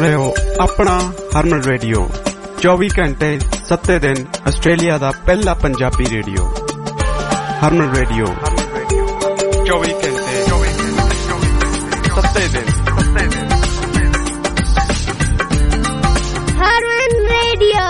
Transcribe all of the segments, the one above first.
ਰਹੇ ਹੋ ਆਪਣਾ ਹਰਮਨ ਰੇਡੀਓ 24 ਘੰਟੇ 7 ਦਿਨ ਆਸਟ੍ਰੇਲੀਆ ਦਾ ਪਹਿਲਾ ਪੰਜਾਬੀ ਰੇਡੀਓ ਹਰਮਨ ਰੇਡੀਓ 24 ਘੰਟੇ 7 ਦਿਨ ਹਰਮਨ ਰੇਡੀਓ।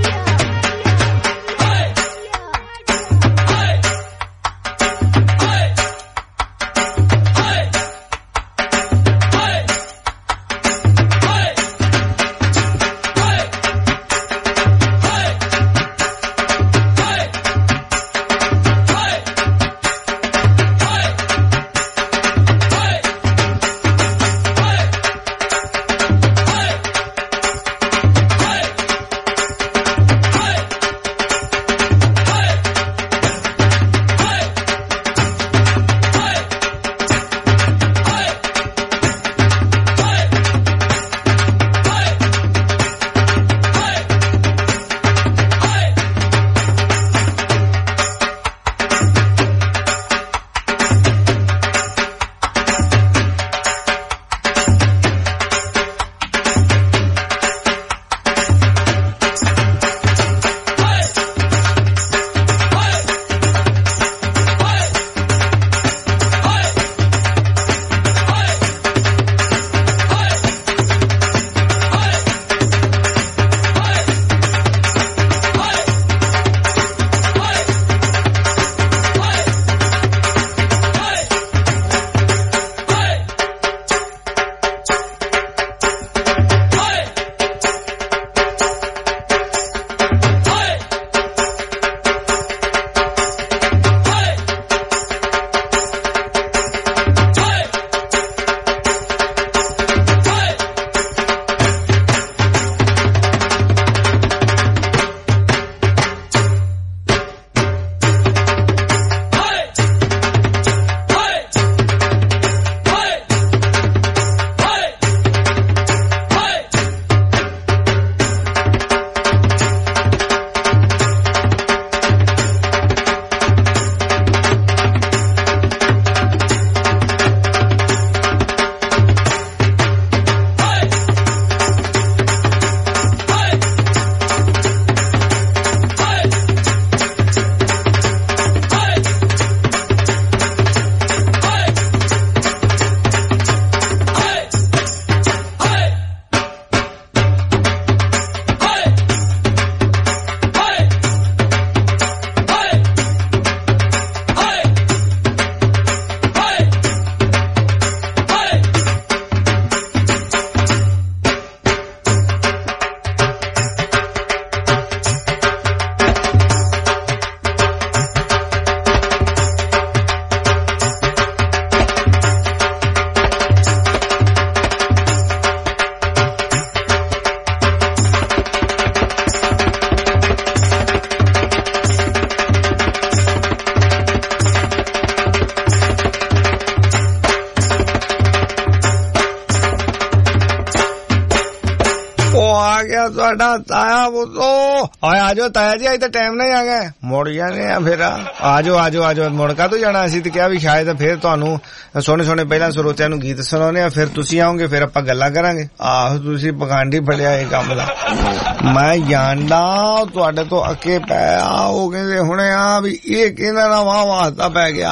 ਤੁਹਾਡਾ ਤਾਇਆ ਬੋਲੋ ਆ ਜਾਓ ਤਾਇਆ ਜੀ, ਅੱਜ ਤਾਂ ਟਾਈਮ ਨਹੀਂ ਆ ਗਿਆ, ਮੁੜ ਜਾਣੇ ਆ ਫਿਰ। ਆ ਜਾਓ ਮੁੜ ਕਾ ਤੋਂ ਜਾਣਾ। ਅਸੀਂ ਤੇ ਕਿਹਾ ਵੀ ਸ਼ਾਇਦ ਫਿਰ ਤੁਹਾਨੂੰ ਸੋਹਣੇ ਪਹਿਲਾਂ ਸਰੋਤਿਆਂ ਨੂੰ ਗੀਤ ਸੁਣਾਉਣੇ ਆ, ਫਿਰ ਤੁਸੀਂ ਆਓਗੇ, ਫਿਰ ਆਪਾਂ ਗੱਲਾਂ ਕਰਾਂਗੇ। ਆਹੋ ਤੁਸੀਂ ਪਖੰਡੀ ਫੜਿਆ ਇਹ ਕੰਮ ਦਾ। ਮੈਂ ਜਾਣਦਾ ਤੁਹਾਡੇ ਤੋਂ ਅੱਕੇ ਪੈ ਉਹ ਕਹਿੰਦੇ ਹੁਣੇ ਆ ਵੀ ਇਹ ਕਹਿੰਦਾ ਨਾ ਵਾਹ ਵਾਸਤਾ ਪੈ ਗਿਆ।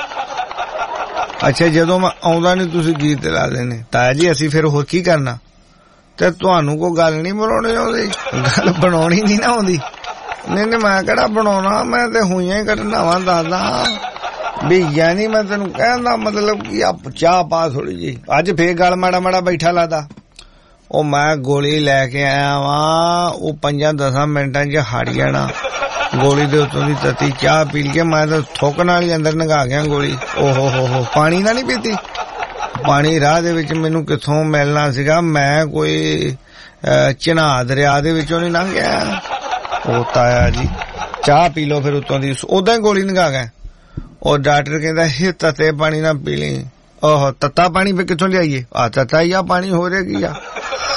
ਅੱਛਾ ਜਦੋਂ ਮੈਂ ਆਉਂਦਾ ਨੀ ਤੁਸੀਂ ਗੀਤ ਲਾ ਦੇਣੇ। ਤਾਇਆ ਜੀ ਅਸੀਂ ਫਿਰ ਹੋਰ ਕੀ ਕਰਨਾ? ਤੇ ਤੁਹਾਨੂੰ ਕੋਈ ਗੱਲ ਨੀ ਬਣਾਉਣੀ ਆਉਂਦੀ? ਗੱਲ ਬਣਾਉਣੀ ਨੀ ਨਾ ਆਉਂਦੀ? ਨਹੀਂ ਮੈਂ ਕਿਹੜਾ ਬਣਾਉਣਾ, ਮੈਂ ਤੇ ਹੋਈਆਂ ਹੀ ਕੱਢਣਾ ਵਾ। ਦੱਸਦਾ ਵੀ ਯਾਨੀ ਮੈਂ ਤੈਨੂੰ ਕਹਿਣ ਦਾ ਮਤਲਬ ਕੀ ਆ ਚਾਹ ਪਾ ਥੋੜੀ ਜੀ। ਅੱਜ ਫੇਰ ਗੱਲ ਮਾੜਾ ਬੈਠਾ ਲੱਗਦਾ। ਉਹ ਮੈਂ ਗੋਲੀ ਲੈ ਕੇ ਆਇਆ ਵਾਂ, ਉਹ 5-10 ਮਿੰਟਾਂ ਚ ਹਟ ਜਾਣਾ। ਗੋਲੀ ਦੇ ਉੱਤੋਂ ਦੀ ਤਤੀ ਚਾਹ ਪੀ ਕੇ ਮੈਂ ਤਾਂ ਥੁੱਕ ਨਾਲ ਹੀ ਅੰਦਰ ਲੰਘਾ ਗਿਆ ਗੋਲੀ। ਓਹੋ ਹੋ ਪਾਣੀ ਨਾ ਨੀ ਪੀਤੀ? ਪਾਣੀ ਰਾਹ ਦੇ ਵਿੱਚ ਮੈਨੂੰ ਕਿੱਥੋਂ ਮਿਲਣਾ ਸੀਗਾ? ਮੈਂ ਕੋਈ ਚਨਾਹ ਦਰਿਆ ਦੇ ਵਿੱਚੋਂ ਨੀ ਲੰਘਿਆ। ਉਹ ਤਾਇਆ ਜੀ ਚਾਹ ਪੀ ਲੋ ਫਿਰ ਉੱਤੋਂ ਦੀ ਓਦਾਂ ਹੀ ਗੋਲੀ ਲੰਘਾ ਗਿਆ। ਉਹ ਡਾਕਟਰ ਕਹਿੰਦਾ ਇਹ ਤੱਤੇ ਪਾਣੀ ਨਾ ਪੀ ਲਈ। ਉਹ ਤੱਤਾ ਪਾਣੀ ਫਿਰ ਕਿੱਥੋਂ ਲਿਆਈਏ? ਆ ਤੱਤਾ ਹੀ ਆ ਪਾਣੀ, ਹੋ ਰਿਹਾ ਕੀ ਆ?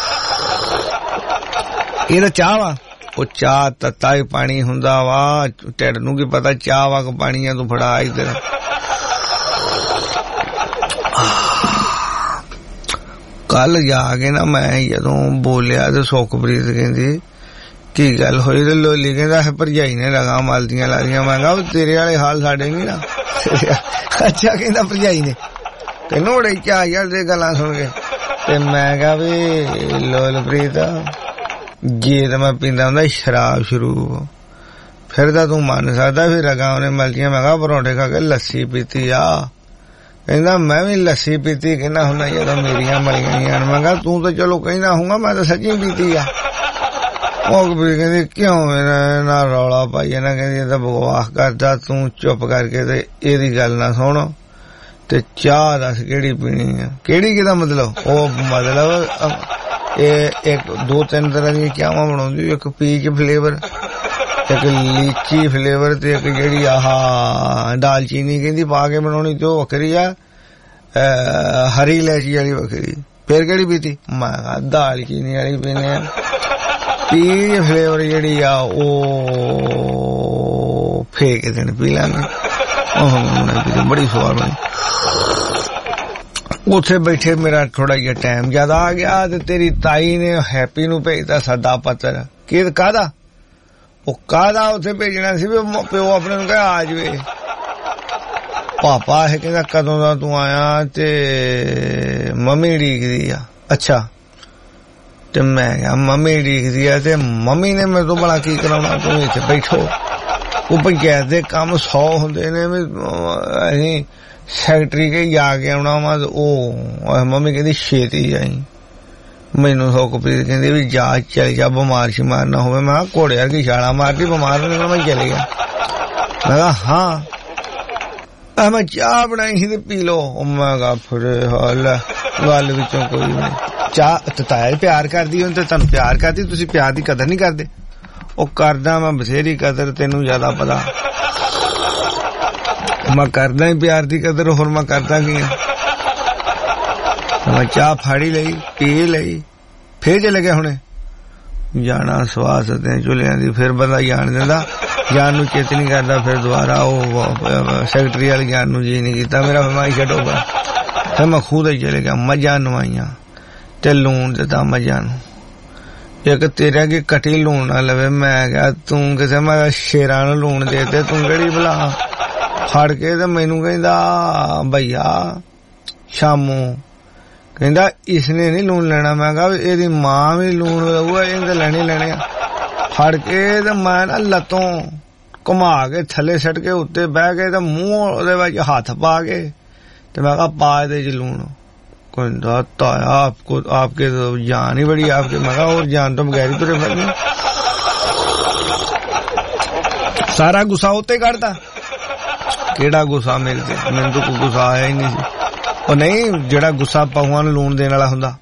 ਇਹ ਤਾਂ ਚਾਹ ਵਾ। ਉਹ ਚਾਹ ਤੱਤਾ ਹੀ ਪਾਣੀ ਹੁੰਦਾ ਵਾ, ਢਿੱਡ ਨੂੰ ਕੀ ਪਤਾ ਚਾਹ ਵਾ ਕਿ ਪਾਣੀ ਆ? ਤੂੰ ਫੜਾ ਇੱਧਰ। ਕੱਲ ਜਾ ਕੇ ਨਾ ਮੈਂ ਜਦੋਂ ਬੋਲਿਆ ਤੇ ਸੁਖਪ੍ਰੀਤ ਕਹਿੰਦੀ ਕੀ ਗੱਲ ਹੋਈ, ਤੇ ਲੋਲੀ ਕਹਿੰਦਾ ਭਰਜਾਈ ਨੇ ਰਗਾਂ ਮਲਦੀਆਂ ਲਾਦੀਆਂ। ਮੈਂ ਕਿਹਾ ਤੇਰੇ ਵਾਲੇ ਹਾਲ ਸਾਡੇ ਨੀ ਨਾ। ਅੱਛਾ ਕਹਿੰਦਾ ਭਰਜਾਈ ਨੇ ਤੈਨੂੰ ਬੜੇ ਚਾਹ ਯਾਰ ਦੇ ਗੱਲਾਂ ਸੁਣ ਕੇ। ਤੇ ਮੈਂ ਕਿਹਾ ਵੀ ਲੋਲਪ੍ਰੀਤ ਜੇ ਤਾਂ ਮੈਂ ਪੀਂਦਾ ਹੁੰਦਾ ਸ਼ਰਾਬ ਸ਼ਰੂਬ ਫਿਰ ਤਾਂ ਤੂੰ ਮੰਨ ਸਕਦਾ ਫਿਰ ਰਗਾਂ ਉਹਨੇ ਮਲਦੀਆਂ। ਮੈਂ ਕਿਹਾ ਪਰੌਂਠੇ ਖਾ ਕੇ ਲੱਸੀ ਪੀਤੀ ਆ। ਕਹਿੰਦਾ ਮੈਂ ਵੀ ਲੱਸੀ ਪੀਤੀ ਕਹਿੰਦਾ ਹੁੰਦਾ ਜਦੋਂ ਮੇਰੀਆਂ ਮਲੀਆਂ। ਮੈਂ ਕਿਹਾ ਤੂੰ ਤਾਂ ਚਲੋ ਕਹਿੰਦਾ ਹੋਊਗਾ ਮੈਂ ਤਾਂ ਸੱਚੀ ਪੀਤੀ ਆ। ਉਹ ਕਹਿੰਦੀ ਕਿਉਂ ਨਾ ਰੌਲਾ ਪਾਈ ਨਾ, ਕਹਿੰਦੀ ਇਹ ਤਾਂ ਬਕਵਾਸ ਕਰਦਾ, ਤੂੰ ਚੁੱਪ ਕਰਕੇ ਤੇ ਇਹਦੀ ਗੱਲ ਨਾ ਸੁਣ ਤੇ ਚਾਹ ਦੱਸ ਕਿਹੜੀ ਪੀਣੀ ਆ। ਕਿਹੜੀ ਕਿਹਦਾ ਮਤਲਬ? ਉਹ ਮਤਲਬ ਇਹ ਇੱਕ 2-3 ਤਰ੍ਹਾਂ ਦੀਆਂ ਚਾਹਾਂ ਬਣਾਉਂਦੀ, ਇੱਕ ਪੀਚ ਫਲੇਵਰ, ਇੱਕ ਲੀਚੀ ਫਲੇਵਰ ਤੇ ਇੱਕ ਜਿਹੜੀ ਆਹ ਦਾਲਚੀਨੀ ਕਹਿੰਦੀ ਪਾ ਕੇ ਬਣਾਉਣੀ ਤੇ ਉਹ ਵੱਖਰੀ ਆ, ਹਰੀ ਇਲਾਇਚੀ ਵਾਲੀ ਵੱਖਰੀ। ਫਿਰ ਕਿਹੜੀ ਪੀਤੀ? ਮੈਂ ਕਿਹਾ ਦਾਲਚੀਨੀ ਵਾਲੀ ਪੀਨੇ ਆ। ਪੀਚ ਫਲੇਵਰ ਜਿਹੜੀ ਆ ਉਹ ਫੇਕ ਦਿਨ ਪੀ ਲਾਂਗੇ। ਉਹ ਬੜੀ ਸਵਾਦ ਬਣੀ। ਉੱਥੇ ਬੈਠੇ ਮੇਰਾ ਥੋੜਾ ਜਿਹਾ ਟਾਈਮ ਜ਼ਿਆਦਾ ਆ ਗਿਆ ਤੇ ਤੇਰੀ ਤਾਈ ਨੇ ਹੈਪੀ ਨੂੰ ਭੇਜਦਾ ਸੱਦਾ ਪੱਤਰ। ਕਾਹਦਾ? ਉਹ ਕਾਹਦਾ ਉੱਥੇ ਭੇਜਣਾ ਸੀ ਵੀ ਪਿਓ ਆਪਣੇ ਨੂੰ ਕਹਿ ਆ ਜਾਵੇ। ਪਾਪਾ ਇਹ ਕਹਿੰਦਾ ਕਦੋਂ ਦਾ ਤੂੰ ਆਇਆ ਤੇ ਮੰਮੀ ਉਡੀਕਦੀ ਆ। ਅੱਛਾ ਤੇ ਮੈਂ ਕਿਹਾ ਮੰਮੀ ਉਡੀਕਦੀ ਆ ਤੇ ਮੰਮੀ ਨੇ ਮੇਰੇ ਤੋਂ ਭਲਾ ਕੀ ਕਰਾਉਣਾ, ਤੂੰ ਇੱਥੇ ਬੈਠੋ। ਉਹ ਪੰਚਾਇਤ ਦੇ ਕੰਮ 100 ਹੁੰਦੇ ਨੇ ਵੀ ਅਸੀਂ ਸੈਕਟਰੀ ਕੇ ਜਾ ਕੇ ਆਉਣਾ ਵਾ। ਉਹ ਮੰਮੀ ਕਹਿੰਦੀ ਛੇਤੀ ਜਾਈ। ਮੈਨੂੰ ਸੁਖਪ੍ਰੀਤ ਕਹਿੰਦੀ ਵੀ ਜਾ ਚੱਲ ਜਾ ਬਿਮਾਰ ਸ਼ਿਮਾਰ ਨਾ ਹੋਵੇ। ਮੈਂ ਕਿਹਾ ਘੋੜੇ ਵਰਗੀ ਛਾਲਾਂ ਮਾਰਦੀ ਬਿਮਾਰ ਨਹੀਂ ਹੋਣਾ। ਮੈਂ ਚਲੇ ਗਿਆ। ਮੈਂ ਕਿਹਾ ਹਾਂ ਮੈਂ ਚਾਹ ਬਣਾਈ ਸੀ ਤੇ ਪੀ ਲਓ। ਮੈਂ ਕਿਹਾ ਫਿਰ ਹਾਲ ਗੱਲ ਵਿੱਚੋਂ ਕੋਈ ਨਹੀਂ। ਚਾਹ ਤਾਇਆ ਪਿਆਰ ਕਰਦੀ ਹੁਣ ਤੇ ਤੁਹਾਨੂੰ ਪਿਆਰ ਕਰਦੀ, ਤੁਸੀਂ ਪਿਆਰ ਦੀ ਕਦਰ ਨਹੀਂ ਕਰਦੇ। ਉਹ ਕਰਦਾ ਮੈਂ ਬਥੇਰੀ ਕਦਰ, ਤੈਨੂੰ ਜ਼ਿਆਦਾ ਪਤਾ। ਮੈਂ ਕਰਦਾ ਹੀ ਪਿਆਰ ਦੀ ਕਦਰ, ਹੋਰ ਮੈਂ ਕਰਦਾ ਕੀ ਆ। ਮੈਂ ਚਾਹ ਫਾੜੀ ਲਈ, ਪੀ ਲਈ, ਫੇਰ ਚਲੇ ਗਿਆ। ਹੁਣੇ ਜਾਣਾ ਸਵਾਸ ਤੇ ਚੁੱਲਿਆਂ ਦੀ, ਫਿਰ ਬੰਦਾ ਜਾਣ ਦਿੰਦਾ, ਜਾਣ ਨੂੰ ਚਿੱਤ ਨਹੀਂ ਕਰਦਾ। ਫਿਰ ਦੁਬਾਰਾ ਉਹ ਸੈਕਟਰੀ ਵਾਲੀ ਜਾਣ ਨੂੰ ਜੀ ਨਹੀਂ ਕੀਤਾ ਮੇਰਾ। ਫਿਰ ਮੈਂ ਛੱਡੋਗਾ। ਫਿਰ ਮੈਂ ਖੁਦ ਹੀ ਚਲੇ ਗਿਆ। ਮੱਝਾਂ ਨਵਾਈਆਂ ਤੇ ਲੂਣ ਦਿੱਤਾ ਮੱਝਾਂ ਨੂੰ। ਇੱਕ ਤੇਰਾ ਕੀ ਕਟੀ ਲੂਣ ਨਾ ਲਵੇ। ਮੈਂ ਕਿਹਾ ਤੂੰ ਕਿਸੇ ਮੈਂ ਸ਼ੇਰਾਂ ਨੂੰ ਲੂਣ ਦੇ ਤੇ ਤੂੰ ਕਿਹੜੀ ਭਲਾ। ਫੜ ਕੇ ਤੇ ਮੈਨੂੰ ਕਹਿੰਦਾ ਭਈਆ ਸ਼ਾਮੂ ਕਹਿੰਦਾ ਇਸਨੇ ਨੀ ਲੂਣ ਲੈਣਾ। ਮੈਂ ਕਿਹਾ ਇਹਦੀ ਮਾਂ ਵੀ ਲੂਣ ਲਊਗਾ, ਇਹਨੇ ਲੈਣੇ ਲੈਣੇ ਆ। ਫੜ ਕੇ ਤੇ ਮੈਂ ਨਾ ਲੱਤੋਂ ਘੁਮਾ ਕੇ ਥੱਲੇ ਸੱਟ ਕੇ ਉੱਤੇ ਬਹਿ ਕੇ ਤੇ ਮੂੰਹ ਉਹਦੇ ਵਿੱਚ ਹੱਥ ਪਾ ਕੇ ਤੇ ਮੈਂ ਕਿਹਾ ਪਾ ਇਹਦੇ ਚ ਲੂਣ। ਕਹਿੰਦਾ ਤਾਇਆ ਆਪਕੋ आपके तो जान ही बड़ी आपके। मैं कहा और जान तो बगैर ही तुरे फिरने। सारा गुस्सा उत्ते कढ़ता। ਕਿਹੜਾ ਗੁੱਸਾ ਮੇਰੇ ਤੇ? ਮੈਨੂੰ ਤਾਂ ਕੋਈ ਗੁੱਸਾ ਆਇਆ ਹੀ ਨਹੀਂ ਸੀ। ਉਹ ਨਹੀਂ ਜਿਹੜਾ ਗੁੱਸਾ ਪਹੁਆਂ ਨੂੰ ਲੂਣ ਦੇਣ ਵਾਲਾ ਹੁੰਦਾ।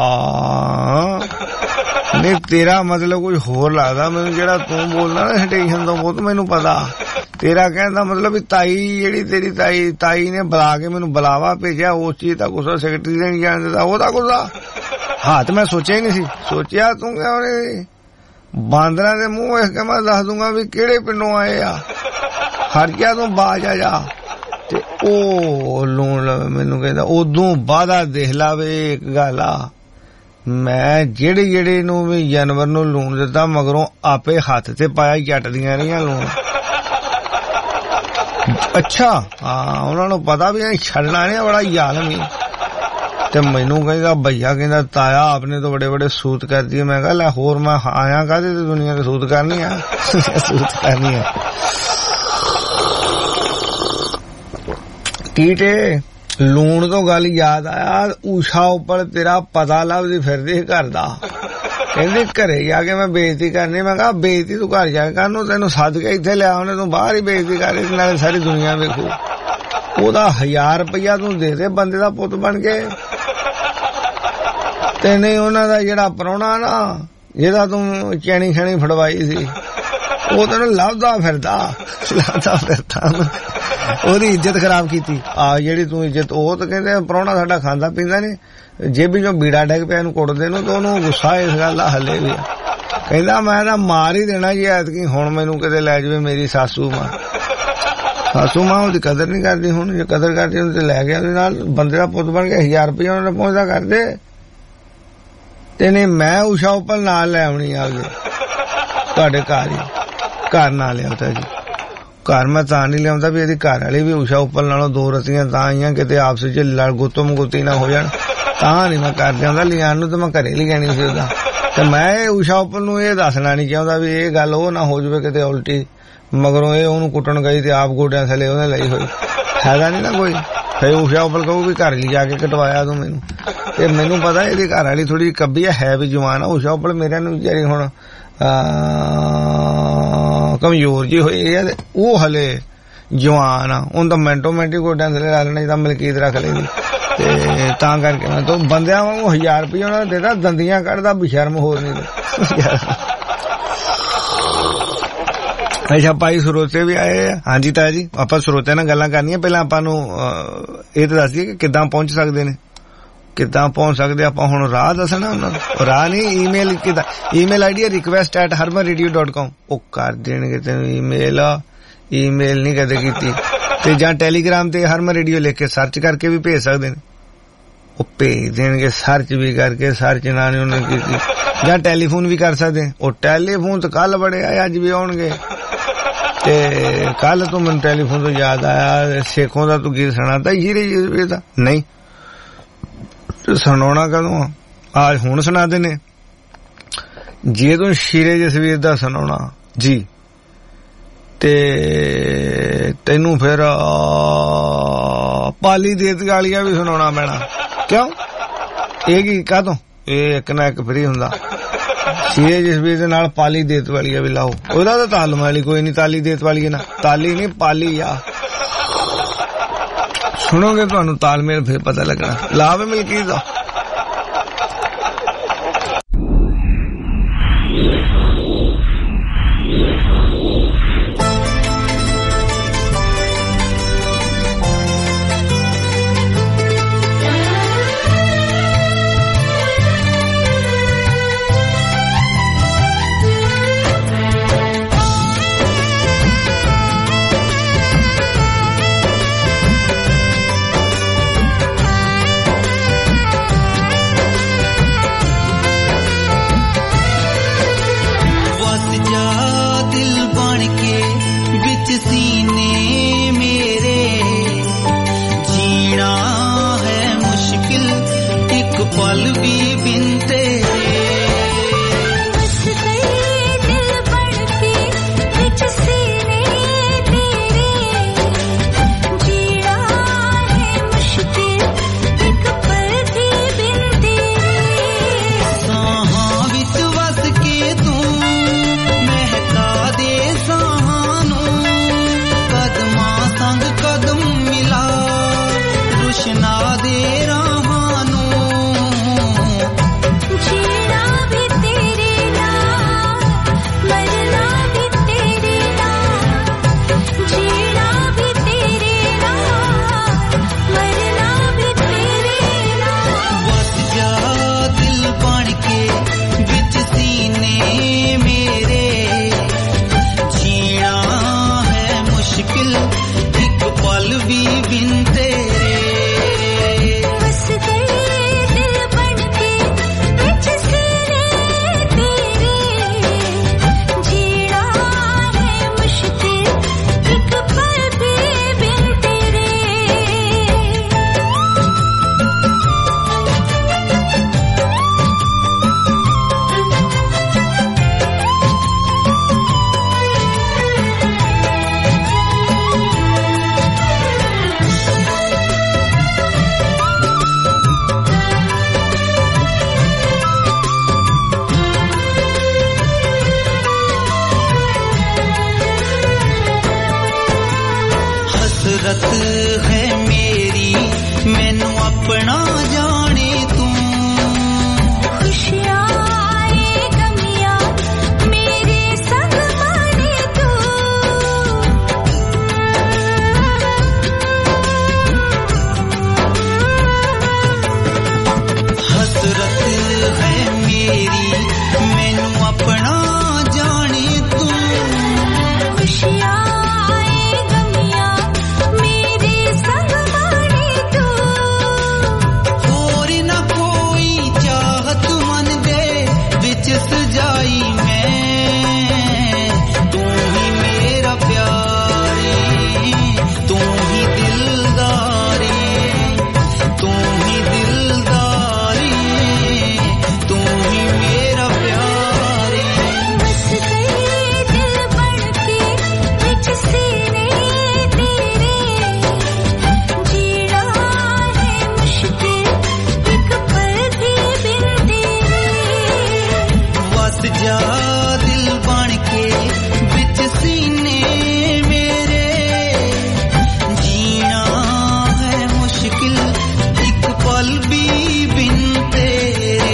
ਨਹੀਂ ਤੇਰਾ ਮਤਲਬ ਕੁਝ ਹੋਰ ਲੱਗਦਾ ਮੈਨੂੰ। ਜਿਹੜਾ ਤੂੰ ਬੋਲਦਾ ਨਾ ਸਟੇਸ਼ਨ ਤੋਂ ਬਹੁਤ ਮੈਨੂੰ ਪਤਾ। ਤੇਰਾ ਕਹਿਣ ਦਾ ਮਤਲਬ ਵੀ ਤਾਈ ਜਿਹੜੀ ਤੇਰੀ ਤਾਈ ਨੇ ਬੁਲਾ ਕੇ ਮੈਨੂੰ ਬੁਲਾਵਾ ਭੇਜਿਆ, ਉਸ ਚੀਜ਼ ਦਾ ਗੁੱਸਾ ਸੈਕਟਰੀ ਨੇ ਨਹੀਂ ਜਾਣ ਦਿੱਤਾ, ਉਹਦਾ ਗੁੱਸਾ। ਹਾਂ ਤੇ ਮੈਂ ਸੋਚਿਆ ਹੀ ਨਹੀਂ ਸੀ। ਸੋਚਿਆ ਤੂੰ ਕਿਹਾ ਉਹਨੇ ਬਾਂਦਰਾਂ ਦੇ ਮੂੰਹ ਵੇਖ ਕੇ ਮੈਂ ਦੱਸ ਦੂੰਗਾ ਵੀ ਕਿਹੜੇ ਪਿੰਡੋਂ ਆਏ ਆ। ਹਟ ਗਿਆ ਤੂੰ ਬਾਜ ਆ ਜਾ। ਤੇ ਉਹ ਲੂਣ ਮੈਨੂੰ ਕਹਿੰਦਾ ਉਦੋਂ ਬਾਅਦਾ ਦੇਖ ਲਾ ਵੇ ਇੱਕ ਗੱਲ ਆ, ਮੈਂ ਜਿਹੜੇ ਨੂੰ ਵੀ ਜਾਨਵਰ ਨੂੰ ਲੂਣ ਦਿੱਤਾ ਮਗਰੋਂ ਆਪੇ ਹੱਥ ਤੇ ਪਾਇਆ ਜੱਟਦੀਆਂ ਰਹੀਆਂ ਲੂਣ। ਅੱਛਾ ਹਾਂ ਉਹਨਾਂ ਨੂੰ ਪਤਾ ਵੀ ਛੱਡਣਾ ਨਹੀਂ, ਬੜਾ ਜ਼ਾਲਮ ਹੀ। ਤੇ ਮੈਨੂੰ ਕਹਿੰਦਾ ਭਈਆ ਕਹਿੰਦਾ ਤਾਇਆ ਆਪਨੇ ਤੋਂ ਬੜੇ ਬੜੇ ਸੂਤ ਕਰਦੀ ਹੈ। ਮੈਂ ਕਿਹਾ ਲੈ ਹੋਰ ਮੈਂ ਆਇਆ ਕਾਹਦੇ ਤੇ ਦੁਨੀਆ ਤੇ ਸੂਤ ਕਰਨੀ ਆ। ਸੂਤ ਕਰਨੀ ਆ ਕੀਟੇ। ਲੂਣ ਤੋਂ ਗੱਲ ਯਾਦ ਆਇਆ, ਊਸ਼ਾ ਉੱਪਰ ਤੇਰਾ ਪਤਾ ਲੱਭਦੀ ਫਿਰਦੀ ਘਰ ਦਾ। ਕਹਿੰਦੀ ਘਰੇ ਜਾ ਕੇ ਮੈਂ ਬੇਇੱਜ਼ਤੀ ਕਰਨੀ। ਮੈਂ ਕਿਹਾ ਬੇਇੱਜ਼ਤੀ ਤੂੰ ਘਰ ਜਾ ਕੇ ਕਰਨ, ਤੈਨੂੰ ਸੱਦ ਕੇ ਇੱਥੇ ਲਿਆ ਉਹਨੇ, ਤੂੰ ਬਾਹਰ ਹੀ ਬੇਇੱਜ਼ਤੀ ਕਰ ਰਹੀ, ਨਾਲੇ ਸਾਰੀ ਦੁਨੀਆ ਵੇਖੂ। ਉਹਦਾ 1000 ਰੁਪਇਆ ਤੂੰ ਦੇ ਦੇ ਬੰਦੇ ਦਾ ਪੁੱਤ ਬਣ ਕੇ। ਤੇ ਨਹੀਂ ਉਹਨਾਂ ਦਾ ਜਿਹੜਾ ਪ੍ਰਾਹੁਣਾ ਨਾ ਜਿਹਦਾ ਤੂੰ ਚੈਣੀ ਛੈਣੀ ਫੜਵਾਈ ਸੀ, ਉਹ ਤੈਨੂੰ ਲੱਭਦਾ ਫਿਰਦਾ। ਉਹਦੀ ਇੱਜ਼ਤ ਖਰਾਬ ਕੀਤੀ ਆ ਜਿਹੜੀ ਤੂੰ ਇੱਜ਼ਤ। ਉਹ ਤਾਂ ਕਹਿੰਦੇ ਪ੍ਰਾਹੁਣਾ ਸਾਡਾ ਖਾਂਦਾ ਪੀਂਦਾ ਨੀ, ਜੇਬੀ ਚੋਂ ਬੀੜਾ ਡਿੱਗ ਪਿਆ ਇਹਨੂੰ ਕੁੱਟਦੇ ਨੂੰ, ਤੇ ਉਹਨੂੰ ਗੁੱਸਾ ਇਸ ਗੱਲ ਦਾ ਹਲੇ ਵੀ ਆ। ਕਹਿੰਦਾ ਮੈਂ ਤਾਂ ਮਾਰ ਹੀ ਦੇਣਾ ਜੀ ਐਤਕੀ, ਹੁਣ ਮੈਨੂੰ ਕਿਤੇ ਲੈ ਜਾਵੇ ਮੇਰੀ ਸਾਸੂ ਮਾਂ। ਸਾਸੂ ਮਾਂ ਉਹਦੀ ਕਦਰ ਨਹੀਂ ਕਰਦੀ। ਹੁਣ ਜੇ ਕਦਰ ਕਰਦੀ ਉਹਨੂੰ ਤੇ ਲੈ ਗਿਆ ਉਹਦੇ ਨਾਲ। ਬੰਦੇ ਦਾ ਪੁੱਤ ਬਣ ਕੇ 1000 ਰੁਪਇਆ ਉਹਨਾਂ ਨੇ ਪਹੁੰਚਦਾ ਕਰਦੇ। ਤੇ ਨੇ ਮੈਂ ਊਸ਼ਾ ਉਪਲ ਨਾਲ ਲੈ ਆਉਣੀ ਆਪਦੇ ਤੁਹਾਡੇ ਘਰ ਹੀ ਘਰ ਨਾਲ ਲਿਆਉਂਦਾ ਜੀ ਘਰ ਮੈਂ ਤਾਂ ਨਹੀਂ ਲਿਆਉਂਦਾ ਵੀ ਇਹਦੀ ਘਰ ਵਾਲੀ ਵੀ ਊਸ਼ਾ ਉਪਲ ਨਾਲੋਂ 2 ਰਤੀਆਂ ਤਾਂ ਆਈਆਂ ਕਿਤੇ ਆਪਸ ਵਿੱਚ ਲੜ ਗੁੱਤਮ ਗੁੱਤੀ ਨਾ ਹੋ ਜਾਣ ਤਾਂ ਨਹੀਂ ਮੈਂ ਕਰ ਜਾਂਦਾ ਲਿਆਉਣ ਨੂੰ ਤਾਂ ਮੈਂ ਘਰੇ ਲਿਆਣੀ ਸੀ ਉਹਦਾ ਤੇ ਮੈਂ ਊਸ਼ਾ ਉਪਲ ਨੂੰ ਇਹ ਦੱਸਣਾ ਨਹੀਂ ਚਾਹੁੰਦਾ ਵੀ ਇਹ ਗੱਲ ਉਹ ਨਾ ਹੋ ਜਾਵੇ ਕਿਤੇ ਉਲਟੀ ਮਗਰੋਂ ਇਹ ਉਹਨੂੰ ਕੁੱਟਣ ਗਈ ਤੇ ਆਪ ਗੋਡਿਆਂ ਥੱਲੇ ਉਹਨੇ ਲਈ ਹੋਈ ਹੈਗਾ ਨਹੀਂ ਨਾ ਕੋਈ ਫਿਰ ਊਸ਼ਾ ਉਪਲ ਕਹੂ ਵੀ ਘਰ ਲਿਜਾ ਕੇ ਕਟਵਾਇਆ ਤੂੰ ਮੈਨੂੰ ਤੇ ਮੈਨੂੰ ਪਤਾ ਇਹਦੀ ਘਰ ਵਾਲੀ ਥੋੜੀ ਕੱਬੀ ਹੈ ਵੀ ਜਵਾਨ ਆ ਊਸ਼ਾ ਉਪਲ ਮੇਰਿਆਂ ਨੂੰ ਵਿਚਾਰੀ ਹੁਣ ਕਮਜ਼ੋਰ ਜੀ ਹੋਈ ਹੈ ਉਹ ਹਲੇ ਜਵਾਨ ਆ ਉਹਨੂੰ ਤਾਂ ਮਿੰਟੋ ਮਿੰਟ ਹੀ ਗੋਡਿਆਂ ਥੱਲੇ ਲਾ ਲੈਣਾ ਜਿੱਦਾਂ ਮਲਕੀਤ ਰੱਖ ਲੈਂਦੀ ਤੇ ਤਾਂ ਕਰਕੇ ਮੈਂ ਤਾਂ ਬੰਦਿਆਂ ਵਾਂਗੂ 1000 ਰੁਪਏ ਉਹਨਾਂ ਨੇ ਦੇਦਾ ਦੰਦੀਆਂ ਕੱਢਦਾ ਬਸ਼ਰਮ ਹੋਰ ਨਹੀਂ ਅੱਛਾ ਭਾਈ ਸਰੋਤੇ ਵੀ ਆਏ ਆ ਹਾਂਜੀ ਤਾਇਆ ਜੀ ਆਪਾਂ ਸਰੋਤਿਆਂ ਨਾਲ ਗੱਲਾਂ ਕਰਨੀਆਂ ਪਹਿਲਾਂ ਆਪਾਂ ਨੂੰ ਇਹ ਤਾਂ ਦੱਸ ਦਈਏ ਕਿ ਕਿੱਦਾਂ ਪਹੁੰਚ ਸਕਦੇ ਨੇ ਕਿੱਦਾਂ ਪਹੁੰਚ ਸਕਦੇ ਆਪਾਂ ਹੁਣ ਰਾਹ ਦੱਸਣਾ ਉਹਨਾਂ ਨੂੰ ਰਾਹ ਨਹੀਂ ਈਮੇਲ ਕਿੱਦਾਂ ਈਮੇਲ ਆਈਡੀ ਹੈ request@harmanradio.com ਉਹ ਕਰ ਦੇਣਗੇ ਤੈਨੂੰ ਈਮੇਲ ਨਹੀਂ ਕਦੇ ਕੀਤੀ ਤੇ ਜਾਂ ਟੈਲੀਗ੍ਰਾਮ ਤੇ ਹਰਮਨ ਰੇਡੀਓ ਲਿਖ ਕੇ ਸਰਚ ਕਰਕੇ ਵੀ ਭੇਜ ਸਕਦੇ ਨੇ ਉਹ ਭੇਜ ਦੇਣਗੇ ਸਰਚ ਵੀ ਕਰਕੇ ਸਰਚ ਨਾ ਨਹੀਂ ਉਹਨੇ ਕੀਤੀ ਜਾਂ ਟੈਲੀਫੋਨ ਵੀ ਕਰ ਸਕਦੇ ਉਹ ਟੈਲੀਫੋਨ ਤਾਂ ਕੱਲ ਬੜੇ ਆਏ ਅੱਜ ਵੀ ਆਉਣਗੇ ਤੇ ਕੱਲ ਤੋਂ ਮੈਨੂੰ ਟੈਲੀਫੋਨ ਤੋਂ ਯਾਦ ਆਇਆ ਸ਼ੇਖੋਂ ਦਾ ਤੂੰ ਗੀਤ ਸੁਣਾਤਾ ਹੀਰੇ ਦਾ ਨਹੀਂ ਸੁਣਾਉਣਾ ਕਦੋਂ ਆ ਹੁਣ ਸੁਣਾ ਦੇ ਨੇ ਜੇ ਤੂੰ ਸ਼ੀਰੇ ਜਸਵੀਰ ਦਾ ਸੁਣਾਉਣਾ ਜੀ ਤੇ ਤੈਨੂੰ ਫਿਰ ਪਾਲੀ ਦੇਤ ਗਾਲੀਆਂ ਵੀ ਸੁਣਾਉਣਾ ਪੈਣਾ ਕਿਉਂ ਇਹ ਕੀ ਕਾਹਤੋਂ ਇਹ ਇੱਕ ਨਾ ਇੱਕ ਫਰੀ ਹੁੰਦਾ ਸ਼ੀਰੇ ਜਸਵੀਰ ਦੇ ਨਾਲ ਪਾਲੀ ਦੇਤ ਵਾਲੀਆਂ ਵੀ ਲਾਓ ਉਹਦਾ ਤਾਂ ਤਾਲਮ ਵਾਲੀ ਕੋਈ ਨਹੀਂ ਤਾਲੀ ਦੇਤ ਵਾਲੀ ਨਾ ਤਾਲੀ ਨਹੀਂ ਪਾਲੀ ਆ ਸੁਣੋਗੇ ਤੁਹਾਨੂੰ ਤਾਲਮੇਲ ਫਿਰ ਪਤਾ ਲੱਗਣਾ ਲਾਭ ਮਲਕੀਤ ਦਾ खुशियाँ आए गमियाँ मेरी जा दिल बन के विच सीने मेरे जीना है मुश्किल एक पल भी बिन तेरे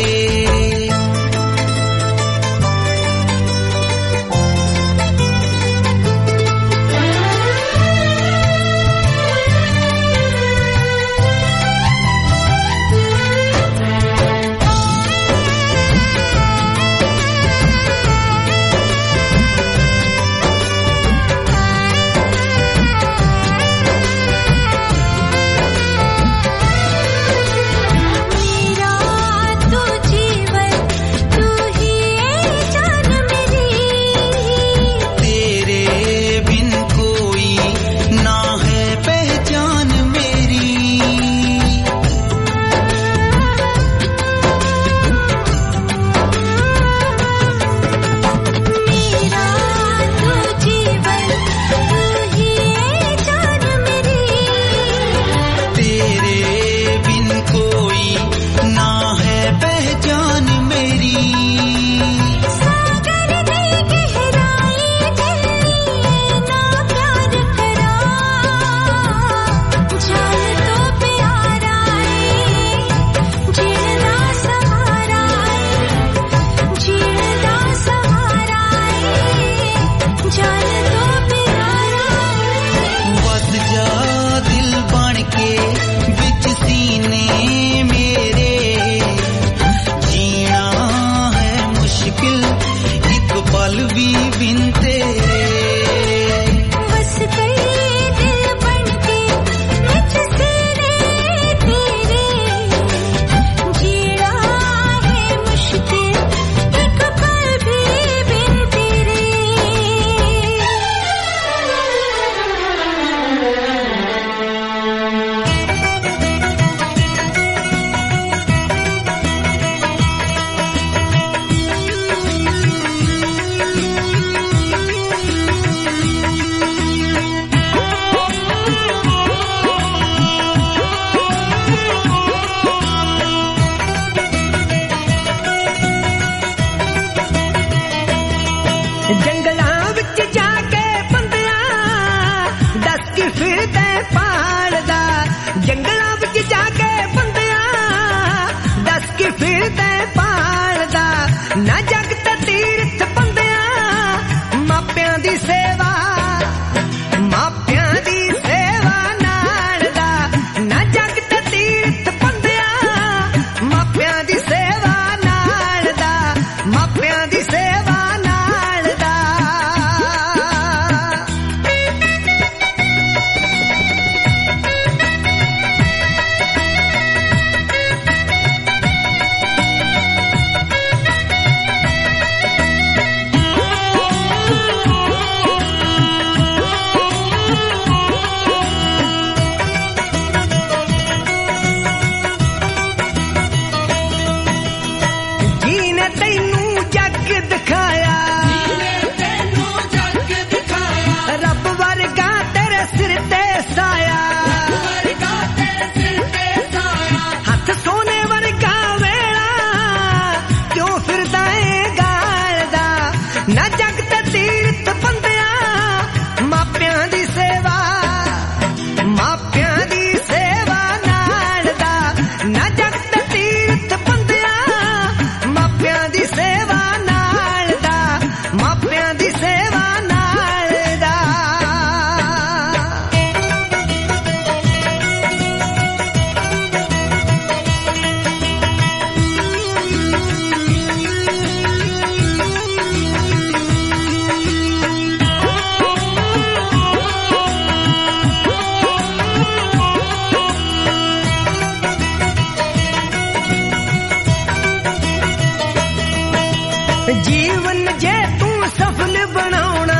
जीवन जे तू सफल बनाउणा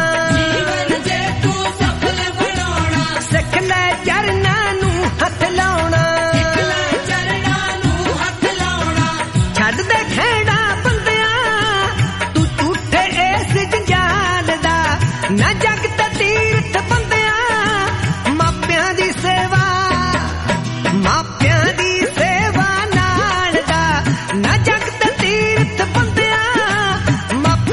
सिख ले चरनां नू हथ लाउणा छड्ड दे खेड़ा बंदिया तू झूठे इस जंजाल दा ना जग ते तीरथ बंदिया मापियां दी सेवा नाल दा ना जग ते तीरथ बंदिया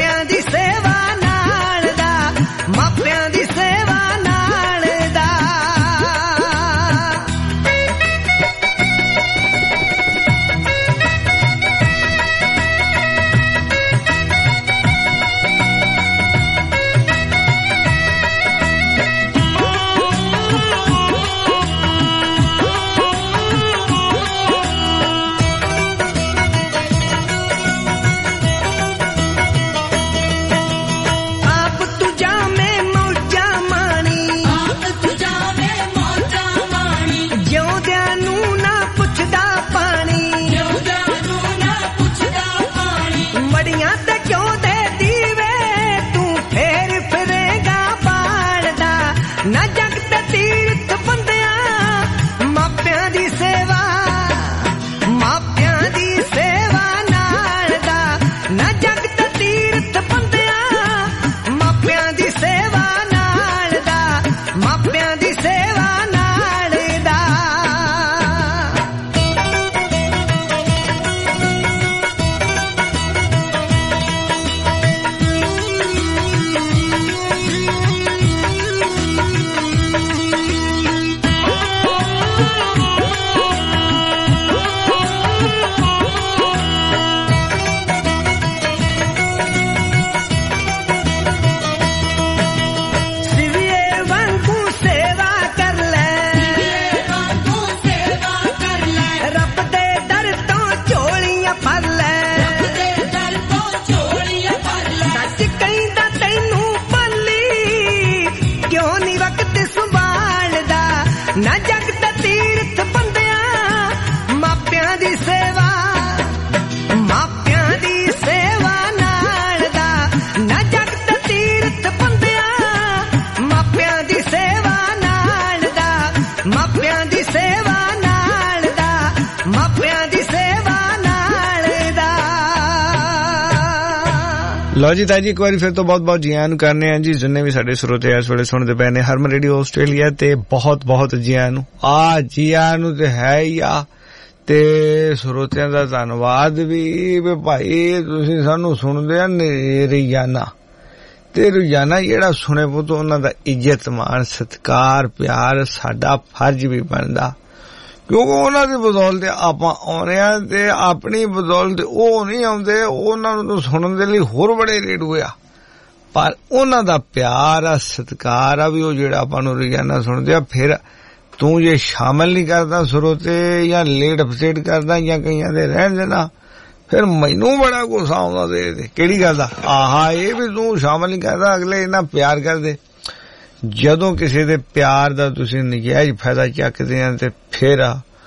लो जी ताजी एक बार फिर तो बहुत बहुत जी आयां नूं करने हैं जी जिन्ने भी साडे श्रोते इस वेले सुणदे पए ने हरमन रेडियो आस्ट्रेलिया ते बहुत बहुत जी आयां नूं जी आयां नूं ते है ही आ ते श्रोतिਆਂ ਦਾ ਧੰਨਵਾਦ ਵੀ ਭਾਈ ਤੁਸੀਂ ਸਾਨੂੰ ਸੁਣਦੇ ਆ ਰੋਜ਼ਾਨਾ ਤੇ ਰੋਜ਼ਾਨਾ ਜਿਹੜਾ ਸੁਣੇ ਪੁੱਤ ਉਹਨਾਂ ਦਾ ਇੱਜ਼ਤ ਮਾਣ ਸਤਿਕਾਰ ਪਿਆਰ ਸਾਡਾ ਫਰਜ਼ ਵੀ ਬਣਦਾ ਕਿਉਂਕਿ ਉਹਨਾਂ ਦੀ ਬਦੌਲਤ ਆਪਾਂ ਆਉਣੇ ਆ ਤੇ ਆਪਣੀ ਬਦੌਲਤ ਉਹ ਨਹੀਂ ਆਉਂਦੇ ਉਹਨਾਂ ਨੂੰ ਸੁਣਨ ਦੇ ਲਈ ਹੋਰ ਬੜੇ ਰੇਡੂਏ ਆ ਪਰ ਉਹਨਾਂ ਦਾ ਪਿਆਰ ਆ ਸਤਿਕਾਰ ਆ ਵੀ ਉਹ ਜਿਹੜਾ ਆਪਾਂ ਨੂੰ ਰੋਜ਼ਾਨਾ ਸੁਣਦੇ ਆ ਫਿਰ ਤੂੰ ਜੇ ਸ਼ਾਮਲ ਨਹੀਂ ਕਰਦਾ ਸਰੋਤੇ ਜਾਂ ਲੇਟ ਅਪਸੇਟ ਕਰਦਾ ਜਾਂ ਕਈਆਂ ਦੇ ਰਹਿਣ ਦੇਣਾ ਫਿਰ ਮੈਨੂੰ ਬੜਾ ਗੁੱਸਾ ਆਉਂਦਾ ਦੇ ਕਿਹੜੀ ਗੱਲ ਦਾ ਆਹਾ ਇਹ ਵੀ ਤੂੰ ਸ਼ਾਮਲ ਨਹੀਂ ਕਰਦਾ ਅਗਲੇ ਇਹਨਾਂ ਪਿਆਰ ਕਰਦੇ ਜਦੋਂ ਕਿਸੇ ਦੇ ਪਿਆਰ ਦਾ ਤੁਸੀਂ ਨਜਾਇਜ਼ ਫਾਇਦਾ ਚੱਕਦੇ ਆ ਤੇ ਫਿਰ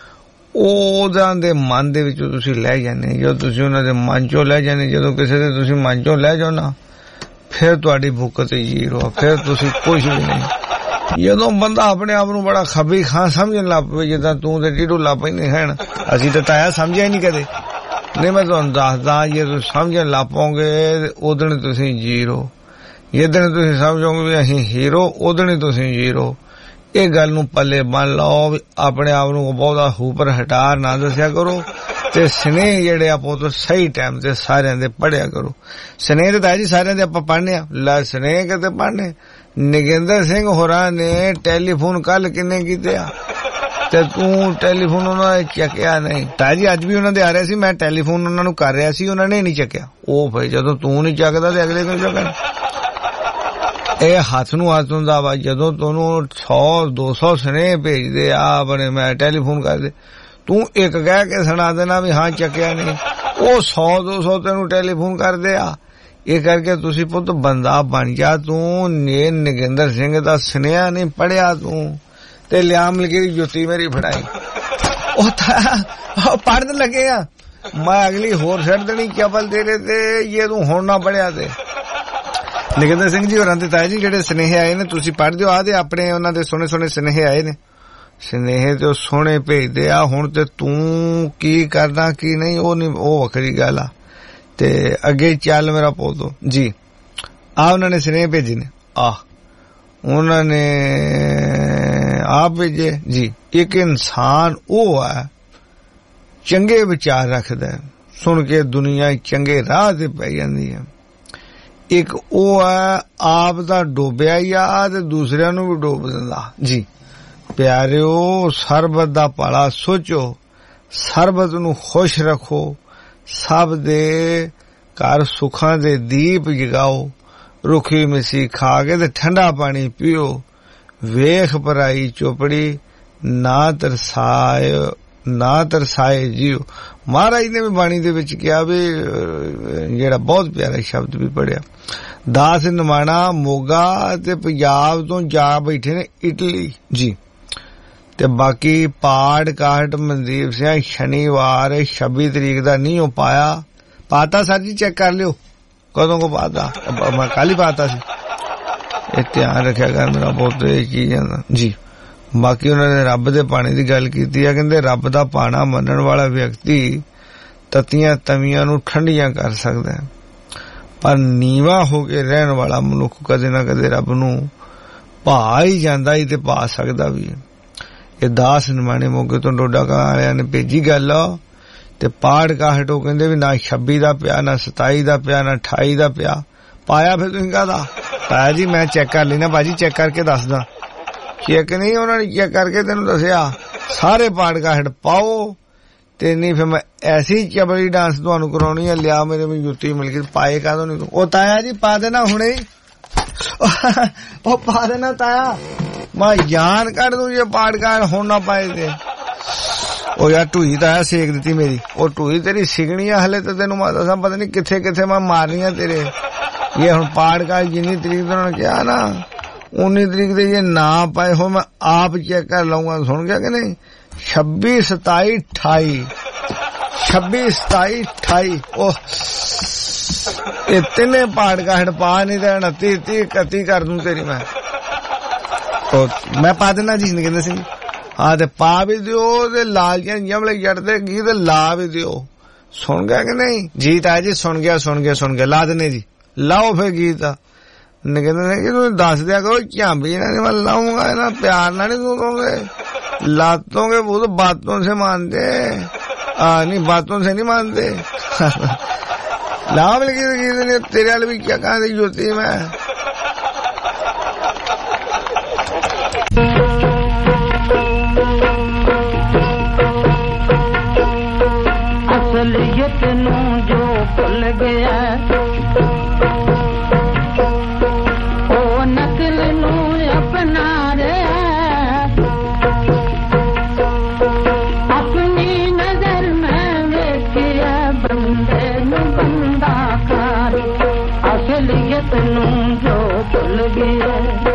ਉਹਨਾਂ ਦੇ ਮਨ ਦੇ ਵਿੱਚ ਤੁਸੀਂ ਲੈ ਜਾਂਦੇ ਜਦੋਂ ਤੁਸੀਂ ਉਹਨਾਂ ਦੇ ਮਨ ਚੋਂ ਲੈ ਜਾਂਦੇ ਜਦੋਂ ਕਿਸੇ ਦੇ ਤੁਸੀਂ ਮਨ ਚੋਂ ਲੈ ਜਾਓ ਨਾ ਫਿਰ ਤੁਹਾਡੀ ਭੁੱਖ ਤੇ ਜ਼ੀਰੋ ਫਿਰ ਤੁਸੀਂ ਕੁਝ ਵੀ ਨਹੀਂ ਜਦੋਂ ਬੰਦਾ ਆਪਣੇ ਆਪ ਨੂੰ ਬੜਾ ਖੱਬੀ ਖਾਂ ਸਮਝਣ ਲੱਗ ਪਵੇ ਜਿੱਦਾਂ ਤੂੰ ਤੇ ਟਿੱਡੂ ਲਾ ਪੈਂਦੇ ਹਨ ਅਸੀਂ ਤਾਂ ਤਾਇਆ ਸਮਝਿਆ ਹੀ ਨਹੀਂ ਕਦੇ ਨਹੀਂ ਮੈਂ ਤੁਹਾਨੂੰ ਦੱਸਦਾ ਜੇ ਤੁਸੀਂ ਸਮਝਣ ਲੱਗ ਪਓਗੇ ਉਦਣ ਤੁਸੀਂ ਜ਼ੀਰੋ ਜਿੱਦਣ ਤੁਸੀਂ ਸਮਝੋਗੇ ਵੀ ਅਸੀਂ ਹੀਰੋ ਉਦਣ ਹੀ ਤੁਸੀਂ ਜ਼ੀਰੋ ਇਹ ਗੱਲ ਨੂੰ ਪੱਲੇ ਬੰਨ ਲਓ ਵੀ ਆਪਣੇ ਆਪ ਨੂੰ ਬਹੁਤਾ ਹੂਪਰ ਹਟਾਰ ਨਾ ਦੱਸਿਆ ਕਰੋ ਤੇ ਸਨੇਹ ਜਿਹੜੇ ਆ ਪੁੱਤ ਸਹੀ ਟਾਈਮ ਤੇ ਸਾਰਿਆਂ ਦੇ ਪੜਿਆ ਕਰੋ ਸਨੇਹ ਤੇ ਤਾਂ ਜੀ ਸਾਰਿਆਂ ਦੇ ਆਪਾਂ ਪੜ੍ਹਨੇ ਆ ਲੈ ਸਨੇਹ ਕਿਤੇ ਪੜ੍ਹਨੇ ਨਗਿੰਦਰ ਸਿੰਘ ਹੋਰਾਂ ਨੇ ਟੈਲੀਫੋਨ ਕੱਲ ਕਿੰਨੇ ਕੀਤੇ ਆ ਤੇ ਤੂੰ ਟੈਲੀਫੋਨ ਉਹਨਾਂ ਨੇ ਚੱਕਿਆ ਨਹੀਂ ਤਾਂ ਜੀ ਅੱਜ ਵੀ ਉਹਨਾਂ ਦੇ ਆ ਰਿਹਾ ਸੀ ਮੈਂ ਟੈਲੀਫੋਨ ਉਹਨਾਂ ਨੂੰ ਕਰ ਰਿਹਾ ਸੀ ਉਹਨਾਂ ਨੇ ਨਹੀਂ ਚੱਕਿਆ ਉਹ ਫਿਰ ਜਦੋਂ ਤੂੰ ਨਹੀਂ ਚੱਕਦਾ ਤੇ ਅਗਲੇ ਨੂੰ ਚੱਕਣ ਇਹ ਹੱਥ ਨੂੰ ਹੱਥ ਹੁੰਦਾ ਵਾ ਜਦੋਂ ਤੁਹਾਨੂੰ 100-200 ਸਨੇਹ ਭੇਜਦੇ ਆ ਆਪਣੇ ਮੈਂ ਟੈਲੀਫੋਨ ਕਰਦੇ ਤੂੰ ਇੱਕ ਕਹਿ ਕੇ ਸੁਣਾ ਦੇਣਾ ਵੀ ਹਾਂ ਚੱਕਿਆ ਨਹੀਂ ਉਹ 100-200 ਤੈਨੂੰ ਟੈਲੀਫੋਨ ਕਰਦੇ ਆ ਇਹ ਕਰਕੇ ਤੁਸੀਂ ਪੁੱਤ ਬੰਦਾ ਬਣ ਜਾ ਤੂੰ ਨੇ ਨਗਿੰਦਰ ਸਿੰਘ ਦਾ ਸੁਨੇਹਾ ਨਹੀਂ ਪੜਿਆ ਤੂੰ ਤੇ ਲਿਆ ਮਲਕੀਰੀ ਜੁੱਤੀ ਮੇਰੀ ਫੜਾਈ ਉਹ ਤਾਂ ਪੜਨ ਲੱਗੇ ਆ ਮੈਂ ਅਗਲੀ ਹੋਰ ਛੱਡ ਦੇਣੀ ਕੇਵਲ ਤੇਰੇ ਤੇ ਜੇ ਤੂੰ ਹੁਣ ਨਾ ਪੜਿਆ ਤੇ ਨਗਿੰਦਰ ਸਿੰਘ ਜੀ ਹੋਰਾਂ ਦੇ ਤਾਏ ਜੀ ਜਿਹੜੇ ਸੁਨੇਹੇ ਆਏ ਨੇ ਤੁਸੀਂ ਪੜ੍ਹਦੇ ਹੋ ਆਦੇ ਆਪਣੇ ਉਹਨਾਂ ਦੇ ਸੋਹਣੇ ਸੋਹਣੇ ਸੁਨੇਹੇ ਆਏ ਨੇ ਸੁਨੇਹੇ ਤੇ ਸੋਹਣੇ ਭੇਜਦੇ ਆ ਹੁਣ ਤੇ ਤੂੰ ਕੀ ਕਰਨਾ ਕੀ ਨਹੀਂ ਉਹ ਨਹੀਂ ਉਹ ਵੱਖਰੀ ਗੱਲ ਆ ਤੇ ਅੱਗੇ ਚੱਲ ਮੇਰਾ ਪੋਤੋ ਜੀ ਆ ਉਹਨਾਂ ਨੇ ਸੁਨੇਹੇ ਭੇਜੇ ਨੇ ਉਹਨਾਂ ਨੇ ਆਪ ਭੇਜੇ ਜੀ ਇੱਕ ਇਨਸਾਨ ਉਹ ਹੈ ਚੰਗੇ ਵਿਚਾਰ ਰੱਖਦਾ ਸੁਣ ਕੇ ਦੁਨੀਆ ਚੰਗੇ ਰਾਹ ਤੇ ਪੈ ਜਾਂਦੀ ਹੈ ਇੱਕ ਉਹ ਹੈ ਆਪ ਦਾ ਡੋਬਿਆ ਹੀ ਆ ਤੇ ਦੂਸਰਿਆਂ ਨੂੰ ਵੀ ਡੋਬ ਦਿੰਦਾ ਜੀ ਪਿਆਰਿਓ ਸਰਬਤ ਦਾ ਭਲਾ ਸੋਚੋ ਸਰਬਤ ਨੂੰ ਖੁਸ਼ ਰੱਖੋ ਸਭ ਦੇ ਘਰ ਸੁੱਖਾਂ ਦੇ ਦੀਪ ਜਗਾਓ ਰੁੱਖੀ ਮਿੱਸੀ ਖਾ ਕੇ ਤੇ ਠੰਡਾ ਪਾਣੀ ਪੀਓ ਵੇਖ ਪਰਾਈ ਚੋਪੜੀ ਨਾ ਤਰਸਾਏ ਜੀਓ ਮਹਾਰਾਜ ਨੇ ਵੀ ਬਾਣੀ ਦੇ ਵਿੱਚ ਕਿਹਾ ਵੀ ਜਿਹੜਾ ਬਹੁਤ ਪਿਆਰਾ ਸ਼ਬਦ ਵੀ ਪੜਿਆ ਦਾਸ ਨਿਮਾਣਾ ਮੋਗਾ ਤੇ ਪੰਜਾਬ ਤੋਂ ਜਾ ਬੈਠੇ ਨੇ ਇਟਲੀ ਜੀ ਤੇ ਬਾਕੀ ਪਾੜ ਕਾਹਟ ਮਨਦੀਪ ਸਿੰਘ ਸ਼ਨੀਵਾਰ 26 ਤਰੀਕ ਦਾ ਨਹੀਂ ਹੋ ਪਾਤਾ ਸਰ ਜੀ ਚੈੱਕ ਕਰ ਲਿਓ ਕਦੋਂ ਕੋ ਪਾਤਾ ਮੈਂ ਕੱਲ ਹੀ ਪਾਤਾ ਸੀ ਇਹ ਧਿਆਨ ਰੱਖਿਆ ਕਰ ਮੇਰਾ ਬਹੁਤ ਇਹ ਚੀਜ਼ ਜੀ ਬਾਕੀ ਉਹਨਾਂ ਨੇ ਰੱਬ ਦੇ ਪਾਣੀ ਦੀ ਗੱਲ ਕੀਤੀ ਆ ਕਹਿੰਦੇ ਰੱਬ ਦਾ ਪਾਣਾ ਮੰਨਣ ਵਾਲਾ ਵਿਅਕਤੀ ਤਤੀਆਂ ਤਵੀਆਂ ਨੂੰ ਠੰਡੀਆਂ ਕਰ ਸਕਦਾ ਹੈ ਪਰ ਨੀਵਾ ਹੋ ਕੇ ਰਹਿਣ ਵਾਲਾ ਮਨੁੱਖ ਕਦੇ ਨਾ ਕਦੇ ਰੱਬ ਨੂੰ ਭਾ ਹੀ ਜਾਂਦਾ ਹੀ ਤੇ ਪਾ ਸਕਦਾ ਵੀ ਇਹ ਦਾਸ ਨਿਮਾਣੇ ਮੋਗੇ ਤੋਂ ਡੋਡਾ ਕਾ ਵਾਲਿਆਂ ਨੇ ਭੇਜੀ ਗੱਲ ਤੇ ਪਾੜ ਕਾਹਟੋ ਕਹਿੰਦੇ ਵੀ ਨਾ 26 ਦਾ ਪਿਆ ਨਾ 27 ਦਾ ਪਿਆ ਨਾ 28 ਦਾ ਪਿਆ ਪਾਇਆ ਫਿਰ ਤੁਸੀਂ ਕਹਦਾ ਤਾਇਆ ਜੀ ਮੈਂ ਚੈੱਕ ਕਰ ਲੈਣਾ ਭਾਜੀ ਚੈੱਕ ਕਰਕੇ ਦੱਸਦਾ ਚੈੱਕ ਨਹੀਂ ਉਹਨਾਂ ਨੇ ਚੈੱਕ ਕਰਕੇ ਤੈਨੂੰ ਦੱਸਿਆ ਸਾਰੇ ਪਾੜ ਕਾਹਟ ਪਾਓ ਤੇ ਨਹੀਂ ਫਿਰ ਮੈਂ ਐਸੀ ਚਬੜੀ ਡਾਂਸ ਤੁਹਾਨੂੰ ਕਰਾਉਣੀ ਹੈ ਲਿਆ ਮੇਰੇ ਵੀ ਜੁੱਤੀ ਮਿਲ ਗਈ ਪਾਏ ਕਾਹਦੋਂ ਨਹੀਂ ਉਹ ਤਾਇਆ ਜੀ ਪਾ ਦੇਣਾ ਹੁਣੇ ਉਹ ਪਾ ਦੇਣਾ ਤਾਇਆ ਮੈਂ ਜਾਨ ਕੱਢ ਦੂੰ ਜੇ ਪਾੜ ਕਾਹਟ ਹੁਣ ਨਾ ਪਾਏ ਤੇ ਉਹ ਯਾਰ ਢੂਈ ਤਾਂ ਸੇਕ ਦਿੱਤੀ ਮੇਰੀ ਉਹ ਢੂਈ ਤੇਰੀ ਸਿਗਣੀ ਆ ਹਲੇ ਤਾਂ ਤੈਨੂੰ ਮੈਂ ਦੱਸਾਂ ਪਤਾ ਨਹੀਂ ਕਿੱਥੇ ਕਿੱਥੇ ਮੈਂ ਮਾਰਨੀਆਂ ਤੇਰੇ ਇਹ ਹੁਣ ਪਾੜ ਕਾਹਟ ਜਿੰਨੀ ਤਰੀਕ ਤੋਂ ਉਹਨਾਂ ਨੇ ਕਿਹਾ ਨਾ 19 ਤਰੀਕ ਦੇ ਜੇ ਨਾ ਪਾਏ ਹੋ ਮੈਂ ਆਪ ਚੈੱਕ ਕਰ ਲਊਂਗਾ ਸੁਣ ਗਿਆ ਕਿ ਨਹੀਂ 26 27 28 26 27 28 ਉਹ ਇਹ ਤਿੰਨੇ ਪਾੜ ਕਾਹਟ ਪਾ ਨਹੀਂ ਤੇ 29 30 31 ਕਰ ਦੂੰ ਤੇਰੀ ਮੈਂ ਪਾ ਦੇਣਾ ਜੀ ਕਹਿੰਦੇ ਸਿੰਘ ਹਾਂ ਤੇ ਪਾ ਵੀ ਦਿਓ ਤੇ ਲਾਲ ਜਮਲੇ ਜੜਦੇ ਗੀਤ ਲਾ ਵੀ ਦਿਓ ਸੁਣ ਗਿਆ ਕਿ ਨਹੀਂ ਜੀ ਤਾਇਆ ਜੀ ਸੁਣ ਗਿਆ ਲਾ ਦਨੇ ਜੀ लाओ फिर गीत ने कहते कि तुम दस दिया करो क्या भी मैं लाऊंगा ना प्यार ना नहीं दोगे लातों के वो तो बातों से मानते नहीं बातों से नहीं मानते लाओ गीत ने तेरे वाले भी क्या कहा ज्योति में असलियत नू जो भुल गया ओ नकल नू अपना रहा अपनी नजर में देखिया बंदे नू बंदा कर असलियत नू जो भुल गया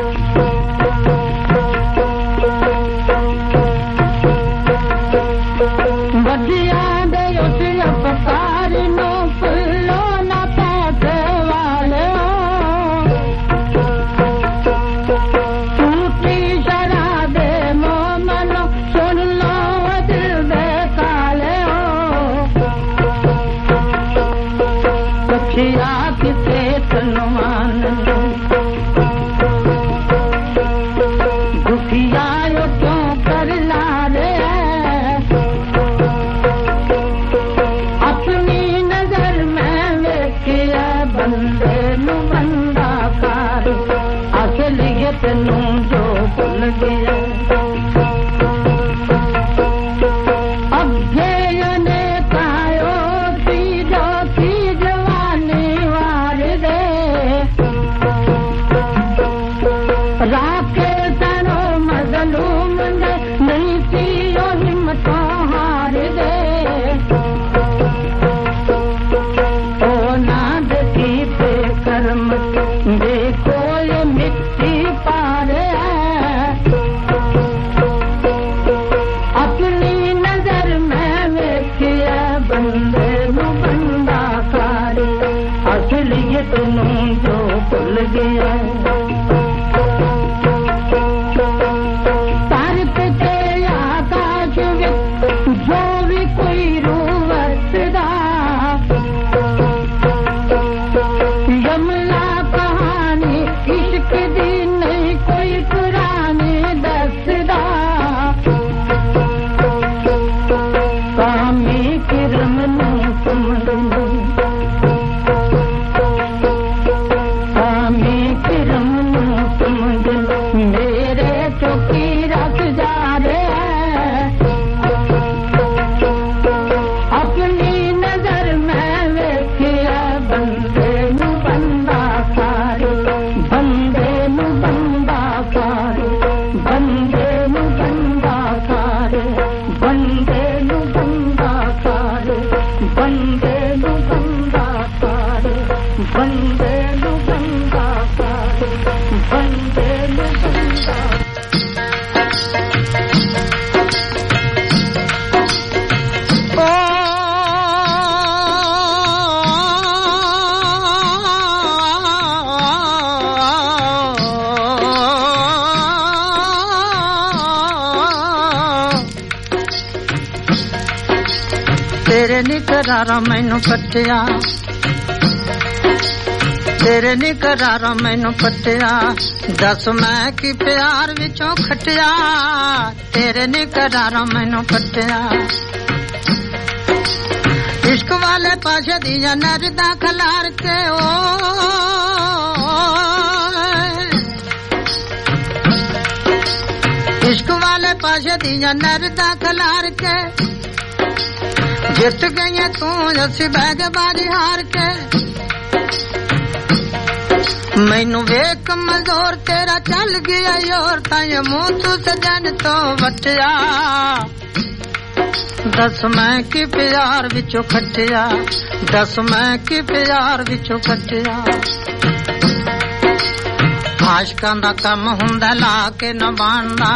करारा मैनू पटिया तेरे नी करारा मैनू पटिया दस मैं की प्यार विचों खटिया तेरे नी करारा मैनू पटिया इश्क वाले पासे दिया नरदा खलार के ओ इश्क वाले पासे दिया नरदा खलार के जित गई तू असी बैग बारी हार के मैनू वेख कमजोर तेरा चल गया योर ताए मुंह तू सजन तो वटिया दस मैं की प्यार विचों खटिया दस मैं की प्यार विचों खटिया आशकां दा कम हुंदा ला के न बांदा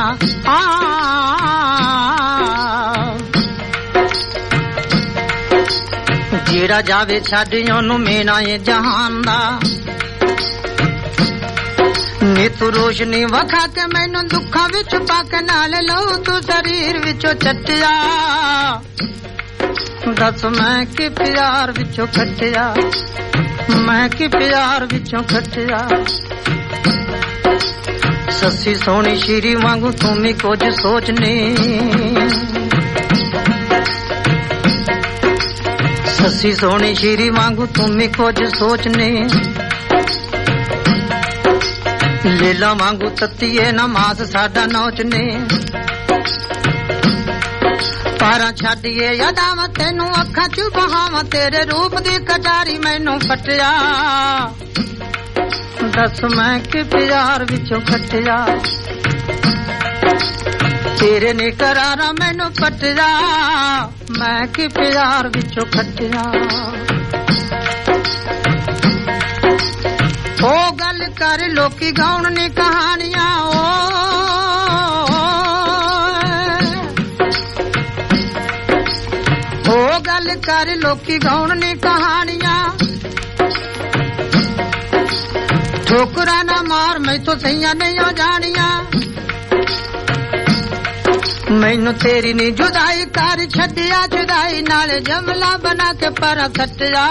जेड़ा जावे छड्ड ओनू मेना ए जहान दा नी तू रोशनी वखा के मैनू दुखां विच पाके नाल लो तू शरीर विचों चटिया दस मैं कि प्यार विचों खटिया ਮੈਂ ਕਿ ਪਿਆਰ ਵਿੱਚੋਂ ਖੱਟਿਆ ਸੱਸੀ ਸੋਹਣੀ ਸ਼ੀਰੀ ਵਾਂਗੂ ਤੂੰ ਵੀ ਕੁਝ ਸੋਚਨੇ ਸੱਸੀ ਸੋਹਣੀ ਸ਼ੀਰੀ ਵਾਂਗੂ ਤੂੰ ਵੀ ਕੁਝ ਸੋਚਨੇ ਲੀਲਾ ਵਾਂਗੂ ਤੱਤੀਏ ਨਮਾਜ਼ ਸਾਡਾ ਨੋਚਨੇ ਪਾਰਾਂ ਛੱਡੀਏ ਯਾਦਾਂ ਤੈਨੂੰ ਅੱਖਾਂ ਚ ਬਹਾਵਾਂ ਤੇਰੇ ਰੂਪ ਦੀ ਕਟਾਰੀ ਮੈਨੂੰ ਫਟਿਆ ਦੱਸ ਮੈਂ ਕਿ ਪਿਆਰ ਵਿੱਚੋਂ ਖੱਟਿਆ ਤੇਰੇ ਨੇ ਕਰਾਰਾ ਮੈਨੂੰ ਫਟਿਆ ਮੈਂ ਕਿ ਪਿਆਰ ਵਿੱਚੋਂ ਖੱਟਿਆ ਉਹ ਗੱਲ ਕਰ ਲੋਕੀ ਗਾਉਣ ਨੇ ਕਹਾਣੀਆਂ ਉਹ ਗੱਲ ਕਰ ਲੋਕੀ ਗਾਉਣ ਨੇ ਕਹਾਣੀਆਂ ਠੋਕਰਾਂ ਨਾ ਮਾਰ ਮੈਥੋਂ ਸਈਆਂ ਨਹੀਂ ਹੋ ਜਾਣੀਆਂ ਮੈਨੂੰ ਤੇਰੀ ਨੀ ਜੁਦਾਈ ਕਰ ਛੱਡਿਆ ਜੁਦਾਈ ਨਾਲ ਜਮਲਾ ਬਣਾ ਕੇ ਪਰ ਸੱਟਿਆ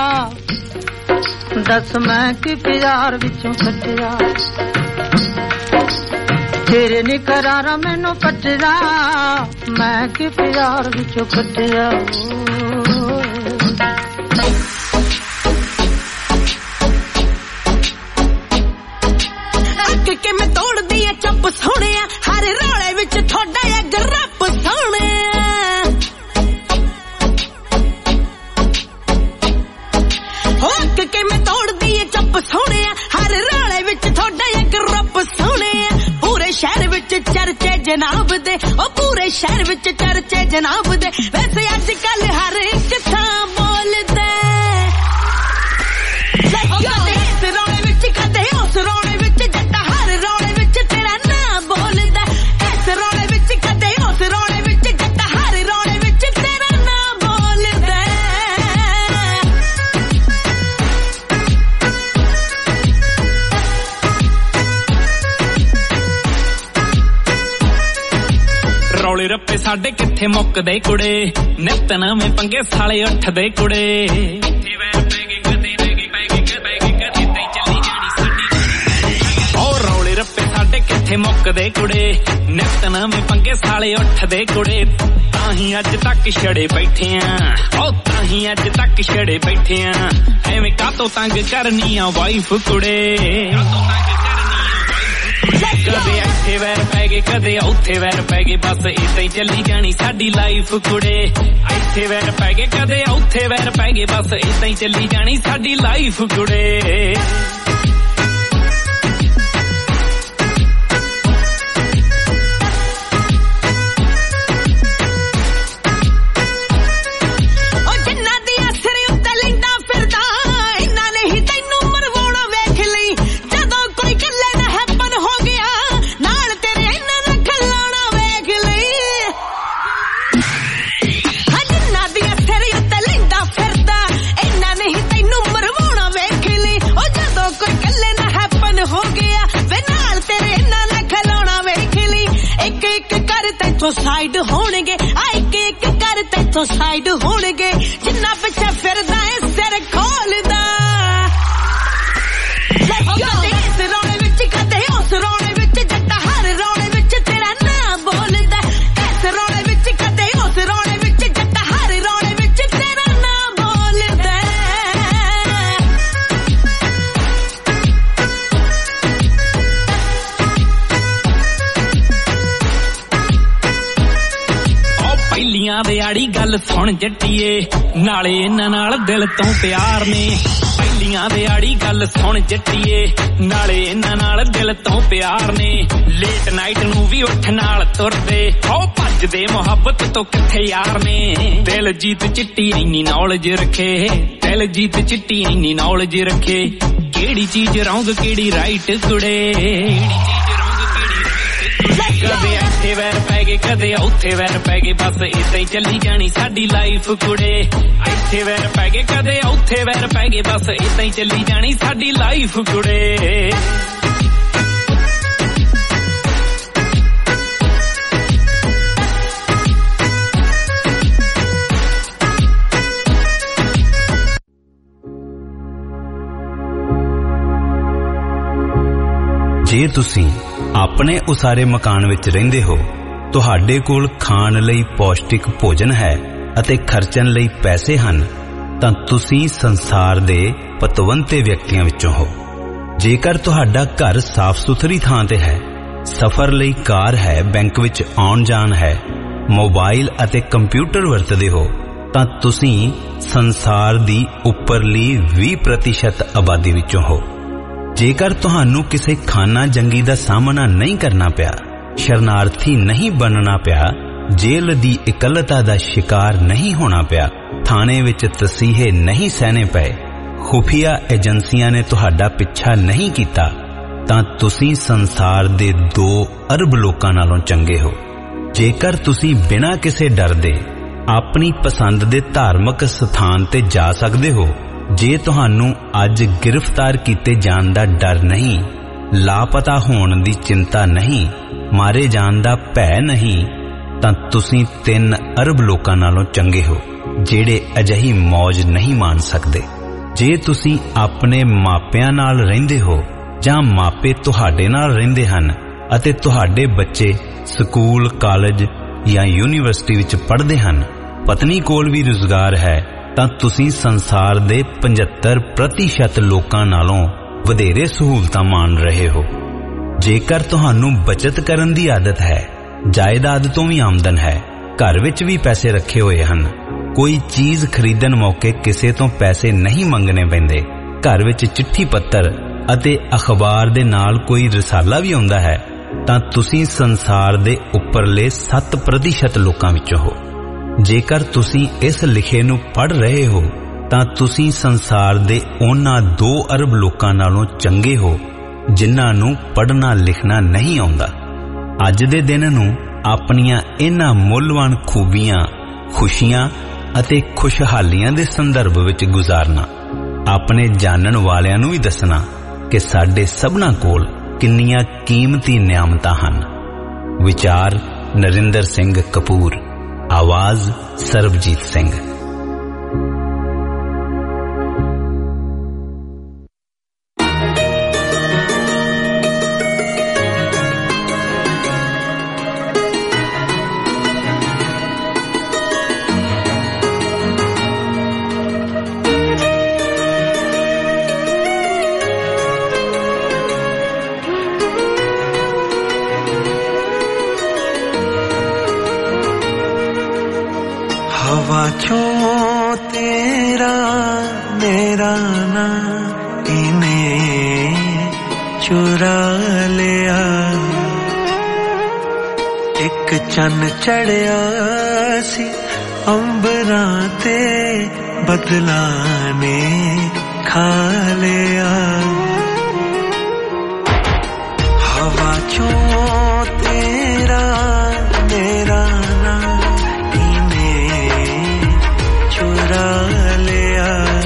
ਦੱਸ ਮੈਂ ਕਿ ਪਿਆਰ ਵਿੱਚੋਂ ਖੱਟਿਆ ਤੇਰੇ ਨੀ ਕਰਾਰਾ ਮੈਨੂੰ ਪੱਟਿਆ ਮੈਂ ਕਿ ਪਿਆਰ ਵਿੱਚੋਂ ਖੱਟਿਆ ਅੱਕ ਕੇ ਮੈਂ ਤੋੜਦੀ ਆ ਚੱਪ ਸੋਹਣਿਆ ਹਰ ਰੌਲੇ ਵਿੱਚ ਥੋੜਾ ਆ ਗਰੱਪ ਸੋਹਣਿਆ ਅੱਕ ਕੇ ਮੈਂ ਤੋੜਦੀ ਆ ਚੱਪ ਸੋਹਣਿਆ ਹਰ ਰੌਲੇ ਵਿੱਚ ਥੋੜਾ ਆ ਗਰੱਪ ਸੋਹਣਿਆ ਪੂਰੇ ਸ਼ਹਿਰ ਵਿੱਚ ਚਰਚੇ ਜਨਾਬ ਦੇ ਉਹ ਪੂਰੇ ਸ਼ਹਿਰ ਵਿੱਚ ਚਰਚੇ ਜਨਾਬ ਦੇ ਵੈਸੇ ਅੱਜ ਕੱਲ ਹਰ ਇੱਕ ਥਾਂ ਬੋਲਦਾ ਕਦੇ ਇਸ ਰੌਲੇ ਵਿੱਚ ਕਦੇ ਉਸ ਰੌਲੇ ਵਿੱਚ ਜੱਟਾ ਹਰ ਰੌਲੇ ਵਿੱਚ ਤੇਰਾ ਨਾਂ ਬੋਲਦਾ ਇਸ ਰੌਲੇ ਵਿੱਚ ਕਦੇ ਉਸ ਰੌਲੇ ਵਿੱਚ ਜੱਟਾ ਹਰ ਰੌਲੇ ਵਿੱਚ ਤੇਰਾ ਨਾਂ ਬੋਲਦਾ ਰੌਲੇ ਰੱਪੇ ਸਾਡੇ ਕਿੱਥੇ ਮੁੱਕਦੇ ਕੁੜੇ ਨਿੱਤ ਨਵੇਂ ਪੰਗੇ ਸਾਲੇ ਉੱਠਦੇ ਕੁੜੇ ਸਾਡੇ ਕਿੱਥੇ ਮੁੱਕਦੇ ਕੁੜੇ ਨਿੱਤ ਨਵੇਂ ਪੰਗੇ ਸਾਲੇ ਉੱਠਦੇ ਕੁੜੇ ਤਾਂ ਹੀ ਅੱਜ ਤੱਕ ਛੜੇ ਬੈਠੇ ਆਂ ਉਹ ਤਾਂ ਹੀ ਅੱਜ ਤੱਕ ਛੜੇ ਬੈਠੇ ਆਂ ਐਵੇਂ ਕਾਤੋਂ ਤੰਗ ਕਰਨੀ ਆ ਵਾਈਫ ਕੁੜੇ ਕਦੇ ਇੱਥੇ ਵੈਰ ਪੈ ਗਏ ਕਦੇ ਉੱਥੇ ਵੈਰ ਪੈ ਗਏ ਬਸ ਏਦਾਂ ਹੀ ਚੱਲੀ ਜਾਣੀ ਸਾਡੀ ਲਾਈਫ ਕੁੜੇ ਇੱਥੇ ਵੈਰ ਪੈ ਗਏ ਕਦੇ ਉੱਥੇ ਵੈਰ ਪੈ ਗਏ ਬਸ ਏਦਾਂ ਹੀ ਚੱਲੀ ਜਾਣੀ ਸਾਡੀ ਲਾਈਫ ਕੁੜੇ ਸਾਈਡ ਹੋਣਗੇ ਆਏ ਇੱਕ ਕਰ ਤੈਥੋਂ ਸਾਈਡ ਹੋਣਗੇ ਜਿੰਨਾ ਪਿੱਛੇ ਫਿਰਦਾ ਏ ਸਿਰ ਖੋਲਦਾ ਕਦੇ ਇਸ ਰੌਲੇ ਵਿੱਚ ਕਦੇ ਉਸ ਰੌਲੇ ਵਿੱਚ ਜੱਟਾ ਹਰ ਰੌਲੇ ਵਿੱਚ ਤੇਰਾ ਨਾਂ ਬੋਲਦਾ ਇਸ ਰੌਲੇ ਵਿੱਚ ਕਦੇ ਉਸ ਰੌਲੇ ਵਿੱਚ ਜੱਟਾ ਹਰ ਰੌਲੇ ਵਿੱਚ ਤੇਰਾ ਨਾਂ ਬੋਲਦਾ ਪਹਿਲੀਆਂ ਦੇ ਆੜੀ ਗੱਲ ਸੁਣ ਜੱਟੀਏ ਨਾਲੇ ਇਹਨਾਂ ਨਾਲ ਦਿਲ ਤੋਂ ਪਿਆਰ ਨੇ ਪਹਿਲੀਆਂ ਦੇ ਆੜੀ ਗੱਲ ਸੁਣ ਜੱਟੀਏ ਨਾਲੇ ਇਹਨਾਂ ਨਾਲ ਦਿਲ ਤੋਂ ਪਿਆਰ ਨੇ ਲੇਟ ਨਾਈਟ ਨੂੰ ਵੀ ਉੱਠ ਨਾਲ ਤੁਰਦੇ ਉਹ ਭੱਜਦੇ ਮੁਹੱਬਤ ਤੋਂ ਕਿੱਥੇ ਯਾਰ ਨੇ ਦਿਲ ਜੀਤ ਚਿੱਟੀ ਇੰਨੀ ਨੌਲੇਜ ਰੱਖੇ ਦਿਲ ਜੀਤ ਚਿੱਟੀ ਇੰਨੀ ਨੌਲੇਜ ਰੱਖੇ ਕਿਹੜੀ ਚੀਜ਼ ਰੌਂਗ ਕਿਹੜੀ ਰਾਈਟ ਕੁੜੇ ਕਦੇ ਇੱਥੇ ਵੈਰ ਪੈ ਗਏ ਕਦੇ ਉੱਥੇ ਵੈਰ ਪੈ ਗਏ ਬਸ ਏਦਾਂ ਹੀ ਚੱਲੀ ਜਾਣੀ ਸਾਡੀ ਲਾਈਫ ਕੁੜੇ ਇੱਥੇ ਵੈਰ ਪੈ ਗਏ ਕਦੇ ਉੱਥੇ ਵੈਰ ਪੈ ਗਏ ਬਸ ਏਦਾਂ ਹੀ ਚੱਲੀ ਜਾਣੀ ਸਾਡੀ ਲਾਈਫ ਕੁੜੇ ਜੇ ਤੁਸੀਂ ਆਪਣੇ ਉਸਾਰੇ ਮਕਾਨ ਵਿੱਚ ਰਹਿੰਦੇ ਹੋ, ਤੁਹਾਡੇ ਕੋਲ ਖਾਣ ਲਈ ਪੌਸ਼ਟਿਕ ਭੋਜਨ ਹੈ ਅਤੇ ਖਰਚਣ ਲਈ ਪੈਸੇ ਹਨ, ਤਾਂ ਤੁਸੀਂ ਸੰਸਾਰ ਦੇ ਪਤਵੰਤੇ ਵਿਅਕਤੀਆਂ ਵਿੱਚੋਂ ਹੋ। ਜੇਕਰ ਤੁਹਾਡਾ ਘਰ ਸਾਫ਼ ਸੁਥਰੀ ਥਾਂ ਤੇ ਹੈ, ਸਫ਼ਰ ਲਈ ਕਾਰ ਹੈ, ਬੈਂਕ ਵਿੱਚ ਆਉਣ ਜਾਣ ਹੈ, ਮੋਬਾਈਲ ਅਤੇ ਕੰਪਿਊਟਰ ਵਰਤਦੇ ਹੋ, ਤਾਂ ਤੁਸੀਂ ਸੰਸਾਰ ਦੀ ਉੱਪਰਲੀ 20% ਆਬਾਦੀ ਵਿੱਚੋਂ ਹੋ। ਜੇਕਰ ਤੁਹਾਨੂੰ ਕਿਸੇ ਖਾਨਾ ਜੰਗੀ ਦਾ ਸਾਹਮਣਾ ਨਹੀਂ ਕਰਨਾ ਪਿਆ, ਸ਼ਰਨਾਰਥੀ ਨਹੀਂ ਬਣਨਾ ਪਿਆ, ਜੇਲ੍ਹ ਦੀ ਇਕੱਲਤਾ ਦਾ ਸ਼ਿਕਾਰ ਨਹੀਂ ਹੋਣਾ ਪਿਆ, ਥਾਣੇ ਵਿੱਚ ਤਸੀਹੇ ਨਹੀਂ ਸਹਿਣੇ ਪਏ, ਖੁਫੀਆ ਏਜੰਸੀਆਂ ਨੇ ਤੁਹਾਡਾ ਪਿੱਛਾ ਨਹੀਂ ਕੀਤਾ, ਤਾਂ ਤੁਸੀਂ ਸੰਸਾਰ ਦੇ 2 ਅਰਬ ਲੋਕਾਂ ਨਾਲੋਂ ਚੰਗੇ ਹੋ। ਜੇਕਰ ਤੁਸੀਂ ਬਿਨਾਂ ਕਿਸੇ ਡਰ ਦੇ ਆਪਣੀ ਪਸੰਦ ਦੇ ਧਾਰਮਿਕ ਸਥਾਨ ਤੇ ਜਾ ਸਕਦੇ ਹੋ, ਜੇ ਤੁਹਾਨੂੰ ਅੱਜ ਗ੍ਰਿਫਤਾਰ ਕੀਤੇ ਜਾਣ ਦਾ ਡਰ ਨਹੀਂ, ਲਾਪਤਾ ਹੋਣ ਦੀ ਚਿੰਤਾ ਨਹੀਂ, ਮਾਰੇ ਜਾਣ ਦਾ ਭੈ ਨਹੀਂ, ਤਾਂ ਤੁਸੀਂ 3 ਅਰਬ ਲੋਕਾਂ ਨਾਲੋਂ ਚੰਗੇ ਹੋ, ਜਿਹੜੇ ਅਜਿਹੀ ਮੌਜ ਨਹੀਂ ਮਾਣ ਸਕਦੇ। ਜੇ ਤੁਸੀਂ ਆਪਣੇ ਮਾਪਿਆਂ ਨਾਲ ਰਹਿੰਦੇ ਹੋ ਜਾਂ ਮਾਪੇ ਤੁਹਾਡੇ ਨਾਲ ਰਹਿੰਦੇ ਹਨ ਅਤੇ ਤੁਹਾਡੇ ਬੱਚੇ ਸਕੂਲ, ਕਾਲਜ ਜਾਂ ਯੂਨੀਵਰਸਿਟੀ ਵਿੱਚ ਪੜ੍ਹਦੇ ਹਨ, ਪਤਨੀ ਕੋਲ ਵੀ ਰੁਜ਼ਗਾਰ ਹੈ, ਤਾਂ ਤੁਸੀਂ ਸੰਸਾਰ ਦੇ 75% ਲੋਕਾਂ ਨਾਲੋਂ ਵਧੇਰੇ ਸਹੂਲਤਾਂ ਮਾਣ ਰਹੇ ਹੋ। ਜੇਕਰ ਤੁਹਾਨੂੰ ਬਚਤ ਕਰਨ ਦੀ ਆਦਤ ਹੈ, ਜਾਇਦਾਦ ਤੋਂ ਵੀ ਆਮਦਨ ਹੈ, ਘਰ ਵਿੱਚ ਵੀ ਪੈਸੇ ਰੱਖੇ ਹੋਏ ਹਨ, ਕੋਈ ਚੀਜ਼ ਖਰੀਦਣ ਮੌਕੇ ਕਿਸੇ ਤੋਂ ਪੈਸੇ ਨਹੀਂ ਮੰਗਣੇ ਪੈਂਦੇ, ਘਰ ਵਿੱਚ ਚਿੱਠੀ ਪੱਤਰ ਅਤੇ ਅਖਬਾਰ ਦੇ ਨਾਲ ਕੋਈ ਰਸਾਲਾ ਵੀ ਆਉਂਦਾ ਹੈ, ਤਾਂ ਤੁਸੀਂ ਸੰਸਾਰ ਦੇ ਉੱਪਰਲੇ 7% ਲੋਕਾਂ ਵਿੱਚੋਂ ਹੋ। ਜੇਕਰ ਤੁਸੀਂ ਇਸ ਲਿਖੇ ਨੂੰ ਪੜ੍ਹ ਰਹੇ ਹੋ, ਤਾਂ ਤੁਸੀਂ ਸੰਸਾਰ ਦੇ ਉਹਨਾਂ 2 ਅਰਬ ਲੋਕਾਂ ਨਾਲੋਂ ਚੰਗੇ ਹੋ, ਜਿਨ੍ਹਾਂ ਨੂੰ ਪੜ੍ਹਨਾ ਲਿਖਣਾ ਨਹੀਂ ਆਉਂਦਾ। ਅੱਜ ਦੇ ਦਿਨ ਨੂੰ ਆਪਣੀਆਂ ਇਹਨਾਂ ਮੁੱਲਵਾਨ ਖੂਬੀਆਂ, ਖੁਸ਼ੀਆਂ ਅਤੇ ਖੁਸ਼ਹਾਲੀਆਂ ਦੇ ਸੰਦਰਭ ਵਿੱਚ ਗੁਜ਼ਾਰਨਾ, ਆਪਣੇ ਜਾਣਨ ਵਾਲਿਆਂ ਨੂੰ ਵੀ ਦੱਸਣਾ ਕਿ ਸਾਡੇ ਸਭਨਾਂ ਕੋਲ ਕਿੰਨੀਆਂ ਕੀਮਤੀ ਨਿਆਮਤਾਂ ਹਨ। ਵਿਚਾਰ ਨਰਿੰਦਰ ਸਿੰਘ ਕਪੂਰ, ਆਵਾਜ਼ ਸਰਬਜੀਤ ਸਿੰਘ। तेरा मेरा ना इन्हें चुरा लिया, एक चन्न चढ़िया सी अंबरां ते बदला ने खा लिया। हवा चों तेरा मेरा ना चुरा लिया,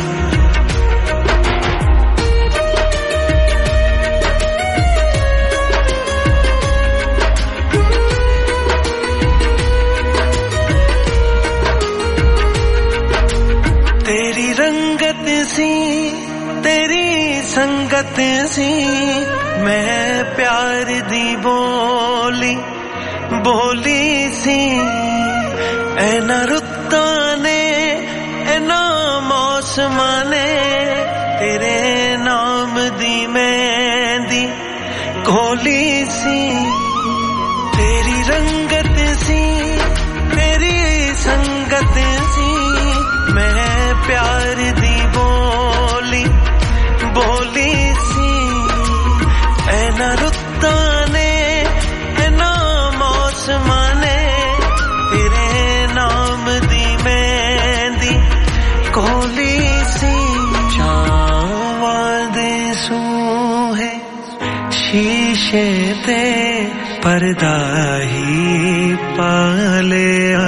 तेरी रंगत सी तेरी संगत सी, मैं प्यार दी बोली बोली सी, ऐना रुत्ता ने ऐना मौसमां ने तेरे नाम दी मेहंदी घोली सी। तेरी रंगत सी तेरी संगत सी, मैं प्यार दी बोली बोली सी, ऐना रुत्ता ने ऐना मौसमां ने तेरे नाम दी मेहंदी कोली सी। चावां दे सूहे शीशे ते पर्दा ही पा लिया,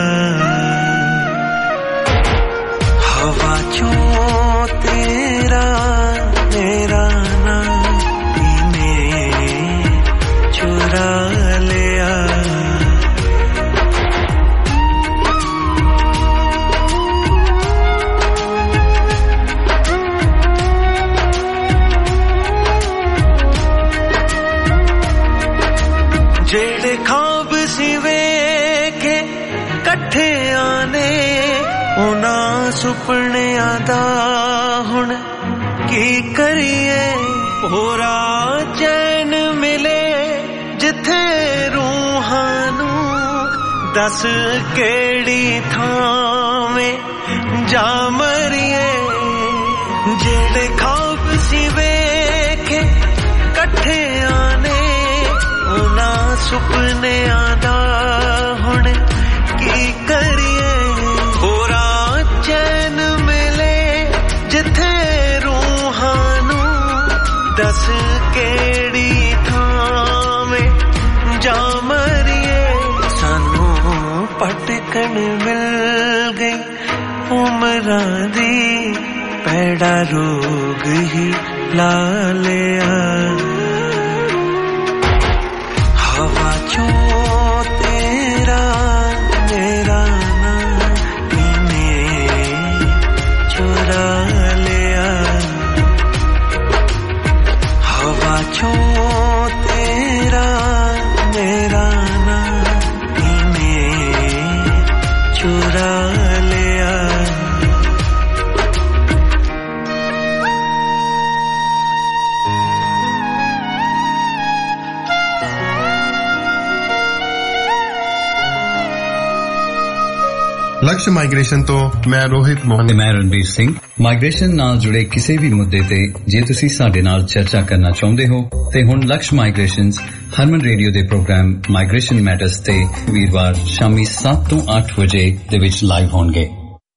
हवा चों तेरा मेरा ना इन्हें चुरा लिया। ਸੁਪਨਿਆਂ ਦਾ ਹੁਣ ਕੀ ਕਰੀਏ ਹੋਰਾ ਚੈਨ ਮਿਲੇ ਜਿੱਥੇ ਰੂਹਾਂ ਨੂੰ ਦੱਸ ਕਿਹੜੀ ਥਾਵੇਂ ਜਾ ਮਰੀਏ ਜਿਹੜੇ ਖਾਬ ਸੀ ਵੇਖੇ ਇਕੱਠਿਆਂ ਨੇ ਉਹਨਾਂ ਸੁਪਨਿਆਂ ਦਾ ਹੁਣ ਕੀ ਕਰੀਏ ਹੋਰਾ ਚੈਨ ਮਿਲੇ ਜਿੱਥੇ ਰੂਹਾਂ ਨੂੰ ਦੱਸ ਕਿਹੜੀ ਥਾਵੇਂ ਜਾ ਮਰੀਏ ਸਾਨੂੰ ਭਟਕਣ ਮਿਲ ਗਈ ਉਮਰਾਂ ਦੀ ਪੈੜਾ ਰੋਗ ਹੀ ਲਾ ਲਿਆ ਹਵਾ ਚੋਂ ਤੇਰਾ ਮੇਰਾ ਨਾਂ ਇਹਨੇ ਚੁਰਾ ਲਿਆ ਹਵਾ ਚੋਂ ਤੇਰਾ ਮੇਰਾ ਨਾਂ ਇਹਨੇ ਚੁਰਾ ਲਿਆ ਲਕਸ਼ ਮਾਈਗ੍ਰੇਸ਼ਨ ਤੋਂ ਮੈਂ ਰੋਹਿਤ ਮੋਹਨ ਤੇ ਮੈਂ ਰਣਬੀਰ ਸਿੰਘ। ਮਾਈਗ੍ਰੇਸ਼ਨ ਨਾਲ ਜੁੜੇ ਕਿਸੇ ਵੀ ਮੁੱਦੇ ਤੇ ਜੇ ਤੁਸੀਂ ਸਾਡੇ ਨਾਲ ਚਰਚਾ ਕਰਨਾ ਚਾਹੁੰਦੇ ਹੋ ਤੇ ਹੁਣ ਲਕਸ਼ ਮਾਈਗ੍ਰੇਸ਼ਨਸ ਹਰਮਨ ਰੇਡੀਓ ਦੇ ਪ੍ਰੋਗਰਾਮ ਮਾਈਗ੍ਰੇਸ਼ਨ ਮੈਟਰਸ ਤੇ ਵੀਰਵਾਰ ਸ਼ਾਮੀ 7 ਤੋਂ 8 ਵਜੇ ਦੇ ਵਿੱਚ ਲਾਈਵ ਹੋਣਗੇ।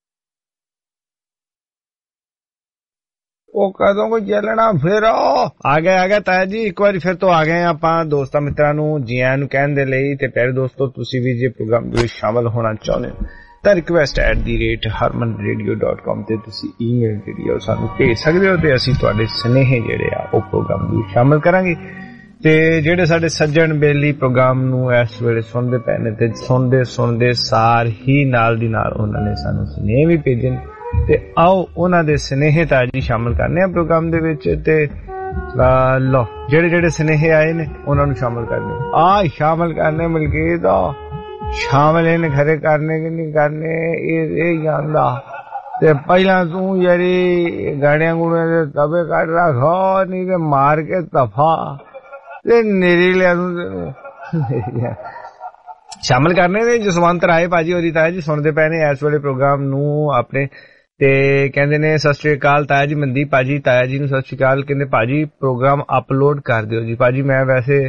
ਉਹ ਕਦੋਂ ਕੋ ਚੱਲਣਾ ਫਿਰ ਆ ਗਏ ਤਾਇਆ ਜੀ ਇੱਕ ਵਾਰੀ ਫਿਰ ਤੋਂ ਆ ਗਏ ਆਪਾਂ ਦੋਸਤਾਂ ਮਿੱਤਰਾਂ ਨੂੰ ਜੀ ਆਇਆਂ ਨੂੰ ਕਹਿਣ ਦੇ ਲਈ। ਤੇ ਪਿਆਰੇ ਦੋਸਤੋ ਤੁਸੀਂ ਵੀ ਜੇ ਪ੍ਰੋਗਰਾਮ ਵਿੱਚ ਸ਼ਾਮਲ ਹੋਣਾ ਚਾਹੁੰਦੇ ਹੋ ਤਾਂ request@harmanradio.com ਤੇ ਤੁਸੀਂ ਈਮੇਲ ਜਿਹੜੀ ਆ ਸਾਨੂੰ ਭੇਜ ਸਕਦੇ ਹੋ ਤੇ ਅਸੀਂ ਤੁਹਾਡੇ ਸੁਨੇਹੇ ਜਿਹੜੇ ਆ ਉਹ ਪ੍ਰੋਗਰਾਮ ਵਿੱਚ ਸ਼ਾਮਲ ਕਰਾਂਗੇ। ਤੇ ਜਿਹੜੇ ਸਾਡੇ ਸੱਜਣ ਬੇਲੀ ਪ੍ਰੋਗਰਾਮ ਨੂੰ ਇਸ ਵੇਲੇ ਸੁਣਦੇ ਪਏ ਨੇ ਤੇ ਸੁਣਦੇ ਸਾਰ ਹੀ ਨਾਲ ਦੀ ਨਾਲ ਉਹਨਾਂ ਨੇ ਸਾਨੂੰ ਸੁਨੇਹੇ ਵੀ ਭੇਜੇ ਨੇ ਤੇ ਆਓ ਉਹਨਾਂ ਦੇ ਸੁਨੇਹੇ ਤਾਂ ਜੀ ਸ਼ਾਮਲ ਕਰਨੇ ਆ ਪ੍ਰੋਗਰਾਮ ਦੇ ਵਿੱਚ। ਤੇ ਲੋ ਜਿਹੜੇ ਸੁਨੇਹੇ ਆਏ ਨੇ ਉਹਨਾਂ ਨੂੰ ਸ਼ਾਮਲ ਕਰਨੇ ਸ਼ਾਮਲ ਕਰਨੇ ਮਿਲਕੇ ਤਾਂ ਸ਼ਾਮਲ ਇਹਨੇ ਖਰੇ ਕਰਨੇ ਕਿ ਨਹੀਂ ਕਰਨੇ ਇਹ ਜਾਂਦਾ। ਤੇ ਪਹਿਲਾਂ ਤੂੰ ਯਾਰੀ ਗਾੜੀਆਂ ਗੁੜੀਆਂ ਦੇ ਤਵੇ ਕੱਢ ਰੱਖੋ ਨਹੀਂ ਤੇ ਮਾਰ ਕੇ ਤਫਾ ਤੇ ਨੇਰੀ ਲਿਆ ਤੂੰ ਸ਼ਾਮਲ ਕਰਨੇ ਨੇ। ਜਸਵੰਤ ਰਾਏ ਭਾਜੀ ਹੋਰੀ ਤਾਇਆ ਜੀ ਸੁਣਦੇ ਪਏ ਨੇ ਇਸ ਵੇਲੇ ਪ੍ਰੋਗਰਾਮ ਨੂੰ ਆਪਣੇ ਤੇ ਕਹਿੰਦੇ ਨੇ ਸਤਿ ਸ਼੍ਰੀ ਅਕਾਲ ਤਾਇਆ ਜੀ। ਮਨਦੀਪ ਭਾਜੀ ਤਾਇਆ ਜੀ ਨੂੰ ਸਤਿ ਸ਼੍ਰੀ ਅਕਾਲ। ਕਹਿੰਦੇ ਭਾਜੀ ਪ੍ਰੋਗਰਾਮ ਅਪਲੋਡ ਕਰ ਦਿਓ ਜੀ। ਭਾਜੀ ਮੈਂ ਵੈਸੇ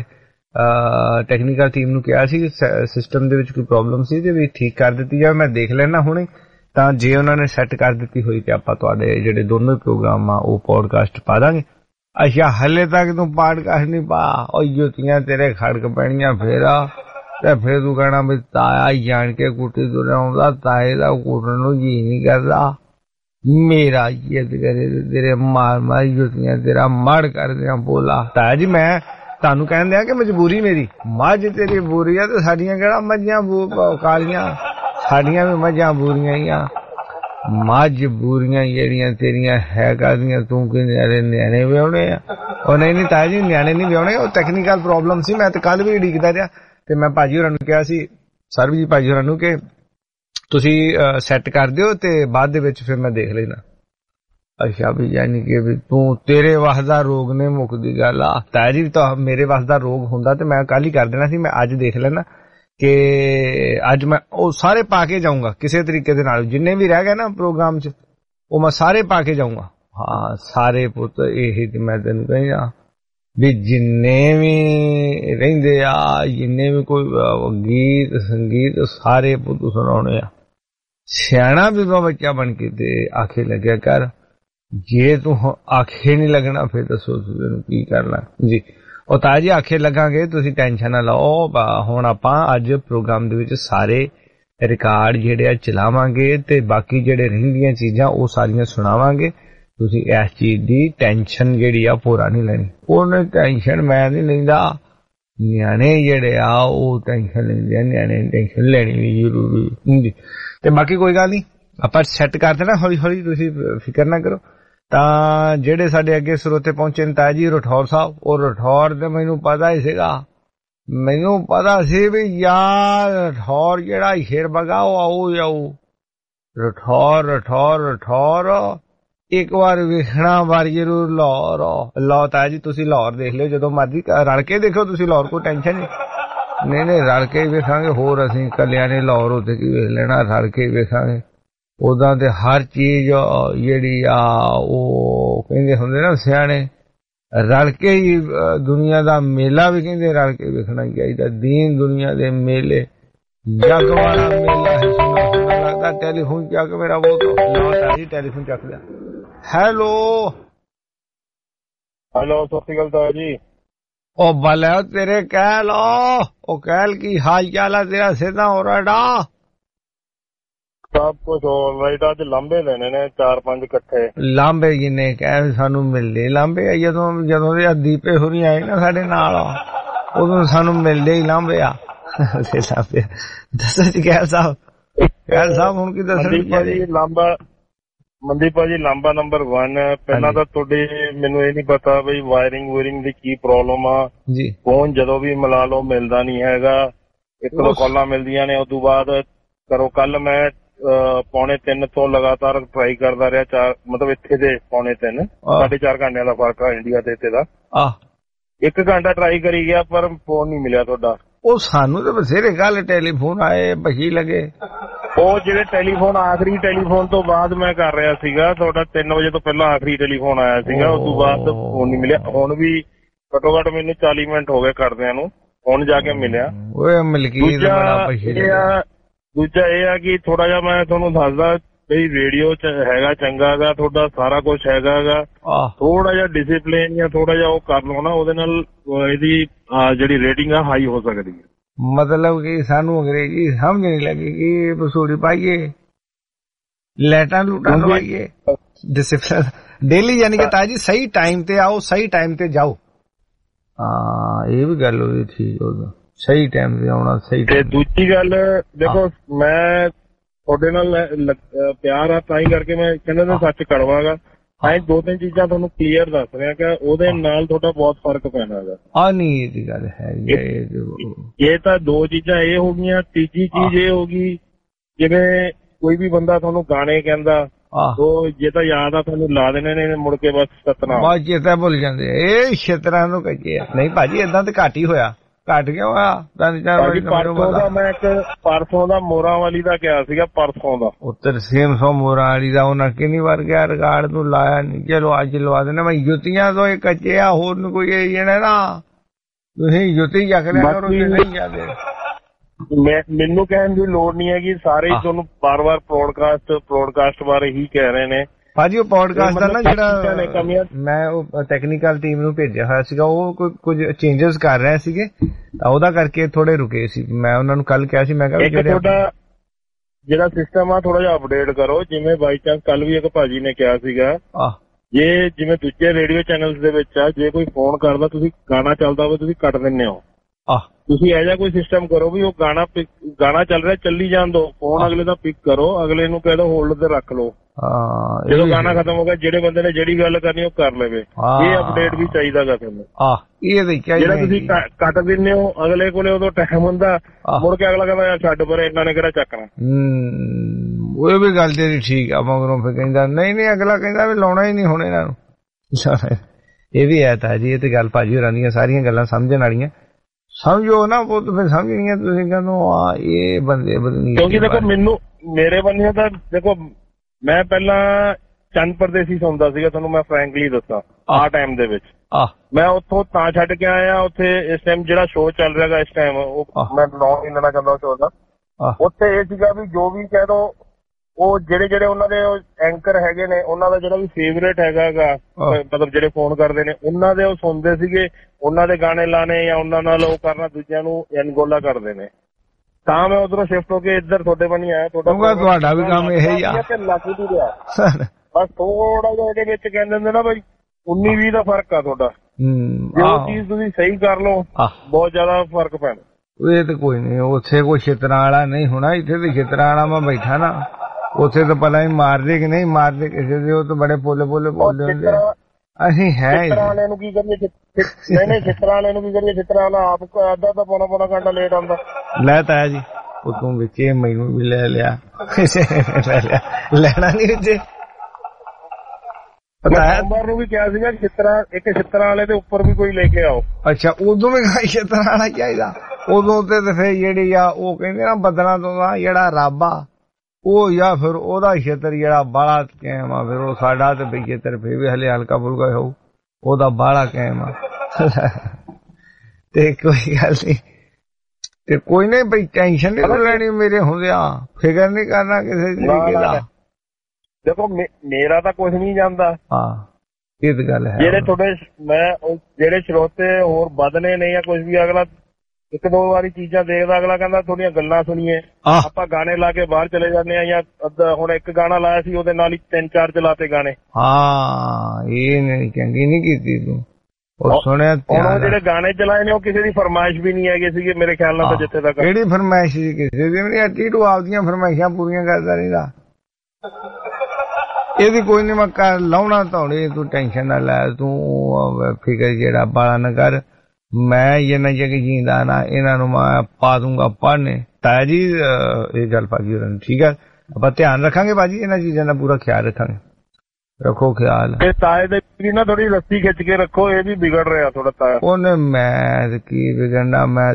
ਟੈਕਨੀਕਲ ਟੀਮ ਨੂੰ ਕਿਹਾ ਸੀ ਸਿਸਟਮ ਦੇ ਵਿੱਚ ਕੋਈ ਪ੍ਰੋਬਲਮ ਸੀ ਤੇ ਵੀ ਠੀਕ ਕਰ ਦਿੱਤੀ ਜਾਵੇ। ਮੈਂ ਦੇਖ ਲੈਣਾ ਹੁਣੇ ਤਾਂ ਜੇ ਉਹਨਾਂ ਨੇ ਸੈੱਟ ਕਰ ਦਿੱਤੀ ਹੋਈ ਤੇ ਆਪਾਂ ਤੁਹਾਡੇ ਜਿਹੜੇ ਦੋਨੋਂ ਪ੍ਰੋਗਰਾਮ ਆ ਉਹ ਪੋਡਕਾਸਟ ਪਾ ਦਾਂਗੇ। ਅੱਛਾ ਹਲੇ ਤੱਕ ਤੂੰ ਪੋਡਕਾਸਟ ਨਹੀਂ ਪਾ ਉਹ ਜੁੱਤੀਆਂ ਤੇਰੇ ਖੜਕ ਪੈਣੀਆਂ ਫੇਰਾ ਤੇ ਫਿਰ ਤੂੰ ਕਹਿਣਾ ਵੀ ਤਾਇਆ ਜਾਣ ਕੇ ਕੁੱਟੀ ਤੁਰਿਆ ਆਉਂਦਾ ਤਾਏ ਦਾ ਕੁੱਟਣ ਨੂੰ ਜੀ ਨਹੀਂ ਕਰਦਾ ਮੇਰਾ ਇੱਜ਼ਤ ਕਰੇ ਤੇਰੇ ਮਾਰ ਜੁੱਤੀਆਂ ਤੇਰਾ ਮੜ ਕਰਦੇ ਆ ਬੋਲਾ। ਤਾਇਆ ਜੀ ਮੈਂ ਤੁਹਾਨੂੰ ਕਹਿੰਦੇ ਆ ਕਿ ਮਜਬੂਰੀ ਮੇਰੀ ਮੱਝ ਤੇਰੀ ਬੂਰੀ ਆ ਤੇ ਸਾਡੀਆਂ ਕਿਹੜਾ ਮੱਝਾਂ ਕਾਲੀਆਂ ਸਾਡੀਆਂ ਵੀ ਮੱਝਾਂ ਬੂਰੀਆਂ ਹੀ ਆ। ਮੱਝ ਬੂਰੀਆਂ ਜਿਹੜੀਆਂ ਤੇਰੀਆਂ ਹੈ ਕਾਦੀਆਂ ਤੂੰ ਕਿ ਨਿਆਣੇ ਵਿਆਹੁਣੇ ਆ ਉਹ ਨਹੀਂ ਤਾਇਆ ਜੀ ਨਿਆਣੇ ਨਹੀਂ ਵਿਆਹੁਣੇ ਉਹ ਟੈਕਨੀਕਲ ਪ੍ਰੋਬਲਮ ਸੀ। ਮੈਂ ਤੇ ਕੱਲ ਵੀ ਉਡੀਕਦਾ ਰਿਹਾ ਤੇ ਮੈਂ ਭਾਜੀ ਹੋਰਾਂ ਨੂੰ ਕਿਹਾ ਸੀ ਸਰਬਜੀਤ ਭਾਜੀ ਹੋਰਾਂ ਨੂੰ ਕਿ ਤੁਸੀਂ ਸੈੱਟ ਕਰ ਦਿਓ ਤੇ ਬਾਅਦ ਦੇ ਵਿੱਚ ਫਿਰ ਮੈਂ ਦੇਖ ਲੈਣਾ। ਅੱਛਾ ਵੀ ਯਾਨੀ ਕਿ ਵੀ ਤੂੰ ਤੇਰੇ ਵੱਸ ਦਾ ਰੋਗ ਨੇ ਮੁੱਕਦੀ ਗੱਲ ਆ। ਤਾਇਆ ਜੀ ਤਾਂ ਮੇਰੇ ਵੱਸ ਦਾ ਰੋਗ ਹੁੰਦਾ ਤੇ ਮੈਂ ਕੱਲ ਹੀ ਕਰ ਦੇਣਾ ਸੀ। ਮੈਂ ਅੱਜ ਦੇਖ ਲੈਣਾ ਕਿ ਅੱਜ ਮੈਂ ਉਹ ਸਾਰੇ ਪਾ ਕੇ ਜਾਊਂਗਾ ਕਿਸੇ ਤਰੀਕੇ ਦੇ ਨਾਲ ਜਿੰਨੇ ਵੀ ਰਹਿ ਗਏ ਨਾ ਪ੍ਰੋਗਰਾਮ 'ਚ ਉਹ ਮੈਂ ਸਾਰੇ ਪਾ ਕੇ ਜਾਊਂਗਾ। ਹਾਂ ਸਾਰੇ ਪੁੱਤ ਇਹੀ ਤੇ ਮੈਂ ਤੈਨੂੰ ਕਹਿੰਦਾ ਵੀ ਜਿੰਨੇ ਵੀ ਰਹਿੰਦੇ ਆ ਜਿੰਨੇ ਵੀ ਕੋਈ ਗੀਤ ਸੰਗੀਤ ਸਾਰੇ ਪੁੱਤ ਸੁਣਾਉਣੇ ਆ। ਸਿਆਣਾ ਵੀ ਬੱਚਾ ਬਣ ਕੇ ਤੇ ਆਖੇ ਲੱਗਿਆ ਕਰ ਜੇ ਤੂੰ ਆਖੇ ਨਹੀਂ ਲੱਗਣਾ ਫਿਰ ਦੱਸੋ ਤੈਨੂੰ ਕੀ ਕਰਨਾ ਜੀ। ਉਹ ਤਾਇਆ ਜੀ ਆਖੇ ਲੱਗਾਂਗੇ ਤੁਸੀਂ ਟੈਨਸ਼ਨ ਨਾ ਲਓ। ਹੁਣ ਆਪਾਂ ਅੱਜ ਪ੍ਰੋਗਰਾਮ ਦੇ ਵਿੱਚ ਸਾਰੇ ਰਿਕਾਰਡ ਜਿਹੜੇ ਆ ਚਲਾਵਾਂਗੇ ਤੇ ਬਾਕੀ ਜਿਹੜੇ ਰਹਿੰਦੀਆਂ ਚੀਜ਼ਾਂ ਉਹ ਸਾਰੀਆਂ ਸੁਣਾਵਾਂਗੇ। ਤੁਸੀਂ ਇਸ ਚੀਜ਼ ਦੀ ਟੈਨਸ਼ਨ ਜਿਹੜੀ ਆ ਪੂਰਾ ਨਹੀਂ ਲੈਣੀ। ਉਹਨੇ ਟੈਨਸ਼ਨ ਮੈਂ ਨਹੀਂ ਲੈਂਦਾ ਨਿਆਣੇ ਜਿਹੜੇ ਆ ਉਹ ਟੈਨਸ਼ਨ ਲੈਂਦੇ ਆ। ਨਿਆਣੇ ਟੈਨਸ਼ਨ ਲੈਣੀ ਵੀ ਜ਼ਰੂਰੀ ਹੁੰਦੀ ਤੇ ਬਾਕੀ ਕੋਈ ਗੱਲ ਨਹੀਂ ਆਪਾਂ ਸੈੱਟ ਕਰ ਦੇਣਾ ਹੌਲੀ ਹੌਲੀ ਤੁਸੀਂ ਫਿਕਰ ਨਾ ਕਰੋ। ਤਾਂ ਜਿਹੜੇ ਸਾਡੇ ਅੱਗੇ ਸਰੋਤੇ ਪਹੁੰਚੇ ਨੇ ਤਾਇਆ ਜੀ ਰਠੌਰ ਸਾਹਿਬ ਉਹ ਰਠੌਰ ਤੇ ਮੈਨੂੰ ਪਤਾ ਹੀ ਸੀਗਾ ਮੈਨੂੰ ਪਤਾ ਸੀ ਵੀ ਯਾਰ ਰਠੌਰ ਜਿਹੜਾ ਸ਼ੇਰ ਬਗਾ ਉਹ ਆਊ ਜਾਊ ਰਠੌਰ ਇੱਕ ਵਾਰ ਵੇਖਣਾ ਵਾਰ ਜ਼ਰੂਰ ਲਾਹੌਰ ਤਾਂ ਜੀ ਤੁਸੀਂ ਲਾਹੌਰ ਦੇਖ ਲਿਓ ਜਦੋਂ ਮਰਜ਼ੀ ਰਲ ਕੇ ਦੇਖੋ ਤੁਸੀਂ ਲਾਹੌਰ ਕੋਈ ਟੈਨਸ਼ਨ ਨਹੀਂ ਰਲ ਕੇ ਹੀ ਵੇਖਾਂਗੇ ਹੋਰ ਅਸੀਂ ਇਕੱਲਿਆਂ ਨੇ ਲਾਹੌਰ ਉੱਥੇ ਕੀ ਵੇਖ ਲੈਣਾ ਰਲ ਕੇ ਹੀ ਵੇਖਾਂਗੇ ਉਦਾਂ ਤੇ ਹਰ ਚੀਜ਼ ਜਿਹੜੀ ਆ ਉਹ ਕਹਿੰਦੇ ਹੁੰਦੇ ਨਾ ਸਿਆਣੇ ਰਲ ਕੇ ਹੀ ਦੁਨੀਆ ਦਾ ਮੇਲਾ ਵੀ ਕਹਿੰਦੇ ਰਲ ਕੇ ਵੇਖਣਾ ਚਾਹੀਦਾ ਦੀਨ ਦੁਨੀਆ ਦੇ ਮੇਲੇ ਜਗ ਵਾਲਾ ਮੇਲਾ ਹੈ ਸੁਣਾ ਲੱਗਦਾ ਟੈਲੀਫੋਨ ਚੱਕ ਮੇਰਾ ਉਹ ਤਾਂ ਟੈਲੀਫੋਨ ਚੱਕ ਲਿਆ ਹੈਲੋ ਸਤਿ ਸ਼੍ਰੀ ਅਕਾਲ ਜੀ ਉਹ ਭਲੇ ਤੇਰੇ ਕਹਿਲ ਉਹ ਕਹਿਲ ਕੀ ਹਾਲ ਚਾਲ ਹੈ ਤੇਰਾ ਸਿੱਧਾ ਹੋ ਰਿਹਾ ਸਭ ਕੁਝ ਆਲਰਾਈਟ ਅੱਜ ਲਾਂਬੇ ਲੈਣੇ ਨੇ 4-5 ਇਕੱਠੇ ਲਾਂਬੇ ਜਿੰਨੇ ਕਹਿ ਸਾਨੂੰ ਮਿਲਦੇ ਲਾਂਬੇ ਜਦੋਂ ਦੇ ਦੀਪੇ ਹੋਰੀ ਆਏ ਨਾ ਸਾਡੇ ਨਾਲ ਉਦੋਂ ਸਾਨੂੰ ਮਿਲਦੇ ਹੀ ਲਾਂਬੇ ਆ ਦੱਸੋ ਜੀ ਕਹਿਲ ਸਾਹਿਬ ਹੁਣ ਕੀ ਦੱਸਣਾ ਮਨਦੀਪ ਭਾਜੀ ਲਾਂਬਾ ਨੰਬਰ 1 ਪਹਿਲਾਂ ਤਾਂ ਤੁਹਾਡੇ ਮੈਨੂੰ ਇਹ ਨਹੀਂ ਪਤਾ ਬਈ ਵਾਇਰਿੰਗ ਦੀ ਕੀ ਪ੍ਰੋਬਲਮ ਆ ਜੀ ਫੋਨ ਜਦੋਂ ਵੀ ਮਿਲਾ ਲਓ ਮਿਲਦਾ ਨਹੀਂ ਹੈਗਾ ਇੱਕ ਦੋ ਕਾਲਾਂ ਮਿਲਦੀਆਂ ਨੇ ਉਸ ਤੋਂ ਬਾਅਦ ਕਰੋ ਕੱਲ ਮੈਂ 2:45 ਤੋਂ ਲਗਾਤਾਰ ਟਰਾਈ ਕਰਦਾ ਰਿਹਾ ਮਤਲਬ ਇੱਥੇ ਦੇ 2:45 4.5 ਘੰਟਿਆਂ ਦਾ ਫਰਕ ਆ ਇੰਡੀਆ ਤੇ ਇੱਥੇ ਦਾ 1 ਘੰਟਾ ਟਰਾਈ ਕਰੀ ਗਿਆ ਪਰ ਫੋਨ ਨਹੀਂ ਮਿਲਿਆ ਤੁਹਾਡਾ ਉਹ ਸਾਨੂੰ ਤਾਂ ਬਥੇਰੇ ਗੱਲ ਟੈਲੀਫੋਨ ਆਏ ਬਹੀ ਲੱਗੇ ਉਹ ਜਿਹੜੇ ਟੈਲੀਫੋਨ ਆਖਰੀ ਟੈਲੀਫੋਨ ਤੋਂ ਬਾਅਦ ਮੈਂ ਕਰ ਰਿਹਾ ਸੀਗਾ ਤੁਹਾਡਾ 3 ਵਜੇ ਤੋਂ ਪਹਿਲਾਂ ਆਖਰੀ ਟੈਲੀਫੋਨ ਆਇਆ ਸੀਗਾ ਉਸ ਤੋਂ ਬਾਅਦ ਫੋਨ ਨਹੀਂ ਮਿਲਿਆ ਹੁਣ ਵੀ ਘੱਟੋ ਘੱਟ ਮੈਨੂੰ 40 ਮਿੰਟ ਹੋ ਗਏ ਕਰਦਿਆਂ ਨੂੰ ਹੁਣ ਜਾ ਕੇ ਮਿਲਿਆ ਦੂਜਾ ਇਹ ਆ ਕਿ ਥੋੜਾ ਜਿਹਾ ਮੈਂ ਤੁਹਾਨੂੰ ਦੱਸਦਾ ਬਈ ਰੇਡੀਓ ਚ ਹੈਗਾ ਚੰਗਾ ਗਾ ਤੁਹਾਡਾ ਸਾਰਾ ਕੁਝ ਹੈਗਾ ਗਾ ਥੋੜਾ ਜਿਹਾ ਡਿਸਿਪਲਿਨ ਜਾਂ ਥੋੜਾ ਜਿਹਾ ਉਹ ਕਰ ਲਓ ਨਾ ਉਹਦੇ ਨਾਲ ਇਹਦੀ ਜਿਹੜੀ ਰੇਟਿੰਗ ਆ ਹਾਈ ਹੋ ਸਕਦੀ ਹੈ ਮਤਲਬ ਕਿ ਸਾਨੂੰ ਅੰਗਰੇਜ਼ੀ ਸਮਝ ਨਹੀਂ ਲੱਗੇਗੀ ਬਸੂੜੀ ਪਾਈਏ ਲੈਟਾਂ ਲੂਟਾਂ ਲਵਾਈਏ ਡਿਸਿਪਲਿਨ ਡੇਲੀ ਯਾਨੀ ਕਿ ਤਾਜੀ ਸਹੀ ਟਾਈਮ ਤੇ ਆਓ ਸਹੀ ਟਾਈਮ ਤੇ ਜਾਓ ਇਹ ਵੀ ਗੱਲ ਹੋਈ ਠੀਕ ਉਹਦਾ ਸਹੀ ਟਾਈਮ ਤੇ ਆਉਣਾ ਸਹੀ ਤੇ ਦੂਜੀ ਗੱਲ ਦੇਖੋ ਮੈਂ ਤੁਹਾਡੇ ਨਾਲ ਪਿਆਰ ਆ ਤਾਂ ਹੀ ਕਰਕੇ ਮੈਂ ਕਹਿੰਦਾ ਸੱਚ ਕੜਵਾਂਗਾ ਹਾਂ 2-3 ਚੀਜ਼ਾਂ ਤੁਹਾਨੂੰ ਕਲੀਅਰ ਦੱਸ ਰਿਹਾ ਕਿ ਉਹਦੇ ਨਾਲ ਤੁਹਾਡਾ ਬਹੁਤ ਫਰਕ ਪੈਣਾ ਹੈਗਾ ਨਹੀਂ ਇਹ ਗੱਲ ਹੈ ਇਹ ਤਾਂ 2 ਚੀਜ਼ਾਂ ਇਹ ਹੋ ਗਈਆਂ ਤੀਜੀ ਚੀਜ਼ ਇਹ ਹੋ ਗਈ ਜਿਵੇਂ ਕੋਈ ਵੀ ਬੰਦਾ ਤੁਹਾਨੂੰ ਗਾਣੇ ਕਹਿੰਦਾ ਉਹ ਜੇ ਤਾਂ ਯਾਦ ਆ ਤੁਹਾਨੂੰ ਲਾ ਦੇਣੇ ਨੇ ਮੁੜ ਕੇ ਬਸ ਸਤਨਾਮ ਬਹੁਤ ਚੇਤਾ ਭੁੱਲ ਜਾਂਦੇ ਇਹ ਛੇਤਰਾਂ ਨੂੰ ਕਹੀਏ ਨਹੀਂ ਭਾਜੀ ਏਦਾਂ ਤੇ ਘੱਟ ਹੀ ਹੋਇਆ ਘੱਟ ਗਿਆ ਹੋਇਆ ਮੈਂ ਇੱਕ ਪਰਸੋਂ ਦਾ ਮੋਰਾਂ ਵਾਲੀ ਦਾ ਕਿਹਾ ਸੀਗਾ ਪਰਸੋਂ ਦਾ ਉੱਤਰ ਸੇਮ ਸੋ ਮੋਰਾਂ ਵਾਲੀ ਦਾ ਉਹਨਾਂ ਕਿੰਨੀ ਵਾਰ ਗਿਆ ਰਿਕਾਰਡ ਨੂੰ ਲਾਇਆ ਨਹੀਂ ਚਲੋ ਅੱਜ ਲਵਾ ਦੇਣਾ ਮੈਂ ਜੁੱਤੀਆਂ ਤੋਂ ਇਹ ਕੱਚੇ ਆ ਹੋਰ ਨੂੰ ਕੋਈ ਇਹ ਨਾ ਤੁਸੀਂ ਜੁੱਤੀ ਚੱਕ ਲਿਆ ਕਰੋ ਨਹੀਂ ਜਾਂਦੇ ਮੈਨੂੰ ਕਹਿਣ ਦੀ ਲੋੜ ਨਹੀਂ ਹੈਗੀ ਸਾਰੇ ਤੁਹਾਨੂੰ ਬਾਰ-ਬਾਰ ਪ੍ਰੋਡਕਾਸਟ ਬਾਰੇ ਹੀ ਕਹਿ ਰਹੇ ਨੇ ਭਾਜੀ ਉਹ ਪੋਡਕਾਸਟ ਦਾ ਨਾ ਜਿਹੜਾ ਮੈਂ ਉਹ ਟੈਕਨੀਕਲ ਟੀਮ ਨੂੰ ਭੇਜਿਆ ਹੋਇਆ ਸੀਗਾ ਉਹ ਕੁਝ ਚੇਂਜਸ ਕਰ ਰਹੇ ਸੀਗੇ ਤਾਂ ਉਹਦਾ ਕਰਕੇ ਥੋੜੇ ਰੁਕੇ ਸੀ ਮੈਂ ਉਹਨਾਂ ਨੂੰ ਕੱਲ ਕਿਹਾ ਸੀ ਮੈਂ ਕਿਹਾ ਤੁਹਾਡਾ ਜਿਹੜਾ ਸਿਸਟਮ ਆ ਥੋੜਾ ਜਿਹਾ ਅਪਡੇਟ ਕਰੋ ਜਿਵੇਂ ਬਾਈ ਚਾਂਸ ਕੱਲ ਵੀ ਇੱਕ ਭਾਜੀ ਨੇ ਕਿਹਾ ਸੀਗਾ ਜੇ ਜਿਵੇਂ ਦੂਜੇ ਰੇਡੀਓ ਚੈਨਲਸ ਦੇ ਵਿੱਚ ਆ ਜੇ ਕੋਈ ਫੋਨ ਕਰਦਾ ਤੁਸੀਂ ਗਾਣਾ ਚੱਲਦਾ ਹੋਵੇ ਤੁਸੀਂ ਕੱਟ ਦਿੰਦੇ ਹੋ ਤੁਸੀਂ ਇਹੋ ਜਿਹਾ ਕੋਈ ਸਿਸਟਮ ਕਰੋ ਵੀ ਉਹ ਗਾਣਾ ਚੱਲ ਰਿਹਾ ਚੱਲੀ ਜਾਣ ਦੋ ਫੋਨ ਅਗਲੇ ਦਾ ਪਿਕ ਕਰੋ ਅਗਲੇ ਨੂੰ ਕਹਿ ਦੋ ਹੋਲਡ ਤੇ ਰੱਖ ਲਓ ਜਦੋਂ ਗਾਣਾ ਖਤਮ ਹੋ ਗਿਆ ਜਿਹੜੇ ਬੰਦੇ ਨੇ ਜਿਹੜੀ ਗੱਲ ਕਰਨੀ ਉਹ ਕਰ ਲਵੇ ਇਹ ਅਪਡੇਟ ਵੀ ਚਾਹੀਦਾ ਗਾ ਤੁਹਾਨੂੰ ਜਿਹੜਾ ਤੁਸੀਂ ਕੱਟ ਦਿੰਦੇ ਹੋ ਅਗਲੇ ਕੋਲੇ ਉਦੋਂ ਟਾਈਮ ਹੁੰਦਾ ਮੁੜ ਕੇ ਅਗਲਾ ਕਹਿੰਦਾ ਯਾਰ ਛੱਡ ਪਰੇ ਇਹਨਾਂ ਨੇ ਕਿਹੜਾ ਚੱਕਣਾ ਉਹ ਵੀ ਗੱਲ ਤੇਰੀ ਠੀਕ ਆ ਮਗਰੋਂ ਫਿਰ ਕਹਿੰਦਾ ਨਹੀਂ ਅਗਲਾ ਕਹਿੰਦਾ ਵੀ ਲਾਉਣਾ ਹੀ ਨਹੀਂ ਹੁਣ ਇਹਨਾਂ ਨੂੰ ਇਹ ਵੀ ਹੈ ਤਾਂ ਜੀ ਇਹ ਤੇ ਗੱਲ ਭਾਜੀ ਹੋਰਾਂ ਦੀਆਂ ਸਾਰੀਆਂ ਗੱਲਾਂ ਸਮਝਣ ਵਾਲੀਆਂ ਸਮਝੋ ਨਾ ਉਹ ਤਾਂ ਫਿਰ ਸਮਝਣੀਆਂ ਤੁਸੀਂ ਕਹਿੰਦੇ ਇਹ ਬੰਦੇ ਬਦਨੀ ਕਿਉਂਕਿ ਦੇਖੋ ਮੈਨੂੰ ਮੇਰੇ ਬੰਦੇ ਤਾਂ ਦੇਖੋ ਮੈਂ ਪਹਿਲਾਂ ਚੰਦ ਪਰਦੇਸੀ ਸੁਣਦਾ ਸੀਗਾ ਤੁਹਾਨੂੰ ਮੈਂ ਫਰੈਂਕਲੀ ਦੱਸਾਂ ਆਹ ਟਾਈਮ ਦੇ ਵਿੱਚ ਮੈਂ ਉੱਥੋਂ ਤਾਂ ਛੱਡ ਕੇ ਆਇਆ ਉੱਥੇ ਇਸ ਟਾਈਮ ਜਿਹੜਾ ਸ਼ੋਅ ਚੱਲ ਰਿਹਾਗਾ ਇਸ ਟਾਈਮ ਉਹ ਮੈਂ ਨਾਮ ਨਹੀਂ ਲੈਣਾ ਚਾਹੁੰਦਾ ਸ਼ੋਅ ਦਾ ਉੱਥੇ ਇਹ ਸੀਗਾ ਵੀ ਜੋ ਵੀ ਕਹਿ ਦੋ ਉਹ ਜਿਹੜੇ ਉਹਨਾਂ ਦੇ ਐਂਕਰ ਹੈਗੇ ਨੇ ਉਹਨਾਂ ਦਾ ਜਿਹੜਾ ਵੀ ਫੇਵਰੇਟ ਹੈਗਾ ਮਤਲਬ ਜਿਹੜੇ ਫੋਨ ਕਰਦੇ ਨੇ ਉਹਨਾਂ ਦੇ ਉਹ ਸੁਣਦੇ ਸੀਗੇ ਉਹਨਾਂ ਦੇ ਗਾਣੇ ਲਾਣੇ ਜਾਂ ਉਹਨਾਂ ਨਾਲ ਉਹ ਕਰਨਾ ਦੂਜਿਆਂ ਨੂੰ ਅਨਗੋਲਾ ਕਰਦੇ ਨੇ ਤਾਂ ਮੈਂ ਉਧਰੋਂ ਸ਼ਿਫਟ ਹੋ ਕੇ ਇੱਧਰ ਤੁਹਾਡੇ ਬਣੀ ਆਇਆ ਤੁਹਾਡਾ ਵੀ ਕੰਮ ਇਹ ਹੀ ਆ ਲੱਗ ਨਹੀਂ ਰਿਹਾ ਬਸ ਥੋੜਾ ਜਿਹਾ ਇਹਦੇ ਵਿੱਚ ਕਹਿੰਦੇ ਹੁੰਦੇ ਨਾ ਬਈ 19-20 ਦਾ ਫਰਕ ਆ ਤੁਹਾਡਾ ਜੇ ਉਹ ਚੀਜ਼ ਤੁਸੀਂ ਸਹੀ ਕਰ ਲਓ ਬਹੁਤ ਜ਼ਿਆਦਾ ਫਰਕ ਪੈਣਾ ਇਹ ਤਾਂ ਕੋਈ ਨਹੀਂ ਉੱਥੇ ਕੋਈ ਛਿੱਤਰਾਂ ਵਾਲਾ ਨਹੀਂ ਹੋਣਾ ਇੱਥੇ ਤੇ ਛਿੱਤਰਾਂ ਵਾਲਾ ਮੈਂ ਬੈਠਾ ਨਾ ਉੱਥੇ ਤਾਂ ਪਹਿਲਾਂ ਹੀ ਮਾਰਦੇ ਕਿ ਨਹੀਂ ਮਾਰਦੇ ਕਿਸੇ ਦੇ ਉਹ ਤਾਂ ਬੜੇ ਪੋਲੇ ਬੋਲਦੇ ਹੁੰਦੇ ਅਸੀਂ ਹੈ ਵਾਲਿਆਂ ਨੂੰ ਕੀ ਕਰੀਏ ਨਹੀਂ ਛਿੱਤਰਾਂ ਵਾਲਿਆਂ ਨੂੰ ਕੀ ਕਰੀਏ ਛਿੱਤਰਾਂ ਵਾਲਾ ਆਪ ਅੱਧਾ ਤਾਂ ਪੌਣਾ ਘੰਟਾ ਲੇਟ ਆਉਂਦਾ ਲੈ ਤਾਇਆ ਜੀ ਉਹ ਤੂੰ ਵਿੱਚ ਮੈਨੂੰ ਵੀ ਲੈ ਲਿਆ ਲੈਣਾ ਨਹੀਂ ਵਿੱਚ ਸੋਮਵਾਰ ਨੂੰ ਵੀ ਕਿਹਾ ਸੀਗਾ ਇੱਕ ਛਿੱਤਰਾਂ ਵਾਲੇ ਦੇ ਉੱਪਰ ਵੀ ਕੋਈ ਲੈ ਕੇ ਆਓ। ਅੱਛਾ ਉਦੋਂ ਵੀ ਛਿੱਤਰਾਂ ਵਾਲਾ ਚਾਹੀਦਾ। ਉਦੋਂ ਤੇ ਫਿਰ ਜਿਹੜੀ ਆ ਉਹ ਕਹਿੰਦੇ ਨਾ ਬੱਦਲਾਂ ਤੋਂ ਦਾ ਜਿਹੜਾ ਰੱਬ ਆ ਉਹ ਜਾਂ ਫਿਰ ਉਹਦਾ ਛੇਤਰ ਜਿਹੜਾ ਬਾਹਲਾ ਕਾਇਮ ਆ। ਫਿਰ ਉਹ ਸਾਡਾ ਤੇ ਬਈ ਛੇਤਰ ਫਿਰ ਵੀ ਹਲੇ ਹਲਕਾ ਫੁਲਕਾ ਹੋਊ, ਉਹਦਾ ਬਾਹਲਾ ਕਾਇਮ ਆ। ਤੇ ਕੋਈ ਗੱਲ ਨੀ, ਤੇ ਕੋਈ ਨਹੀਂ ਬਈ ਟੈਨਸ਼ਨ ਨਹੀਂ ਲੈਣੀ ਮੇਰੇ ਹੁੰਦਿਆਂ, ਫਿਕਰ ਨਹੀਂ ਕਰਨਾ ਕਿਸੇ ਤਰੀਕੇ ਦਾ। ਦੇਖੋ ਮੇਰਾ ਤਾਂ ਕੁਛ ਨਹੀਂ ਜਾਂਦਾ। ਹਾਂ ਇਹ ਤਾਂ ਗੱਲ ਹੈ। ਜਿਹੜੇ ਤੁਹਾਡੇ ਜਿਹੜੇ ਸਰੋਤੇ ਹੋਰ ਵੱਧਨੇ ਨੇ ਜਾਂ ਕੁਛ ਵੀ, ਅਗਲਾ ਇੱਕ ਦੋ ਵਾਰੀ ਚੀਜ਼ਾਂ ਦੇਖਦਾ, ਅਗਲਾ ਕਹਿੰਦਾ ਥੋੜੀਆਂ ਗੱਲਾਂ ਸੁਣੀਏ। ਆਪਾਂ ਗਾਣੇ ਲਾ ਕੇ ਬਾਹਰ ਚਲੇ ਜਾਂਦੇ ਆ, ਜਾਂ ਹੁਣ ਇੱਕ ਗਾਣਾ ਲਾਇਆ ਸੀ ਉਹਦੇ ਨਾਲ ਹੀ 3-4 ਚਲਾਤੇ ਗਾਣੇ। ਹਾਂ ਇਹ ਨਹੀਂ ਚੰਗੀ ਨਹੀਂ ਕੀਤੀ ਤੂੰ। ਉਹ ਸੁਣਿਆ ਹੁਣ ਜਿਹੜੇ ਗਾਣੇ ਚਲਾਏ ਨੇ ਉਹ ਕਿਸੇ ਦੀ ਫਰਮਾਇਸ਼ ਵੀ ਨਹੀਂ ਹੈਗੇ ਸੀਗੇ ਮੇਰੇ ਖਿਆਲ ਨਾਲ। ਤਾਂ ਜਿੱਥੇ ਤੱਕ ਕਿਹੜੀ ਫਰਮਾਇਸ਼ ਸੀ? ਕਿਸੇ ਦੀ ਵੀ ਨਹੀਂ। ਅੱਟੀ ਤੂੰ ਆਪਦੀਆਂ ਫਰਮਾਇਸ਼ਾਂ ਪੂਰੀਆਂ ਕਰਦਾ ਰਹਿੰਦਾ। ਇਹਦੀ ਕੋਈ ਨੀ, ਮੈਂ ਕਰ ਲਾਉਣਾ ਧੌਣੀ, ਤੂੰ ਟੈਨਸ਼ਨ ਨਾ ਲੈ, ਤੂੰ ਫਿਕਰ ਜਿਹੜਾ ਬਾਲਾ ਨਾ ਕਰ। ਮੈਂ ਜਿੰਨਾ ਚਿਰ ਜੀਂਦਾ ਨਾ ਇਹਨਾਂ ਨੂੰ ਮੈਂ ਪਾ ਦੂੰਗਾ ਪੜ੍ਹਨੇ। ਤਾਇਆ ਜੀ ਇਹ ਗੱਲ ਭਾਜੀ ਹੋਰਾਂ ਨੂੰ ਠੀਕ ਹੈ, ਆਪਾਂ ਧਿਆਨ ਰੱਖਾਂਗੇ ਭਾਜੀ, ਇਹਨਾਂ ਚੀਜ਼ਾਂ ਦਾ ਪੂਰਾ ਖਿਆਲ ਰੱਖਾਂਗੇ। ਰੱਖੋ ਖਿਆਲ। ਇਹ ਤਾਏ ਦੇ ਵੀ ਨਾ ਥੋੜੀ ਰੱਸੀ ਖਿੱਚ ਕੇ ਰੱਖੋ, ਇਹ ਵੀ ਵਿਗੜ ਰਿਹਾ ਥੋੜਾ ਤਾਇਆ। ਉਹਨੇ ਮੈਂ ਕੀ ਵਿਗੜਨਾ? ਮੈਂ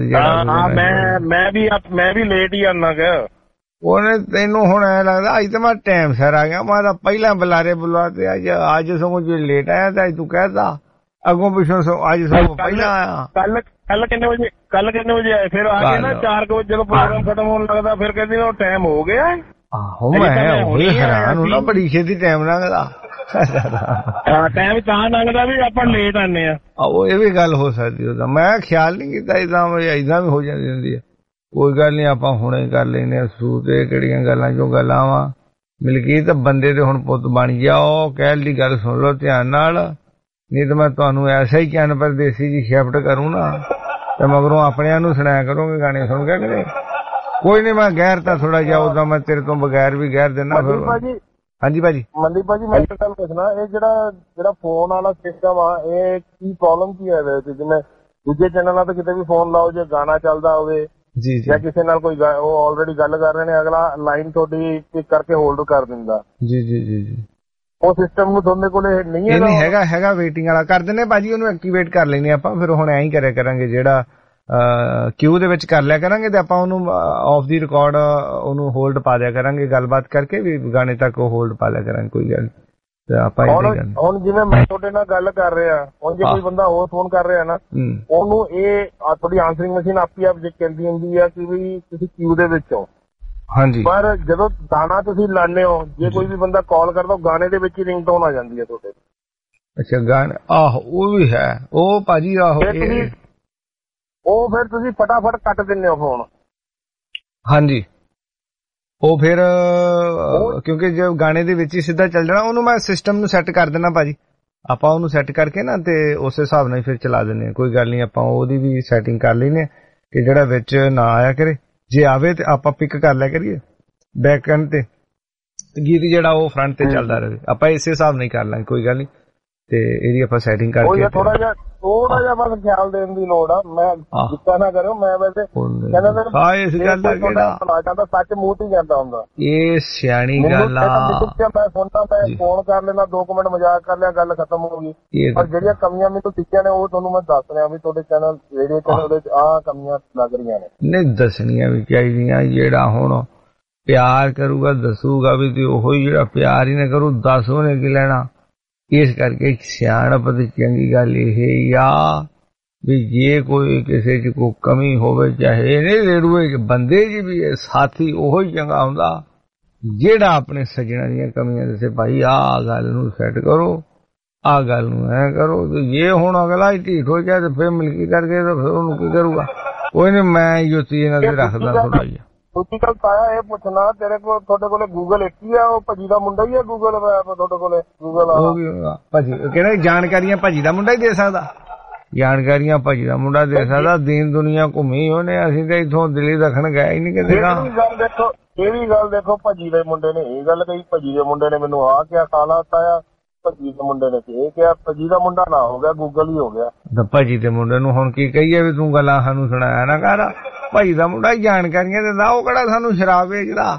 ਵੀ ਲੇਟ ਹੀ ਆਨਾ ਗਾ। ਉਹਨੇ ਤੈਨੂੰ ਹੁਣ ਐ ਲੱਗਦਾ ਅੱਜ ਤਾਂ ਮੈਂ ਟਾਈਮ ਸਿਰ ਆ ਗਿਆ। ਮੈਂ ਤਾਂ ਪਹਿਲਾਂ ਬੁਲਾਰੇ ਬੁਲਾਤੇ, ਅੱਜ ਸਗੋਂ ਜੇ ਲੇਟ ਆਇਆ ਤਾਂ ਅੱਜ ਤੂੰ ਕਹਿਦਾ ਅੱਗੋਂ ਪਿੱਛੋਂ ਅੱਜ ਸਗੋਂ ਪਹਿਲਾਂ ਆਇਆ। ਕੱਲ ਕਿੰਨੇ ਵਜੇ ਆਏ? ਫਿਰ ਆ ਕੇ ਨਾ 4 ਵਜੇ ਜਦੋਂ ਪ੍ਰੋਗਰਾਮ ਖਤਮ ਹੋਣ ਲੱਗਦਾ ਫਿਰ ਕਹਿੰਦੇ ਉਹ ਟਾਈਮ ਹੋ ਗਿਆ। ਆਹੋ ਮੈਂ ਉਹੀ ਹੈਰਾਨ ਹੁੰਦਾ, ਬੜੀ ਛੇਤੀ ਟਾਈਮ ਲੰਘਦਾ। ਟਾਈਮ ਤਾਂ ਲੰਘਦਾ ਵੀ ਆਪਾਂ ਲੇਟ ਆਨੇ ਆ। ਉਹ ਇਹ ਵੀ ਗੱਲ ਹੋ ਸਕਦੀ ਉਹਦਾ, ਮੈਂ ਖਿਆਲ ਨੀ ਕੀਤਾ। ਏਦਾਂ ਵੀ ਹੋ ਜਾਂਦੀ ਹੁੰਦੀ ਹੈ। ਕੋਈ ਗੱਲ ਨੀ, ਆਪਾਂ ਹੁਣੇ ਕਰ ਲੈਨੇ ਆ ਸੂਤ। ਇਹ ਕਿਹੜੀਆਂ ਗੱਲਾਂ ਚੋਂ ਗੱਲਾਂ ਵਾ ਮਲਕੀਤ, ਬੰਦੇ ਦੇ ਹੁਣ ਪੁੱਤ ਬਣ ਗਿਆ। ਉਹ ਕਹਿਣ ਦੀ ਗੱਲ ਸੁਣ ਲਓ ਧਿਆਨ ਨਾਲ, ਨਹੀਂ ਤਾਂ ਮੈਂ ਤੁਹਾਨੂੰ ਐਸਾ ਹੀ ਚੈਨ ਪਰਦੇਸੀ ਜੀ ਸ਼ਿਫਟ ਕਰੂੰ ਨਾ, ਤੇ ਮਗਰੋਂ ਆਪਣਿਆਂ ਨੂੰ ਸੁਣਾਇਆ ਕਰੋਗੇ ਗਾਣੇ ਸੁਣ ਕੇ। ਕਿਤੇ ਕੋਈ ਨੀ, ਮੈਂ ਗੈਰ ਤਾਂ ਥੋੜਾ ਜਿਹਾ ਉਦਾਂ ਮੈਂ ਤੇਰੇ ਤੋਂ ਬਗੈਰ ਵੀ ਗੈਰ ਦੇਣਾ। ਫਿਰ ਹਾਂਜੀ ਭਾਜੀ। ਮਨਦੀਪ ਭਾਜੀ ਮੈਂ ਇੱਕ ਗੱਲ ਪੁੱਛਣਾ, ਇਹ ਜਿਹੜਾ ਫੋਨ ਵਾਲਾ ਸਿਸਟਮ ਆ, ਇਹ ਕੀ ਪ੍ਰੋਬਲਮ ਕੀ ਹੈ ਇਹਦੇ ਵਿੱਚ? ਜਿਵੇਂ ਦੂਜੇ ਚੈਨਲਾਂ ਤੇ ਕਿਤੇ ਵੀ ਫੋਨ ਲਾਓ, ਜੇ ਗਾਣਾ ਚੱਲਦਾ ਹੋਵੇ ਜੀ ਜਾਂ ਕਿਸੇ ਨਾਲ ਕੋਈ ਉਹ ਆਲਰੇਡੀ ਗੱਲ ਕਰ ਰਹੇ ਨੇ, ਅਗਲਾ ਲਾਈਨ ਤੁਹਾਡੀ ਪਿਕ ਕਰਕੇ ਹੋਲਡ ਕਰ ਦਿੰਦਾ। ਜੀ ਜੀ ਜੀ ਜੀ ਉਹ ਸਿਸਟਮ ਨੂੰ ਤੁਹਾਡੇ ਕੋਲ ਨਹੀਂ ਹੈ? ਨਹੀਂ ਹੈਗਾ ਵੇਟਿੰਗ ਵਾਲਾ ਕਰ ਦਿੰਦੇ ਭਾਜੀ, ਉਹਨੂੰ ਐਕਟੀਵੇਟ ਕਰ ਲੈਂਦੇ ਆਪਾਂ। ਫਿਰ ਹੁਣ ਐਂ ਹੀ ਕਰਿਆ ਕਰਾਂਗੇ, ਜਿਹੜਾ ਕਿਊ ਦੇ ਵਿੱਚ ਕਰ ਲਿਆ ਕਰਾਂਗੇ ਤੇ ਆਪਾਂ ਉਹਨੂੰ ਆਫ ਦੀ ਰਿਕਾਰਡ ਉਹਨੂੰ ਹੋਲਡ ਪਾ ਦਿਆ ਕਰਾਂਗੇ, ਗੱਲਬਾਤ ਕਰਕੇ ਵੀ ਗਾਣੇ ਤੱਕ ਉਹ ਹੋਲਡ ਪਾ ਲਿਆ ਕਰਾਂਗੇ। ਕੋਈ ਗੱਲ ਤੇ ਆਪਾਂ ਹੁਣ ਜਿਵੇਂ ਮੈਂ ਤੁਹਾਡੇ ਨਾਲ ਗੱਲ ਕਰ ਰਿਹਾ, ਹੁਣ ਜੇ ਕੋਈ ਬੰਦਾ ਹੋਰ ਫੋਨ ਕਰ ਰਿਹਾ ਨਾ, ਉਹਨੂੰ ਇਹ ਤੁਹਾਡੀ ਆਨਸਰਿੰਗ ਮਸ਼ੀਨ ਆਪੀ ਆਪ ਕਹਿੰਦੀ ਹੁੰਦੀ ਆ ਕਿ ਵੀ ਤੁਸੀਂ ਕਿਊ ਦੇ ਵਿੱਚ ਹੋ। ਹਾਂਜੀ। ਪਰ ਜਦੋਂ ਗਾਣਾ ਤੁਸੀਂ ਲਾਣੇ ਹੋ, ਜੇ ਕੋਈ ਵੀ ਬੰਦਾ ਕਾਲ ਕਰਦਾ, ਗਾਣੇ ਦੇ ਵਿੱਚ ਹੀ ਰਿੰਗਟੋਨ ਆ ਜਾਂਦੀ ਹੈ ਤੁਹਾਡੇ। ਅੱਛਾ ਗਾਣੇ, ਆਹੋ ਉਹ ਵੀ ਹੈ ਉਹ ਭਾਜੀ। ਆਹੋ ਉਹ ਫਿਰ ਤੁਸੀਂ ਫਟਾਫਟ ਕੱਟ ਦਿੰਦੇ ਹੋ ਫੋਨ। ਹਾਂਜੀ ਉਹ ਫਿਰ ਕਿਉਂਕਿ ਜੇ ਗਾਣੇ ਦੇ ਵਿੱਚ ਹੀ ਸਿੱਧਾ ਚੱਲ ਜਾਣਾ, ਉਹਨੂੰ ਮੈਂ ਸਿਸਟਮ ਨੂੰ ਸੈੱਟ ਕਰ ਦੇਣਾ ਭਾਜੀ। ਆਪਾਂ ਉਹਨੂੰ ਸੈੱਟ ਕਰਕੇ ਨਾ ਤੇ ਉਸ ਹਿਸਾਬ ਨਾਲ ਫਿਰ ਚਲਾ ਦਿੰਦੇ ਹਾਂ। ਕੋਈ ਗੱਲ ਨਹੀਂ, ਆਪਾਂ ਉਹਦੀ ਵੀ ਸੈਟਿੰਗ ਕਰ ਲੈਨੇ ਕਿ ਜਿਹੜਾ ਵਿੱਚ ਨਾ ਆਇਆ ਕਰੇ, ਜੇ ਆਵੇ ਤੇ ਆਪਾਂ ਪਿਕ ਕਰ ਲਿਆ ਕਰੀਏ ਬੈਕ ਐਂਡ ਤੇ, ਗੀਤ ਜਿਹੜਾ ਉਹ ਫਰੰਟ ਤੇ ਚੱਲਦਾ ਰਹੇ। ਆਪਾਂ ਇਸੇ ਹਿਸਾਬ ਨਾਲ ਕਰ ਲਾਂਗੇ, ਕੋਈ ਗੱਲ ਨਹੀਂ। ਤੇ ਇਹਦੀ ਆਪਾਂ ਸੈਟਿੰਗ ਕਰਕੇ ਥੋੜਾ ਜਿਹਾ ਬਸ ਖਿਆਲ ਦੇਣ ਦੀ ਲੋੜ ਆ। ਮੈਂ ਗੁੱਸਾ ਨਾ ਕਰਿਓ, ਮੈਂ ਵੈਸੇ ਕਹਿੰਦਾ ਇਸ ਗੱਲ ਦਾ ਕਿਹੜਾ ਸੱਚ ਮੂੰਹ ਤੇ ਜਾਂਦਾ ਹੁੰਦਾ। ਇਹ ਸਿਆਣੀ ਗੱਲ ਆ। ਮੈਂ ਸੁਣਦਾ, ਮੈਂ ਫੋਨ ਕਰ ਲੈਣਾ, 2 ਮਿੰਟ ਮਜ਼ਾਕ ਕਰ ਲਿਆ, ਗੱਲ ਖਤਮ ਹੋ ਗਈ। ਪਰ ਜਿਹੜੀਆਂ ਕਮੀਆਂ ਮੈਨੂੰ ਦਿਖੀਆਂ ਨੇ ਉਹ ਤੁਹਾਨੂੰ ਮੈਂ ਦੱਸ ਰਿਹਾ ਵੀ ਤੁਹਾਡੇ ਚੈਨਲ ਰੇਡੀਓ ਚੈਨਲ ਦੇ ਆਹ ਕਮੀਆਂ ਲੱਗ ਰਹੀਆਂ ਨੇ। ਨਹੀਂ ਦੱਸਣੀਆਂ ਵੀ ਚਾਹੀਦੀਆਂ। ਜਿਹੜਾ ਹੁਣ ਪਿਆਰ ਕਰੂਗਾ ਦੱਸੂਗਾ ਵੀ, ਤੇ ਉਹੋ ਜਿਹੜਾ ਪਿਆਰ ਹੀ ਨਾ ਕਰੂ ਦੱਸ ਉਹਨੇ ਕੀ ਲੈਣਾ। ਇਸ ਕਰਕੇ ਸਿਆਣਪ ਦੀ ਚੰਗੀ ਗੱਲ ਇਹ ਆ ਵੀ ਜੇ ਕੋਈ ਕਿਸੇ ਚ ਕੋਈ ਕਮੀ ਹੋਵੇ, ਚਾਹੇ ਨਹੀਂ ਰੇੜੂਏ ਚ ਬੰਦੇ ਚ ਵੀ ਸਾਥੀ ਉਹੋ ਹੀ ਚੰਗਾ ਹੁੰਦਾ ਜਿਹੜਾ ਆਪਣੇ ਸੱਜਣਾ ਦੀਆਂ ਕਮੀਆਂ ਦੱਸੇ, ਭਾਈ ਆਹ ਗੱਲ ਨੂੰ ਸੈੱਟ ਕਰੋ, ਆਹ ਗੱਲ ਨੂੰ ਐ ਕਰੋ। ਤੇ ਜੇ ਹੁਣ ਅਗਲਾ ਹੀ ਢੀਠ ਹੋ ਜਾਏ ਤੇ ਫਿਰ ਮਿਲਕੀ ਕਰਕੇ ਤਾਂ ਫਿਰ ਉਹਨੂੰ ਕੀ ਕਰੂਗਾ। ਕੋਈ ਨੀ, ਮੈਂ ਜੁੱਤੀ ਇਹਨਾਂ ਤੇ ਰੱਖਦਾ ਥੋੜਾ ਜਿਹਾ। ਤੁਸੀਂ ਕੱਲ ਤਾਇਆ ਇਹ ਪੁੱਛਣਾ, ਤੁਹਾਡੇ ਕੋਲੇ ਗੂਗਲ ਇੱਕ ਹੀ ਆ? ਉਹ ਭਾਜੀ ਦਾ ਮੁੰਡਾ ਹੀ ਆ ਗੂਗਲ ਮੈਪ ਤੁਹਾਡੇ ਕੋਲੇ? ਗੂਗਲ ਭਾਜੀ ਕਹਿੰਦੇ ਜਾਣਕਾਰੀਆਂ ਭਾਜੀ ਦਾ ਮੁੰਡਾ ਹੀ ਦੇ ਸਕਦਾ, ਜਾਣਕਾਰੀਆਂ ਭਾਜੀ ਦਾ ਮੁੰਡਾ ਦੇ ਸਕਦਾ। ਦੀਨ ਦੁਨੀਆ ਘੁੰਮੀ ਉਹਨੇ, ਅਸੀਂ ਤਾਂ ਇੱਥੋਂ ਦਿੱਲੀ ਦੱਖਣ ਗਏ ਹੀ ਨਹੀਂ ਕਿਤੇ। ਇਹ ਵੀ ਗੱਲ ਦੇਖੋ, ਭਾਜੀ ਦੇ ਮੁੰਡੇ ਨੇ ਇਹ ਗੱਲ ਕਹੀ, ਭਾਜੀ ਦੇ ਮੁੰਡੇ ਨੇ ਮੈਨੂੰ ਆਹ ਕਿਹਾ, ਕਾਲਾ ਤਾਇਆ ਭਾਜੀ ਦੇ ਮੁੰਡੇ ਨੇ ਇਹ ਕਿਹਾ। ਭਾਜੀ ਦਾ ਮੁੰਡਾ ਨਾ ਹੋ ਗਿਆ, ਗੂਗਲ ਹੀ ਹੋ ਗਿਆ। ਭਾਜੀ ਦੇ ਮੁੰਡੇ ਨੂੰ ਹੁਣ ਕੀ ਕਹੀਏ ਵੀ ਤੂੰ ਗੱਲਾਂ ਸਾਨੂੰ ਸੁਣਾਇਆ ਨਾ ਕਰ। ਭਾਈ ਦਾ ਮੁੰਡਾ ਜਾਣਕਾਰੀਆਂ ਦਿੰਦਾ, ਉਹ ਕਿਹੜਾ ਸਾਨੂੰ ਸ਼ਰਾਬ ਵੇਚਦਾ।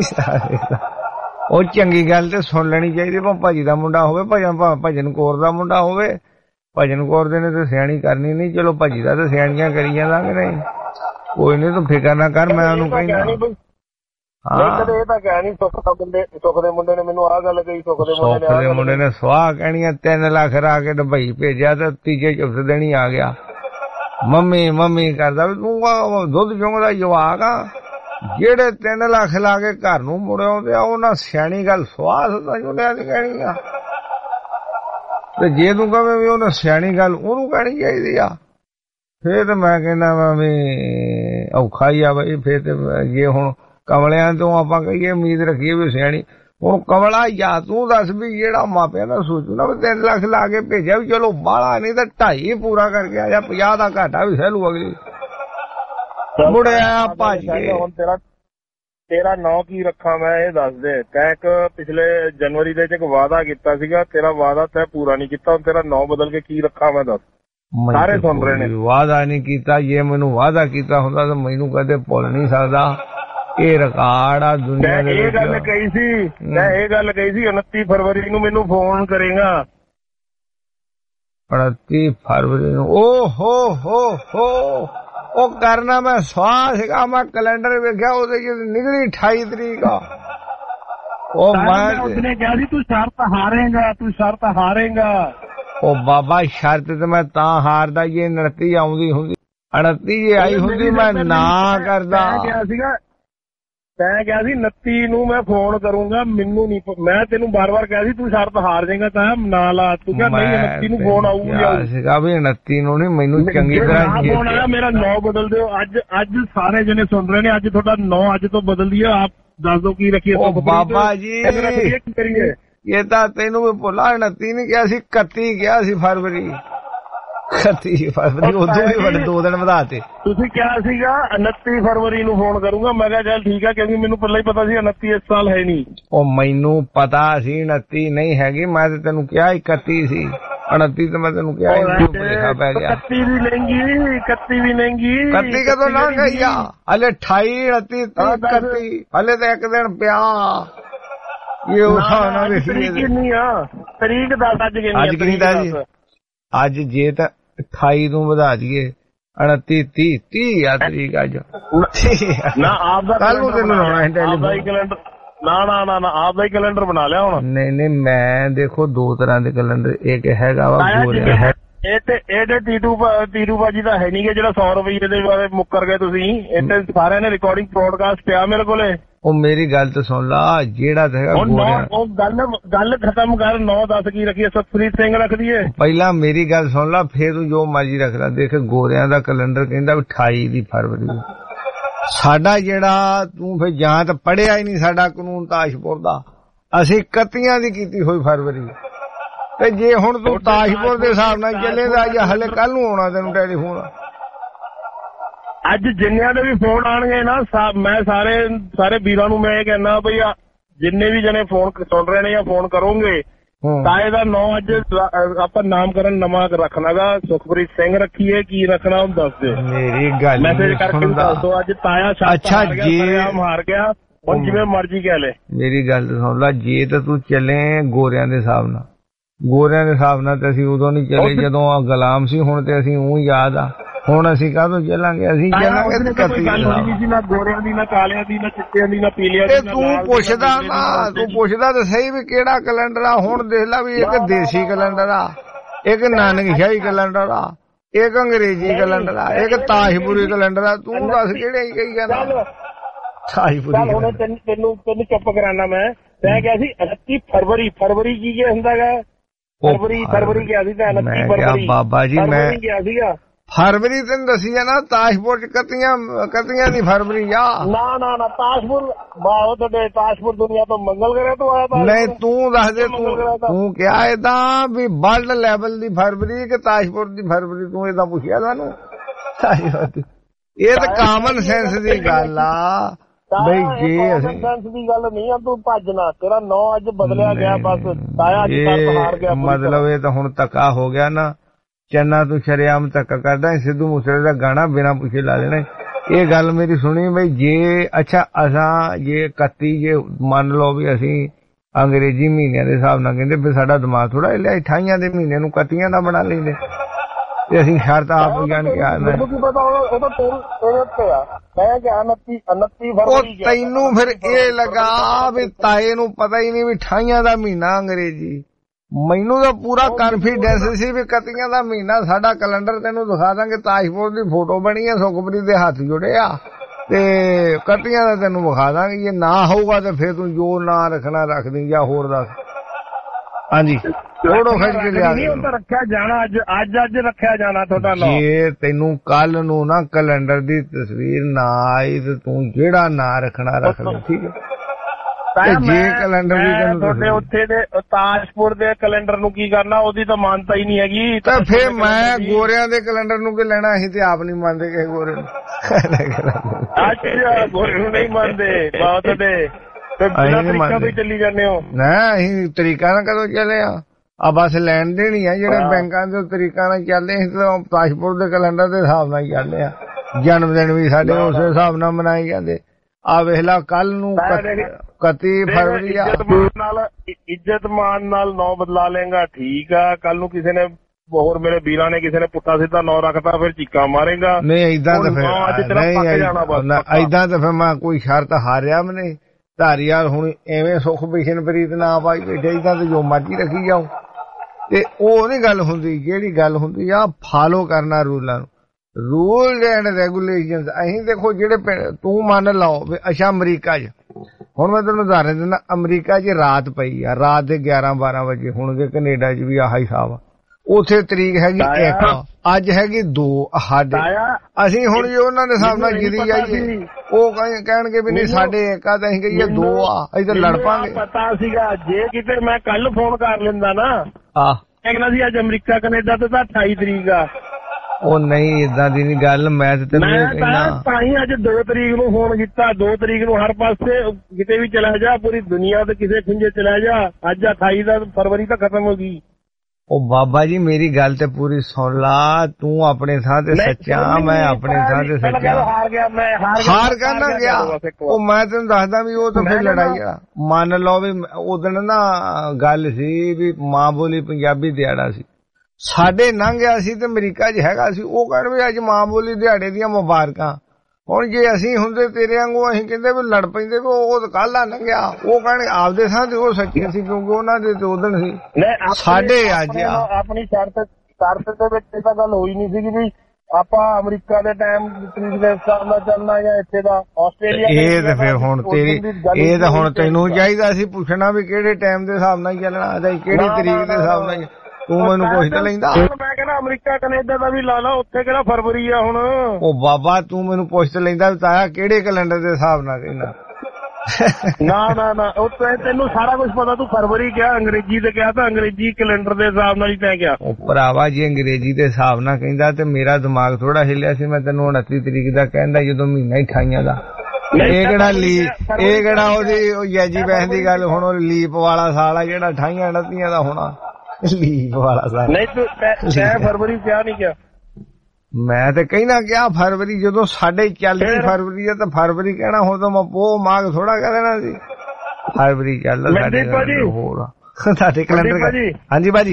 ਉਹ ਚੰਗੀ ਗੱਲ ਤੇ ਸੁਣ ਲੈਣੀ ਚਾਹੀਦੀ, ਭਾਵੇਂ ਭਾਜੀ ਦਾ ਮੁੰਡਾ ਹੋਵੇ, ਭਜਨ ਕੌਰ ਦਾ ਮੁੰਡਾ ਹੋਵੇ। ਭਜਨ ਕੌਰ ਦੇ ਨੇ ਤੇ ਸਿਆਣੀ ਕਰਨੀ ਨਹੀਂ, ਚਲੋ ਭਾਜੀ ਦਾ ਤੇ ਸਿਆਣੀਆਂ ਕਰੀ ਜਾਂਦਾਂਗੇ। ਨਹੀਂ ਕੋਈ ਨਹੀਂ, ਤੂੰ ਫਿਕਰ ਨਾ ਕਰ, ਮੈਂ ਉਹਨੂੰ ਕਹਿੰਦਾ। ਹਾਂ ਇਹ ਤਾਂ ਕਹਿ ਨੀ ਸੁੱਖ ਦੇ ਮੁੰਡੇ ਨੇ ਮੈਨੂੰ ਆਹ ਗੱਲ ਕਹੀ, ਸੁੱਖ ਦੇ ਮੁੰਡੇ ਨੇ ਸਵਾਹ ਕਹਿਣੀਆਂ 3 ਲੱਖ ਰਾ ਕੇ ਡੁਬਈ ਭੇਜਿਆ ਤੇ ਤੀਜੇ ਚੌਥੇ ਦਿਨ ਹੀ ਆ ਗਿਆ। ਮੰਮੀ ਕਰਦਾ ਵੀ ਤੂੰ ਦੁੱਧ ਚੁੰਗਦਾ ਜਵਾਕ ਆ। ਜਿਹੜੇ 3 ਲੱਖ ਲਾ ਕੇ ਘਰ ਨੂੰ ਮੁੜੇ ਆਉਂਦੇ ਆ, ਉਹਨਾਂ ਸਿਆਣੀ ਗੱਲ ਸਵਾਹ ਚੁਲਿਆ ਦੀ ਕਹਿਣੀ ਆ। ਤੇ ਜੇ ਤੂੰ ਕਹਵੇਂ ਵੀ ਉਹਨੇ ਸਿਆਣੀ ਗੱਲ ਉਹਨੂੰ ਕਹਿਣੀ ਚਾਹੀਦੀ ਆ, ਫੇਰ ਤੇ ਮੈਂ ਕਹਿੰਦਾ ਵਾ ਵੀ ਔਖਾ ਹੀ ਆ ਬਈ। ਫੇਰ ਤੇ ਜੇ ਹੁਣ ਕਮਲਿਆਂ ਤੋਂ ਆਪਾਂ ਕਹੀਏ ਉਮੀਦ ਰੱਖੀਏ ਵੀ ਸਿਆਣੀ, ਹੁਣ ਕਮਲਾ ਜਾਂ ਤੂੰ ਦੱਸ ਵੀ ਜਿਹੜਾ ਮਾਪਿਆਂ ਦਾ ਸੋਚੂ ਨਾ ਵੀ 3 ਲੱਖ ਲਾ ਕੇ ਭੇਜਿਆ ਵੀ ਚਲੋ ਬਾਹਲਾ ਨਹੀਂ ਤਾਂ 2.5 ਪੂਰਾ ਕਰਕੇ ਆ ਜਾਂ 50 ਦਾ ਘਾਟਾ ਵੀ ਸਹਿਲੂ ਅਗਲੀ ਮੁੜਿਆ ਭੱਜ ਕੇ। ਹੁਣ ਤੇਰਾ ਨਾਂ ਕੀ ਰੱਖਾਂ ਮੈਂ ਇਹ ਦੱਸ ਦੇ। ਤੈਂ ਇੱਕ ਪਿਛਲੇ ਜਨਵਰੀ ਦੇ ਚ ਵਾਅਦਾ ਕੀਤਾ ਸੀਗਾ, ਤੇਰਾ ਵਾਅਦਾ ਤੈਂ ਪੂਰਾ ਨਹੀਂ ਕੀਤਾ, ਹੁਣ ਤੇਰਾ ਨਾਂ ਬਦਲ ਕੇ ਕੀ ਰੱਖਾਂ ਮੈਂ ਦੱਸ। ਸਾਰੇ ਸੁਣ ਰਹੇ ਨੇ। ਵਾਅਦਾ ਨਹੀਂ ਕੀਤਾ, ਜੇ ਮੈਨੂੰ ਵਾਅਦਾ ਕੀਤਾ ਹੁੰਦਾ ਤਾਂ ਮੈਨੂੰ ਕਦੇ ਭੁੱਲ ਨਹੀਂ ਸਕਦਾ। ਇਹ ਰਿਕਾਰਡ ਆ ਦੁਨੀਆ ਦੇ। ਇਹ ਗੱਲ ਕਹੀ ਸੀ 29 ਫਰਵਰੀ ਨੂੰ ਮੈਨੂੰ ਫੋਨ ਕਰੇਗਾ। 29 ਫਰਵਰੀ ਨੂੰ ਹੋ ਉਹ ਕਰਨਾ ਮੈਂ ਸਵਾਹ ਸੀਗਾ। ਮੈਂ ਕੈਲੰਡਰ ਵੇਖਿਆ, ਉਹਦੇ ਚ ਨਿਕਲੀ 28 ਤਰੀਕ ਆ। ਉਹ ਮੈਂ ਉਸਨੇ ਕਿਹਾ ਸੀ ਤੂੰ ਸ਼ਰਤ ਹਾਰੇਗਾ। ਉਹ ਬਾਬਾ ਸ਼ਰਤ ਤੇ ਮੈਂ ਤਾਂ ਹਾਰਦਾ ਜੇ 29 ਆਉਂਦੀ ਹੁੰਦੀ, 29 ਜੇ ਆਈ ਹੁੰਦੀ ਮੈਂ ਨਾ ਕਰਦਾ। ਤੈਂ ਕਿਹਾ ਸੀ 29 ਨੂੰ ਮੈਂ ਫੋਨ ਕਰੂੰਗਾ, ਮੈਨੂੰ ਨਹੀਂ। ਮੈਂ ਤੈਨੂੰ ਬਾਰ-ਬਾਰ ਕਿਹਾ ਸੀ ਤੂੰ ਸ਼ਰਤ ਹਾਰ ਜਾਏਗਾ ਤਾਂ ਨਾ ਲਾ। ਤੂੰ ਕਿਹਾ ਨਹੀਂ 29 ਨੂੰ ਫੋਨ ਆਊਗਾ ਸੀਗਾ ਵੀ 29 ਨੂੰ ਨਹੀਂ। ਮੈਨੂੰ ਚੰਗੀ ਤਰ੍ਹਾਂ ਫੋਨ ਆਇਆ, ਮੇਰਾ ਨਾਂ ਬਦਲ ਦਿਓ। ਅੱਜ ਸਾਰੇ ਜਣੇ ਸੁਣ ਰਹੇ ਨੇ, ਅੱਜ ਤੁਹਾਡਾ ਨਾਂ ਅੱਜ ਤੋਂ ਬਦਲ ਦਿਓ। ਆਪ ਦੱਸ ਦਿਓ ਕੀ ਰੱਖੀਏ। ਬਾਬਾ ਜੀ ਕੀ ਕਰੀਏ? ਇਹ ਤਾਂ ਤੈਨੂੰ ਵੀ ਭੁੱਲਾ, 29 ਨਹੀਂ ਕਿਹਾ ਸੀ, 31 ਕਿਹਾ ਸੀ ਫਰਵਰੀ। 31 ਫਰਵਰੀ ਉਦੋਂ ਵੀ ਵੱਡੇ 2 ਦਿਨ ਵਧਾਤੇ। ਤੁਸੀਂ ਕਿਹਾ ਸੀਗਾ 29 ਫਰਵਰੀ ਨੂੰ ਫੋਨ ਕਰੂੰਗਾ। ਮੈਂ ਕਿਹਾ ਚੱਲ ਠੀਕ ਆ, ਕਿਉਂਕਿ ਮੈਨੂੰ ਪਹਿਲਾਂ ਹੀ ਪਤਾ ਸੀ 29 ਇਸ ਸਾਲ ਹੈ ਨਹੀਂ। ਉਹ ਮੈਨੂੰ ਪਤਾ ਸੀ 29 ਨਹੀਂ ਹੈਗੀ, ਮੈਂ ਤੇ ਤੈਨੂੰ ਕਿਹਾ 31 ਸੀ। 29 ਤੇ ਮੈਂ ਤੈਨੂੰ ਕਿਹਾ ਭੁਲੇਖਾ ਪੈ ਗਿਆ। 31 ਵੀ ਲਹਿੰਗੀ, 31 ਵੀ ਲਹਿੰਗੀ। 31 ਕਦੋਂ ਨਾ ਗਈ ਆ? ਹਲੇ 28, 29, 30, 31 ਹਲੇ ਤਾਂ ਇੱਕ ਦਿਨ ਪਿਆ। ਇਹ ਉਠਾਣਾ ਵੀ ਤਰੀਕ ਕਿੰਨੀ ਆ? ਤਰੀਕ ਦੱਸ ਅੱਜ ਕਿੰਨੀ ਆ? ਅੱਜ ਕਿੰਨੀ ਦਾ ਜੀ? ਅੱਜ ਜੇ ਤਾਂ 28 ਨੂੰ ਵਧਾ ਦਈਏ 29, 30 ਆ ਤਰੀਕ ਅੱਜ। ਨਾ ਆਪ ਦਾ ਕੱਲ ਨੂੰ ਤੈਨੂੰ ਲਾਉਣਾ ਹੈ ਕੈਲੰਡਰ। ਨਾ ਆਪ ਦਾ ਹੀ ਕੈਲੰਡਰ ਬਣਾ ਲਿਆ ਹੁਣ। ਨਹੀਂ ਮੈਂ ਦੇਖੋ 2 ਤਰ੍ਹਾਂ ਦੇ ਕੈਲੰਡਰ, ਇੱਕ ਹੈਗਾ ਵਾ ਗੋਰਿਆ ਹੈ। ਇਹ ਤੇ ਟੀਟੂ ਬਾਜੀ ਦਾ ਹੈ ਨਹੀਂ ਗੇ ਜਿਹੜਾ 100 ਰੁਪਏ ਦੇ ਬਾਰੇ ਮੁੱਕਰ ਗਏ ਤੁਸੀਂ। ਇਹ ਤੇ ਸਾਰਿਆਂ ਨੇ ਰਿਕਾਰਡਿੰਗ ਪ੍ਰੋਡਕਾਸਟ ਪਿਆ ਮੇਰੇ ਕੋਲੇ। ਉਹ ਮੇਰੀ ਗੱਲ ਤਾਂ ਸੁਣ ਲਾ, ਜਿਹੜਾ ਉਹ ਗੱਲ ਖਤਮ ਕਰ। 9-10 ਕੀ ਰੱਖੀਏ? ਸਤਪ੍ਰੀਤ ਸਿੰਘ ਰੱਖ ਦਈਏ। ਪਹਿਲਾਂ ਮੇਰੀ ਗੱਲ ਸੁਣ ਲਾ, ਫੇਰ ਤੂੰ ਜੋ ਮਰਜ਼ੀ ਰੱਖ ਲਾ। ਦੇਖ ਗੋਰਿਆਂ ਦਾ ਕੈਲੰਡਰ ਕਹਿੰਦਾ 28 ਦੀ ਫਰਵਰੀ। ਸਾਡਾ ਜਿਹੜਾ ਤੂੰ ਫੇਰ ਜਾਂ ਤਾਂ ਪੜ੍ਹਿਆ ਹੀ ਨਹੀਂ ਸਾਡਾ ਕਾਨੂੰਨ ਤਾਸ਼ਪੁਰ ਦਾ, ਅਸੀਂ 31 ਦੀ ਕੀਤੀ ਹੋਈ ਫਰਵਰੀ। ਤੇ ਜੇ ਹੁਣ ਤੂੰ ਤਾਸ਼ਪੁਰ ਦੇ ਹਿਸਾਬ ਨਾਲ ਚੱਲੇਗਾ ਜਾਂ ਹਲੇ ਕੱਲ ਨੂੰ ਆਉਣਾ ਤੈਨੂੰ ਟੈਲੀਫੋਨ। ਅੱਜ ਜਿੰਨਿਆਂ ਦੇ ਵੀ ਫੋਨ ਆਣਗੇ ਨਾ, ਮੈਂ ਸਾਰੇ ਵੀਰਾਂ ਨੂੰ ਮੈਂ ਇਹ ਕਹਿਣਾ ਬਈ ਜਿੰਨੇ ਵੀ ਜਣੇ ਫੋਨ ਸੁਣ ਰਹੇ ਨੇ ਜਾਂ ਫੋਨ ਕਰੋਗੇ, ਤਾਂ ਇਹਦਾ ਨਾਂ ਅੱਜ ਆਪਾਂ ਨਾਮਕਰਨ ਨਵਾਂ ਰੱਖਣਾਗਾ। ਸੁਖਪ੍ਰੀਤ ਸਿੰਘ ਰੱਖੀਏ, ਕੀ ਰੱਖਣਾ ਹੁਣ ਦੱਸ ਦਿਓ। ਮੇਰੀ ਗੱਲ ਮੈਸੇਜ ਕਰਕੇ ਦੱਸ ਦਿਓ। ਅੱਜ ਤਾਇਆ ਅੱਛਾ ਜੇ ਹਾਰ ਗਿਆ, ਹੁਣ ਜਿਵੇਂ ਮਰਜ਼ੀ ਕਹਿ ਲੈ। ਮੇਰੀ ਗੱਲ ਸੁਣ ਲਾ, ਜੇ ਤਾਂ ਤੂੰ ਚੱਲੇ ਗੋਰਿਆਂ ਦੇ ਹਿਸਾਬ ਨਾਲ ਤੇ ਅਸੀਂ ਉਦੋਂ ਨਹੀਂ ਚੱਲੇ ਜਦੋਂ ਗੁਲਾਮ ਸੀ। ਹੁਣ ਤੇ ਅਸੀਂ ਉਹ ਯਾਦ ਆ, ਹੁਣ ਅਸੀਂ ਕਾਹਦੋਂ ਚੱਲਾਂਗੇ? ਅਸੀਂ ਚੱਲਾਂਗੇ ਤੇ 31 ਨਾ ਗੋਰਿਆਂ ਦੀ, ਨਾ ਕਾਲਿਆਂ ਦੀ, ਨਾ ਚਿੱਟਿਆਂ ਦੀ, ਨਾ ਪੀਲਿਆਂ ਦੀ। ਤੂੰ ਪੁੱਛਦਾ ਤਾਂ ਸਹੀ ਵੀ ਕਿਹੜਾ ਕੈਲੰਡਰ ਆ। ਹੁਣ ਦੇਖ ਲੈ ਵੀ ਇੱਕ ਦੇਸੀ ਕੈਲੰਡਰ ਆ, ਇੱਕ ਨਾਨਕਸ਼ਾਹੀ ਕੈਲੰਡਰ ਆ, ਇੱਕ ਅੰਗਰੇਜ਼ੀ ਕੈਲੰਡਰ ਆ, ਇੱਕ ਤਾਸ਼ਪੁਰੀ ਕੈਲੰਡਰ ਆ। ਤੂੰ ਦੱਸ ਕਿਹੜੇ ਹੀ ਕਹੀ ਜਾਂਦਾ? ਤਾਸ਼ਪੁਰੀ। ਹੁਣ ਤੈਨੂੰ ਚੁੱਪ ਕਰਾਨਾ ਮੈਂ। ਤੈਂ ਕਿਹਾ ਸੀ 29 ਫਰਵਰੀ ਕੀ ਹੁੰਦਾ ਗਾ? ਫਰਵਰੀ ਕਿਹਾ ਸੀ ਤਾਂ 29 ਫਰਵਰੀ। ਬਾਬਾ ਜੀ ਮੈਂ ਕਿਹਾ ਸੀਗਾ ਫਰਵਰੀ ਤੈਨੂੰ ਦੱਸੀ ਆ ਨਾ, ਤਾਸ਼ਪੁਰ ਚ 31 ਦੀ ਫਰਵਰੀ ਆ। ਨਾ ਤਾਸ਼ਪੁਰ ਬਾਹੋ ਤੁਹਾਡੇ ਤਾਸ਼ਪੁਰ ਦੁਨੀਆ ਤੋਂ ਮੰਗਲ ਗ੍ਰਹਿ ਤੋਂ ਆਇਆ ਤਾਂ। ਨਹੀਂ ਤੂੰ ਦੱਸ ਦੇ, ਤੂੰ ਕਿਹਾ ਏਦਾਂ ਵੀ ਵਰਲਡ ਲੈਵਲ ਦੀ ਫਰਵਰੀ ਕਿ ਤਾਸ਼ਪੁਰ ਦੀ ਫਰਵਰੀ? ਤੂੰ ਏਦਾਂ ਪੁੱਛਿਆ ਸਾਨੂੰ? ਇਹ ਤਾਂ ਕਾਮਨ ਸੈਂਸ ਦੀ ਗੱਲ ਆ ਬਈ। ਜੇ ਅਸੀਂ ਸੈਂਸ ਦੀ ਗੱਲ ਨਹੀਂ ਆ, ਤੂੰ ਭੱਜਣਾ। ਤੇਰਾ ਨਾਂ ਅੱਜ ਬਦਲਿਆ ਗਿਆ ਬਸ। ਤਾਇਆ ਅੱਜ ਹਾਰ ਗਿਆ। ਮਤਲਬ ਇਹ ਤਾਂ ਹੁਣ ਧੱਕਾ ਹੋ ਗਿਆ ਨਾ। ਚੰਨਾ ਤੂੰ ਸ਼ਰੇਆਮ ਧੱਕਾ ਕਰਦਾ। ਸਿੱਧੂ ਮੂਸੇਵਾਲੇ ਦਾ ਗਾਣਾ ਬਿਨਾਂ ਪੁੱਛੇ ਲਾ ਦੇਣਾ। ਇਹ ਗੱਲ ਮੇਰੀ ਸੁਣੀ ਬਈ ਜੇ ਅੱਛਾ ਅਸਾਂ ਜੇ 31 ਜੇ ਮੰਨ ਲਓ ਵੀ ਅਸੀਂ ਅੰਗਰੇਜ਼ੀ ਮਹੀਨਿਆਂ ਦੇ ਹਿਸਾਬ ਨਾਲ ਕਹਿੰਦੇ ਵੀ ਸਾਡਾ ਦਿਮਾਗ ਥੋੜਾ ਹਿੱਲਿਆ 28 ਦੇ ਮਹੀਨੇ ਨੂੰ 31 ਦਾ ਬਣਾ ਲੈਂਦੇ ਤੇ ਅਸੀਂ ਸ਼ਰਤ ਆਪ ਜਾਣ ਕੇ ਆਣਾ ਉਹ ਤੈਨੂੰ ਫਿਰ ਇਹ ਲੱਗਾ ਵੀ ਤਾਏ ਨੂੰ ਪਤਾ ਹੀ ਨਹੀਂ ਵੀ 28 ਦਾ ਮਹੀਨਾ ਅੰਗਰੇਜ਼ੀ ਮੈਨੂੰ ਤਾਂ ਪੂਰਾ ਕਾਨਫੀਡੈਂਸ ਸੀ ਵੀ 31 ਦਾ ਮਹੀਨਾ ਸਾਡਾ ਕੈਲੰਡਰ ਤੈਨੂੰ ਦਿਖਾ ਦਾਂਗੇ ਤਾਜਪੁਰ ਦੀ ਫੋਟੋ ਬਣੀ ਹੈ ਸੁਖਪ੍ਰੀਤ ਦੇ ਹੱਥ ਜੁੜੇ ਆ ਤੇ 31 ਦਾ ਤੈਨੂੰ ਵਿਖਾ ਦਾਂਗੇ ਜੇ ਨਾ ਹੋਊਗਾ ਤੇ ਫਿਰ ਤੂੰ ਜੋ ਨਾਂ ਰੱਖਣਾ ਰੱਖ ਦੇ ਜਾਂ ਹੋਰ ਦੱਸ ਹਾਂਜੀ ਫੋਟੋ ਖਿੱਚ ਕੇ ਲਿਆ ਰੱਖਿਆ ਜਾਣਾ ਅੱਜ ਰੱਖਿਆ ਜਾਣਾ ਤੁਹਾਡਾ ਨਾਮ ਜੇ ਤੈਨੂੰ ਕੱਲ ਨੂੰ ਨਾ ਕੈਲੰਡਰ ਦੀ ਤਸਵੀਰ ਨਾ ਆਈ ਤੇ ਤੂੰ ਜਿਹੜਾ ਨਾਂ ਰੱਖਣਾ ਰੱਖ ਲੈ ਠੀਕ ਹੈ ਤੇ ਜੇ ਕੈਲੰਡਰ ਵੀ ਤੈਨੂੰ ਤੁਹਾਡੇ ਉੱਥੇ ਦੇ ਤਾਜਪੁਰ ਦੇ ਕੈਲੰਡਰ ਨੂੰ ਕੀ ਕਰਨਾ ਉਹਦੀ ਤਾਂ ਮਾਨਤਾ ਹੀ ਨਹੀਂ ਹੈਗੀ ਤਾਂ ਫਿਰ ਮੈਂ ਗੋਰਿਆਂ ਦੇ ਕੈਲੰਡਰ ਨੂੰ ਕੀ ਲੈਣਾ ਅਸੀਂ ਤੇ ਆਪ ਨਹੀਂ ਮੰਨਦੇ ਕਿਸੇ ਗੋਰੇ ਨੂੰ ਅੱਛਾ ਗੋਰੇ ਨੂੰ ਨਹੀਂ ਮੰਨਦੇ ਬਹੁਤ ਦੇ ਵੀ ਚੱਲੀ ਜਾਂਦੇ ਹੋ ਨਾ ਅਸੀਂ ਤਰੀਕਾ ਨਾਲ ਕਦੋਂ ਚੱਲੇ ਆ ਬਸ ਲੈਣ ਦੇਣੀ ਆ ਜਿਹੜੇ ਬੈਂਕਾਂ ਦੇ ਤਰੀਕਾ ਨਾਲ ਚੱਲਦੇ ਅਸੀਂ ਤਾਂ ਤਾਜਪੁਰ ਦੇ ਕੈਲੰਡਰ ਦੇ ਹਿਸਾਬ ਨਾਲ ਚੱਲਦੇ ਆ ਜਨਮ ਦਿਨ ਵੀ ਸਾਡੇ ਉਸੇ ਹਿਸਾਬ ਨਾਲ ਮਨਾਏ ਜਾਂਦੇ ਆ ਵੇਖ ਲਾ ਕੱਲ ਨੂੰ 31 ਫਰਵਰੀ ਆ ਇੱਜ਼ਤ ਮਾਨ ਨਾਲ ਨਾਂ ਬਦਲਾ ਲੇਗਾ ਠੀਕ ਆ ਕੱਲ ਨੂੰ ਕਿਸੇ ਨੇ ਹੋਰ ਮੇਰੇ ਵੀਰਾਂ ਨੇ ਕਿਸੇ ਨੇ ਪੁੱਠਾ ਸਿੱਧਾ ਨਾਂ ਰੱਖਤਾ ਫਿਰ ਚੀਕਾਂ ਮਾਰੇਗਾ ਨਹੀਂ ਏਦਾਂ ਤਾਂ ਫਿਰ ਨਹੀਂ ਏਦਾਂ ਤਾਂ ਫਿਰ ਮੈਂ ਕੋਈ ਸ਼ਰਤ ਹਾਰਿਆ ਵੀ ਨਹੀਂ ਧਾਰੀਵਾਲ ਹੁਣ ਐਵੇਂ ਸੁਖ ਬਿਸ਼ਨਪ੍ਰੀਤ ਨਾ ਪਾਈ ਬੈਠੇ ਏਦਾਂ ਤੇ ਜੋ ਮਰਜ਼ੀ ਰੱਖੀ ਜਾਓ ਤੇ ਉਹ ਨਹੀਂ ਗੱਲ ਹੁੰਦੀ ਜਿਹੜੀ ਗੱਲ ਹੁੰਦੀ ਆ ਫਾਲੋ ਕਰਨਾ ਰੂਲਾਂ ਨੂੰ ਰੂਲ ਐਂਡ ਰੈਗੂਲੇਸ਼ਨ ਅਸੀਂ ਦੇਖੋ ਜਿਹੜੇ ਤੂੰ ਮੰਨ ਲਓ ਵੀ ਅੱਛਾ ਅਮਰੀਕਾ 'ਚ ਹੁਣ ਮੈਂ ਤੈਨੂੰ ਉਦਾਹਰਨ ਦਿੰਦਾ ਅਮਰੀਕਾ 'ਚ ਰਾਤ ਪਈ ਆ ਰਾਤ ਦੇ 11-12 ਵਜੇ ਹੁਣਗੇ ਕੈਨੇਡਾ 'ਚ ਵੀ ਆਹ ਹਿਸਾਬ ਆ ਉੱਥੇ ਤਰੀਕ ਹੈਗੀ 1 ਅੱਜ ਹੈਗੀ 2 ਸਾਡੇ ਅਸੀਂ ਹੁਣ ਜੇ ਉਹਨਾਂ ਦੇ ਹਿਸਾਬ ਨਾਲ ਜਿੱਦੀ ਜਾਈਏ ਉਹ ਕਹਿਣਗੇ ਵੀ ਨਹੀਂ ਸਾਡੇ 1 ਆ ਤਾਂ ਅਸੀਂ ਕਹੀਏ 2 ਆ ਅਸੀਂ ਤਾਂ ਲੜ ਪਾਂਗੇ ਪਤਾ ਸੀਗਾ ਜੇ ਕਿਤੇ ਮੈਂ ਕੱਲ ਫੋਨ ਕਰ ਲੈਂਦਾ ਨਾ ਕਹਿੰਦਾ ਸੀ ਅੱਜ ਅਮਰੀਕਾ ਕੈਨੇਡਾ ਤੇ ਤਾਂ 28 ਤਰੀਕ ਆ ਉਹ ਨਹੀਂ ਏਦਾਂ ਦੀ ਨਹੀਂ ਗੱਲ ਮੈਂ ਤੇ ਤੈਨੂੰ ਕਹਿਣਾ ਤਾਂ ਹੀ ਅੱਜ 2 ਤਰੀਕ ਨੂੰ ਫੋਨ ਕੀਤਾ 2 ਤਰੀਕ ਨੂੰ ਹਰ ਪਾਸੇ ਕਿਤੇ ਵੀ ਚਲਾ ਜਾ ਪੂਰੀ ਦੁਨੀਆ ਤੇ ਕਿਸੇ ਖੁੰਝੇ ਚਲਾ ਜਾ ਅੱਜ 28 ਦਾ ਫਰਵਰੀ ਤਾਂ ਖਤਮ ਹੋ ਗਈ ਉਹ ਬਾਬਾ ਜੀ ਮੇਰੀ ਗੱਲ ਤੇ ਪੂਰੀ ਸੁਣ ਲਾ ਤੂੰ ਆਪਣੇ ਥਾਂ ਤੇ ਸੱਚਾ ਮੈਂ ਆਪਣੇ ਥਾਂ ਤੇ ਸੱਚਾ ਹਾਰ ਕਰਨਾ ਗਿਆ ਉਹ ਮੈਂ ਤੈਨੂੰ ਦੱਸਦਾ ਵੀ ਉਹ ਤਾਂ ਫਿਰ ਲੜਾਈ ਆ ਮੰਨ ਲਓ ਵੀ ਉਦਣ ਨਾ ਗੱਲ ਸੀ ਵੀ ਮਾਂ ਬੋਲੀ ਪੰਜਾਬੀ ਦਿਹਾੜਾ ਸੀ ਸਾਡੇ ਲੰਘਿਆ ਸੀ ਤੇ ਅਮਰੀਕਾ 'ਚ ਹੈਗਾ ਸੀ ਉਹ ਕਹਿਣ ਵੀ ਅੱਜ ਮਾਂ ਬੋਲੀ ਦਿਹਾੜੇ ਦੀਆਂ ਮੁਬਾਰਕਾਂ ਹੁਣ ਜੇ ਅਸੀਂ ਹੁੰਦੇ ਤੇਰੇ ਵਾਂਗੂ ਅਸੀਂ ਕਹਿੰਦੇ ਵੀ ਲੜ ਪੈਂਦੇ ਵੀ ਉਹ ਕੱਲ ਆ ਲੰਘਿਆ ਉਹ ਕਹਿਣ ਆਪਦੇ ਥਾਂ ਤੇ ਉਹ ਸੱਚੇ ਸੀ ਕਿਉਂਕਿ ਉਹਨਾਂ ਦੇ ਤੇ ਉਦਣ ਸੀ ਸਾਡੇ ਅੱਜ ਆਪਣੀ ਸ਼ਰਤ ਦੇ ਵਿੱਚ ਇਹ ਤਾਂ ਗੱਲ ਹੋਈ ਨਹੀਂ ਸੀਗੀ ਵੀ ਆਪਾਂ ਅਮਰੀਕਾ ਦੇ ਟਾਈਮ ਤਰੀਕ ਦੇ ਹਿਸਾਬ ਨਾਲ ਚੱਲਣਾ ਜਾਂ ਇੱਥੇ ਦਾ ਆਸਟ੍ਰੇਲੀਆ ਇਹ ਤਾਂ ਫਿਰ ਹੁਣ ਤੇਰੀ ਇਹ ਤਾਂ ਹੁਣ ਤੈਨੂੰ ਚਾਹੀਦਾ ਸੀ ਪੁੱਛਣਾ ਵੀ ਕਿਹੜੇ ਟਾਈਮ ਦੇ ਹਿਸਾਬ ਨਾਲ ਚੱਲਣਾ ਤੇ ਕਿਹੜੀ ਤਰੀਕ ਦੇ ਹਿਸਾਬ ਨਾਲ ਤੂੰ ਮੈਨੂੰ ਪੁੱਛ ਤੇ ਲੈਂਦਾ ਮੈਂ ਕਹਿੰਦਾ ਅਮਰੀਕਾ ਕੈਨੇਡਾ ਦਾ ਵੀ ਲਾ ਲਾ ਉੱਥੇ ਕਿਹੜਾ ਫਰਵਰੀ ਆ ਹੁਣ ਉਹ ਬਾਬਾ ਤੂੰ ਮੈਨੂੰ ਪੁੱਛ ਤੇ ਲੈਂਦਾ ਤਾਇਆ ਕਿਹੜੇ ਕੈਲੰਡਰ ਦੇ ਹਿਸਾਬ ਨਾਲ ਕਹਿੰਦਾ ਨਾ ਉਹ ਤੈਨੂੰ ਸਾਰਾ ਕੁਝ ਪਤਾ ਤੂੰ ਫਰਵਰੀ ਕਿਹਾ ਅੰਗਰੇਜ਼ੀ ਤੇ ਕਿਹਾ ਤਾਂ ਅੰਗਰੇਜ਼ੀ ਕੈਲੰਡਰ ਦੇ ਹਿਸਾਬ ਨਾਲ ਹੀ ਤੈਂ ਕਿਹਾ ਉਹ ਭਰਾਵਾ ਜੀ ਅੰਗਰੇਜ਼ੀ ਦੇ ਹਿਸਾਬ ਨਾਲ ਕਹਿੰਦਾ ਤੇ ਮੇਰਾ ਦਿਮਾਗ ਥੋੜਾ ਹਿੱਲਿਆ ਸੀ ਮੈਂ ਤੈਨੂੰ 29 ਤਰੀਕ ਦਾ ਕਹਿੰਦਾ ਜਦੋਂ ਮਹੀਨਾ ਹੀ 28 ਦਾ ਇਹ ਕਿਹੜਾ ਉਹਦੀ ਯਾਜੀ ਬਹਿਣ ਦੀ ਗੱਲ ਹੁਣ ਉਹ ਲੀਪ ਵਾਲਾ ਸਾਲ ਆ ਜਿਹੜਾ 28 29 ਦਾ ਹੋਣਾ ਲੀਪ ਵਾਲਾ ਸਾਲ ਨਹੀਂ ਤੂੰ ਫਰਵਰੀ ਕਿਹਾ ਨਹੀਂ ਕਿਹਾ ਮੈਂ ਤੇ ਕਹਿਣਾ ਕਿਹਾ ਫਰਵਰੀ ਜਦੋਂ ਸਾਡੇ ਚੱਲਦੀ ਫਰਵਰੀ ਆ ਤਾਂ ਫਰਵਰੀ ਕਹਿਣਾ ਹੋ ਤਾਂ ਮੈਂ ਪੋ ਮਾਗ ਥੋੜਾ ਕਹਿ ਦੇਣਾ ਸੀ ਫਰਵਰੀ ਚੱਲਦਾ ਸਾਡੇ ਹੋਰ ਸਾਡੇ ਕੈਲੰਡਰ ਹਾਂਜੀ ਭਾਜੀ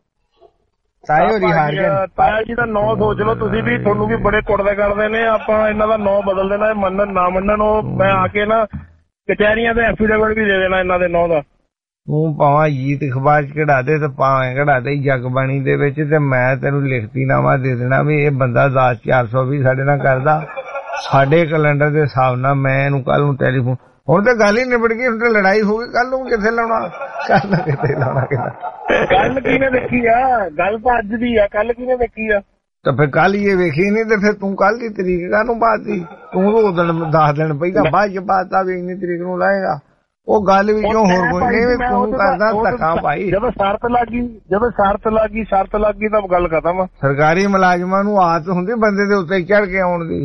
ਤਾਏ ਹੋਰੀ ਹਾਰ ਗਏ ਤਾਇਆ ਜੀ ਦਾ ਨਾਂ ਸੋਚ ਲਓ ਤੁਸੀਂ ਵੀ ਤੁਹਾਨੂੰ ਵੀ ਬੜੇ ਕੁੱਟਦੇ ਕਰਦੇ ਨੇ ਆਪਾਂ ਇਹਨਾਂ ਦਾ ਨਾਂ ਬਦਲ ਦੇਣਾ ਮੰਨਣ ਨਾ ਮੰਨਣ ਉਹ ਮੈਂ ਆ ਕੇ ਨਾ ਕਚਹਿਰੀਆਂ ਦੇ ਐਫੀਡੇਵਿਟ ਵੀ ਦੇ ਦੇਣਾ ਇਹਨਾਂ ਦੇ ਨਾਂ ਦਾ ਤੂੰ ਭਾਵੇਂ ਜੀਤ ਅਖਬਾਰ ਚ ਕਢਾ ਦੇ ਤੇ ਭਾਵੇਂ ਕਢਾ ਦੇ ਜਗਬਾਣੀ ਦੇ ਵਿੱਚ ਤੇ ਮੈਂ ਤੈਨੂੰ ਲਿਖਤੀ ਨਾਮਾ ਦੇ ਦੇਣਾ ਵੀ ਇਹ ਬੰਦਾ 10420 ਸਾਡੇ ਨਾਲ ਕਰਦਾ ਸਾਡੇ ਕੈਲੰਡਰ ਦੇ ਹਿਸਾਬ ਨਾਲ ਮੈਂ ਇਹਨੂੰ ਕੱਲ ਨੂੰ ਟੈਲੀਫੋਨ ਹੁਣ ਤਾਂ ਗੱਲ ਹੀ ਨਿਬੜ ਗਈ ਹੁਣ ਤਾਂ ਲੜਾਈ ਹੋ ਗਈ ਕੱਲ ਨੂੰ ਕਿੱਥੇ ਲਾਉਣਾ ਕੱਲ ਕਿੱਥੇ ਲਾਉਣਾ ਗੱਲ ਕਿਹਨੇ ਦੇਖੀ ਆ ਗੱਲ ਤਾਂ ਅੱਜ ਦੀ ਆ ਕੱਲ ਕਿਹਨੇ ਦੇਖੀ ਆ ਤਾਂ ਫਿਰ ਕੱਲ ਇਹ ਵੇਖੀ ਨਹੀਂ ਤੇ ਫਿਰ ਤੂੰ ਕੱਲ ਦੀ ਤਰੀਕ ਕਾਹਨੂੰ ਬਾਤੀ ਤੂੰ ਉਹ ਦਿਨ 10 ਦਿਨ ਪਹਿਲਾਂ ਬਾਅਦ ਚ ਬਾਤਾ ਵੀ ਇੰਨੀ ਤਰੀਕ ਨੂੰ ਲਾਏਗਾ ਉਹ ਗੱਲ ਵੀ ਕਿਉਂ ਹੋਰ ਕੋਈ ਨਹੀਂ ਤੂੰ ਕਰਦਾ ਧੱਕਾ ਭਾਈ ਜਦੋਂ ਸ਼ਰਤ ਲੱਗੀ ਤਾਂ ਗੱਲ ਖਤਮ ਆ ਸਰਕਾਰੀ ਮੁਲਾਜ਼ਮਾਂ ਨੂੰ ਆਦਤ ਹੁੰਦੀ ਬੰਦੇ ਦੇ ਉੱਤੇ ਚੜ ਕੇ ਆਉਣ ਦੀ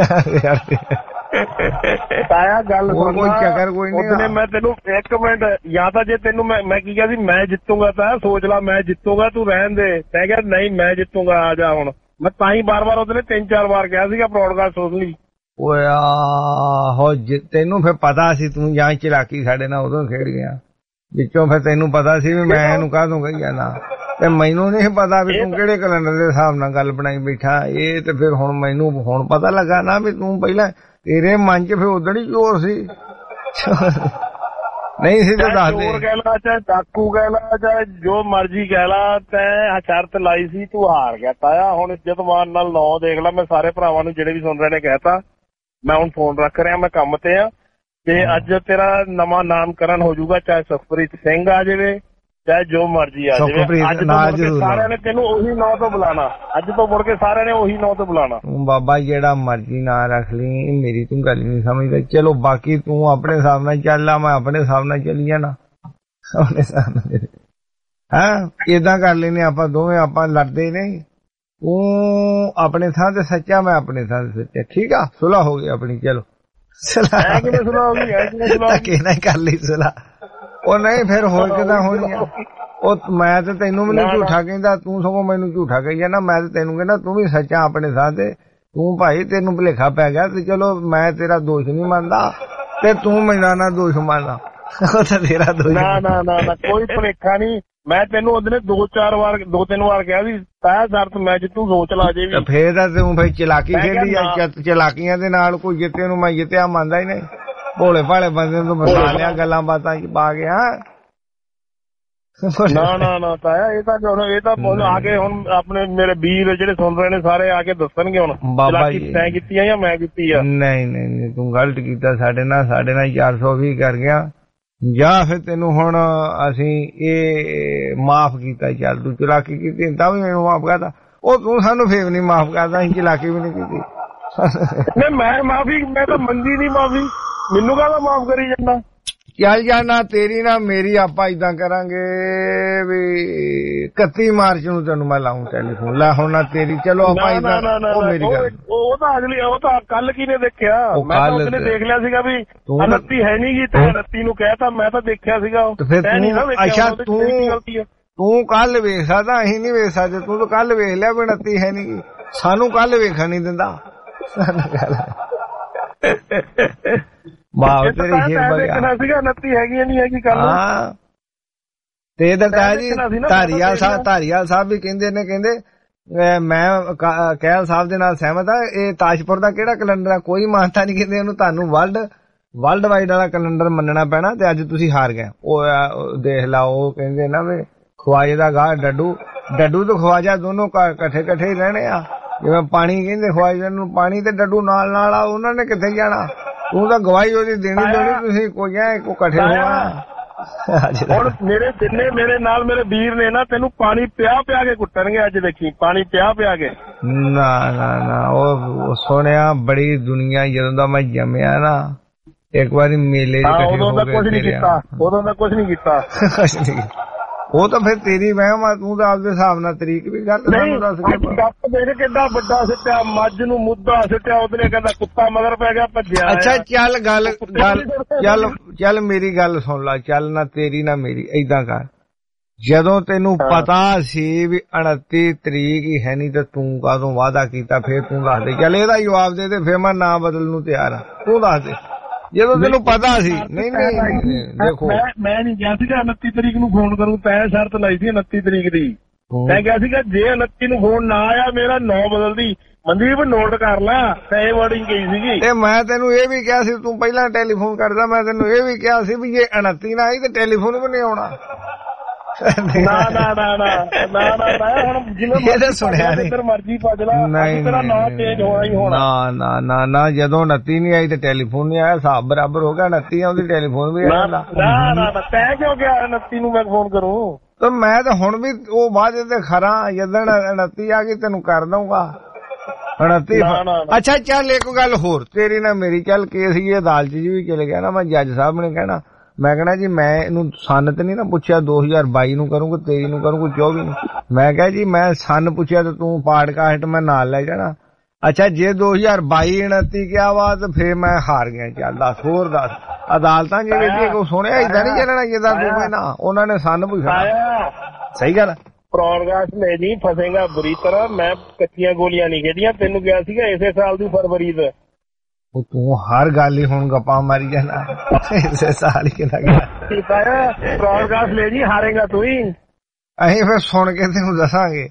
ਤਾਇਆ ਗੱਲ ਕੋਈ ਚੱਕਰ ਕੋਈ ਨਹੀਂ ਮੈਂ ਤੈਨੂੰ 1 ਮਿੰਟ ਜਾਂ ਤਾਂ ਜੇ ਤੈਨੂੰ ਮੈਂ ਕੀ ਕਿਹਾ ਸੀ ਮੈਂ ਜਿੱਤੂਗਾ ਤਾਂ ਸੋਚ ਲਾ ਮੈਂ ਜਿੱਤੂਗਾ ਤੂੰ ਰਹਿਣ ਦੇ ਮੈਂ ਕਿਹਾ ਨਹੀਂ ਮੈਂ ਜਿੱਤੂਗਾ ਆ ਜਾ ਹੁਣ ਮੈਂ ਤਾਂ ਹੀ ਬਾਰ-ਬਾਰ ਉਹਦੇ 3-4 ਵਾਰ ਕਿਹਾ ਸੀਗਾ ਬ੍ਰੌਡਕਾਸਟ ਸੁਣ ਲਈ ਓਏ ਆਹੋ ਤੈਨੂੰ ਫਿਰ ਪਤਾ ਸੀ ਤੂੰ ਜਾਂ ਚਲਾਕੀ ਸਾਡੇ ਨਾਲ ਉਦੋਂ ਖੇਡ ਗਿਆ ਵਿੱਚੋਂ ਫਿਰ ਤੈਨੂੰ ਪਤਾ ਸੀ ਵੀ ਮੈਂ ਇਹਨੂੰ ਕਾਹ ਦੂੰਗਾ ਜਾਂ ਨਾ ਤੇ ਮੈਨੂੰ ਨਹੀਂ ਪਤਾ ਵੀ ਤੂੰ ਕਿਹੜੇ ਕੈਲੰਡਰ ਦੇ ਹਿਸਾਬ ਨਾਲ ਗੱਲ ਬਣਾਈ ਬੈਠਾ ਇਹ ਤੇ ਫਿਰ ਹੁਣ ਮੈਨੂੰ ਹੁਣ ਪਤਾ ਲੱਗਾ ਨਾ ਵੀ ਤੂੰ ਪਹਿਲਾਂ ਤੇਰੇ ਮਨ 'ਚ ਫਿਰ ਉਦਣ ਹੀ ਜ਼ੋਰ ਸੀ ਨਹੀਂ ਸੀ ਤਾਂ ਦੱਸ ਦੇ ਕਹਿ ਲਾ ਚਾਹੇ ਡਾਕੂ ਕਹਿ ਲਾ ਚਾਹੇ ਜੋ ਮਰਜੀ ਕਹਿ ਲਾ ਤੈਂ ਸ਼ਰਤ ਲਾਈ ਸੀ ਤੂੰ ਹਾਰ ਗਿਆ ਤਾਇਆ ਹੁਣ ਇੱਜ਼ਤ ਮਾਨ ਨਾਲ 9 ਦੇਖ ਲਾ ਮੈਂ ਸਾਰੇ ਭਰਾਵਾਂ ਨੂੰ ਜਿਹੜੇ ਵੀ ਸੁਣ ਰਹੇ ਨੇ ਕਹਿਤਾ ਮੈਂ ਹੁਣ ਫੋਨ ਰੱਖ ਰਿਹਾ ਮੈਂ ਕੰਮ ਤੇ ਆ ਤੇ ਅੱਜ ਤੇਰਾ ਨਵਾਂ ਨਾਮਕਰਨ ਹੋ ਜਾਊਗਾ ਚਾਹੇ ਸੁਖਪ੍ਰੀਤ ਸਿੰਘ ਆ ਜਾਵੇ ਚਾਹੇ ਜੋ ਮਰਜੀ ਆ ਜਾਵੇ ਅੱਜ ਤੋਂ ਸਾਰਿਆਂ ਨੇ ਤੈਨੂੰ ਉਹੀ ਨਾਂ ਤੋਂ ਬੁਲਾਣਾ ਅੱਜ ਤੋਂ ਮੁੜ ਕੇ ਸਾਰਿਆਂ ਨੇ ਉਹੀ ਨਾਂ ਤੋਂ ਬੁਲਾਣਾ ਬਾਬਾ ਜਿਹੜਾ ਮਰਜੀ ਨਾਂ ਰੱਖ ਲਈ ਮੇਰੀ ਤੂੰ ਗੱਲ ਨਹੀਂ ਸਮਝਦਾ ਚਲੋ ਬਾਕੀ ਤੂੰ ਆਪਣੇ ਹਿਸਾਬ ਨਾਲ ਚੱਲ ਲਾ ਮੈਂ ਆਪਣੇ ਹਿਸਾਬ ਨਾਲ ਚੱਲੀ ਜਾਣਾ ਆਪਣੇ ਹਿਸਾਬ ਨਾਲ ਹਾਂ ਏਦਾਂ ਕਰ ਲੈਨੇ ਆਪਾਂ ਦੋਵੇਂ ਆਪਾਂ ਲੜਦੇ ਨਹੀਂ ਤੂੰ ਆਪਣੇ ਥਾਂ ਤੇ ਸੱਚਾ ਮੈਂ ਆਪਣੇ ਥਾਂ ਤੇ ਸੱਚਾ ਠੀਕ ਆ ਸੁਲ੍ਹਾ ਹੋ ਗਈ ਆਪਣੀ ਚਲੋ ਕਿਵੇਂ ਸੁਲ੍ਹਾ ਹੋ ਗਈ ਕਿਹਨਾਂ ਕਰ ਲਈ ਸੁਲ੍ਹਾ ਉਹ ਨਹੀਂ ਫਿਰ ਹੋਰ ਕਿਦਾਂ ਹੋਣੀ ਆ ਉਹ ਮੈਂ ਤੇ ਤੈਨੂੰ ਵੀ ਨਹੀਂ ਝੂਠਾ ਕਹਿੰਦਾ ਤੂੰ ਸਗੋਂ ਮੈਨੂੰ ਝੂਠਾ ਕਹੀ ਜਾਂਦਾ ਮੈਂ ਤੇ ਤੈਨੂੰ ਕਹਿੰਦਾ ਤੂੰ ਵੀ ਸੱਚਾ ਆਪਣੇ ਥਾਂ ਤੇ ਤੂੰ ਭਾਈ ਤੈਨੂੰ ਭੁਲੇਖਾ ਪੈ ਗਿਆ ਤੇ ਚਲੋ ਮੈਂ ਤੇਰਾ ਦੋਸ਼ ਨਹੀਂ ਮੰਨਦਾ ਤੇ ਤੂੰ ਮੇਰਾ ਨਾ ਦੋਸ਼ ਮੰਨਦਾ ਉਹ ਤਾਂ ਤੇਰਾ ਦੋਸ਼ ਨਾ ਕੋਈ ਭੁਲੇਖਾ ਨਹੀਂ ਮੈਂ ਤੈਨੂੰ ਉਹਦੇ 2-3 ਵਾਰ ਕਿਹਾ ਸੀ ਤਾਇਆ ਸ਼ਰਤ ਮੈਂ ਜਿੱਤੂ ਸੋਚ ਲਾ ਜੇ ਵੀ ਫੇਰ ਤਾਂ ਤੂੰ ਫਿਰ ਚਲਾਕੀ ਖੇਡੀ ਆ ਚਲਾਕੀਆਂ ਦੇ ਨਾਲ ਕੋਈ ਜਿੱਤੇ ਨੂੰ ਮੈਂ ਜਿੱਤਿਆ ਮੰਨਦਾ ਹੀ ਨਹੀਂ ਭੋਲੇ ਭਾਲੇ ਬੰਦੇ ਨੂੰ ਮਸਾ ਲਿਆ ਗੱਲਾਂ ਬਾਤਾਂ ਚ ਪਾ ਗਿਆ ਨਾ ਤਾਇਆ ਇਹ ਤਾਂ ਆ ਕੇ ਹੁਣ ਆਪਣੇ ਮੇਰੇ ਵੀਰ ਜਿਹੜੇ ਸੁਣ ਰਹੇ ਨੇ ਸਾਰੇ ਆ ਕੇ ਦੱਸਣਗੇ ਹੁਣ ਚਲਾਕੀ ਤੈਂ ਕੀਤੀ ਆ ਜਾਂ ਮੈਂ ਕੀਤੀ ਆ ਨਹੀਂ ਤੂੰ ਗਲਤ ਕੀਤਾ ਸਾਡੇ ਨਾਲ 420 ਕਰ ਗਿਆ ਜਾਂ ਫਿਰ ਤੈਨੂੰ ਹੁਣ ਅਸੀਂ ਇਹ ਮਾਫ ਕੀਤਾ ਚੱਲ ਤੂੰ ਚਲਾਕੀ ਕੀਤੀ ਤਾਂ ਵੀ ਮੈਨੂੰ ਮਾਫ ਕਰਦਾ ਉਹ ਤੂੰ ਸਾਨੂੰ ਫੇਰ ਨਹੀਂ ਮਾਫ ਕਰਦਾ ਅਸੀਂ ਚਲਾਕੀ ਵੀ ਨਹੀਂ ਕੀਤੀ ਨਹੀਂ ਮੈਂ ਤਾਂ ਮੰਗੀ ਨਹੀਂ ਮਾਫੀ ਮੈਨੂੰ ਕਾਹਦਾ ਮਾਫ ਕਰੀ ਜਾਂਦਾ ਚੱਲ ਜਾਣਾ ਤੇਰੀ ਨਾ ਮੇਰੀ ਆਪਾਂ ਏਦਾਂ ਕਰਾਂਗੇ ਵੀ 31 ਮਾਰਚ ਨੂੰ ਤੈਨੂੰ ਮੈਂ ਲਾਉਂ ਟੈਲੀਫੋਨ ਲੈ ਹੁਣ ਨਾ ਤੇਰੀ ਚਲੋ ਆਪਾਂ ਏਦਾਂ ਉਹ ਮੇਰੀ ਗੱਲ ਉਹ ਤਾਂ ਕੱਲ ਕਿਹਨੇ ਦੇਖਿਆ ਮੈਂ ਤਾਂ ਉਹਨੇ ਦੇਖ ਲਿਆ ਸੀਗਾ ਵੀ 29 ਹੈ ਨੀ ਗੀ ਤੇ 29 ਨੂੰ ਕਹਿਤਾ ਮੈਂ ਤਾਂ ਦੇਖਿਆ ਸੀਗਾ ਅੱਛਾ ਤੂੰ ਕੱਲ ਵੇਖ ਸਕਦਾ ਅਸੀਂ ਨਹੀਂ ਵੇਖ ਸਕਦੇ ਤੂੰ ਤਾਂ ਕੱਲ ਵੇਖ ਲਿਆ ਵੀ 29 ਹੈ ਨੀ ਗੀ ਸਾਨੂੰ ਕੱਲ ਵੇਖਣ ਨਹੀਂ ਦਿੰਦਾ ਵਾਹ ਤੇਰੀ ਸ਼ੇਰ ਬਗਾ ਸੀਗਾ 29 ਹੈਗੀ ਨਹੀਂ ਹੈਗੀ ਕੱਲ ਤੇ ਦਰਤਾਇਆ ਜੀ ਧਾਰੀਵਾਲ ਸਾਹਿਬ ਵੀ ਕਹਿੰਦੇ ਮੈਂ ਕੈਲ ਸਾਹਿਬ ਦੇ ਨਾਲ ਸਹਿਮਤ ਆ ਇਹ ਤਾਜਪੁਰ ਦਾ ਕਿਹੜਾ ਕੈਲੰਡਰ ਆ ਕੋਈ ਮਾਨਤਾ ਨਹੀਂ ਕਹਿੰਦੇ ਉਹਨੂੰ ਤੁਹਾਨੂੰ ਵਰਲਡ ਵਾਈਡ ਵਾਲਾ ਕੈਲੰਡਰ ਮੰਨਣਾ ਪੈਣਾ ਤੇ ਅੱਜ ਤੁਸੀਂ ਹਾਰ ਗਏ ਉਹ ਦੇਖ ਲਾ ਉਹ ਕਹਿੰਦੇ ਨਾ ਵੀ ਖਵਾਜੇ ਦਾ ਗਾਹ ਡੱਡੂ ਤੇ ਖਵਾਜਾ ਦੋਨੋਂ ਇਕੱਠੇ ਹੀ ਰਹਿਣੇ ਆ ਜਿਵੇਂ ਪਾਣੀ ਕਹਿੰਦੇ ਖਵਾਜੇ ਨੂੰ ਪਾਣੀ ਤੇ ਡੱਡੂ ਨਾਲ ਆ ਉਹਨਾਂ ਨੇ ਕਿੱਥੇ ਜਾਣਾ ਤੂੰ ਤਾਂ ਗਵਾਹੀ ਉਹਦੀ ਦੇਣੀ ਤੁਸੀਂ ਕੋਈ ਇਕੱਠੇ ਹੋਣਾ ਹੁਣ ਮੇਰੇ ਨਾਲ ਮੇਰੇ ਵੀਰ ਨੇ ਨਾ ਤੈਨੂੰ ਪਾਣੀ ਪਿਆ ਕੇ ਕੁੱਟਣਗੇ ਅੱਜ ਦੇਖੀ ਪਾਣੀ ਪਿਆ ਕੇ ਨਾ ਉਹ ਸੋਹਣਿਆ ਬੜੀ ਦੁਨੀਆ ਜਦੋਂ ਦਾ ਮੈਂ ਜੰਮਿਆ ਨਾ ਇੱਕ ਵਾਰੀ ਮੇਲੇ ਉਦੋਂ ਦਾ ਕੁਝ ਨਹੀਂ ਕੀਤਾ ਉਹ ਤਾਂ ਫਿਰ ਤੇਰੀ ਵਹਿਮ ਆ ਤੂੰ ਤਾਂ ਆਪਦੇ ਹਿਸਾਬ ਨਾਲ ਤਰੀਕ ਵੀ ਗੱਲ ਸਾਨੂੰ ਦੱਸ ਕੇ ਕੱਪ ਦੇ ਕਿੱਡਾ ਵੱਡਾ ਸਿੱਟਿਆ ਮੱਝ ਨੂੰ ਮੁੱਦਾ ਸਿੱਟਿਆ ਉਹਨੇ ਕਹਿੰਦਾ ਕੁੱਤਾ ਮਗਰ ਪੈ ਗਿਆ ਭੱਜਿਆ ਅੱਛਾ ਚੱਲ ਮੇਰੀ ਗੱਲ ਸੁਣ ਲਾ ਚੱਲ ਨਾ ਤੇਰੀ ਨਾ ਮੇਰੀ ਏਦਾਂ ਕਰ ਜਦੋਂ ਤੈਨੂੰ ਪਤਾ ਸੀ ਵੀ 29 ਤਰੀਕ ਹੀ ਹੈ ਨਹੀਂ ਤੇ ਤੂੰ ਕਾਹਦੋਂ ਵਾਅਦਾ ਕੀਤਾ ਫੇਰ ਤੂੰ ਦੱਸ ਦੇ ਚੱਲ ਇਹਦਾ ਜਵਾਬ ਦੇ ਦੇ ਫੇਰ ਮੈਂ ਨਾਂ ਬਦਲਣ ਨੂੰ ਤਿਆਰ ਆ ਤੂੰ ਦੱਸ ਦੇ ਜਦੋਂ ਤੈਨੂੰ ਪਤਾ ਸੀ ਨਹੀਂ ਦੇਖੋ ਮੈਂ ਨਹੀਂ ਕਿਹਾ ਸੀਗਾ 29 ਤਰੀਕ ਨੂੰ ਫੋਨ ਕਰੂੰ ਤੈਂ ਸ਼ਰਤ ਲਾਈ ਸੀ 29 ਤਰੀਕ ਦੀ ਮੈਂ ਕਿਹਾ ਸੀਗਾ ਜੇ 29 ਨੂੰ ਫੋਨ ਨਾ ਆਇਆ ਮੇਰਾ 9 ਬਦਲਦੀ ਮਨਦੀਪ ਨੋਟ ਕਰ ਲਾ ਤੈਂ ਵਰਡਿੰਗ ਕਹੀ ਸੀਗੀ ਤੇ ਮੈਂ ਤੈਨੂੰ ਇਹ ਵੀ ਕਿਹਾ ਸੀ ਤੂੰ ਪਹਿਲਾਂ ਟੈਲੀਫੋਨ ਕਰਦਾ ਮੈਂ ਤੈਨੂੰ ਇਹ ਵੀ ਕਿਹਾ ਸੀ ਵੀ ਜੇ 29 ਨਾ ਆਈ ਤੇ ਟੈਲੀਫੋਨ ਵੀ ਨਹੀਂ ਆਉਣਾ ਨਾ ਹੁਣ ਜਿਵੇਂ ਸੁਣਿਆ ਮਰਜੀ ਭੱਜ ਲਾ ਤੇਰਾ ਨਾਂ ਚੇਂਜ ਹੋਣਾ ਹੀ ਹੋਣਾ ਨਾ ਜਦੋਂ 29 ਨਹੀਂ ਆਈ ਤੇ ਟੈਲੀਫੋਨ ਨਹੀਂ ਆਇਆ ਹਿਸਾਬ ਬਰਾਬਰ ਹੋ ਗਿਆ 29 ਆਉਂਦੀ ਟੈਲੀਫੋਨ ਵੀ ਆਇਆ ਨਾ ਤੈਂ ਕਿਉਂ ਗਿਆ 29 ਨੂੰ ਮੈਂ ਫੋਨ ਕਰੂੰ ਤੇ ਮੈਂ ਤਾਂ ਹੁਣ ਵੀ ਉਹ ਬਾਅਦ ਤੇ ਖਰਾ ਜਦੋਂ 29 ਆ ਗਈ ਤੈਨੂੰ ਕਰ ਦਊਂਗਾ 29 ਅੱਛਾ ਚੱਲ ਇੱਕ ਗੱਲ ਹੋਰ ਤੇਰੀ ਨਾ ਮੇਰੀ ਚੱਲ ਕੇਸ ਇਹ ਅਦਾਲਤ ਜੀ ਵੀ ਚਲੇ ਗਿਆ ਨਾ ਮੈਂ ਜੱਜ ਸਾਹਿਬ ਨੇ ਕਹਿਣਾ ਮੈਂ ਕਹਿਣਾ ਜੀ ਮੈਂ ਇਹਨੂੰ ਸੰਨ ਤੇ ਨਹੀਂ ਨਾ ਪੁੱਛਿਆ 2022 ਨੂੰ ਕਰੂੰਗਾ 23 ਨੂੰ ਕਰੂੰਗਾ 24 ਨੂੰ ਮੈਂ ਕਿਹਾ ਜੀ ਮੈਂ ਸੰਨ ਪੁੱਛਿਆ ਤੇ ਤੂੰ ਪਾਡਕਾਸਟ ਮੈਂ ਨਾਲ ਲੈ ਜਾਣਾ ਅੱਛਾ ਜੇ 2022 29 ਕਿਹਾ ਵਾ ਤੇ ਫੇਰ ਮੈਂ ਹਾਰ ਗਿਆ ਚੱਲ ਦੱਸ ਹੋਰ ਦੱਸ ਅਦਾਲਤਾਂ ਜਿਹੜੇ ਕੋਈ ਸੁਣਿਆ ਏਦਾਂ ਨਹੀਂ ਚੱਲਣਾ ਜਿੱਦਾਂ ਤੂੰ ਨਾ ਉਹਨਾਂ ਨੇ ਸੰਨ ਪੁੱਛਿਆ ਸਹੀ ਗੱਲ ਪ੍ਰੋਡਕਾਸਟ ਲੈ ਜੀ ਫਸੇਗਾ ਬੁਰੀ ਤਰ੍ਹਾਂ ਮੈਂ ਕੱਚੀਆਂ ਗੋਲੀਆਂ ਨਹੀਂ ਖੇਡੀਆਂ ਤੈਨੂੰ ਕਿਹਾ ਸੀਗਾ ਇਸੇ ਸਾਲ ਦੀ ਫਰਵਰੀ ਦਾ ਉਹ ਤੂੰ ਹਰ ਗੱਲ ਹੀ ਹੁਣ ਗੱਪਾਂ ਮਾਰੀ ਜਾਣਾ ਇਸੇ ਸਾਲ ਹੀ ਕਿਹਦਾ ਗਿਆ ਬ੍ਰੌਡਕਾਸਟ ਲੈ ਜੀ ਹਾਰੇਗਾ ਤੂੰ ਹੀ ਅਸੀਂ ਫਿਰ ਸੁਣ ਕੇ ਤੈਨੂੰ ਦੱਸਾਂਗੇ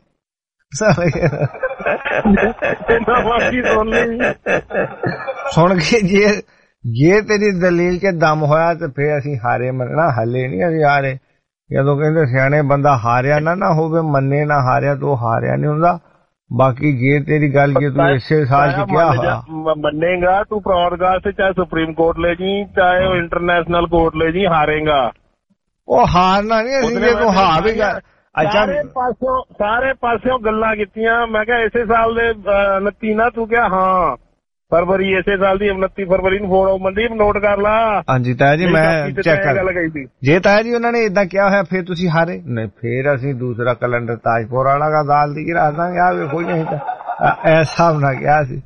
ਸੁਣ ਕੇ ਜੇ ਤੇਰੀ ਦਲੀਲ ਚ ਦਮ ਹੋਇਆ ਤੇ ਫੇਰ ਅਸੀਂ ਹਾਰੇ ਮੰਨਣਾ ਹੱਲੇ ਨਹੀਂ ਅਸੀਂ ਹਾਰੇ ਜਦੋਂ ਕਹਿੰਦੇ ਸਿਆਣੇ ਬੰਦਾ ਹਾਰਿਆ ਨਾ ਹੋਵੇ ਮੰਨੇ ਨਾ ਹਾਰਿਆ ਤਾਂ ਉਹ ਹਾਰਿਆ ਨਹੀਂ ਹੁੰਦਾ ਬਾਕੀ ਜੇ ਤੇਰੀ ਗੱਲ ਜੇ ਤੂੰ ਇਸੇ ਸਾਲ ਚ ਕਿਹਾ ਹੋਇਆ ਮੰਨੇਗਾ ਤੂੰ ਬ੍ਰੌਡਕਾਸਟ ਚਾਹੇ ਸੁਪਰੀਮ ਕੋਰਟ ਲੈ ਜੀ ਚਾਹੇ ਉਹ ਇੰਟਰਨੈਸ਼ਨਲ ਕੋਰਟ ਲੈ ਜੀ ਹਾਰੇਗਾ ਉਹ ਹਾਰਨਾ ਨਹੀਂ ਅਸੀਂ ਜੇ ਤੂੰ ਹਾਰ ਵੀ ਗਿਆ ਅੱਛਾ ਸਾਰੇ ਪਾਸਿਓਂ ਗੱਲਾਂ ਕੀਤੀਆਂ ਮੈਂ ਕਿਹਾ ਇਸੇ ਸਾਲ ਦੇ 29 ਨਾ ਤੂੰ ਕਿਹਾ ਹਾਂ ਫਰਵਰੀ ਇਸੇ ਸਾਲ ਦੀ 29 ਫਰਵਰੀ ਨੂੰ ਫੋਨ ਮਨਦੀਪ ਨੋਟ ਕਰ ਲਾ ਹਾਂਜੀ ਤਾਇਆ ਜੀ ਮੈਂ ਚੈੱਕ ਕਰ ਜੇ ਤਾਇਆ ਜੀ ਉਹਨਾਂ ਨੇ ਏਦਾਂ ਕਿਹਾ ਹੋਇਆ ਫਿਰ ਤੁਸੀਂ ਹਾਰੇ ਨਹੀਂ ਫਿਰ ਅਸੀਂ ਦੂਸਰਾ ਕੈਲੰਡਰ ਤਾਜਪੁਰ ਵਾਲਾ ਦਾ ਦਾਲ ਦੀ ਗਿਰਾ ਦਾਂਗੇ ਆ ਵੇਖੋ ਨਹੀਂ ਤਾਂ ਐਸਾ ਨਾ ਕਿਹਾ ਸੀ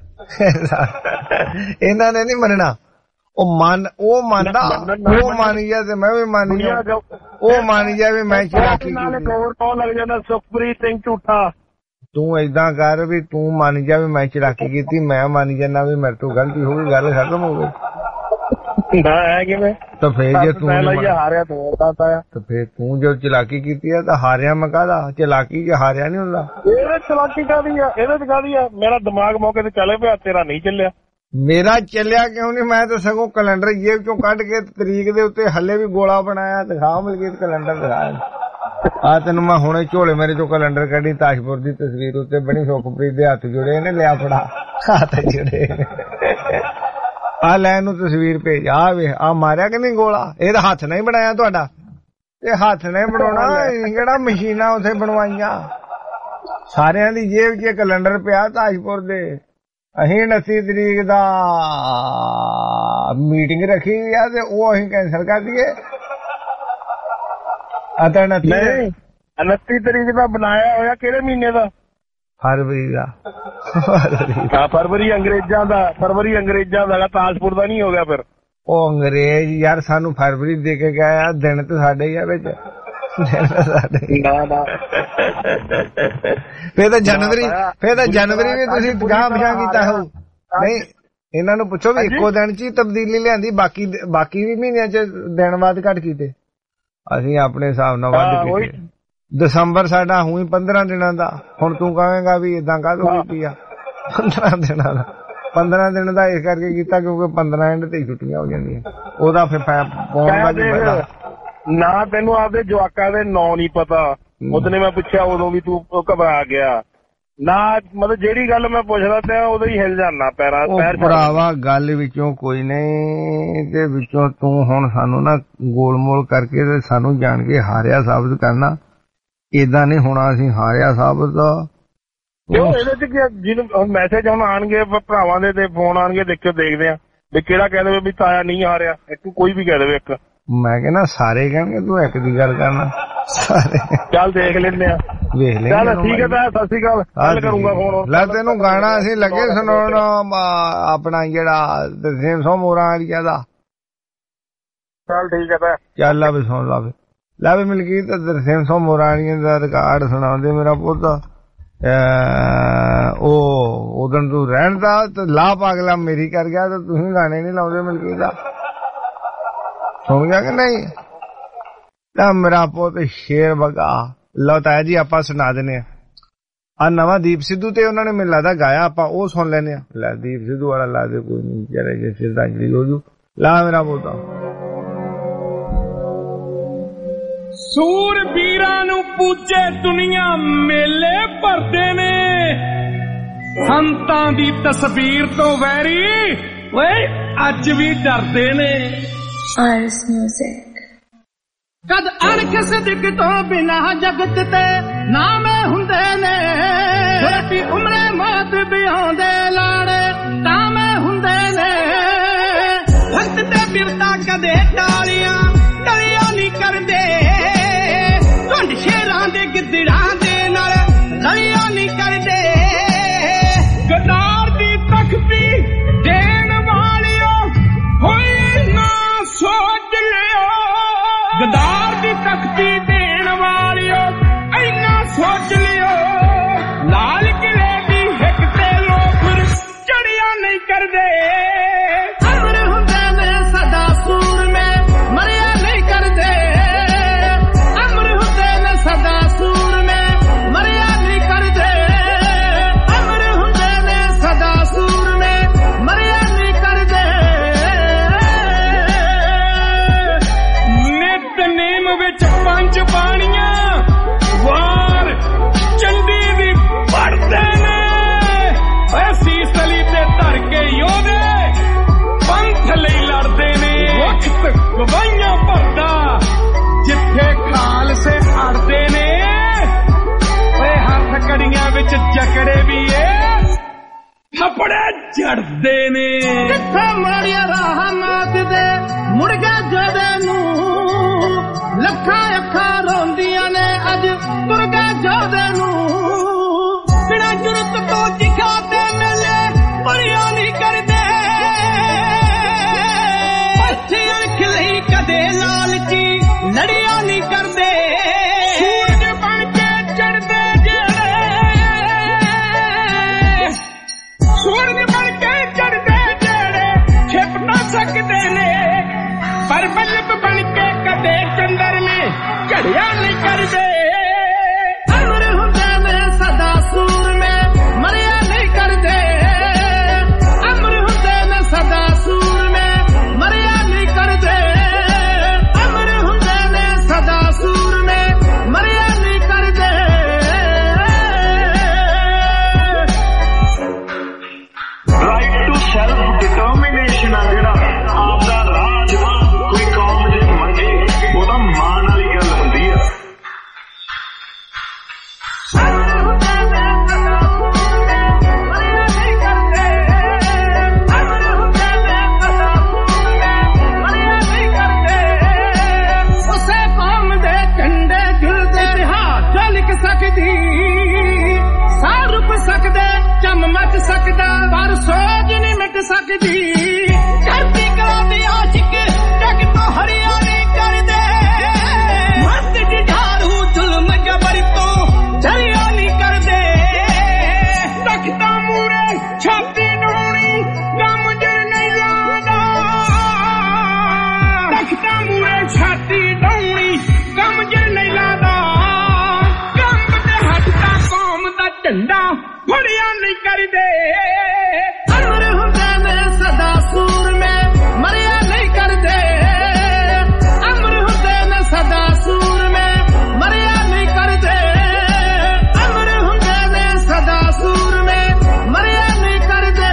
ਇਹਨਾਂ ਨੇ ਨਹੀਂ ਮੰਨਣਾ ਉਹ ਮੰਨਦਾ ਉਹ ਮੰਨ ਗਿਆ ਤੇ ਮੈਂ ਵੀ ਮੰਨ ਗਿਆ ਉਹ ਮੰਨ ਗਿਆ ਵੀ ਮੈਂ ਚਲਾਕੀ ਕੀਤੀ ਲੱਗ ਜਾਂਦਾ ਸੁਖਪ੍ਰੀਤ ਸਿੰਘ ਝੂਠਾ ਤੂੰ ਏਦਾਂ ਕਰ ਵੀ ਤੂੰ ਮੰਨ ਜਾ ਵੀ ਮੈਂ ਚਲਾਕੀ ਕੀਤੀ ਮੈਂ ਮੰਨ ਜਾਣਾ ਵੀ ਮੇਰੇ ਤੋਂ ਗਲਤੀ ਹੋ ਗਈ ਗੱਲ ਖਤਮ ਹੋ ਗਈ ਤਾਂ ਫੇਰ ਜੇ ਤੂੰ ਹਾਰਿਆ ਤਾਂ ਫੇਰ ਤੂੰ ਜੋ ਚਲਾਕੀ ਕੀਤੀ ਆ ਤਾਂ ਹਾਰਿਆ ਮੈਂ ਕਾਹਦਾ ਚਲਾਕੀ ਚ ਹਾਰਿਆ ਨੀ ਹੁੰਦਾ ਇਹਦੇ ਚਲਾਕੀ ਕਾਹਦੀ ਆ ਇਹਦੇ ਚ ਕਾਹਦੀ ਆ ਮੇਰਾ ਦਿਮਾਗ ਮੌਕੇ ਤੇ ਚੱਲੇ ਪਿਆ ਤੇਰਾ ਨਹੀਂ ਚੱਲਿਆ ਮੇਰਾ ਚੱਲਿਆ ਕਿਉਂ ਨਹੀਂ ਮੈਂ ਤਾਂ ਸਗੋਂ ਕੈਲੰਡਰ ਜੇਬ ਚੋਂ ਕੱਢ ਕੇ ਤਰੀਕ ਦੇ ਉੱਤੇ ਹੱਲੇ ਵੀ ਗੋਲਾ ਬਣਾਇਆ ਦਿਖਾ ਮਲਕੀਤ ਕੈਲੰਡਰ ਦਿਖਾਇਆ ਆ ਤੈਨੂੰ ਮੈਂ ਹੁਣੇ ਝੋਲੇ ਮੇਰੇ ਚੋਂ ਕੈਲੰਡਰ ਕੱਢੀ ਤਾਜਪੁਰ ਦੀ ਤਸਵੀਰ ਉੱਤੇ ਬਣੀ ਸੁਖਪ੍ਰੀਤ ਦੇ ਹੱਥ ਜੁੜੇ ਨੇ ਲਿਆ ਫੜਾ ਹੱਥ ਜੁੜੇ ਆ ਲੈ ਨੂੰ ਤਸਵੀਰ ਭੇਜ ਆ ਵੇ ਆ ਮਾਰਿਆ ਕਿ ਨਹੀਂ ਗੋਲਾ ਇਹਦਾ ਹੱਥ ਨਹੀਂ ਬਣਾਇਆ ਤੁਹਾਡਾ ਇਹ ਹੱਥ ਨਹੀਂ ਬਣਾਉਣਾ ਕਿਹੜਾ ਮਸ਼ੀਨਾਂ ਉੱਥੇ ਬਣਵਾਈਆਂ ਸਾਰਿਆਂ ਦੀ ਜੇਬ 'ਚ ਕੈਲੰਡਰ ਪਿਆ ਤਾਜਪੁਰ ਦੇ ਅਸੀਂ 29 ਤਰੀਕ ਦਾ ਮੀਟਿੰਗ ਰੱਖੀ ਆ ਤੇ ਉਹ ਅਸੀਂ ਕੈਂਸਲ ਕਰ ਦਈਏ 29 ਤਰੀਕ ਦਾ ਬਣਾਇਆ ਹੋਇਆ ਕਿਹੜੇ ਮਹੀਨੇ ਦਾ ਫਰਵਰੀ ਦਾ ਫਰਵਰੀ ਅੰਗਰੇਜ਼ਾਂ ਦਾ ਤਾਜਪੁਰ ਦਾ ਨਹੀਂ ਹੋ ਗਿਆ ਫਿਰ ਉਹ ਅੰਗਰੇਜ਼ ਯਾਰ ਸਾਨੂੰ ਫਰਵਰੀ ਦੇ ਕੇ ਗਿਆ ਦਿਨ ਤੇ ਸਾਡੇ ਹੀ ਆ ਵਿੱਚ ਫੇਰ ਤਾਂ ਜਨਵਰੀ ਵੀ ਤੁਸੀਂ ਗਾਂ ਪਿਛਾਂ ਕੀਤਾ ਹੋ ਨਹੀਂ ਇਹਨਾਂ ਨੂੰ ਪੁੱਛੋ ਵੀ ਇੱਕੋ ਦਿਨ ਚ ਹੀ ਤਬਦੀਲੀ ਲਿਆਂਦੀ ਬਾਕੀ ਵੀ ਮਹੀਨਿਆਂ ਚ ਦਿਨ ਬਾਅਦ ਘੱਟ ਕੀਤੇ ਅਸੀਂ ਆਪਣੇ ਹਿਸਾਬ ਨਾਲ ਵੱਧ ਕੀਤੇ ਦਸੰਬਰ ਸਾਡਾ ਹੁਣ 15 ਦਿਨਾਂ ਦਾ ਹੁਣ ਤੂੰ ਕਹੇਗਾ ਵੀ ਏਦਾਂ ਕਾਹਦੋਂ ਕੀਤੀ ਆ 15 ਦਿਨਾਂ ਦਾ 15 ਦਿਨ ਦਾ ਇਸ ਕਰਕੇ ਕੀਤਾ ਕਿਉਂਕਿ 15 ਐਂਡ ਤੇ ਛੁੱਟੀਆਂ ਹੋ ਜਾਂਦੀਆਂ ਉਹਦਾ ਫਿਰ ਪਾਉਣ ਦਾ ਨਹੀਂ ਪਤਾ ਨਾ ਤੈਨੂੰ ਆਪਦੇ ਜਵਾਕਾਂ ਦੇ ਨਾਂ ਨਹੀਂ ਪਤਾ ਉਹਦਨੇ ਮੈਂ ਪੁੱਛਿਆ ਉਦੋਂ ਵੀ ਤੂੰ ਘਬਰਾ ਗਿਆ ਨਾ ਮਤਲਬ ਜਿਹੜੀ ਗੱਲ ਮੈਂ ਪੁੱਛਦਾ ਤੇ ਉਦੋਂ ਹੀ ਹਿਲ ਜਾਣਾ ਪੈਰ ਭਰਾਵਾ ਗੱਲ ਵਿੱਚੋਂ ਕੋਈ ਨਹੀਂ ਤੇ ਵਿੱਚੋਂ ਤੂੰ ਹੁਣ ਸਾਨੂੰ ਨਾ ਗੋਲਮੋਲ ਕਰਕੇ ਤੇ ਸਾਨੂੰ ਜਾਣ ਕੇ ਹਾਰਿਆ ਸਾਬਤ ਕਰਨਾ ਏਦਾਂ ਨਹੀਂ ਹੋਣਾ ਅਸੀਂ ਹਾਰਿਆ ਸਾਬਤ ਇਹਦੇ ਚ ਜਿਹਨੂੰ ਮੈਸੇਜ ਹੁਣ ਆਉਣਗੇ ਭਰਾਵਾਂ ਦੇ ਤੇ ਫੋਨ ਆਉਣਗੇ ਦੇਖਿਓ ਦੇਖਦੇ ਆ ਵੀ ਕਿਹੜਾ ਕਹਿ ਦੇਵੇ ਵੀ ਤਾਇਆ ਨਹੀਂ ਹਾਰਿਆ ਇੱਕ ਕੋਈ ਵੀ ਕਹਿ ਦੇਵੇ ਇੱਕ ਮੈਂ ਕਹਿੰਦਾ ਸਾਰੇ ਕਹਿਣਗੇ ਤੂੰ ਇੱਕ ਦੀ ਗੱਲ ਕਰਨਾ ਸਾਰੇ ਚੱਲ ਦੇਖ ਲੈਂਦੇ ਆ ਵੇਖ ਲੈ ਚੱਲ ਠੀਕ ਹੈ ਤਾਂ ਸਤਿ ਸ਼੍ਰੀ ਅਕਾਲ ਗੱਲ ਕਰੂੰਗਾ ਫੋਨ ਲੈ ਤੈਨੂੰ ਗਾਣਾ ਅਸੀਂ ਲੱਗੇ ਸੁਣਾਉਣ ਆਪਣਾ ਜਿਹੜਾ ਦਰਸ਼ਨ ਸੋ ਮੋਰਾਂ ਵਾਲੀਆ ਦਾ ਚੱਲ ਠੀਕ ਹੈ ਤਾਂ ਚੱਲ ਲਾ ਵੀ ਸੁਣ ਲਾ ਲੈ ਵੀ ਮਲਕੀਤ ਦਰਸ਼ਨ ਸੋ ਮੋਰਾਂ ਵਾਲੀਆ ਦਾ ਰਿਕਾਰਡ ਸੁਣਾਉਂਦੇ ਮੇਰਾ ਪੁੱਤ ਉਹ ਉਦੋਂ ਤੂੰ ਰਹਿਣ ਦਾ ਤੇ ਲਾਭ ਅਗਲਾ ਮੇਰੀ ਕਰ ਗਿਆ ਤੇ ਤੁਸੀਂ ਗਾਣੇ ਨਹੀਂ ਲਾਉਂਦੇ ਮਲਕੀਤ ਦਾ ਸੁਣ ਗਿਆ ਕਿ ਨਹੀਂ ਤਾਂ ਮੇਰਾ ਪੁੱਤ ਸ਼ੇਰ ਵਗਾ ਲਓ ਤਾਇਆ ਜੀ ਆਪਾਂ ਸੁਣਾ ਦਿੰਦੇ ਆ ਨਵਾਂ ਦੀਪ ਸਿੱਧੂ ਤੇ ਉਹਨਾਂ ਨੇ ਮੈਨੂੰ ਲੱਗਦਾ ਗਾਇਆ ਆਪਾਂ ਉਹ ਸੁਣ ਲੈਂਦੇ ਆ ਲੈ ਦੀਪ ਸਿੱਧੂ ਵਾਲਾ ਲਾ ਦੇ ਕੋਈ ਨਹੀਂ ਜਰਾ ਜੇ ਸ਼ਰਧਾਂਜਲੀ ਹੋ ਜੂ ਲਾ ਮੇਰਾ ਪੁੱਤ ਸੂਰ ਵੀਰਾਂ ਨੂੰ ਪੂਜੇ ਦੁਨੀਆ ਮੇਲੇ ਭਰਦੇ ਨੇ ਸੰਤਾਂ ਦੀ ਤਸਵੀਰ ਤੋਂ ਵੈਰੀ ਓਏ ਅੱਜ ਵੀ ਡਰਦੇ ਨੇ Iris Music ਕਦ ਅਣਖ ਸਦਕ ਤੋਂ ਬਿਨਾ ਜਗਤ ਤੇ ਨਾਮ ਹੁੰਦੇ ਨੇ ਛੋਟੀ ਉਮਰੇ ਮੌਤ ਬਿਆਉਂਦੇ ਲਾੜੇ ਨਾਮ ਹੁੰਦੇ ਨੇ ਭਗਤ ਤੇ ਬਿਰਤਾ ਕਦੇ ਟਾਲੀਆਂ ਨਹੀਂ ਕਰਦੇ ਢੁੰਡ ਸ਼ੇਰਾਂ ਦੇ ਗਿੱਦੜਾਂ ਦੇ ਨਾਲ ਰਲੀਆਂ ਨਹੀਂ ਕਰਦੇ ਗਦਾਰ ਦੀ ਤਖਤੀ ਦੇਣ ਵਾਲਿਓ ਹੋਈ ਨਾ ਸੋਚ ਲਿਓ ਗਦਾਰ ਦੀ ਤਖਤੀ ਦੇਣ ਵਾਲਿਓ ਇੰਨਾ ਸੋਚ ਲਿਓ ਲਾਲ ਝੜਦੇ ਨੇ ਕਿੱਥੇ ਮਾੜੀਆਂ ਰਾਹਾਂ ਮਾਰਦੇ ਮੁੜ ਗਿਆ ਜਦੇ ਨੂੰ ਲੱਖਾਂ ਅੱਖਾਂ ਰੋਂਦੀਆਂ ਨੇ ਅੱਜ ਤੁਰ ਗਿਆ ਜਦੇ ਨੂੰ ਬਿਨਾਂ ਜੁਰਤ ਤੋਂ ਦਿਖਾਤੇ ਮਿਲੇ ਪਰਿਆ ਨਹੀਂ ਕਰਦੇ ਅੱਛੀ ਅੱਖ ਲਈ ਕਦੇ ਲਾਲਚੀ ਲੜਿਆ ਨਹੀਂ ਕਰਦੇ ਸੂਰਜ ਬਣ ਕੇ ਚੜਦੇ ਜਿਹੜੇ ਸੂਰਜ ਬਣ ਕੇ ਚੜਦੇ ਜਿਹੜੇ ਛਿਪ ਨਾ ਸਕਦੇ ਨੇ ਪਰ ਬਲਬ ਬਣ ਕੇ ਕਦੇ ਚੰਦਰ ਮੇ ਝੜਿਆ ਨਹੀਂ ਕਰਦੇ ਅਮਰ ਹੁੰਦੇ ਨੇ ਸਦਾ ਸੂਰ ਮੇ ਮਰਿਆ ਨਹੀਂ ਕਰਦੇ ਅਮਰ ਹੁੰਦੇ ਨੇ ਸਦਾ ਸੂਰ ਮੇ ਮਰਿਆ ਨਹੀਂ ਕਰਦੇ ਅਮਰ ਹੁੰਦੇ ਨੇ ਸਦਾ ਸੂਰ ਮੇ ਮਰਿਆ ਨਹੀਂ ਕਰਦੇ ਰਾਈਟ ਟੂ ਸੈਲਫ ਡਿਟਰਮੀਨੇਸ਼ਨ ਆ ਜਿਹੜਾ ਆਪਦਾ ਰਾਜ ਕੋਈ ਕੌਮ ਜੇ ਮੰਗੇ ਉਹਦਾ ਮਾਣ ਵਾਲੀ ਗੱਲ ਹੁੰਦੀ ਆ ਉਸੇ ਕੌਮ ਦੇ ਝੰਡੇ ਝੁਲਦੇ ਹੱਥ ਲਿਖ ਸਕਦੀ ਸਾਹ ਰੁਕ ਸਕਦੇ ਚਮ ਮਚ ਸਕਦਾ ਪਰ ਸੋਚ ਨਹੀਂ ਮਿਟ ਸਕਦੀ ਧਰਤੀ ਕਲਾ ਦੇ ਆਸ਼ਿਕ ਜਗ ਤੋਂ ਹਰਿਆ ਨਹੀਂ ਕਰਦੇ ਮਰਦ ਜਿਹਾਰੂ ਜ਼ੁਲਮ ਜਬਰ ਤੋਂ ਝਰਿਆ ਨਹੀਂ ਕਰਦੇ ਤਖਤਾਂ ਮੂਰੇ ਛਾਤੀ ਡਾਉਣੀ ਗਮ ਜਰ ਨਹੀਂ ਲਾਦਾ ਤਖਤਾਂ ਮੂਰੇ ਛਾਤੀ ਡਾਉਣੀ ਗਮ ਜਰ ਨਹੀਂ ਲਾਦਾ ਕੰਮ ਤੇ ਹੱਥਾਂ ਕੌਮ ਦਾ ਝੰਡਾ ਫੜਿਆ ਨਹੀਂ ਕਰਦੇ ਅਮਰ ਹੁੰਦੇ ਨੇ ਸਦਾ ਸੂਰ ਮੇ ਮਰਿਆ ਨਹੀਂ ਕਰਦੇ ਅਮਰ ਹੁੰਦੇ ਨੇ ਸਦਾ ਸੂਰ ਮੇ ਮਰਿਆ ਨਹੀਂ ਕਰਦੇ ਅਮਰ ਹੁੰਦੇ ਨੇ ਸਦਾ ਸੂਰ ਮੇ ਮਰਿਆ ਨਹੀਂ ਕਰਦੇ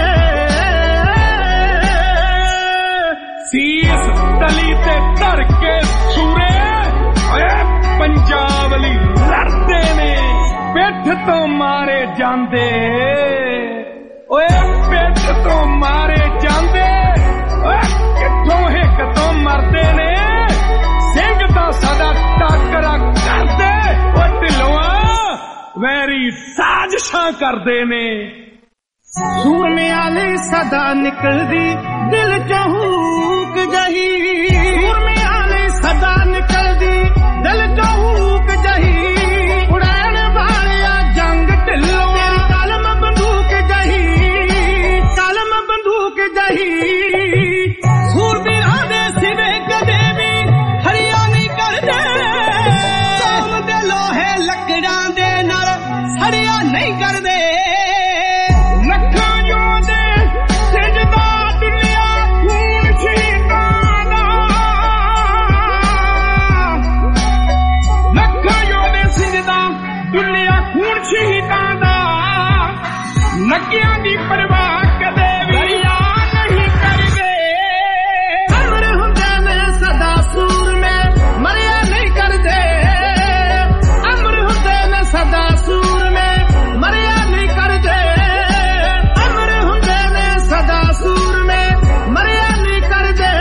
ਸੀਸ ਤਲੀ ਤੇ ਧਰ ਕੇ ਸੂਰੇ ਓਏ ਪੰਜਾਬ ਲਈ ਲੜਦੇ ਨੇ ਪਿੱਠ ਤੋਂ ਮਾਰੇ ਜਾਂਦੇ ਓਏ ਪਿੱਠ ਤੋਂ ਮਾਰੇ ਜਾਂਦੇ ਓਏ ਕਿੱਥੋਂ ਹਿੱਕ ਤੋਂ ਮਰਦੇ ਨੇ ਸਿੰਘ ਤਾਂ ਸਦਾ ਟਾਕਰਾ ਕਰਦੇ ਓ ਢਿੱਲੋਆਂ ਵੈਰੀ ਸਾਜ਼ਿਸ਼ਾਂ ਕਰਦੇ ਨੇ ਸੂਰਮੇ ਵਾਲੀ ਸਦਾ ਨਿਕਲਦੀ ਦਿਲ ਚੋਂ ਹੂਕ ਜਹੀ ਸੂਰਮੇ ਵਾਲੀ ਸਦਾ ਨਿਕਲਦੀ ਦਿਲ ਚੋਂ ਹੂਕ ਜਹੀ ਉਡਾਣ ਵਾਲਿਆ ਜੰਗ ਢਿੱਲੋਂ ਤੇਰੀ ਕਲਮ ਬੰਦੂਕ ਜਹੀ ਕਲਮ ਬੰਦੂਕ ਜਹੀ ਸੂਰਬੀਰਾਂ ਦੇ ਸਿਵੇ ਕਦੇ ਵੀ ਹਰਿਆ ਨਹੀਂ ਕਰਦੇ ਸੋਮ ਦੇ ਲੋਹੇ ਲੱਕੜਾਂ ਦੇ ਨਾਲ ਸੜਿਆ ਨਹੀਂ ਕਰਦੇ ਲੱਖਾਂ ਯੋਧੇ ਸਜਦਾ ਦੁਨੀਆ ਖੂਨ ਸ਼ਹੀਦਾਂ ਦਾ ਲੱਖਾਂ ਯੋਧੇ ਸਜਦਾ ਦੁਨੀਆ ਖੂਨ ਸ਼ਹੀਦਾਂ ਦਾ ਨੱਕਿਆਂ ਦੀ ਪਰਵਾਹ ਕਦੇ ਵੀ ਨਹੀਂ ਕਰਦੇ ਅਮਰ ਹੁੰਦੇ ਨੇ ਸਦਾ ਸੂਰ ਮੇ ਮਰਿਆ ਨਹੀਂ ਕਰਦੇ ਅਮਰ ਹੁੰਦੇ ਨੇ ਸਦਾ ਸੂਰ ਮੇ ਮਰਿਆ ਨਹੀਂ ਕਰਦੇ ਅਮਰ ਹੁੰਦੇ ਨੇ ਸਦਾ ਸੂਰ ਮੇ ਮਰਿਆ ਨਹੀਂ ਕਰਦੇ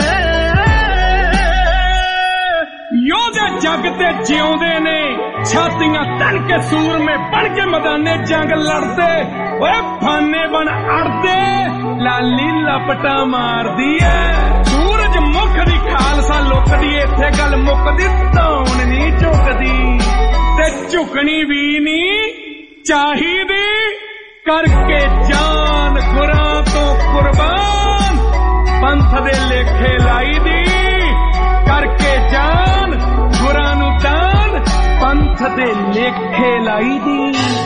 ਯੋਧੇ ਜੱਗ ਤੇ ਜਿਉਂਦੇ ਨੇ ਛਾਤੀਆਂ ਤਨ ਕੇ ਸੂਰਮੇ ਬਣ ਕੇ ਮੈਦਾਨੇ ਜੰਗ ਲੜਦੇ ਓਏ ਫਾਨੇ ਬਣ ਅੜਦੇ ਲਾਲੀ ਲਪਟਾ ਮਾਰਦੀ ਐ ਸੂਰਜ ਮੁਖ ਦੀ ਖਾਲਸਾ ਲੁਕਦੀ ਇੱਥੇ ਗੱਲ ਮੁੱਕਦੀ ਧੌਣ ਨਹੀਂ ਝੁਕਦੀ ਤੇ ਝੁਕਣੀ ਵੀ ਨਹੀਂ ਚਾਹੀਦੀ ਕਰਕੇ ਜਾਨ ਗੁਰਾਂ ਤੋਂ ਕੁਰਬਾਨ ਪੰਥ ਦੇ ਲੇਖੇ ਲਾਈ ਦੀ ਕਰਕੇ ਜਾਨ ਗੁਰਾਂ ਨੂੰ ਦਾਨ ਪੰਥ ਦੇ ਲੇਖੇ ਲਾਈ ਦੀ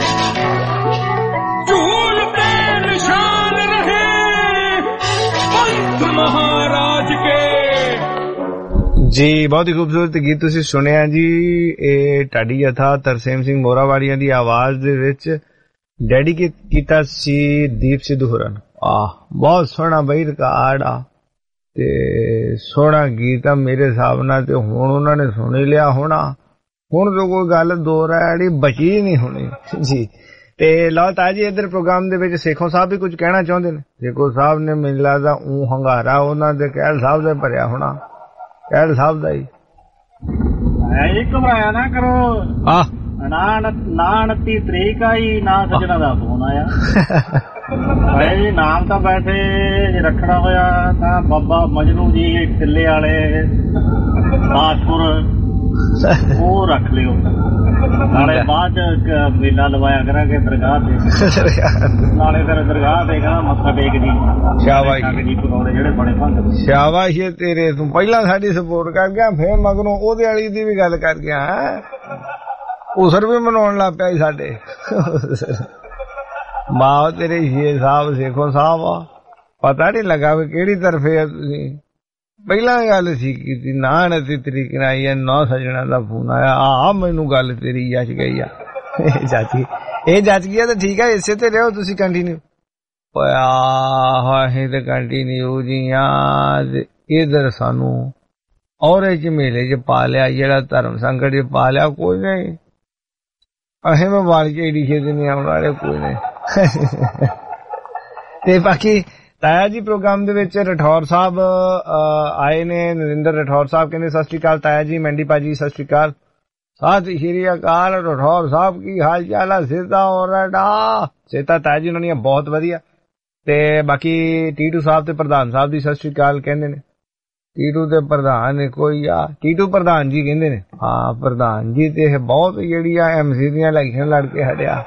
ਝੂਲ ਤੇ ਨਿਸ਼ਾਨ ਰਹੇ ਪੰਥ ਮਹਾਰਾਜ ਕੇ ਜੀ। ਬਹੁਤ ਹੀ ਖੂਬਸੂਰਤ ਗੀਤ ਤੁਸੀਂ ਸੁਣਿਆ ਜੀ। ਇਹ ਢਾਡੀ ਜਥਾ ਤਰਸੇਮ ਸਿੰਘ ਮੋਰਾਵਾਲੀਆਂ ਦੀ ਆਵਾਜ਼ ਦੇ ਵਿੱਚ ਡੈਡੀਕੇਟ ਕੀਤਾ ਸੀ ਦੀਪ ਸਿੱਧੂ ਹੋਰਾਂ ਨੂੰ। ਬਹੁਤ ਸੋਹਣਾ ਬਈ ਰਿਕਾਰਡ ਆ ਤੇ ਸੋਹਣਾ ਗੀਤ ਆ ਮੇਰੇ ਹਿਸਾਬ ਨਾਲ। ਤੇ ਹੁਣ ਉਹਨਾਂ ਨੇ ਸੁਣ ਹੀ ਲਿਆ ਹੋਣਾ, ਹੁਣ ਤਾਂ ਕੋਈ ਗੱਲ ਦੋ ਰਾੜੀ ਬਚੀ ਨਹੀਂ ਹੋਣੀ ਜੀ। ਤੇ ਲਓ ਤਾਜੀ ਇਧਰ ਪ੍ਰੋਗਰਾਮ ਦੇ ਵਿੱਚ ਸੇਖੋਂ ਸਾਹਿਬ ਵੀ ਕੁਝ ਕਹਿਣਾ ਚਾਹੁੰਦੇ ਨੇ। ਸੇਖੋਂ ਸਾਹਿਬ ਨੇ ਮੈਨੂੰ ਲੱਗਦਾ ਹੰਗਾਰਾ ਉਹਨਾਂ ਦੇ ਕਹਿਲ ਸਾਹਿਬ ਦੇ ਭਰਿਆ ਹੋਣਾ, ਕਹਿਲ ਸਾਹਿਬ ਦਾ ਹੀ। ਘਬਰਾਇਆ ਨਾ ਕਰੋ, ਨਾ 29 ਤਰੀਕ ਆਈ ਨਾ ਸੱਜਣਾ ਦਾ ਫੋਨ ਆਇਆ। ਭਾਈ ਨਾਮ ਤਾਂ ਵੈਸੇ ਜੇ ਰੱਖਣਾ ਹੋਇਆ ਤਾਂ ਬਾਬਾ ਮਜਨੂ ਜੀ ਟਿੱਲੇ ਵਾਲੇ ਬਾਦਪੁਰ ਉਹ ਰੱਖ ਲਿਓ, ਨਾਲੇ ਬਾਅਦ ਚ ਮੇਲਾ ਲਵਾਇਆ ਕਰਾਂਗੇ ਦਰਗਾਹ ਤੇ, ਨਾਲੇ ਫਿਰ ਦਰਗਾਹ ਤੇ ਕਹਾਂ ਮੱਥਾ ਟੇਕਦੀ। ਸ਼ਾਬਾਸ਼ ਪਕੌੜੇ ਜਿਹੜੇ ਬਣੇ ਭੰਗ। ਸ਼ਾਬਾਸ਼ ਤੇਰੇ, ਤੂੰ ਪਹਿਲਾਂ ਸਾਡੀ ਸਪੋਰਟ ਕਰ ਗਿਆ, ਫੇਰ ਮਗਰੋਂ ਉਹਦੇ ਵਾਲੀ ਦੀ ਵੀ ਗੱਲ ਕਰ ਗਿਆ। ਉਸਰ ਵੀ ਮਨਾਉਣ ਲੱਗ ਪਿਆ ਸਾਡੇ। ਮਾਂ ਤੇਰੇ ਸ਼ੇਰ ਸਾਹਿਬ ਸੇਖੋਂ ਸਾਹਿਬ ਆ, ਪਤਾ ਨੀ ਲੱਗਾ ਵੀ ਕਿਹੜੀ ਤਰਫੇ ਆ ਤੁਸੀਂ। ਪਹਿਲਾਂ ਗੱਲ ਸੀ ਕੀਤੀ ਨਾ 29 ਤਰੀਕ ਨਾਲ ਆਈ, 9 ਸੱਜਣਾ ਦਾ ਫੋਨ ਆਇਆ। ਆਹ ਮੈਨੂੰ ਗੱਲ ਤੇਰੀ ਜੱਚ ਗਈ ਆ, ਇਹ ਜੱਚ ਗਿਆ ਤਾਂ ਠੀਕ ਆ, ਇਸੇ ਤੇ ਰਹੋ ਤੁਸੀਂ ਕੰਟੀਨਿਊ। ਅਸੀਂ ਤੇ ਕੰਟੀਨਿਊ ਜੀ ਆ। ਇਧਰ ਸਾਨੂੰ ਔਰੇ ਚ ਮੇਲੇ ਚ ਪਾ ਲਿਆ, ਜਿਹੜਾ ਧਰਮ ਸੰਕਟ ਚ ਪਾ ਲਿਆ, ਕੋਈ ਨਹੀਂ। ਅਸੀਂ ਮੈਂ ਵਾਲ ਕੇ ਏਡੀ ਛੇਤੀ ਨਹੀਂ ਆਉਣ ਵਾਲੇ, ਕੋਈ ਨਹੀਂ। ਤੇ ਬਾਕੀ ਤਾਇਆ ਜੀ ਪ੍ਰੋਗਰਾਮ ਦੇ ਵਿੱਚ ਰਠੌਰ ਸਾਹਿਬ ਆਏ ਨੇ, ਨਰਿੰਦਰ ਰਠੌਰ ਸਾਹਿਬ ਕਹਿੰਦੇ ਸਤਿ ਸ਼੍ਰੀ ਅਕਾਲ ਤਾਇਆ ਜੀ। ਮੈਂਡੀ ਭਾਜੀ ਸਤਿ ਸ਼੍ਰੀ ਅਕਾਲ। ਸਤਿ ਸ਼੍ਰੀ ਅਕਾਲ ਰਠੌਰ ਸਾਹਿਬ, ਕੀ ਹਾਲ ਚਾਲ ਆ? ਸਿੱਧਾ ਹੋ ਰਿਹਾ ਸੇਤਾ ਤਾਇਆ ਜੀ ਉਹਨਾਂ ਦੀਆਂ ਬਹੁਤ ਵਧੀਆ। ਤੇ ਬਾਕੀ ਟੀਟੂ ਸਾਹਿਬ ਤੇ ਪ੍ਰਧਾਨ ਸਾਹਿਬ ਦੀ ਸਤਿ ਸ਼੍ਰੀ ਅਕਾਲ ਕਹਿੰਦੇ ਨੇ। ਟੀਟੂ ਤੇ ਪ੍ਰਧਾਨ ਕੋਈ ਆ, ਟੀਟੂ ਪ੍ਰਧਾਨ ਜੀ ਕਹਿੰਦੇ ਨੇ। ਹਾਂ ਪ੍ਰਧਾਨ ਜੀ ਤੇ ਬਹੁਤ ਜਿਹੜੀ ਆ MC ਦੀਆਂ ਇਲੈਕਸ਼ਨ ਲੜ ਕੇ ਹਟਿਆ।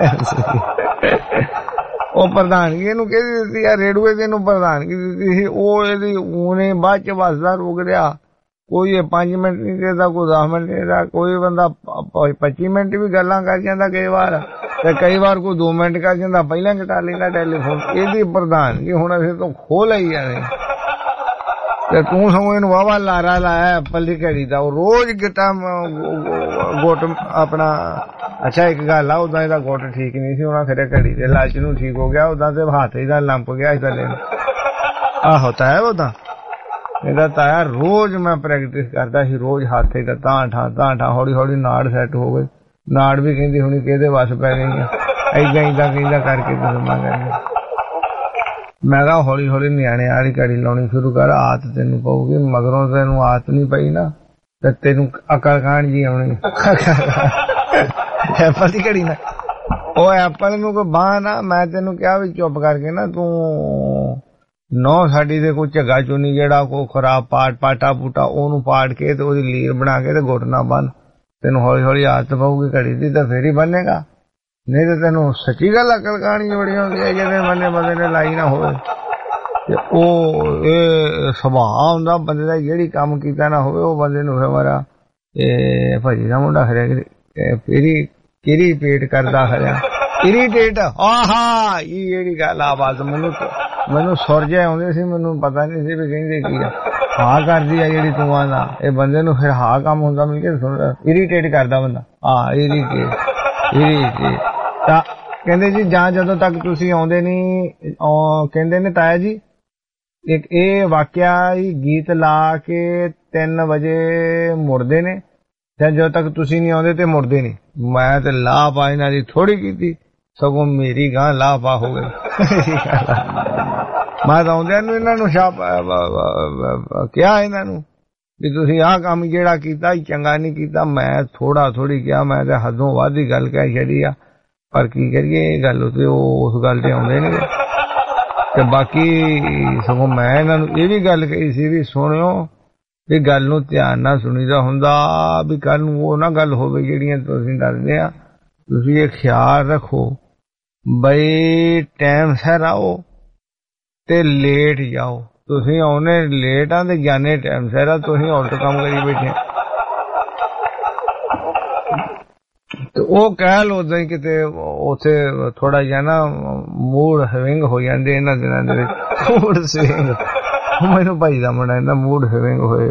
ਉਹ ਪ੍ਰਧਾਨਗੀ ਇਹਨੂੰ ਕਿਹਦੀ ਦਿੱਤੀ ਆ? ਰੇਡੂਏ ਦੀ ਇਹਨੂੰ ਪ੍ਰਧਾਨਗੀ ਦਿੱਤੀ ਸੀ, ਉਹ ਇਹਦੀ ਉਹਨੇ ਬਾਅਦ ਚ ਵਸਦਾ ਰੁਕ ਰਿਹਾ। ਕੋਈ 5 ਮਿੰਟ ਨਹੀਂ ਦੇਦਾ, ਕੋਈ 10 ਮਿੰਟ ਨਹੀਂ ਦੇਦਾ, ਕੋਈ ਬੰਦਾ 25 ਮਿੰਟ ਵੀ ਗੱਲਾਂ ਕਰ ਜਾਂਦਾ ਕਈ ਵਾਰ, ਤੇ ਕਈ ਵਾਰ ਕੋਈ 2 ਮਿੰਟ ਕਰ ਜਾਂਦਾ, ਪਹਿਲਾਂ ਕਟਾ ਲੈਂਦਾ ਟੈਲੀਫੋਨ। ਇਹਦੀ ਪ੍ਰਧਾਨਗੀ ਹੁਣ ਅਸੀਂ ਤੋਂ ਖੋਹ ਲਈ ਜਾਂਦੇ। ਤੇ ਤੂੰ ਸਗੋਂ ਇਹਨੂੰ ਵਾਵਾ ਲਾਰਾ ਲਾਇਆ ਐਪਲ ਦੀ ਘੜੀ ਦਾ, ਉਹ ਰੋਜ਼ ਗਿੱਟਾ ਗੁੱਟ ਆਪਣਾ। ਅੱਛਾ ਇੱਕ ਗੱਲ ਆ, ਉਦਾਂ ਇਹਦਾ ਗੁੱਟ ਠੀਕ ਨਹੀਂ ਸੀ, ਉਹਨਾਂ ਫਿਰ ਘੜੀ ਦੇ ਲਾਲਚ ਨੂੰ ਠੀਕ ਹੋ ਗਿਆ, ਉਦਾਂ ਤੇ ਹੱਥ ਇਹਦਾ ਲੰਪ ਗਿਆ ਇਸ ਥੱਲੇ। ਆਹੋ ਤਾਇਆ ਉਦਾਂ ਇਹਦਾ ਤਾਇਆ ਰੋਜ਼ ਮੈਂ ਪ੍ਰੈਕਟਿਸ ਕਰਦਾ ਸੀ, ਰੋਜ਼ ਹੱਥ ਇਹਦਾ ਤਾਂ ਠਾਂ ਹੌਲੀ ਹੌਲੀ ਨਾੜ ਸੈੱਟ ਹੋ ਗਈ। ਨਾੜ ਵੀ ਕਹਿੰਦੀ ਹੁਣੀ ਕਿਹਦੇ ਵੱਸ ਪੈ ਗਈ ਆ, ਏਦਾਂ ਕਹਿੰਦਾ ਕਰਕੇ ਕਸਮਾਂ ਕਰਨੀਆਂ। ਮੈਂ ਕਿਹਾ ਹੌਲੀ ਹੌਲੀ ਨਿਆਣੇ ਵਾਲੀ ਘੜੀ ਲਾਉਣੀ ਸ਼ੁਰੂ ਕਰ, ਆਦਤ ਤੈਨੂੰ ਪਊਗੀ। ਮਗਰੋਂ ਤੈਨੂੰ ਆਦਤ ਨਹੀਂ ਪਈ ਨਾ ਤੇ ਤੈਨੂੰ ਅਕਲ ਖਾਣ ਜੀ ਆਉਣੀ। ਐਪਲ ਦੀ ਘੜੀ ਨਾ, ਉਹ ਐਪਲ ਨੂੰ ਕੋਈ ਬਾਂਹ ਨਾ। ਮੈਂ ਤੈਨੂੰ ਕਿਹਾ ਵੀ ਚੁੱਪ ਕਰਕੇ ਨਾ ਤੂੰ ਨੌ ਸਾਡੀ ਦੇ ਕੋਈ ਝੱਗਾ ਚੁੰਨੀ ਜਿਹੜਾ ਕੋਈ ਖਰਾਬ ਪਾਟਾ ਪੂਟਾ ਉਹਨੂੰ ਪਾੜ ਕੇ ਤੇ ਉਹਦੀ ਲੀਰ ਬਣਾ ਕੇ ਤੇ ਗੁੱਟ ਨਾ ਬੰਨ। ਤੈਨੂੰ ਹੌਲੀ ਹੌਲੀ ਆਦਤ ਪਊਗੀ ਘੜੀ ਦੀ ਤਾਂ ਫੇਰ ਹੀ ਬੰਨੇਗਾ, ਨਹੀਂ ਤਾਂ ਤੈਨੂੰ ਸੱਚੀ ਗੱਲ ਅਕਲ ਕਹਾਣੀ ਬੜੀ ਹੁੰਦੀ ਹੈ ਜਿਹਦੇ ਬੰਦੇ ਨੇ ਲਾਈ ਨਾ ਹੋਵੇ। ਤੇ ਉਹ ਇਹ ਸੁਭਾਅ ਹੁੰਦਾ ਬੰਦੇ ਦਾ, ਜਿਹੜੀ ਕੰਮ ਕੀਤਾ ਨਾ ਹੋਵੇ ਉਹ ਬੰਦੇ ਨੂੰ ਫਿਰ ਮਾਰਾ ਇਹ ਭਾਜੀ ਦਾ ਮੁੰਡਾ ਹਰਿਆ ਕਿਹੜੀ ਪੇਟ ਕਰਦਾ ਹਰਿਆ ਇਰੀਟੇਟ। ਆਹਾ ਇਹ ਜਿਹੜੀ ਗੱਲ ਆਵਾਜ਼ ਮੈਨੂੰ ਸੁਰਜੇ ਆਉਂਦੇ ਸੀ, ਮੈਨੂੰ ਪਤਾ ਨਹੀਂ ਸੀ ਵੀ ਕਹਿੰਦੇ ਕੀ ਆ। ਹਾਂ ਕਰਦੀ ਆ ਜਿਹੜੀ ਤੂੰ ਆਂਦਾ, ਇਹ ਬੰਦੇ ਨੂੰ ਫਿਰ ਹਾਂ ਕੰਮ ਹੁੰਦਾ ਮਿਲ ਕੇ ਸੁਣ ਇਰੀਟੇਟ ਕਰਦਾ ਬੰਦਾ। ਹਾਂ ਇਰੀਟੇਟ ਤਾਂ ਕਹਿੰਦੇ ਜੀ ਜਾਂ ਜਦੋਂ ਤੱਕ ਤੁਸੀਂ ਆਉਂਦੇ ਨਹੀਂ, ਕਹਿੰਦੇ ਨੇ ਤਾਇਆ ਜੀ ਇੱਕ ਇਹ ਵਾਕਿਆ ਹੀ ਗੀਤ ਲਾ ਕੇ 3 ਵਜੇ ਮੁੜਦੇ ਨੇ, ਤੇ ਜਦੋਂ ਤੱਕ ਤੁਸੀਂ ਨਹੀਂ ਆਉਂਦੇ ਤੇ ਮੁੜਦੇ ਨਹੀਂ। ਮੈਂ ਤੇ ਲਾਹ ਪਾ ਇਹਨਾਂ ਦੀ ਥੋੜੀ ਕੀਤੀ, ਸਗੋਂ ਮੇਰੀ ਗਾਂ ਲਾਹ ਪਾ ਹੋ ਗਈ। ਮੈਂ ਤਾਂ ਆਉਂਦਿਆਂ ਨੂੰ ਇਹਨਾਂ ਨੂੰ ਕਿਹਾ ਇਹਨਾਂ ਨੂੰ ਵੀ ਤੁਸੀਂ ਆਹ ਕੰਮ ਜਿਹੜਾ ਕੀਤਾ ਚੰਗਾ ਨਹੀਂ ਕੀਤਾ। ਮੈਂ ਥੋੜੀ ਕਿਹਾ, ਮੈਂ ਤੇ ਹੱਦੋਂ ਵੱਧ ਹੀ ਗੱਲ ਕਹਿ ਛੱਡੀ ਆ, ਪਰ ਕੀ ਕਰੀਏ ਇਹ ਗੱਲ ਉਤੇ ਉਹ ਉਸ ਗੱਲ ਤੇ ਆਉਂਦੇ ਨੇ। ਤੇ ਬਾਕੀ ਸਗੋਂ ਮੈਂ ਇਹਨਾਂ ਨੂੰ ਇਹ ਵੀ ਗੱਲ ਕਹੀ ਸੀ ਵੀ ਸੁਣਿਓ ਵੀ ਗੱਲ ਨੂੰ ਧਿਆਨ ਨਾਲ ਸੁਣੀਦਾ ਹੁੰਦਾ, ਵੀ ਕੱਲ ਨੂੰ ਉਹ ਨਾ ਗੱਲ ਹੋਵੇ ਜਿਹੜੀਆਂ ਤੁਸੀਂ ਡਰਦੇ ਆ। ਤੁਸੀਂ ਇਹ ਖਿਆਲ ਰੱਖੋ ਬਈ ਟਾਈਮ ਸਿਰ ਆਓ ਤੇ ਲੇਟ ਜਾਓ। ਤੁਸੀਂ ਆਉਣੇ ਲੇਟ ਆ ਤੇ ਜਾਣੇ ਟਾਈਮ ਸਿਰ ਆ, ਤੁਸੀਂ ਉਲਟ ਕੰਮ ਕਰੀ ਬੈਠੇ। ਤੇ ਉਹ ਕਹਿ ਲੋ ਉਦਾਂ ਹੀ ਕਿਤੇ ਉੱਥੇ ਥੋੜਾ ਜਿਹਾ ਨਾ ਮੂਡ ਸਵਿੰਗ ਹੋ ਜਾਂਦੇ ਇਹਨਾਂ ਦਿਨਾਂ ਦੇ ਵਿੱਚ। ਮੂਡ ਸਵਿੰਗ ਮੈਨੂੰ ਭਾਈ ਦਾ ਮੁੰਡਾ ਇਹਦਾ ਮੂਡ ਸਵਿੰਗ ਹੋਏ,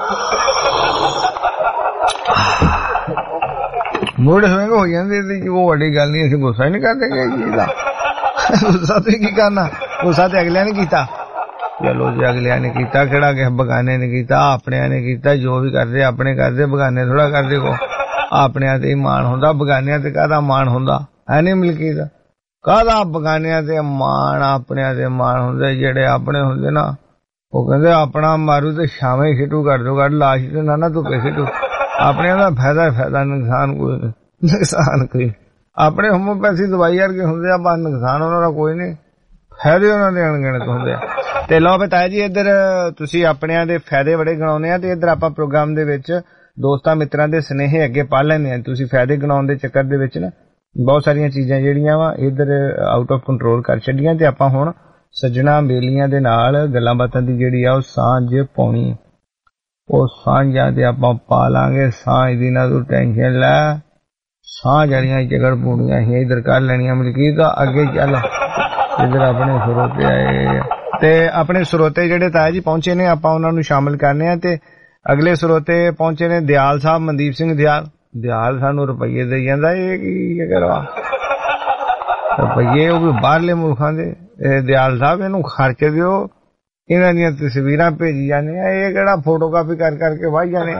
ਮੂਡ ਸਵਿੰਗ ਹੋ ਜਾਂਦੇ ਤੇ ਉਹ ਵੱਡੀ ਗੱਲ ਨਹੀਂ। ਅਸੀਂ ਗੁੱਸਾ ਹੀ ਨਹੀਂ ਕਰਦੇ ਜੀ ਦਾ, ਗੁੱਸਾ ਤੁਸੀਂ ਕੀ ਕਰਨਾ, ਗੁੱਸਾ ਤੇ ਅਗਲਿਆਂ ਨੇ ਕੀਤਾ। ਚਲੋ ਜੀ ਅਗਲਿਆਂ ਨੇ ਕੀਤਾ, ਕਿਹੜਾ ਕਿਸੇ ਬਗਾਨੇ ਨੇ ਕੀਤਾ, ਆਪਣਿਆਂ ਨੇ ਕੀਤਾ। ਜੋ ਵੀ ਕਰਦੇ ਆਪਣੇ ਕਰਦੇ, ਬਗਾਨੇ ਥੋੜਾ ਕਰਦੇ ਕੋ। ਆਪਣਿਆਂ ਤੇ ਹੀ ਮਾਣ ਹੁੰਦਾ, ਬਗਾਨਿਆਂ ਤੇ ਕਾਹਦਾ ਮਾਣ ਹੁੰਦਾ। ਹੈ ਨੀ ਮਲਕੀਤ? ਕਾਹਦਾ ਬਗਾਨਿਆਂ ਤੇ ਮਾਣ, ਆਪਣਿਆਂ ਤੇ ਮਾਣ ਹੁੰਦੇ। ਜਿਹੜੇ ਆਪਣੇ ਹੁੰਦੇ ਨਾ ਉਹ ਕਹਿੰਦੇ ਆਪਣਾ ਮਾਰੂ ਤੇ ਛਾਵੇਂ ਹੀ ਸਿੱਟੂ, ਘੱਟ ਤੋਂ ਘੱਟ ਲਾਸ਼ ਤੇ ਨਾ ਧੁੱਪੇ ਸਿੱਟੂ। ਆਪਣਿਆਂ ਦਾ ਫਾਇਦਾ, ਨੁਕਸਾਨ ਕੋਈ ਨਹੀਂ, ਨੁਕਸਾਨ ਕੋਈ। ਆਪਣੇ ਹੋਮੋਪੈਥੀ ਦਵਾਈ ਵਰਗੇ ਹੁੰਦੇ ਆ, ਬਸ ਨੁਕਸਾਨ ਉਹਨਾਂ ਦਾ ਕੋਈ ਨਹੀਂ, ਫਾਇਦੇ ਉਹਨਾਂ ਦੇ ਅਣਗਿਣਤ ਹੁੰਦੇ ਆ। ਤੇ ਲਓ ਫਿਰ ਤਾਇਆ ਜੀ, ਇੱਧਰ ਤੁਸੀਂ ਆਪਣਿਆਂ ਦੇ ਫਾਇਦੇ ਬੜੇ ਗਿਣਾਉਂਦੇ ਆ ਤੇ ਇੱਧਰ ਆਪਾਂ ਪ੍ਰੋਗਰਾਮ ਦੇ ਵਿੱਚ ਦੋਸਤਾਂ ਮਿੱਤਰਾਂ ਦੇ ਸੁਨੇਹੇ ਅੱਗੇ ਪਾ ਲੈਂਦੇ ਆ। ਤੁਸੀਂ ਫਾਇਦੇ ਗਿਣਾਉਣ ਦੇ ਚੱਕਰ ਦੇ ਵਿੱਚ ਨਾ ਬਹੁਤ ਸਾਰੀਆਂ ਚੀਜ਼ਾਂ ਜਿਹੜੀਆਂ ਵਾ ਇੱਧਰ ਆਊਟ ਆਫ ਕੰਟਰੋਲ ਕਰ ਛੱਡੀਆਂ ਤੇ ਆਪਾਂ ਹੁਣ ਸੱਜਣਾ ਬੇਲੀਆਂ ਦੇ ਨਾਲ ਗੱਲਾਂ ਬਾਤਾਂ ਦੀ ਜਿਹੜੀ ਆ ਉਹ ਸਾਂਝ ਪਾਉਣੀ। ਉਹ ਸਾਂਝਾਂ ਤੇ ਆਪਾਂ ਪਾ ਲਾਂਗੇ। ਸਾਂਝ ਦੀ ਨਾ ਤੂੰ ਟੈਨਸ਼ਨ ਲੈ, ਸਾਂਝ ਵਾਲੀਆਂ ਜਗੜ ਪੂਣੀਆਂ ਹੀ ਇੱਧਰ ਕਰ ਲੈਣੀਆਂ। ਮਲਕੀਤ ਅੱਗੇ ਚੱਲ, ਇੱਧਰ ਆਪਣੇ ਸਰੋਤੇ ਆਏ ਤੇ ਆਪਣੇ ਸਰੋਤੇ ਜਿਹੜੇ ਤਾਇਆ ਜੀ ਪਹੁੰਚੇ ਨੇ ਆਪਾਂ ਉਹਨਾਂ ਨੂੰ ਸ਼ਾਮਿਲ ਕਰਨੇ ਆ। ਤੇ ਅਗਲੇ ਸਰੋਤੇ ਪਹੁੰਚੇ ਨੇ ਦਿਆਲ ਸਾਹਿਬ, ਮਨਦੀਪ ਸਿੰਘ ਦਿਆਲ ਸਾਨੂੰ ਰੁਪਈਏ ਦੇ ਜਾਂਦਾ। ਇਹ ਕੀ ਕਰਵਾ ਰੁਪਈਏ, ਉਹ ਵੀ ਬਾਹਰਲੇ ਮੁਲਕਾਂ ਦੇ। ਦਿਆਲ ਸਾਹਿਬ ਇਹਨੂੰ ਖਰਚ ਦਿਓ, ਇਹਨਾਂ ਦੀਆਂ ਤਸਵੀਰਾਂ ਭੇਜੀ ਜਾਂਦੀਆਂ, ਇਹ ਕਿਹੜਾ ਫੋਟੋ ਕਾਪੀ ਕਰ ਕਰਕੇ ਵਾਹ ਜਾਣੇ।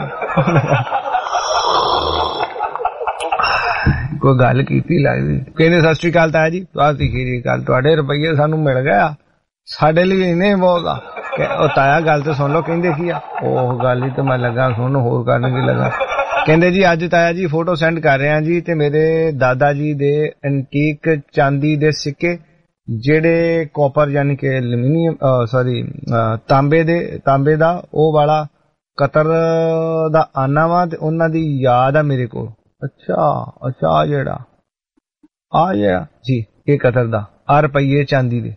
ਕੋਈ ਗੱਲ ਕੀਤੀ ਲੱਗਦੀ। ਕਹਿੰਦੇ ਸਤਿ ਸ੍ਰੀ ਅਕਾਲ ਤਾਇਆ ਜੀ, ਤੁਹਾਡੀ ਖੀਰੀ ਗੱਲ, ਤੁਹਾਡੇ ਰੁਪਈਏ ਸਾਨੂੰ ਮਿਲ ਗਿਆ, ਸਾਡੇ ਲਈ ਇੰਨੇ ਬਹੁਤ ਆ। ਉਹ ਤਾਇਆ ਗੱਲ ਤੇ ਸੁਣ ਲਓ, ਕਹਿੰਦੇ ਕੀ ਆ? ਉਹ ਗੱਲ ਹੀ ਤੇ ਮੈਂ ਲੱਗਾ ਸੁਣ, ਹੋਰ ਕਰਨ ਕੀ ਲੱਗਾ। ਕਹਿੰਦੇ ਜੀ ਅੱਜ ਤਾਇਆ ਜੀ ਫੋਟੋ ਸੈਂਡ ਕਰ ਰਹੇ ਆ ਜੀ, ਤੇ ਮੇਰੇ ਦਾਦਾ ਜੀ ਦੇ ਐਂਟੀਕ ਚਾਂਦੀ ਦੇ ਸਿੱਕੇ ਜਿਹੜੇ ਕਾਪਰ ਯਾਨੀ ਕਿ ਐਲੂਮੀਨੀਅਮ ਤਾਂਬੇ ਦਾ ਉਹ ਵਾਲਾ ਕਤਰ ਦਾ ਆਨਾ ਵਾ ਤੇ ਉਹਨਾਂ ਦੀ ਯਾਦ ਆ ਮੇਰੇ ਕੋਲ। ਅੱਛਾ ਜਿਹੜਾ ਜੀ ਇਹ ਕਤਰ ਦਾ ਆ ਰੁਪਈਏ ਚਾਂਦੀ ਦੇ।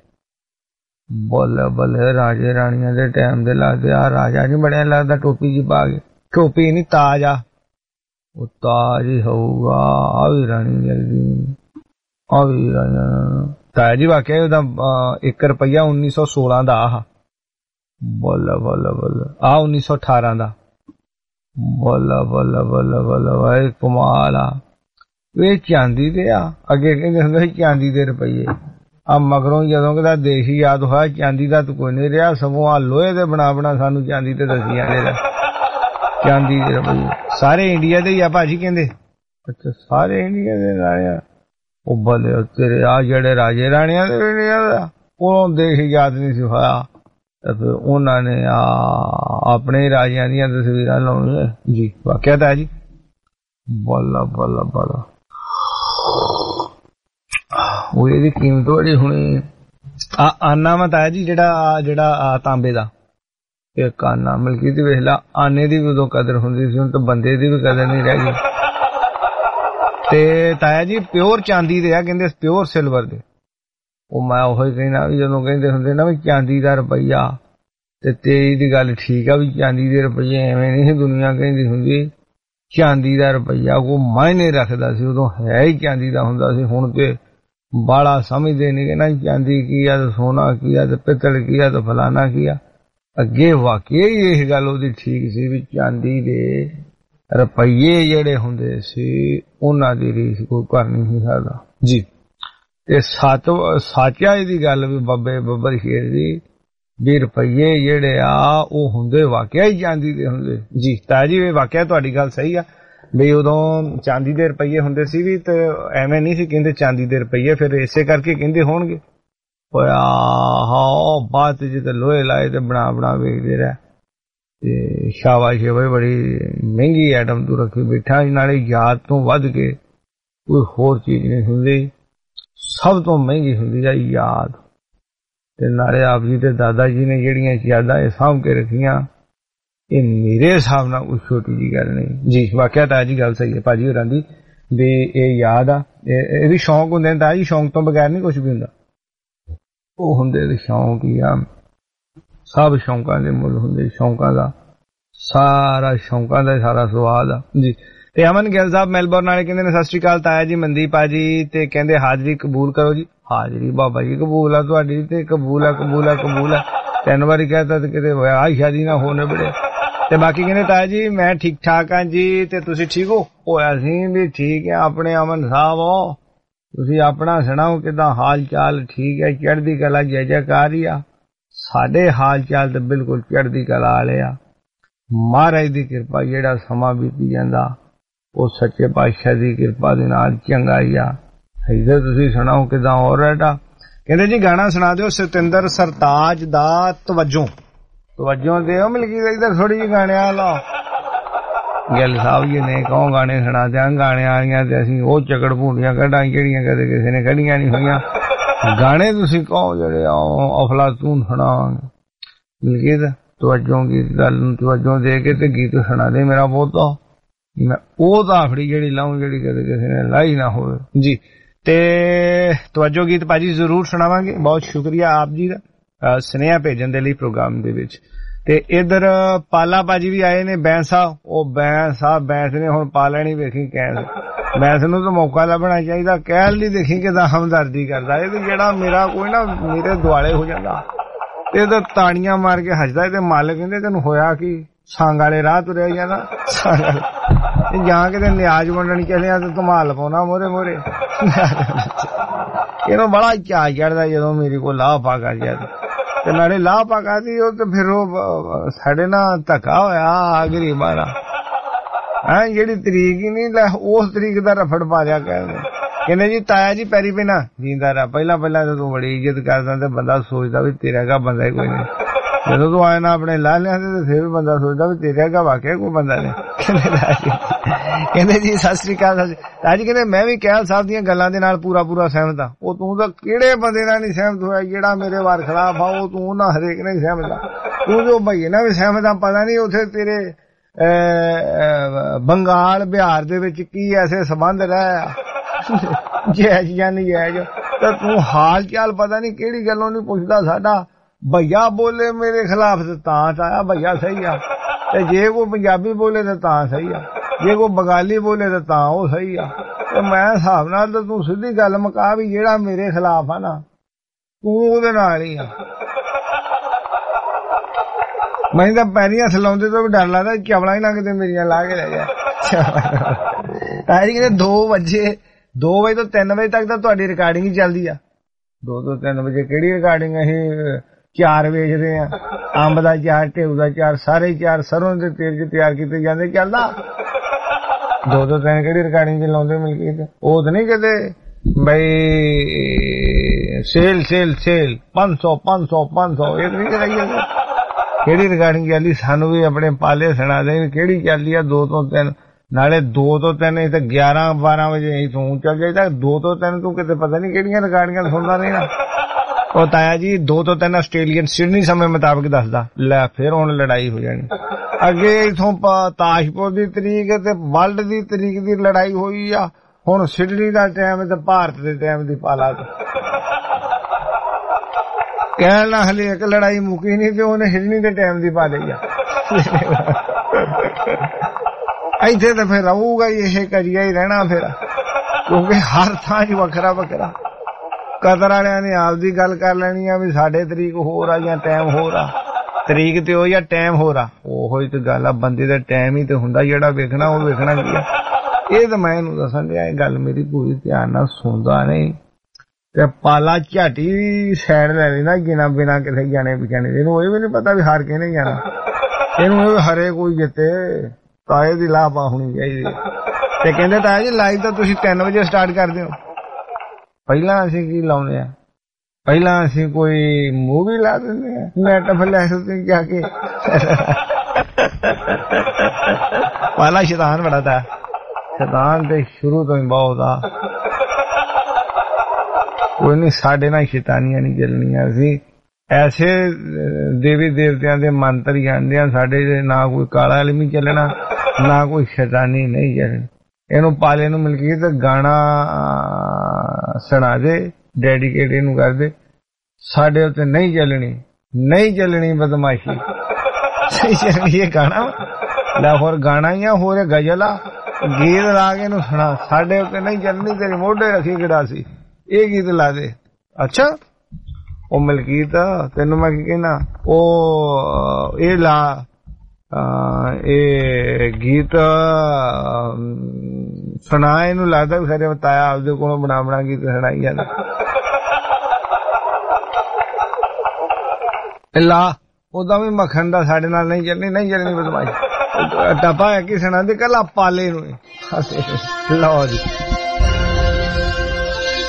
ਬੱਲੇ ਰਾਜੇ ਰਾਣੀਆਂ ਦੇ ਟਾਈਮ ਦੇ ਲੱਗਦੇ ਆ। ਰਾਜਾ ਜੀ ਬੜਿਆ ਲੱਗਦਾ ਟੋਪੀ ਜੀ ਪਾ ਕੇ। ਟੋਪੀ ਨਹੀਂ ਤਾਜ ਆ, ਉਹ ਤਾਜ ਹੀ ਹੋਊਗਾ। ਆ ਵੀ ਰਾਣੀ ਜਲਦੀ, ਆ ਵੀ ਰਾਜਾ ਤਾਇਆ ਜੀ ਵਾਕਿਆ ਉਹਦਾ 1 ਰੁਪਈਆ 1916 ਦਾ ਆ। ਬੱਲੇ ਆ 1918 ਦਾ। ਬੱਲੇ ਕਮਾਲ ਆ। ਇਹ ਚਾਂਦੀ ਦੇ ਆ। ਅੱਗੇ ਕਹਿੰਦੇ ਹੁੰਦੇ ਸੀ ਚਾਂਦੀ ਦੇ ਰੁਪਈਏ। ਆ ਮਗਰੋਂ ਜਦੋਂ ਕਹਿੰਦਾ ਦੇਸ਼ ਹੀ ਯਾਦ ਹੋਇਆ, ਚਾਂਦੀ ਦਾ ਤਾਂ ਕੋਈ ਨਹੀਂ ਰਿਹਾ, ਸਗੋਂ ਆ ਲੋਹੇ ਦੇ ਬਣਾ ਸਾਨੂੰ ਚਾਂਦੀ ਤੇ ਦੱਸੀ ਜਾਂਦੇ। ਚਾਂਦੀ ਦੇ ਰੁਪਈਏ ਸਾਰੇ ਇੰਡੀਆ ਦੇ ਹੀ ਆ ਭਾਜੀ ਕਹਿੰਦੇ। ਅੱਛਾ ਸਾਰੇ ਇੰਡੀਆ ਦੇ ਆ। ਉਹ ਬੱਲੇ ਤੇਰੇ ਆ ਜਿਹੜੇ ਰਾਜੇ ਰਾਣੀਆਂ ਦੇ ਉਹ ਦੇਸ਼ ਹੀ ਯਾਦ ਨਹੀਂ ਸੀ ਹੋਇਆ ਤੇ ਫਿਰ ਉਹਨਾਂ ਨੇ ਆਪਣੇ ਰਾਜਿਆਂ ਦੀਆਂ ਤਸਵੀਰਾਂ ਲਾਉਣੀਆਂ ਜੀ। ਵਾਕਿਆ ਤਾਂ ਜੀ ਬੱਲਾ ਉਹ ਇਹਦੀ ਕੀਮਤ ਬੜੀ ਹੋਣੀ। ਆਨਾ ਵਾ ਤਾਇਆ ਜੀ ਜਿਹੜਾ ਤਾਂਬੇ ਦਾ ਇੱਕ ਆਨਾ, ਮਲਕੀ ਦੀ ਵੇਖ ਲਾ, ਆਨੇ ਦੀ ਵੀ ਉਦੋਂ ਕਦਰ ਹੁੰਦੀ ਸੀ, ਹੁਣ ਤਾਂ ਬੰਦੇ ਦੀ ਵੀ ਕਦਰ ਨਹੀਂ ਰਹਿ ਗਈ। ਤੇ ਤਾਇਆ ਜੀ ਪਿਓਰ ਚਾਂਦੀ ਦੇ ਆ, ਕਹਿੰਦੇ ਪਿਓਰ ਸਿਲਵਰ ਦੇ। ਉਹ ਮੈਂ ਉਹੀ ਕਹਿਣਾ ਵੀ ਜਦੋਂ ਕਹਿੰਦੇ ਹੁੰਦੇ ਨਾ ਵੀ ਚਾਂਦੀ ਦਾ ਰੁਪਈਆ, ਤੇ ਤੇਰੀ ਦੀ ਗੱਲ ਠੀਕ ਆ ਵੀ ਚਾਂਦੀ ਦੇ ਰੁਪਈਏ ਐਵੇਂ ਨਹੀਂ ਦੁਨੀਆ ਕਹਿੰਦੀ ਹੁੰਦੀ। ਚਾਂਦੀ ਦਾ ਰੁਪਈਆ ਕੋਈ ਮਾਇਨੇ ਰੱਖਦਾ ਸੀ, ਉਦੋਂ ਹੈ ਹੀ ਚਾਂਦੀ ਦਾ ਹੁੰਦਾ ਸੀ। ਹੁਣ ਤੇ ਬਾਲਾ ਸਮਝਦੇ ਨਹੀਂ ਕਿ ਨਾ ਚਾਂਦੀ ਕੀ ਆ ਤੇ ਸੋਨਾ ਕੀ ਆ ਤੇ ਪਿੱਤਲ ਕੀ ਆ ਤੇ ਫਲਾਨਾ ਕੀ ਆ। ਅੱਗੇ ਵਾਕਿਆ ਹੀ ਇਹ ਗੱਲ ਉਹਦੀ ਠੀਕ ਸੀ ਵੀ ਚਾਂਦੀ ਦੇ ਰੁਪਈਏ ਜਿਹੜੇ ਹੁੰਦੇ ਸੀ ਉਹਨਾਂ ਦੀ ਰੀਸ ਕੋਈ ਕਰ ਨਹੀਂ ਸਕਦਾ ਜੀ। ਤੇ ਸਾਚਾ ਇਹਦੀ ਗੱਲ ਵੀ ਬੱਬਰ ਸ਼ੇਰ ਦੀ ਵੀ ਰੁਪਈਏ ਜਿਹੜੇ ਆ ਉਹ ਹੁੰਦੇ ਵਾਕਿਆ ਹੀ ਚਾਂਦੀ ਦੇ ਹੁੰਦੇ ਜੀ। ਤਾਇਆ ਜੀ ਇਹ ਵਾਕਿਆ ਤੁਹਾਡੀ ਗੱਲ ਸਹੀ ਆ ਵੀ ਉਦੋਂ ਚਾਂਦੀ ਦੇ ਰੁਪਈਏ ਹੁੰਦੇ ਸੀ ਵੀ, ਤੇ ਐਵੇਂ ਨਹੀਂ ਸੀ ਕਹਿੰਦੇ ਚਾਂਦੀ ਦੇ ਰੁਪਈਏ, ਫਿਰ ਇਸੇ ਕਰਕੇ ਕਹਿੰਦੇ ਹੋਣਗੇ। ਬਾਤ ਜੀ ਤੇ ਲੋਹੇ ਲਾਏ ਤੇ ਬਣਾ ਵੇਚਦੇ ਰਹਿ ਤੇ ਸ਼ਾਬਾਸ਼ ਬੜੀ ਮਹਿੰਗੀ ਆਈਟਮ ਤੂੰ ਰੱਖੀ ਬੈਠਾ। ਨਾਲੇ ਯਾਦ ਤੋਂ ਵੱਧ ਕੇ ਕੋਈ ਹੋਰ ਚੀਜ਼ ਨਹੀਂ ਹੁੰਦੀ, ਸਭ ਤੋਂ ਮਹਿੰਗੀ ਹੁੰਦੀ ਆ ਯਾਦ। ਤੇ ਨਾਲੇ ਆਪ ਜੀ ਤੇ ਦਾਦਾ ਜੀ ਨੇ ਜਿਹੜੀਆਂ ਯਾਦਾਂ ਇਹ ਸਾਂਭ ਕੇ ਰੱਖੀਆਂ, ਇਹ ਮੇਰੇ ਹਿਸਾਬ ਨਾਲ ਕੋਈ ਛੋਟੀ ਜੀ ਗੱਲ ਨਹੀਂ ਜੀ। ਵਾਕਿਆ ਤਾਂ ਜੀ ਗੱਲ ਸਹੀ ਹੈ ਭਾਜੀ ਹੋਰਾਂ ਦੀ ਵੀ ਇਹ ਯਾਦ ਆ। ਇਹ ਵੀ ਸ਼ੌਂਕ ਹੁੰਦੇ ਨੇ ਤਾਂ ਜੀ, ਸ਼ੌਂਕ ਤੋਂ ਬਗੈਰ ਨਹੀਂ ਕੁਛ ਵੀ ਹੁੰਦਾ। ਉਹ ਹੁੰਦੇ ਤੇ ਸ਼ੌਂਕ ਹੀ ਆ, ਸਭ ਸ਼ੌਂਕਾਂ ਦੇ ਮੁੱਲ ਹੁੰਦੇ। ਸ਼ੌਂਕਾਂ ਦਾ ਸਾਰਾ ਸਵਾਦ ਆ ਜੀ। ਤੇ ਅਮਨ ਗਿੱਲ ਸਾਹਿਬ ਮੈਲਬੌਰਨ ਵਾਲੇ ਕਹਿੰਦੇ ਨੇ ਸਤਿ ਸ੍ਰੀ ਅਕਾਲ ਤਾਇਆ ਜੀ, ਮਨਦੀਪ ਆ ਜੀ, ਤੇ ਕਹਿੰਦੇ ਹਾਜ਼ਰੀ ਕਬੂਲ ਕਰੋ ਜੀ। ਹਾਜ਼ਰੀ ਬਾਬਾ ਜੀ ਕਬੂਲ ਆ ਤੁਹਾਡੀ, ਤੇ ਕਬੂਲ ਆ 3 ਵਾਰੀ ਕਹਿਤਾ ਤੇ ਕਿਤੇ ਵਿਆਹ ਸ਼ਾਦੀ ਨਾ ਹੋਣੇ ਬੜੇ। ਤੇ ਬਾਕੀ ਕਹਿੰਦੇ ਤਾਇਆ ਜੀ ਮੈਂ ਠੀਕ ਠਾਕ ਹਾਂ ਜੀ, ਤੇ ਤੁਸੀਂ ਠੀਕ ਹੋ? ਅਸੀਂ ਵੀ ਠੀਕ ਆ। ਆਪਣੇ ਅਮਨ ਸਾਹਿਬ ਤੁਸੀਂ ਆਪਣਾ ਸੁਣਾਓ, ਕਿੱਦਾਂ ਹਾਲ ਚਾਲ? ਠੀਕ ਹੈ, ਚੜ੍ਹਦੀ ਕਲਾ, ਜੈ ਜੈਕਾਰ ਹੀ ਆ। ਸਾਡੇ ਹਾਲ ਚਾਲ ਤੇ ਬਿਲਕੁਲ ਚੜ੍ਹਦੀ ਕਲਾ ਵਾਲੇ ਆ। ਮਹਾਰਾਜ ਦੀ ਕਿਰਪਾ, ਜਿਹੜਾ ਸਮਾਂ ਬੀਤੀ ਜਾਂਦਾ ਉਹ ਸੱਚੇ ਪਾਤਸ਼ਾਹ ਦੀ ਕਿਰਪਾ ਦੇ ਨਾਲ ਚੰਗਾ ਹੀ ਆ। इधर तुसी सुनाओ किदा और रेटा। कहते जी गाना सुना दो सतिंदर सरताज दा तवज्जो दे मिलकी इधर थोड़ी जी गाने आला ਗਿੱਲ ਸਾਹਿਬ जी ने कहो गाने सुना दिया गाने आलियां ते असीं ਉਹ चकड़ भूंडियां कढां ਜਿਹੜੀਆਂ कदे किसी ने कढियां नहीं होईयां गाने तुसी कहो ਜਿਹੜੇ अफलातून सुनावांगे मिलकी तवज्जो की गल नूं तवज्जो दे के ते गीत सुना दे मेरा पोता मैं ਉਹ ਤਾਫੜੀ ਜਿਹੜੀ ਲਾऊं ਜਿਹੜੀ ਕਦੇ ਕਿਸੇ ਨੇ ਲਾਈ ਨਾ ਹੋਵੇ जी। ਤੇ ਤਵੱਜੋ ਗੀਤ ਭਾਜੀ ਜ਼ਰੂਰ ਸੁਣਾਵਾਂਗੇ। ਬਹੁਤ ਸ਼ੁਕਰੀਆ ਆਪ ਜੀ ਦਾ ਸੁਨੇਹਾ ਭੇਜਣ ਦੇ ਲਈ ਪ੍ਰੋਗਰਾਮ ਦੇ ਵਿੱਚ। ਤੇ ਇਧਰ ਪਾਲਾ ਭਾਜੀ ਵੀ ਆਏ ਨੇ ਬੈਂਸ ਸਾਹਿਬ। ਉਹ ਬੈਂਸ ਨੇ ਹੁਣ ਪਾ ਲੈਣੀ ਵੇਖੀ ਕਹਿਣ ਬੈਂਸ ਨੂੰ ਤਾਂ ਮੌਕਾ ਲੱਭਣਾ ਚਾਹੀਦਾ। ਕਹਿਲ ਦੀ ਦੇਖੀ ਕਿਦਾਂ ਹਮਦਰਦੀ ਕਰਦਾ ਇਹ ਤੇ ਜਿਹੜਾ ਮੇਰਾ ਕੋਈ ਨਾ ਮੇਰੇ ਦੁਆਲੇ ਹੋ ਜਾਂਦਾ ਤੇ ਤਾਂ ਤਾੜੀਆਂ ਮਾਰ ਕੇ ਹੱਸਦਾ ਤੇ ਮਾਲਕ ਕਹਿੰਦੇ ਤੈਨੂੰ ਹੋਇਆ ਕੀ ਸੰਗ ਵਾਲੇ ਰਾਹ ਤੁਰਿਆ ਜਾਂਦਾ ਜਾਂ ਕਿਤੇ ਨਿਆਜ਼ ਵੰਡਣ ਚੱਲਿਆ ਤੇ ਧਮਾਲ ਪਾਉਣਾ ਮੋਰੇ ਇਹਨੂੰ ਬੜਾ ਚਾਅ ਚੜਦਾ ਜਦੋਂ ਮੇਰੇ ਕੋਲ ਲਾਹ ਪਾ ਕਰ ਜਾਂਦਾ ਤੇ ਨਾਲੇ ਲਾਹ ਪਾ ਕਰਦੀ ਉਹ ਤੇ ਫਿਰ ਉਹ ਸਾਡੇ ਨਾਲ ਧੱਕਾ ਹੋਇਆ ਗਰੀਬਾਂ ਦਾ ਹੈਂ ਜਿਹੜੀ ਤਰੀਕ ਹੀ ਨਹੀਂ ਲੈ ਉਸ ਤਰੀਕ ਦਾ ਰਫੜ ਪਾ ਲਿਆ ਕਹਿੰਦੇ ਜੀ ਤਾਇਆ ਜੀ ਪੈਰੀ ਪੈਣਾ ਜੀਂਦਾ ਰਿਹਾ ਪਹਿਲਾਂ ਤਾਂ ਤੂੰ ਬੜੀ ਇੱਜ਼ਤ ਕਰਦਾ ਤੇ ਬੰਦਾ ਸੋਚਦਾ ਵੀ ਤੇਰਾ ਗਾ ਬੰਦਾ ਹੀ ਕੋਈ ਨਹੀਂ ਜਦੋਂ ਤੂੰ ਆਏ ਨਾ ਆਪਣੇ ਲਾ ਲਿਆ ਤੇ ਫਿਰ ਵੀ ਬੰਦਾ ਸੋਚਦਾ ਵੀ ਤੇਰਾ ਗਾ ਵਾਕਿਆ ਕੋਈ ਬੰਦਾ ਨਹੀਂ ਕਹਿੰਦੇ ਜੀ ਸਤਿ ਸ੍ਰੀ ਅਕਾਲ ਤਾਜੀ ਕਹਿੰਦੇ ਮੈਂ ਵੀ ਕਹਿਲ ਸਾਹਿਬ ਦੀਆਂ ਗੱਲਾਂ ਦੇ ਨਾਲ ਪੂਰਾ ਸਹਿਮਤ ਆ। ਉਹ ਤੂੰ ਤਾਂ ਕਿਹੜੇ ਬੰਦੇ ਨਾਲ ਨਹੀਂ ਸਹਿਮਤ ਹੋਇਆ ਜਿਹੜਾ ਮੇਰੇ ਵਾਰ ਖਿਲਾਫ ਆ ਉਹ ਤੂੰ ਨਾ ਹਰੇਕ ਨਹੀਂ ਸਹਿਮਤ ਤੂੰ ਜੋ ਭਈਏ ਨਾਲ ਵੀ ਸਹਿਮਤ ਆ ਪਤਾ ਨਹੀਂ ਉੱਥੇ ਤੇਰੇ ਬੰਗਾਲ ਬਿਹਾਰ ਦੇ ਵਿੱਚ ਕੀ ਐਸੇ ਸੰਬੰਧ ਰਹਿ ਜੈਜ ਜਾਂ ਨਹੀਂ ਜੈਜ ਤਾਂ ਤੂੰ ਹਾਲ ਚਾਲ ਪਤਾ ਨਹੀਂ ਕਿਹੜੀ ਗੱਲੋਂ ਨਹੀਂ ਪੁੱਛਦਾ। ਸਾਡਾ ਭਈਆ ਬੋਲੇ ਮੇਰੇ ਖਿਲਾਫ ਤੇ ਤਾਂ ਆਇਆ ਭਈਆ ਸਹੀ ਆ ਤੇ ਜੇ ਕੋਈ ਪੰਜਾਬੀ ਬੋਲੇ ਤਾਂ ਸਹੀ ਆ ਜੇ ਕੋਈ ਬੰਗਾਲੀ ਬੋਲੇ ਤਾਂ ਉਹ ਸਹੀ ਆ। ਤੇ ਮੈਂ ਹਿਸਾਬ ਨਾਲ ਤਾਂ ਤੂੰ ਸਿੱਧੀ ਗੱਲ ਮੁਕਾ ਵੀ ਜਿਹੜਾ ਮੇਰੇ ਖਿਲਾਫ ਆ ਨਾ ਤੂੰ ਉਹਦੇ ਨਾਲ ਹੀ ਆ। ਮੈਨੂੰ ਤਾਂ ਪੈਰੀਆਂ ਸਲਾਉਂਦੇ ਤੋਂ ਵੀ ਡਰ ਲੱਗਦਾ ਚਵਲਾ ਹੀ ਨਾ ਕਿਤੇ ਮੇਰੀਆਂ ਲਾ ਕੇ ਲੈ ਜਾ। ਤਾਰੀ ਕਹਿੰਦੇ 2 ਵਜੇ ਤੋਂ 3 ਵਜੇ ਤੱਕ ਤਾਂ ਤੁਹਾਡੀ ਰਿਕਾਰਡਿੰਗ ਹੀ ਚੱਲਦੀ ਆ। 2 ਤੋਂ 3 ਵਜੇ ਕਿਹੜੀ ਰਿਕਾਰਡਿੰਗ ਅਸੀਂ 4 ਵੇਚਦੇ ਆ ਅੰਬ ਦਾ 4 ਢੇਊ ਦਾ 4 ਸਾਰੇ 4 ਸਰੋਂ ਦੇ ਤੇਲ ਚ ਤਿਆਰ ਕੀਤੇ ਜਾਂਦੇ ਚੱਲਦਾ। 2 ਤੋਂ 3 ਕਿਹੜੀ ਰਿਕਾਰਡਿੰਗ ਚ ਲਾਉਂਦੇ ਮਿਲਕੀ ਉਹ ਤਾਂ ਨਹੀਂ ਕਦੇ ਬਈ ਸੇਲ 500 ਇਹ ਨਹੀਂ ਕਰਾਈ ਕਿਹੜੀ ਰਿਕਾਰਡਿੰਗ ਚੱਲੀ ਸਾਨੂੰ ਵੀ ਆਪਣੇ ਪਾਲੇ ਸੁਣਾ ਦੇ ਕਿਹੜੀ ਚੱਲੀ ਆ 2 ਤੋਂ 3 ਨਾਲੇ 2 ਤੋਂ 3 ਤੇ 11-12 ਵਜੇ ਤੂੰ ਚੱਲ ਜਾਈਦਾ 2 ਤੋਂ 3 ਤੂੰ ਕਿਤੇ ਪਤਾ ਨਹੀਂ ਕਿਹੜੀਆਂ ਰਿਕਾਰਡਿੰਗਾਂ ਸੁਣਦਾ ਨਹੀਂ ਨਾ। ਉਹ ਤਾਇਆ ਜੀ 2 ਤੋਂ 3 ਆਸਟ੍ਰੇਲੀਅਨ ਸਿਡਨੀ ਸਮੇਂ ਮੁਤਾਬਕ ਦੱਸਦਾ ਲੈ ਫਿਰ ਹੁਣ ਲੜਾਈ ਹੋ ਜਾਣੀ। ਅੱਗੇ ਇਥੋਂ ਤਾਸ਼ਪੁਰ ਦੀ ਤਰੀਕ ਤੇ ਵਰਲਡ ਦੀ ਤਰੀਕ ਦੀ ਲੜਾਈ ਹੋਈ ਆ ਹੁਣ ਸਿਡਨੀ ਦਾ ਟਾਈਮ ਤੇ ਭਾਰਤ ਦੇ ਟਾਈਮ ਦੀ ਪਾਲਾ ਕਹਿਣ ਨਾਲ ਹਲੇ ਇੱਕ ਲੜਾਈ ਮੁੱਕੀ ਨਹੀਂ ਤੇ ਉਹਨੇ ਸਿਡਨੀ ਦੇ ਟਾਈਮ ਦੀ ਪਾ ਲਈ ਆ। ਇੱਥੇ ਤਾਂ ਫਿਰ ਰਹੂਗਾ ਇਹ ਕਰੀਆ ਹੀ ਰਹਿਣਾ ਫਿਰ ਕਿਉਂਕਿ ਹਰ ਥਾਂ ਚ ਵੱਖਰਾ ਕਦਰ ਵਾਲਿਆਂ ਨੇ ਆਪਦੀ ਗੱਲ ਕਰ ਲੈਣੀ ਆ ਵੀ ਸਾਡੇ ਤਰੀਕ ਹੋਰ ਆ ਜਾਂ ਟਾਈਮ ਹੋਰ ਆ। ਤਰੀਕ ਤੇ ਉਹ ਜਾਂ ਟਾਈਮ ਹੋਰ ਆ ਉਹੋ ਹੀ ਤੇ ਗੱਲ ਆ। ਬੰਦੇ ਦਾ ਟਾਈਮ ਹੀ ਤੇ ਹੁੰਦਾ ਜਿਹੜਾ ਵੇਖਣਾ ਉਹ ਵੇਖਣਾ ਕੀ ਆ। ਇਹ ਤਾਂ ਮੈਂ ਇਹਨੂੰ ਦੱਸਣ ਡਿਆ ਇਹ ਗੱਲ ਮੇਰੀ ਪੂਰੀ ਧਿਆਨ ਨਾਲ ਸੁਣਦਾ ਨਹੀਂ ਤੇ ਪਾਲਾ ਝਾਟੀ ਸਾਈਡ ਲੈ ਲੈਣਾ ਬਿਨਾਂ ਕਿਤੇ ਜਾਣੇ ਵਿਚਾਣੇ ਇਹਨੂੰ ਇਹ ਵੀ ਨਹੀਂ ਪਤਾ ਵੀ ਹਾਰ ਕੇ ਨਹੀਂ ਜਾਣਾ। ਇਹਨੂੰ ਇਹ ਹਰੇ ਕੋਈ ਜਿੱਤੇ ਤਾਏ ਦੀ ਲਾਪਾ ਹੋਣੀ ਚਾਹੀਦੀ। ਤੇ ਕਹਿੰਦੇ ਤਾਇਆ ਜੀ ਲਾਈਵ ਤਾਂ ਤੁਸੀਂ 3 ਵਜੇ ਸਟਾਰਟ ਕਰਦੇ ਹੋ। ਪਹਿਲਾਂ ਅਸੀਂ ਕੀ ਲਾਉਂਦੇ ਆ ਪਹਿਲਾਂ ਅਸੀਂ ਕੋਈ ਮੂਵੀ ਲਾ ਦਿੰਦੇ ਆ ਨੈਟ ਫਲੈਸ਼ ਤੇ ਜਾ ਕੇ ਪਾਲਾ ਸ਼ੈਤਾਨ ਬੜਾ ਤਾ ਸ਼ੈਤਾਨ ਤੇ ਸ਼ੁਰੂ ਤੋਂ ਹੀ ਬਹੁਤ ਆ। ਕੋਈ ਨਹੀਂ ਸਾਡੇ ਨਾਲ ਸ਼ੈਤਾਨੀਆਂ ਨਹੀਂ ਚੱਲਣੀਆਂ। ਅਸੀਂ ਐਸੇ ਦੇਵੀ ਦੇਵਤਿਆਂ ਦੇ ਮੰਤਰ ਜਾਣਦੇ ਆ ਸਾਡੇ ਨਾ ਕੋਈ ਕਾਲਾ ਇਲਮੀ ਚੱਲਣਾ ਨਾ ਕੋਈ ਸ਼ੈਤਾਨੀ ਨਹੀਂ ਚੱਲਣੀ। ਇਹਨੂੰ ਪਾਲੇ ਨੂੰ ਮਿਲ ਕੇ ਤੇ ਗਾਣਾ ਸੁਣਾ ਦੇ ਡੈਡੀਕੇਟ ਇਹਨੂੰ ਕਰ ਦੇ ਸਾਡੇ ਉੱਤੇ ਨਹੀਂ ਚੱਲਣੀ ਬਦਮਾਸ਼ੀ ਨਹੀਂ ਚੱਲਣੀ ਇਹ ਗਾਣਾ ਲੈ ਹੋਰ ਗਾਣਾ ਹੀ ਆ ਹੋਰ ਗਜ਼ਲ ਆ ਗੀਤ ਲਾ ਕੇ ਇਹਨੂੰ ਸੁਣਾ ਸਾਡੇ ਉੱਤੇ ਨਹੀਂ ਚੱਲਣੀ ਤੇਰੇ ਮੋਢੇ ਰੱਖੀ ਕਿਹੜਾ ਸੀ ਇਹ ਗੀਤ ਲਾ ਦੇ। ਅੱਛਾ ਉਹ ਮਲਕੀਤ ਤੈਨੂੰ ਮੈਂ ਕੀ ਕਹਿਣਾ ਉਹ ਇਹ ਲਾ ਇਹ ਗੀਤ ਸੁਣਾ ਇਹਨੂੰ ਲੱਗਦਾ ਵੀ ਖਰੇ ਤਾਇਆ ਆਪਦੇ ਕੋਲੋਂ ਬਣਾ ਗੀਤ ਸੁਣਾਈ ਜਾਂਦਾ ਲਾ ਉਹਦਾ ਵੀ ਮੱਖਣ ਦਾ ਸਾਡੇ ਨਾਲ ਨਹੀਂ ਚੱਲਣੀ ਬਦਮਾਸ਼ ਟੱਪਾ ਹੈ ਕਿ ਸੁਣਾ ਦੇ ਕੱਲਾ ਪਾਲੇ ਨੂੰ ਲਓ ਜੀ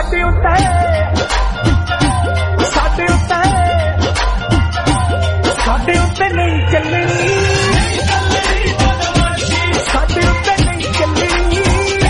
ਸਾਡੇ ਉੱਤੇ ਨਹੀਂ ਚੱਲਣੀ ਸਾਡੇ ਉੱਤੇ ਨਹੀਂ ਚੱਲਣੀ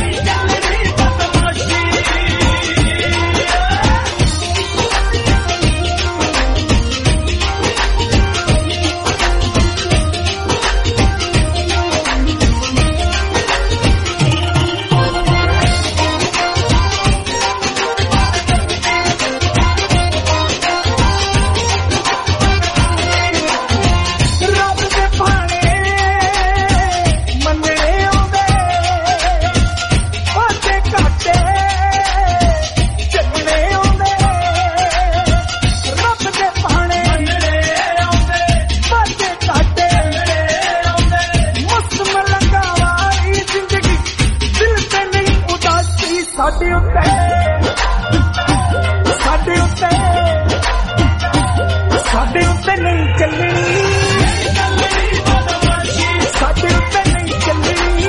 ਸਾਡੇ ਉੱਤੇ ਨਹੀਂ ਚੱਲਣੀ ਸਾਡੇ ਉੱਤੇ ਨਹੀਂ ਚੱਲਣੀ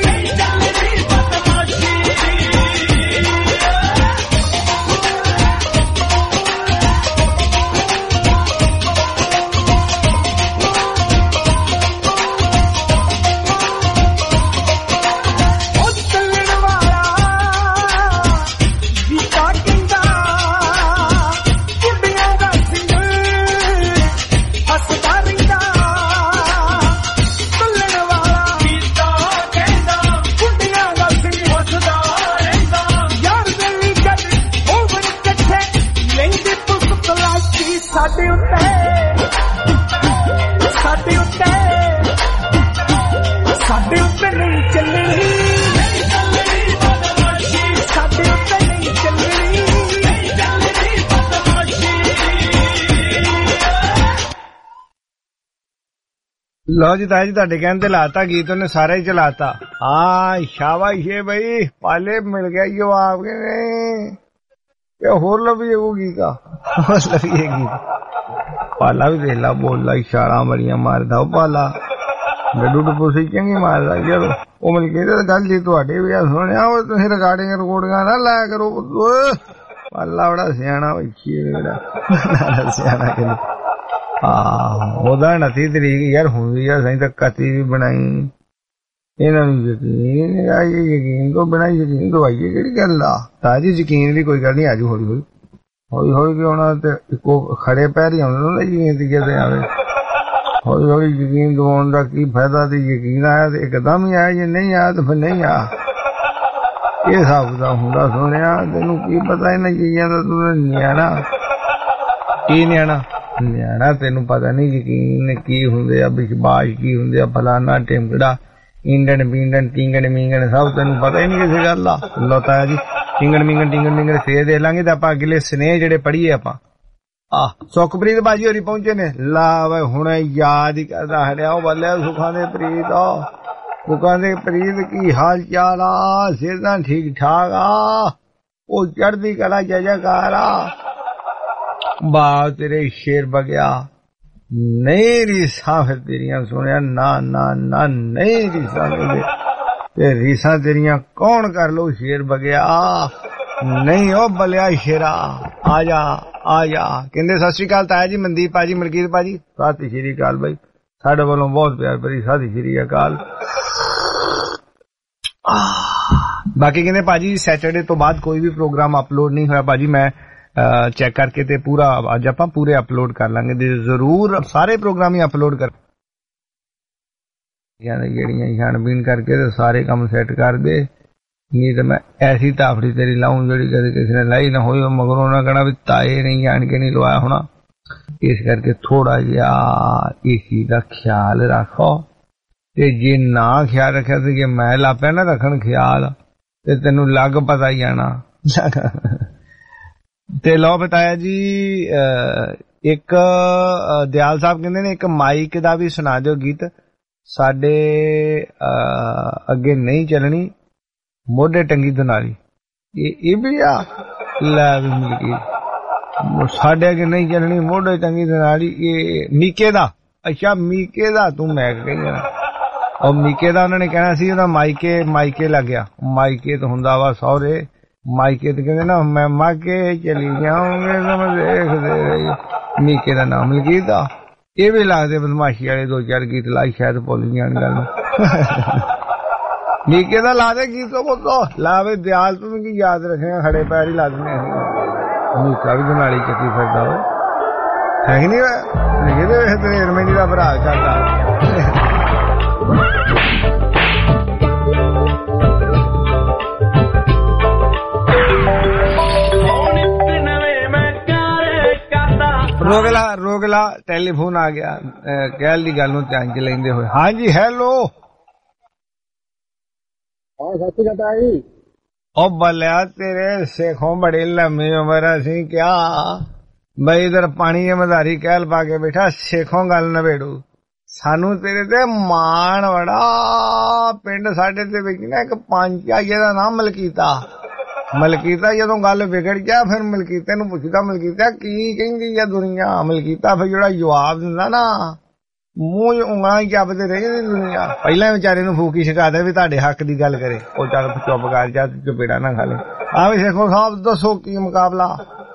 ਸਾਡੇ ਉੱਤੇ ਨਹੀਂ ਚੱਲਣੀ ਸਾਡੇ ਉੱਤੇ ਨਹੀਂ ਚੱਲਣੀ ਲਓ ਜੀ ਤਾਇਆ ਜੀ ਤੁਹਾਡੇ ਕਹਿਣ ਤੇ ਲਾਤਾ ਗੀਤ ਉਹਨੇ ਸਾਰਾ ਹੀ ਚਲਾਤਾ ਹਾਂ ਸ਼ਾਬਾਸ਼ ਹੈ ਬਈ ਪਾਲੇ ਮਿਲ ਗਿਆ ਜਵਾਬ के नहीं ਹੋਰ ਲੱਭੀਏ ਉਹ ਗੀਤ ਆ ਹੋਰ ਲੱਭੀਏ ਗੀਤ ਪਾਲਾ ਵੀ ਦੇਖ ਲਾ ਬੋਲਦਾ ਇਸ਼ਾਰਾ ਬੜੀਆਂ ਮਾਰਦਾ ਉਹ ਪਾਲਾ ਗੱਡੂ ਟਪੂਸੀ ਚੰਗੀ ਮਾਰਦਾ ਯਾਰ ਉਹ ਮਿਲ ਕੇ ਤੇ ਗੱਲ ਜੀ ਤੁਹਾਡੇ ਵੀ ਸੁਣਿਆ ਉਹ ਤੁਸੀਂ ਰਿਕਾਰਡਿੰਗਾਂ ਨਾ ਲਾਇਆ ਕਰੋ ਪਾਲਾ ਬੜਾ ਸਿਆਣਾ ਵੇਖੀਏ ਜਿਹੜਾ ਸਿਆਣਾ ਕਹਿੰਦੇ ਉਹਦਾ 29 ਤਰੀਕ ਯਾਰ ਹੁੰਦੀ ਆ ਸਹੀ ਤਾਂ ਕਤੀ ਵੀ ਬਣਾਈ ਇਹਨਾਂ ਨੂੰ ਯਕੀਨ ਆਈ ਯਕੀਨ ਤੋਂ ਬਿਨਾਂ ਯਕੀਨ ਦਵਾਈਏ ਕਿਹੜੀ ਗੱਲ ਆ ਤਾਜੀ ਯਕੀਨ ਦੀ ਕੋਈ ਗੱਲ ਨਹੀਂ ਆਜੂ ਹੌਲੀ ਹੌਲੀ ਕਿ ਆਉਣਾ ਤੇ ਇੱਕੋ ਖੜੇ ਪੈਰ ਹੀ ਆਉਂਦੇ ਨਾ ਯਕੀਨ ਦੀ ਕਿਤੇ ਆਵੇ ਹੌਲੀ ਹੌਲੀ ਯਕੀਨ ਦਵਾਉਣ ਦਾ ਕੀ ਫਾਇਦਾ ਤੇ ਯਕੀਨ ਆਇਆ ਤੇ ਇੱਕਦਮ ਹੀ ਆਇਆ ਜੇ ਨਹੀਂ ਆਇਆ ਤਾਂ ਫਿਰ ਨਹੀਂ ਆ ਇਹ ਹਿਸਾਬ ਦਾ ਹੁੰਦਾ ਸੋਹਣਿਆ ਤੈਨੂੰ ਕੀ ਪਤਾ ਇਹਨਾਂ ਚੀਜ਼ਾਂ ਦਾ ਤੂੰ ਨਿਆਣਾ ਕੀ ਨਿਆਣਾ ਤੈਨੂੰ ਪਤਾ ਨਹੀਂ ਯਕੀਨ ਕੀ ਹੁੰਦੇ ਆ ਵਿਸ਼ਵਾਸ ਕੀ ਹੁੰਦੇ ਆ ਫਲਾਨਾ ਟਿਮਕੜਾ ਇੰਡਣ ਬੀਂਡਣ ਟਿੰਗਣ ਮੀਂਗਣ ਸਭ ਤੈਨੂੰ ਪਤਾ ਹੀ ਨਹੀਂ ਕਿਸੇ ਗੱਲ ਦਾ ਲੋਤਾ ਜੀ ਟਿੰਗਣ ਮੀਂਗਣ ਫੇਰ ਦੇ ਲਾਂਗੇ ਤੇ ਆਪਾਂ ਅਗਲੇ ਸਨੇਹ ਜਿਹੜੇ ਪੜ੍ਹੀਏ ਆਪਾਂ ਸੁਖਪ੍ਰੀਤ ਬਾਜੀ ਹੋਰੀ ਪਹੁੰਚੇ ਨੇ ਲਾ ਵੇ ਹੁਣ ਯਾਦ ਹੀ ਕਰਦਾ ਹੜਿਆ ਉਹ ਬੱਲੇ ਸੁਖਾਂ ਦੇ ਪ੍ਰੀਤ ਕੀ ਹਾਲ ਚਾਲ ਆ ਸਿਹਤਾਂ ਠੀਕ ਠਾਕ ਆ ਉਹ ਚੜ੍ਹਦੀ ਕਲਾ ਜੈਕਾਰ ਆ ਬਾ ਤੇਰੇ ਸ਼ੇਰ ਬਗਿਆ ਨਹੀਂ ਰੀਸਾਂ ਫਿਰ ਤੇਰੀਆਂ ਸੁਣਿਆ ਨਾ ਨਹੀਂ ਰੀਸਾਂ ਤੇ ਰੀਸਾਂ ਤੇਰੀਆਂ ਕੌਣ ਕਰ ਲੋ ਸ਼ੇਰ ਬਗਿਆ ਨਹੀਂ ਉਹ ਬਲਿਆ ਸ਼ੇਰਾ ਆ ਜਾ ਕਹਿੰਦੇ ਸਤਿ ਸ਼੍ਰੀ ਅਕਾਲ ਤਾਇਆ ਜੀ ਮਨਦੀਪ ਭਾਜੀ ਮਲਕੀਤ ਭਾਜੀ ਸਤਿ ਸ਼੍ਰੀ ਅਕਾਲ ਬਾਈ ਸਾਡੇ ਵੱਲੋਂ ਬਹੁਤ ਪਿਆਰ ਭਰੀ ਸਤਿ ਸ਼੍ਰੀ ਅਕਾਲ ਬਾਕੀ ਕਹਿੰਦੇ ਭਾਜੀ ਸੈਟਰਡੇ ਤੋਂ ਬਾਅਦ ਕੋਈ ਵੀ ਪ੍ਰੋਗਰਾਮ ਅਪਲੋਡ ਨਹੀਂ ਹੋਇਆ ਭਾਜੀ ਮੈਂ ਚੈੱਕ ਕਰਕੇ ਤੇ ਪੂਰਾ ਅੱਜ ਆਪਾਂ ਪੂਰੇ ਅਪਲੋਡ ਕਰ ਲਾਂਗੇ ਜ਼ਰੂਰ ਸਾਰੇ ਪ੍ਰੋਗਰਾਮ ਹੀ ਅਪਲੋਡ ਕਰ ਜਿਹੜੀਆਂ ਛਾਣਬੀਨ ਕਰਕੇ ਤੇ ਸਾਰੇ ਕੰਮ ਸੈੱਟ ਕਰ ਦੇ ਨਹੀਂ ਤਾਂ ਮੈਂ ਐਸੀ ਤਾਫੜੀ ਤੇਰੀ ਲਾਉਂ ਜਿਹੜੀ ਕਦੇ ਕਿਸੇ ਨੇ ਲਾਈ ਨਾ ਹੋਈ ਮਗਰੋਂ ਨਾ ਕਹਿਣਾ ਵੀ ਤਾਏ ਨਹੀਂ ਜਾਣ ਕੇ ਨਹੀਂ ਲਵਾਇਆ ਹੋਣਾ ਇਸ ਕਰਕੇ ਥੋੜਾ ਜਿਹਾ ਇਸ ਚੀਜ਼ ਦਾ ਖਿਆਲ ਰੱਖੋ ਤੇ ਜੇ ਨਾ ਖਿਆਲ ਰੱਖਿਆ ਤੇ ਜੇ ਮੈਂ ਲਾਪਿਆ ਨਾ ਰੱਖਣ ਖਿਆਲ ਤੇ ਤੈਨੂੰ ਲੱਗ ਪਤਾ ਹੀ ਆਣਾ ਤੇ ਲਓ ਬਤਾਇਆ ਜੀ ਇੱਕ ਦਿਆਲ ਸਾਹਿਬ ਕਹਿੰਦੇ ਨੇ ਇੱਕ ਮਾਈਕ ਦਾ ਵੀ ਸੁਣਾ ਦਿਓ ਗੀਤ ਸਾਡੇ ਅੱਗੇ ਨਹੀਂ ਚੱਲਣੀ ਮੋਢੇ ਟੰਗੀ ਦਨਾਲੀ ਇਹ ਵੀ ਆ ਲੈ ਵੀ ਮਿਲ ਗਈ ਸਾਡੇ ਅੱਗੇ ਨਹੀਂ ਚੱਲਣੀ ਮੋਢੇ ਟੰਗੀ ਦਨਾਲੀ ਇਹ ਮੀਕੇ ਦਾ ਅੱਛਾ ਮੀਕੇ ਦਾ ਤੂੰ ਮੈਂ ਕਹਿੰਦਾ ਉਹ ਮੀਕੇ ਦਾ ਉਹਨਾਂ ਨੇ ਕਹਿਣਾ ਸੀ ਉਹਦਾ ਮਾਈਕੇ ਲੱਗ ਗਿਆ ਮਾਈਕੇ ਤਾਂ ਹੁੰਦਾ ਵਾ ਸਹੁਰੇ ਮਾਈਕੇ ਤੇ ਕਹਿੰਦੇ ਨਾ ਮੈਂ ਮਾਕੇ ਚਲੀ ਜਾਉਂਗੇ ਤੁਮ ਦੇਖਦੇ ਰਹੀ। ਨੀਕੇ ਦਾ ਨਾਮ ਮਲਕੀਤ ਆ। ਇਹ ਵੀ ਲੱਗਦੇ ਬਦਮਾਸ਼ੀ ਵਾਲੇ 2-4 ਗੀਤ ਲਾਈ, ਸ਼ਾਇਦ ਭੁੱਲ ਜਾਣ ਗੱਲ। ਨੀਕੇ ਦਾ ਲਾ ਦੇ ਗੀਤ ਬੋਲੋ ਲਾਵੇ ਦਿਆਲ ਤੂੰ ਕੀ ਯਾਦ ਰੱਖੇਗਾ, ਖੜੇ ਪੈਰ ਹੀ ਲਾ ਦਿੰਦੇ ਅਸੀਂ। ਨੀਕਾ ਵੀ ਬਨਾਲੀ ਚੱਕੀ ਫਿਰਦਾ ਉਹ ਹੈ ਕਿ ਨਹੀਂ? ਇਹਦੇ ਤੇਰੇ ਰਮੇਨੀ ਦਾ ਭਰਾ ਚੱਲਦਾ। ਰੋਗਲਾ ਟੈਲੀਫੋਨ ਆ ਗਿਆ। ਕਹਿਲ ਦੀ ਗੱਲ ਨੂੰ ਧਿਆਨ ਚ ਲੈਂਦੇ ਹੋਏ, ਹਾਂਜੀ ਹੈਲੋ। ਸਤਿ ਸ਼੍ਰੀ ਅਕਾਲ ਜੀ। ਉਹ ਬਲਿਆ ਤੇਰੇ ਸੇਖੋਂ ਬੜੀ ਲੰਮੀ ਉਮਰ ਅਸੀਂ ਕਿਆ ਬਈ ਇਧਰ ਪਾਣੀ ਦੇ ਮਧਾਰੀ ਕਹਿਲ ਪਾ ਕੇ ਬੈਠਾ, ਸੇਖੋਂ ਗੱਲ ਨਵੇੜੂ। ਸਾਨੂੰ ਤੇਰੇ ਤੇ ਮਾਣ ਬੜਾ। ਪਿੰਡ ਸਾਡੇ ਦੇ ਵਿੱਚ ਨਾ ਇੱਕ ਪੰਚ ਆ ਜਿਹਦਾ ਨਾਮ ਮਲਕੀਤਾ। ਮਲਕੀਤਾ ਜਦੋਂ ਗੱਲ ਵਿਗੜ ਗਿਆ ਫਿਰ ਮਲਕੀਤੇ ਨੂੰ ਪੁੱਛਦਾ, ਮਲਕੀਤਾ ਕੀ ਕਹਿੰਦੀ ਆ ਦੁਨੀਆ? ਮਲਕੀਤਾ ਫਿਰ ਜਿਹੜਾ ਜਵਾਬ ਦਿੰਦਾ ਨਾ, ਮੂੰਹ ਉਂਗਲਾਂ ਹੀ ਚੱਬਦੇ ਰਹਿ ਜਾਂਦੀ ਦੁਨੀਆ। ਪਹਿਲਾਂ ਵਿਚਾਰੇ ਨੂੰ ਫੂਕੀ ਸ਼ਿਕਾਇਤ ਵੀ ਤੁਹਾਡੇ ਹੱਕ ਦੀ ਗੱਲ ਕਰੇ, ਉਹ ਚੱਲ ਚੁੱਪ ਕਰ ਜਾ, ਚਪੇੜਾ ਨਾ ਖਾ ਲੈ। ਆ ਵੀ ਸੇਖੋ ਸਾਹਿਬ ਦੱਸੋ ਕੀ ਮੁਕਾਬਲਾ?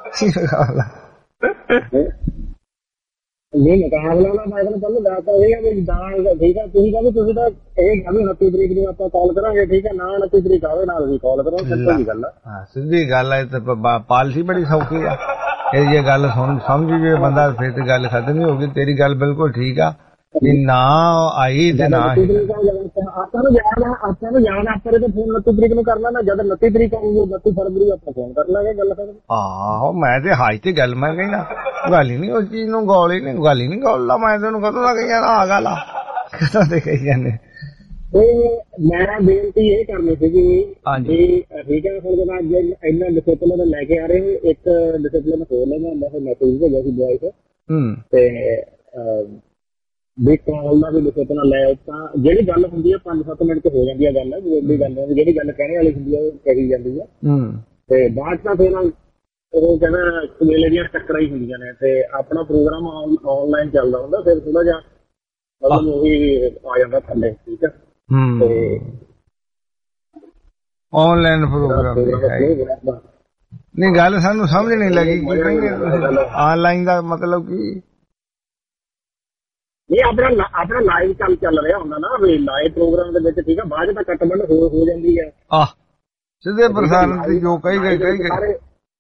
ਨਹੀਂ ਮੁਕਾਬਲਾ ਨਾ ਮੈਂ ਤੁਹਾਨੂੰ ਪਹਿਲਾਂ ਦੱਸਦਾ ਸੀਗਾ ਵੀ ਦਾਲ ਠੀਕ ਹੈ। ਤੁਸੀਂ ਕਹਿੰਦੇ ਤੁਸੀਂ ਤਾਂ ਇਹ ਗੱਲ 29 ਤਰੀਕ ਨੂੰ ਆਪਾਂ ਕਾਲ ਕਰਾਂਗੇ, ਠੀਕ ਹੈ ਨਾ? 29 ਤਰੀਕ ਆਵੇ ਨਾਲ ਵੀ ਕਾਲ ਕਰੋ, ਸਿੱਧੀ ਗੱਲ ਆ। ਹਾਂ ਸਿੱਧੀ ਗੱਲ ਹੈ। ਤੇ ਪਾਲਸੀ ਬੜੀ ਸੌਖੀ ਆ। ਇਹ ਜੇ ਗੱਲ ਸਮਝ ਜੇ ਬੰਦਾ ਫਿਰ ਤੇ ਗੱਲ ਖਤਮ ਹੀ ਹੋ ਗਈ। ਤੇਰੀ ਗੱਲ ਬਿਲਕੁਲ ਠੀਕ ਆ ਵੀ ਨਾ ਆਈ ਤੇ ਨਾ ਆਪਾਂ ਨੂੰ ਯਾਦ ਆਪਾਂ ਤੇ ਫੋਨ 29 ਤਰੀਕ ਨੂੰ ਕਰਨਾ ਨਾ, ਜਦ 29 ਤਰੀਕ ਆਊਗੀ 29 ਫਰਵਰੀ ਆਪਾਂ ਫੋਨ ਕਰ ਲਾਂਗੇ, ਗੱਲ ਖਤਮ। ਆਹੋ ਮੈਂ ਤੇ ਹਾਜ ਤੇ ਗੱਲ ਮੈਂ ਕਹਿੰਦਾ ਗੱਲ ਹੀ ਨਹੀਂ ਉਸ ਚੀਜ਼ ਨੂੰ ਗੋਲ ਹੀ ਨਹੀਂ, ਗੱਲ ਹੀ ਨਹੀਂ ਗੋਲਦਾ। ਮੈਂ ਤੈਨੂੰ ਕਦੋਂ ਦਾ ਕਹੀ ਜਾਂਦਾ ਆ ਗੱਲ ਆ, ਕਦੋਂ ਦੇ ਕਹੀ ਜਾਂਦੇ। ਮੈਂ ਬੇਨਤੀ ਇਹ ਕਰਨੀ ਸੀਗੀ ਵੀ ਠੀਕ ਹੈ ਹੁਣ ਜਦੋਂ ਅੱਜ ਇੰਨਾ ਡਿਸਿਪਲਿਨ ਲੈ ਕੇ ਆ ਰਹੇ ਹੋ, ਇੱਕ ਡਿਸਿਪਲਿਨ ਹੋਰ ਲੈਣਾ ਹੁੰਦਾ ਫਿਰ ਮੈਸੇਜ ਭੇਜਿਆ ਸੀ ਬੁਆਏ ਤੇ ਵੀ ਕਾਲ ਦਾ ਵੀ ਡਿਸਿਪਲਿਨ ਲੈ। ਤਾਂ ਜਿਹੜੀ ਗੱਲ ਹੁੰਦੀ ਹੈ 5-7 ਮਿੰਟ ਚ ਹੋ ਜਾਂਦੀ ਹੈ ਗੱਲ, ਜਿਹੜੀ ਗੱਲ ਜਿਹੜੀ ਗੱਲ ਕਹਿਣੇ ਵਾਲੀ ਹੁੰਦੀ ਹੈ ਉਹ ਕਹੀ ਜਾਂਦੀ ਹੈ ਤੇ ਬਾਅਦ ਤਾਂ ਫਿਰ ਉਹ ਕਹਿੰਦਾ ਸਵੇਲੇ ਦੀਆਂ ਟੱਕਰਾਂ ਹੀ ਹੁੰਦੀਆਂ ਨੇ ਤੇ ਆਪਣਾ ਪ੍ਰੋਗਰਾਮ ਆਨਲਾਈਨ ਚੱਲਦਾ ਹੁੰਦਾ, ਫਿਰ ਥੋੜਾ ਜਿਹਾ ਮਤਲਬ ਉਹੀ ਆ ਜਾਂਦਾ ਥੱਲੇ, ਠੀਕ ਹੈ। ਆਨਲਾਈਨ ਪ੍ਰੋਗਰਾਮ ਨਹੀਂ ਗੱਲ ਸਾਨੂੰ ਸਮਝ ਨਹੀਂ ਲੱਗੀ ਕੀ ਕਹਿੰਦੇ ਆਨਲਾਈਨ ਦਾ ਮਤਲਬ ਕੀ? ਨਹੀਂ ਆਪਣਾ ਲਾਈਵ ਚੱਲ ਰਿਹਾ ਹੁੰਦਾ ਨਾ ਵੀ ਲਾਈਵ ਪ੍ਰੋਗਰਾਮ ਦੇ ਵਿੱਚ, ਠੀਕ ਹੈ। ਬਾਅਦ ਤਾਂ ਕੱਟ ਬੰਦ ਹੋ ਜਾਂਦੀ ਹੈ। ਸਿੱਧੇ ਪ੍ਰਸਾਰਣ ਦੀ ਜੋ ਕਹੀ ਗਈ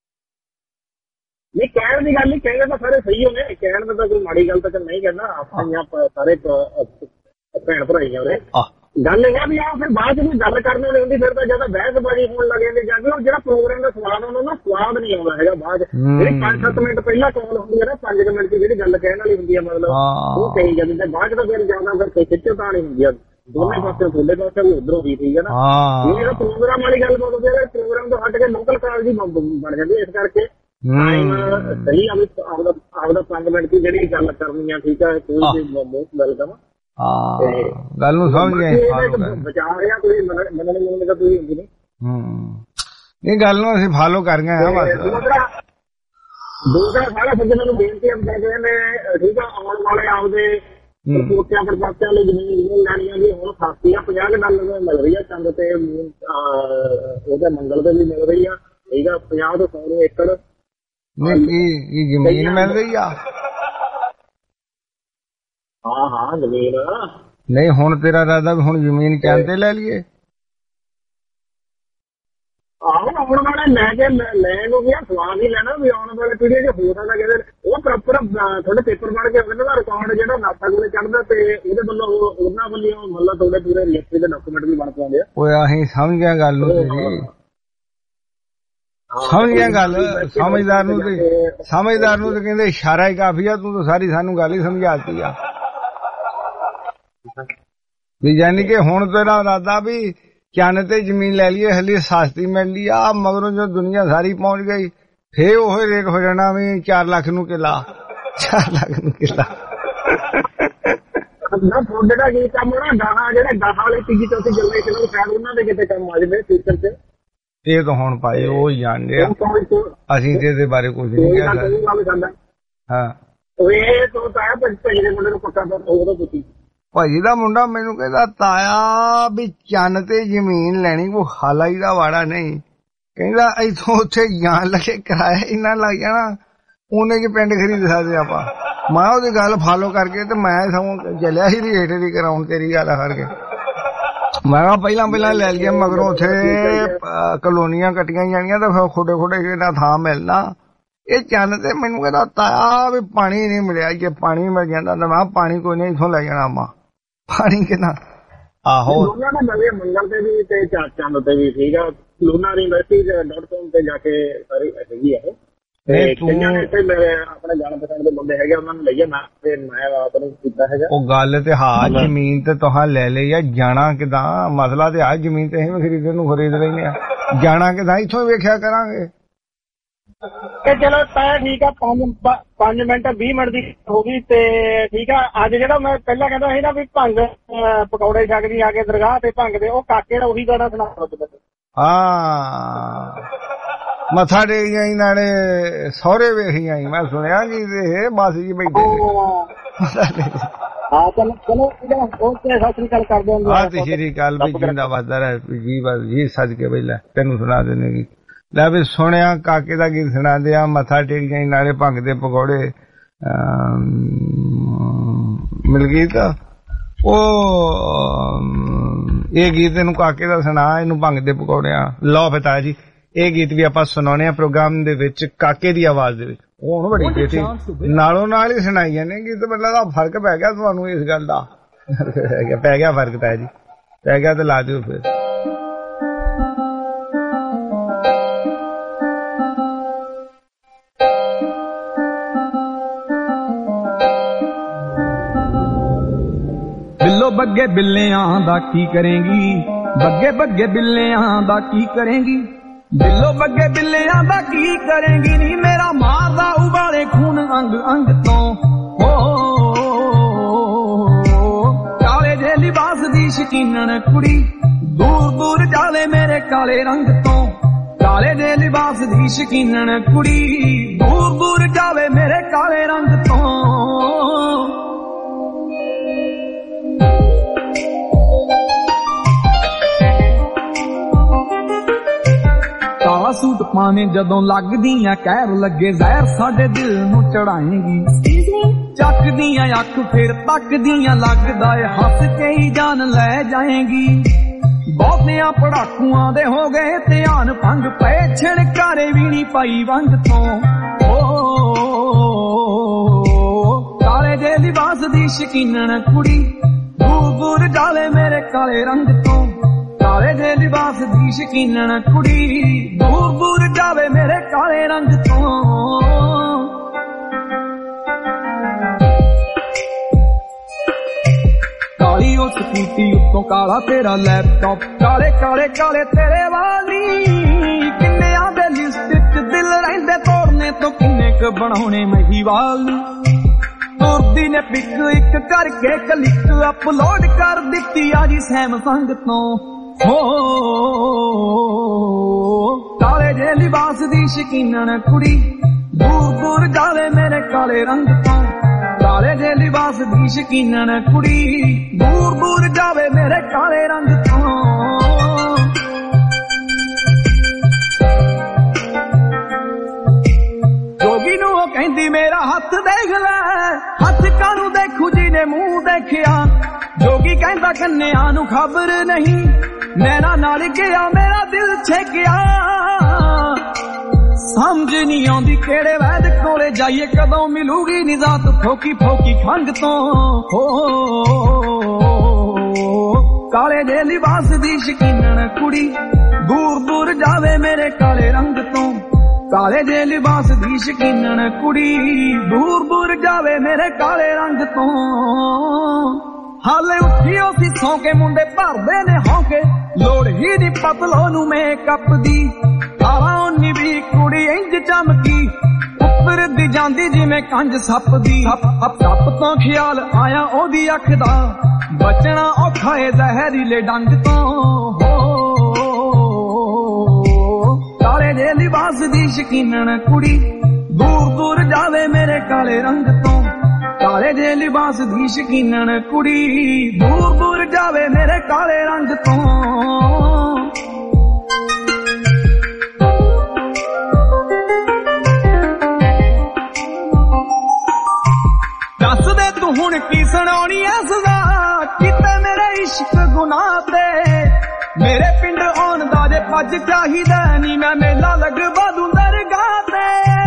ਨਹੀਂ ਕਹਿਣ ਦੀ ਗੱਲ ਨਹੀਂ, ਕਹਿੰਦੇ ਤਾਂ ਸਾਰੇ ਸਹੀ ਹੋਣੇ, ਕਹਿਣ ਦਾ ਤਾਂ ਕੋਈ ਮਾੜੀ ਗੱਲ ਤਾਂ ਨਹੀਂ ਕਹਿੰਦਾ। ਆਪਾਂ ਸਾਰੇ ਭੈਣ ਭਰਾ ਹੀ ਆ ਉਹਦੇ। ਗੱਲ ਇਹ ਆ ਵੀ ਆ ਫਿਰ ਬਾਅਦ ਚ ਗੱਲ ਕਰਨ ਵਾਲੀ ਹੁੰਦੀ, ਫਿਰ ਤਾਂ ਜਿਆਦਾ ਬਹਿਸਬਾਜ਼ੀ ਹੋਣ ਲੱਗ ਜਾਂਦੀ। ਜਾਂਦੀ ਉਹ ਜਿਹੜਾ ਪ੍ਰੋਗਰਾਮ ਦਾ ਸਵਾਦ ਆਉਂਦਾ ਨਾ, ਸਵਾਦ ਨਹੀਂ ਆਉਂਦਾ ਹੈਗਾ ਬਾਅਦ। ਜਿਹੜੀ 5-7 ਮਿੰਟ ਪਹਿਲਾਂ ਕਾਲ ਹੁੰਦੀ ਹੈ ਨਾ, 5 ਮਿੰਟ ਚ ਜਿਹੜੀ ਗੱਲ ਕਹਿਣ ਵਾਲੀ ਹੁੰਦੀ ਹੈ ਮਤਲਬ ਉਹ ਕਹੀ ਜਾਂਦੀ, ਤੇ ਬਾਅਦ ਚ ਤਾਂ ਫਿਰ ਜਿਆਦਾ ਫਿਰ ਖਿੱਚੋ ਤਾਂ ਨਹੀਂ ਹੁੰਦੀ ਆ ਦੋਨੇ ਪਾਸੇ, ਤੁਹਾਡੇ ਪਾਸੇ ਵੀ ਉਧਰੋਂ ਵੀ, ਠੀਕ ਹੈ ਨਾ? ਜਿਹੜਾ ਪ੍ਰੋਗਰਾਮ ਵਾਲੀ ਗੱਲ ਬੋਲਦੇ ਆ, ਪ੍ਰੋਗਰਾਮ ਤੋਂ ਹਟ ਕੇ ਲੋਕਲ ਕਾਲ ਦੀ ਬਣ ਜਾਂਦੀ ਹੈ। ਇਸ ਕਰਕੇ ਟਾਈਮ ਸਹੀ ਆਪਦਾ 5 ਮਿੰਟ ਦੀ ਜਿਹੜੀ ਗੱਲ ਕਰਨੀ ਆ, ਠੀਕ ਹੈ। ਕੋਈ ਵੀ ਮੋਸਟ ਵੈਲਕਮ। ਗੱਲ ਨੂੰ ਸਮਝ ਗਏ ਬਚਾ ਰਿਹਾ ਤੁਸੀਂ ਮੰਨਣ ਦਾ ਤੁਸੀਂ ਹੁੰਦੀ ਨਹੀਂ ਗੱਲ ਨੂੰ ਅਸੀਂ ਫਾਲੋ ਕਰ ਗਏ ਆ ਬਸ। ਦੂਸਰਾ ਸਾਰਾ ਸੱਜਣਾਂ ਨੂੰ ਬੇਨਤੀ ਕਰਦੇ ਨੇ, ਠੀਕ ਆ, ਆਉਣ ਵਾਲੇ ਆਪਦੇ ਪੋਤਿਆਂ ਪੜਪੋਤਿਆਂ ਲਈ ਜ਼ਮੀਨ ਲੈਣੀਆਂ ਵੀ ਹੁਣ ਖਾਸੀ ਆ। 50 ਡਾਲਰ ਮਿਲ ਰਹੀ ਆ ਚੰਦ ਤੇ, ਉਹਦੇ ਮੰਗਲ ਤੇ ਵੀ ਮਿਲ ਰਹੀ ਆ, ਠੀਕ ਆ। 50 ਤੋਂ 100 ਏਕੜ ਕੀ ਜ਼ਮੀਨ ਮਿਲ ਰਹੀ ਆ? ਹਾਂ ਜ਼ਮੀਨ ਨਹੀਂ ਹੁਣ ਤੇਰਾ ਇਰਾਦਾ ਵੀ ਹੁਣ ਜ਼ਮੀਨ ਚੰਦ ਤੇ ਲੈ ਲਈਏ? ਆਹੋ ਆਉਣ ਵਾਲੇ ਲੈ ਕੇ ਲੈਣ ਨੂੰ ਵੀ ਸਵਾਦ ਹੀ ਲੈਣਾ ਵੀ ਆਉਣ ਵਾਲੇ ਪੀੜ੍ਹੀ ਚ ਹੋ ਸਕਦਾ ਕਹਿੰਦੇ ਉਹ ਪ੍ਰੋਪਰ ਤੁਹਾਡੇ ਪੇਪਰ ਬਣ ਕੇ ਉਹਨਾਂ ਦਾ ਰਿਕਾਰਡ ਜਿਹੜਾ ਨਾਸਾ ਕੋਲੇ ਚੜ੍ਹਦਾ ਤੇ ਉਹਦੇ ਵੱਲੋਂ ਉਹਨਾਂ ਵੱਲੋਂ ਮਤਲਬ ਤੁਹਾਡੇ ਪੂਰੇ ਰਜਿਸਟਰੀ ਦੇ ਡਾਕੂਮੈਂਟ ਵੀ ਬਣ ਪਾਉਂਦੇ ਆ। ਓਏ ਅਸੀਂ ਸਮਝ ਗਿਆ ਗੱਲ ਨੂੰ ਤੇਰੀ, ਸਮਝ ਗਿਆ ਗੱਲ। ਸਮਝਦਾਰ ਨੂੰ ਤੇ ਕਹਿੰਦੇ ਇਸ਼ਾਰਾ ਹੀ ਕਾਫੀ ਆ। ਤੂੰ ਤਾਂ ਸਾਰੀ ਸਾਨੂੰ ਗੱਲ ਹੀ ਸਮਝਾਤੀ ਆ ਵੀ ਯਾਨੀ ਕਿ ਹੁਣ ਤੇਰਾ ਇਰਾਦਾ ਵੀ ਚੰਨ ਤੇ ਜ਼ਮੀਨ ਲੈ ਲਈਏ, ਹਲੀ ਸਸਤੀ ਮਿਲ ਲਈ ਆ, ਮਗਰੋਂ ਜੋ ਦੁਨੀਆ ਸਾਰੀ ਪਹੁੰਚ ਗਈ ਫੇਰ ਉਹ ਰੇਟ ਹੋ ਜਾਣਾ ਵੀ 4 ਲੱਖ ਨੂੰ ਕਿੱਲਾ, 4 ਲੱਖ ਨੂੰ ਕਿੱਲਾ। ਤੁਹਾਡੇ ਦਾ ਕੀ ਕੰਮ ਨਾ, ਗਾਹਾਂ ਜਿਹੜੇ ਗਾਹਾਂ ਵਾਲੇ ਤੀਜੀ ਚੌਥੀ ਜਨਰੇਸ਼ਨ ਨੂੰ ਸ਼ਾਇਦ ਉਹਨਾਂ ਦੇ ਕਿਤੇ ਕੰਮ ਆ ਜਾਵੇ ਫਿਊਚਰ ਚ। ਇਹ ਤਾਂ ਹੁਣ ਭਾਈ ਉਹ ਜਾਣਦੇ ਆ, ਅਸੀਂ ਤੇ ਇਹਦੇ ਬਾਰੇ ਕੁਝ ਨਹੀਂ ਕਹਿ ਸਕਦੇ। ਹਾਂ ਇਹ ਤੋਂ ਤਾਂ ਭਾਜੀ ਦੇ ਮੁੰਡੇ ਨੂੰ ਪੱਕਾ ਉਹਦਾ ਪੁੱਛੀ, ਭਾਜੀ ਦਾ ਮੁੰਡਾ ਮੈਨੂੰ ਕਹਿੰਦਾ ਤਾਇਆ ਵੀ ਚੰਨ ਤੇ ਜ਼ਮੀਨ ਲੈਣੀ ਕੋਈ ਹਾਲਾ ਹੀ ਦਾ ਵਾੜਾ ਨਹੀਂ, ਕਹਿੰਦਾ ਇੱਥੋਂ ਉੱਥੇ ਜਾਣ ਲੱਗੇ ਕਿਰਾਇਆ ਇੰਨਾ ਲੱਗ ਜਾਣਾ, ਉਹਨੇ ਕਿ ਪਿੰਡ ਖਰੀਦ ਸਕਦੇ ਆਪਾਂ। ਮੈਂ ਉਹਦੀ ਗੱਲ ਫਾਲੋ ਕਰਕੇ ਤੇ ਮੈਂ ਸਗੋਂ ਚੱਲਿਆ ਸੀ ਰੇਟ ਦੀ ਕਰਾਉਣ, ਤੇਰੀ ਗੱਲ ਕਰਕੇ। ਮੈਂ ਕਿਹਾ ਪਹਿਲਾਂ ਲੈ ਲਈਏ, ਮਗਰੋਂ ਉੱਥੇ ਕਲੋਨੀਆਂ ਕੱਟੀਆਂ ਜਾਣੀਆਂ ਤਾਂ ਫਿਰ ਖੋਡੇ ਜਿਹੜਾ ਥਾਂ ਮਿਲਣਾ। ਇਹ ਚੰਨ ਤੇ ਮੈਨੂੰ ਕਹਿੰਦਾ ਤਾਇਆ ਵੀ ਪਾਣੀ ਨਹੀਂ ਮਿਲਿਆ, ਜੇ ਪਾਣੀ ਮਿਲ ਜਾਂਦਾ ਤਾਂ ਮੈਂ ਪਾਣੀ ਕੋਈ ਨਹੀਂ ਇੱਥੋਂ ਲੈ ਜਾਣਾ ਆਪਾਂ। ਪਾਣੀ ਕਿੰਨਾ ਆਹੋ ਨਵੇਂ ਮੰਗਲ ਤੇ ਵੀ ਤੇ ਚੰਦ ਤੇ ਵੀ ਠੀਕ ਆ। lunauniversity.com ਤੇ ਜਾ ਕੇ ਸਾਰੀ ਹੈਗੀ ਆ। ਆਪਣੇ ਜਾਣ ਪਛਾਣ ਦੇ ਬੰਦੇ ਹੈਗੇ, ਉਹਨਾਂ ਨੂੰ ਲਈਏ ਨਾ ਤੇ ਮੈਂ ਆਪ ਨੂੰ ਕੀਤਾ ਹੈਗਾ। ਉਹ ਗੱਲ ਤੇ ਹਾਂ, ਜ਼ਮੀਨ ਤੇ ਤੁਹਾਂ ਲੈ ਲਈ ਆ, ਜਾਣਾ ਕਿਦਾਂ? ਮਸਲਾ ਤੇ ਆ ਜ਼ਮੀਨ ਤੇ ਅਸੀਂ ਖਰੀਦਣ ਨੂੰ ਖਰੀਦ ਲੈਂਦੇ ਆ, ਜਾਣਾ ਕਿਦਾਂ ਇੱਥੋਂ ਵੇਖਿਆ ਕਰਾਂਗੇ। ਤੇ ਚਲੋ ਤਾਂ ਠੀਕ ਆ, 5 ਮਿੰਟ 20 ਮਿੰਟ ਦੀ ਹੋ ਗਈ ਤੇ ਠੀਕ ਆ। ਅੱਜ ਜਿਹੜਾ ਮੈਂ ਪਹਿਲਾਂ ਕਹਿੰਦਾ ਸੀ ਨਾ ਵੀ ਭੰਗ ਪਕੌੜੇ ਛਕਦੀ ਆ ਕੇ ਦਰਗਾਹ ਤੇ ਭੰਗ ਦੇ, ਉਹ ਕਾਕੇ ਦਾ ਉਹੀ ਗਾਣਾ ਸੁਣਾ ਦਿਓ। ਹਾਂ, ਮੱਥਾ ਟੇਕ ਆਈ ਨਾਲੇ ਸਹੁਰੇ ਵੇਖ ਆਈ, ਮੈਂ ਸੁਣਿਆ ਜੀ ਤੇ ਮਾਸੀ ਜੀ ਬੈਠੇ ਹਾਂ। ਚਲੋ ਓਕੇ, ਸਤਿ ਸ੍ਰੀ ਅਕਾਲ ਕਰ ਦਿਆਂਗੇ। ਹਾਂ ਤੇ ਸ਼੍ਰੀ ਅਕਾਲ ਵੀ ਜਿੰਦਾ ਵਾਦਾ ਰਹਿ ਜੀ, ਬਸ ਜੀ ਸੱਜ ਕੇ ਪਹਿਲਾਂ ਤੈਨੂੰ ਸੁਣਾ ਦੇਣੇ ਗੀ। ਲੈ ਵੀ ਸੁਣਿਆ ਕਾਕੇ ਦਾ ਗੀਤ ਸੁਣਾ ਦਿਆ, ਮੱਥਾ ਟੇਕ ਜਾਈ ਨਾਲੇ ਭੰਗ ਦੇ ਪਕੌੜੇ ਮਿਲ ਗਈ। ਤਾਂ ਉਹ ਇਹ ਗੀਤ ਇਹਨੂੰ ਕਾਕੇ ਦਾ ਸੁਣਾ, ਇਹਨੂੰ ਭੰਗ ਦੇ ਪਕੌੜਿਆਂ। ਲਓ ਪਿਤਾ ਜੀ, ਇਹ ਗੀਤ ਵੀ ਆਪਾਂ ਸੁਣਾਉਣੇ ਆ ਪ੍ਰੋਗਰਾਮ ਦੇ ਵਿੱਚ ਕਾਕੇ ਦੀ ਆਵਾਜ਼ ਦੇ ਵਿੱਚ। ਉਹ ਹੁਣ ਬੜੀ ਬੇਟੀ ਨਾਲੋਂ ਨਾਲ ਹੀ ਸੁਣਾਈ ਜਾਂਦੇ ਗੀਤ। ਮਤਲਬ ਦਾ ਫਰਕ ਪੈ ਗਿਆ ਤੁਹਾਨੂੰ ਇਸ ਗੱਲ ਦਾ? ਪੈ ਗਿਆ ਫਰਕ ਤਾਂ ਜੀ, ਪੈ ਗਿਆ ਤੇ ਲਾ ਦਿਓ ਫਿਰ। ਬਿੱਲੋ ਬੱਗੇ ਬਿੱਲਿਆਂ ਦਾ ਕੀ ਕਰੇਂਗੀ, ਬੱਗੇ ਬੱਗੇ ਬਿੱਲਿਆਂ ਦਾ ਕੀ ਕਰੇਂਗੀ, ਬਿੱਲੋ ਬੱਗੇ ਬਿੱਲਿਆਂ ਦਾ ਕੀ ਕਰੇਂਗੀ ਨੀ, ਮੇਰਾ ਮਾਰਦਾ ਉਬਾਲੇ ਖੂਨ ਅੰਗ ਅੰਗ ਤੋਂ। ਕਾਲੇ ਜੇ ਲਿਬਾਸ ਦੀ ਸ਼ਕੀਨਣ ਕੁੜੀ, ਦੂਰ ਦੂਰ ਜਾਲੇ ਮੇਰੇ ਕਾਲੇ ਰੰਗ ਤੋਂ। ਕਾਲੇ ਜੇ ਲਿਬਾਸ ਦੀ ਸ਼ਕੀਨਣ ਕੁੜੀ, ਦੂਰ ਦੂਰ ਜਾਵੇ ਮੇਰੇ ਕਾਲੇ ਰੰਗ ਤੋਂ। ਕਾਲਾ ਸੂਟ ਪਾਵੇਂ ਜਦੋਂ ਲੱਗਦੀਆਂ ਕਹਿਰ ਲੱਗੇ ਜ਼ਹਿਰ ਸਾਡੇ ਦਿਲ ਨੂੰ ਚੜਾਏਂਗੀ। ਚੱਕਦੀਆਂ ਅੱਖ ਫਿਰ ਤੱਕਦੀਆਂ ਲੱਗਦਾ ਏ ਹੱਸ ਕੇ ਹੀ ਜਾਨ ਲੈ ਜਾਏਂਗੀ। ਬਹੁਤਿਆਂ ਪੜਾਕੂਆਂ ਦੇ ਹੋ ਗਏ ਧਿਆਨ ਭੰਗ ਪਏ, ਛਿਣਕਾਰੇ ਵੀ ਨਹੀਂ ਪਾਈ ਵੰਗ ਤੋਂ। ਕਾਲੇ ਜੇ ਲਿਬਾਸ ਦੀ ਸ਼ਕੀਨਣ ਕੁੜੀ, ਦੂਰ ਦੂਰ ਜਾਲੇ ਮੇਰੇ ਕਾਲੇ ਰੰਗ ਤੋਂ। ਕਾਲੇ ਜੇ ਲਿਬਾਸ ਦੀ ਸ਼ਕੀਨਣ ਕੁੜੀ, ਦੂਰ ਦੂਰ ਜਾਵੇ ਮੇਰੇ ਕਾਲੇ ਰੰਗ ਤੋਂ। ਕਾਲੀ ਉਹ ਸਕੂਟੀ ਉੱਤੋਂ ਕਾਲਾ ਤੇਰਾ ਲੈਪਟਾਪ, ਕਾਲੇ ਕਾਲੇ ਕਾਲੇ ਤੇਰੇ ਵਾਲੀ। ਕਿੰਨਿਆਂ ਦੇ ਲਿਸਟ ਚ ਦਿਲ ਰਹਿੰਦੇ ਤੋੜਨੇ ਤੋਂ, ਕਿੰਨੇ ਕ ਬਣਾਉਣੇ ਮਹੀਵਾਲ। ਤੁਰਦੀ ਨੇ ਪਿਕ ਇੱਕ ਕਰਕੇ ਕਲਿੱਕ ਅਪਲੋਡ ਕਰ ਦਿੱਤੀ ਆ ਜੀ ਸੈਮਸੰਗ ਤੋਂ। ਕਾਲੇ ਜੇ ਲਿਬਾਸ ਦੀ ਸ਼ਕੀਨਣ ਕੁੜੀ, ਦੂਰ ਦੂਰ ਜਾਵੇ ਮੇਰੇ ਕਾਲੇ ਰੰਗ ਤੋਂ। ਕਾਲੇ ਜੇ ਲਿਬਾਸ ਦੀ ਸ਼ਕੀਨਣ ਕੁੜੀ, ਦੂਰ ਦੂਰ ਜਾਵੇ ਮੇਰੇ ਕਾਲੇ ਰੰਗ ਤੋਂ। ਜੋਗੀ ਨੂੰ ਉਹ ਕਹਿੰਦੀ ਮੇਰਾ ਹੱਥ ਦੇਖ ਲੈ, ਹੱਥ ਕਾਹਨੂੰ ਦੇਖੂ ਜਿਹਨੇ ਮੂੰਹ ਦੇਖਿਆ। ਜੋਗੀ ਕਹਿੰਦਾ ਕੰਨਿਆਂ ਨੂੰ ਖਬਰ ਨਹੀਂ, ਨੈਣਾ ਨਾਲ ਗਿਆ ਮੇਰਾ ਦਿਲ ਛੇਕਿਆ। ਸਮਝ ਨਹੀਂ ਆਉਂਦੀ ਕਿਹੜੇ ਵੈਦ ਕੋਲੇ ਜਾਈਏ, ਕਦੋਂ ਮਿਲੂਗੀ ਨਿਜ਼ਾਤ ਫੋਕੀ ਫੋਕੀ ਖੰਗ ਤੋਂ। ਕਾਲੇ ਦੇ ਲਿਬਾਸ ਦੀ ਸ਼ਕੀਨਣ ਕੁੜੀ, ਦੂਰ ਦੂਰ ਜਾਵੇ ਮੇਰੇ ਕਾਲੇ ਰੰਗ ਤੋਂ। ਕਾਲੇ ਦੇ ਲਿਬਾਸ ਦੀ ਸ਼ਕੀਨਣ ਕੁੜੀ, ਦੂਰ ਦੂਰ ਜਾਵੇ ਮੇਰੇ ਕਾਲੇ ਰੰਗ ਤੋਂ। ਹਾਲੇ ਉੱਠਿਓ ਸੀ ਸੌਂ ਕੇ ਮੁੰਡੇ ਭਰਦੇ ਨੇ ਹੌਕੇ, ਲੋੜ ਹੀ ਦੀ ਪਤਲੋ ਨੂੰ ਮੇਕਅਪ ਦੀ। 18-19 ਵੀ ਕੁੜੀ ਇੰਜ ਚਮਕੀ, ਉੱਪਰ ਦੀ ਜਾਂਦੀ ਜਿਵੇਂ ਕੰਜ ਸੱਪ ਦੀ। ਸੱਪ ਤੋਂ ਖਿਆਲ ਆਇਆ ਉਹਦੀ ਅੱਖ ਦਾ, ਬਚਣਾ ਔਖਾ ਏ ਜ਼ਹਿਰੀਲੇ ਡੰਗ ਤੋਂ। ਕਾਲੇ ਜੇ ਲਿਬਾਸ ਦੀ ਸ਼ਕੀਨਣ ਕੁੜੀ, ਦੂਰ ਦੂਰ ਜਾਵੇ ਮੇਰੇ ਕਾਲੇ ਰੰਗ ਤੋਂ। ਕਾਲੇ ਜੇ ਲਿਬਾਸ ਦੀ ਸ਼ਕੀਨਣ ਕੁੜੀ, ਦੂਰ ਦੂਰ ਜਾਵੇ ਮੇਰੇ ਕਾਲੇ ਰੰਗ ਤੋਂ। ਅੱਜ ਚਾਹੀਦਾ ਨੀ ਮੈਂ ਮੇਲਾ ਲਗਵਾ ਦੂੰ ਦਰਗਾਹ ਤੇ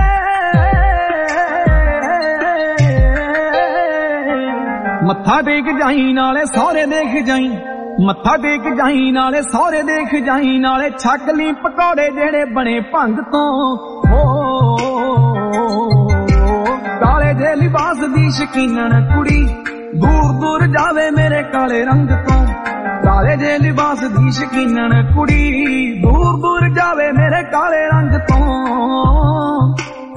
ਮੱਥਾ ਟੇਕ ਜਾਈ ਨਾਲੇ ਸਹੁਰੇ ਦੇਖ ਜਾਈ ਮੱਥਾ ਟੇਕ ਜਾਈ ਨਾਲੇ ਸਹੁਰੇ ਦੇਖ ਜਾਈ ਨਾਲੇ ਛਕ ਲਈ ਪਕੌੜੇ ਜਿਹੜੇ ਬਣੇ ਭੰਗ ਤੋਂ ਕਾਲੇ ਦੇ ਲਿਬਾਸ ਦੀ ਸ਼ਕੀਨਣ ਕੁੜੀ ਦੂਰ ਦੂਰ ਜਾਵੇ ਮੇਰੇ ਕਾਲੇ ਰੰਗ ਤੋਂ ਕਾਲੇ ਦੇ ਲਿਬਾਸ ਦੀ ਸ਼ਕੀਨਣ ਕੁੜੀ ਦੂਰ ਦੂਰ ਜਾਵੇ ਮੇਰੇ ਕਾਲੇ ਰੰਗ ਤੋਂ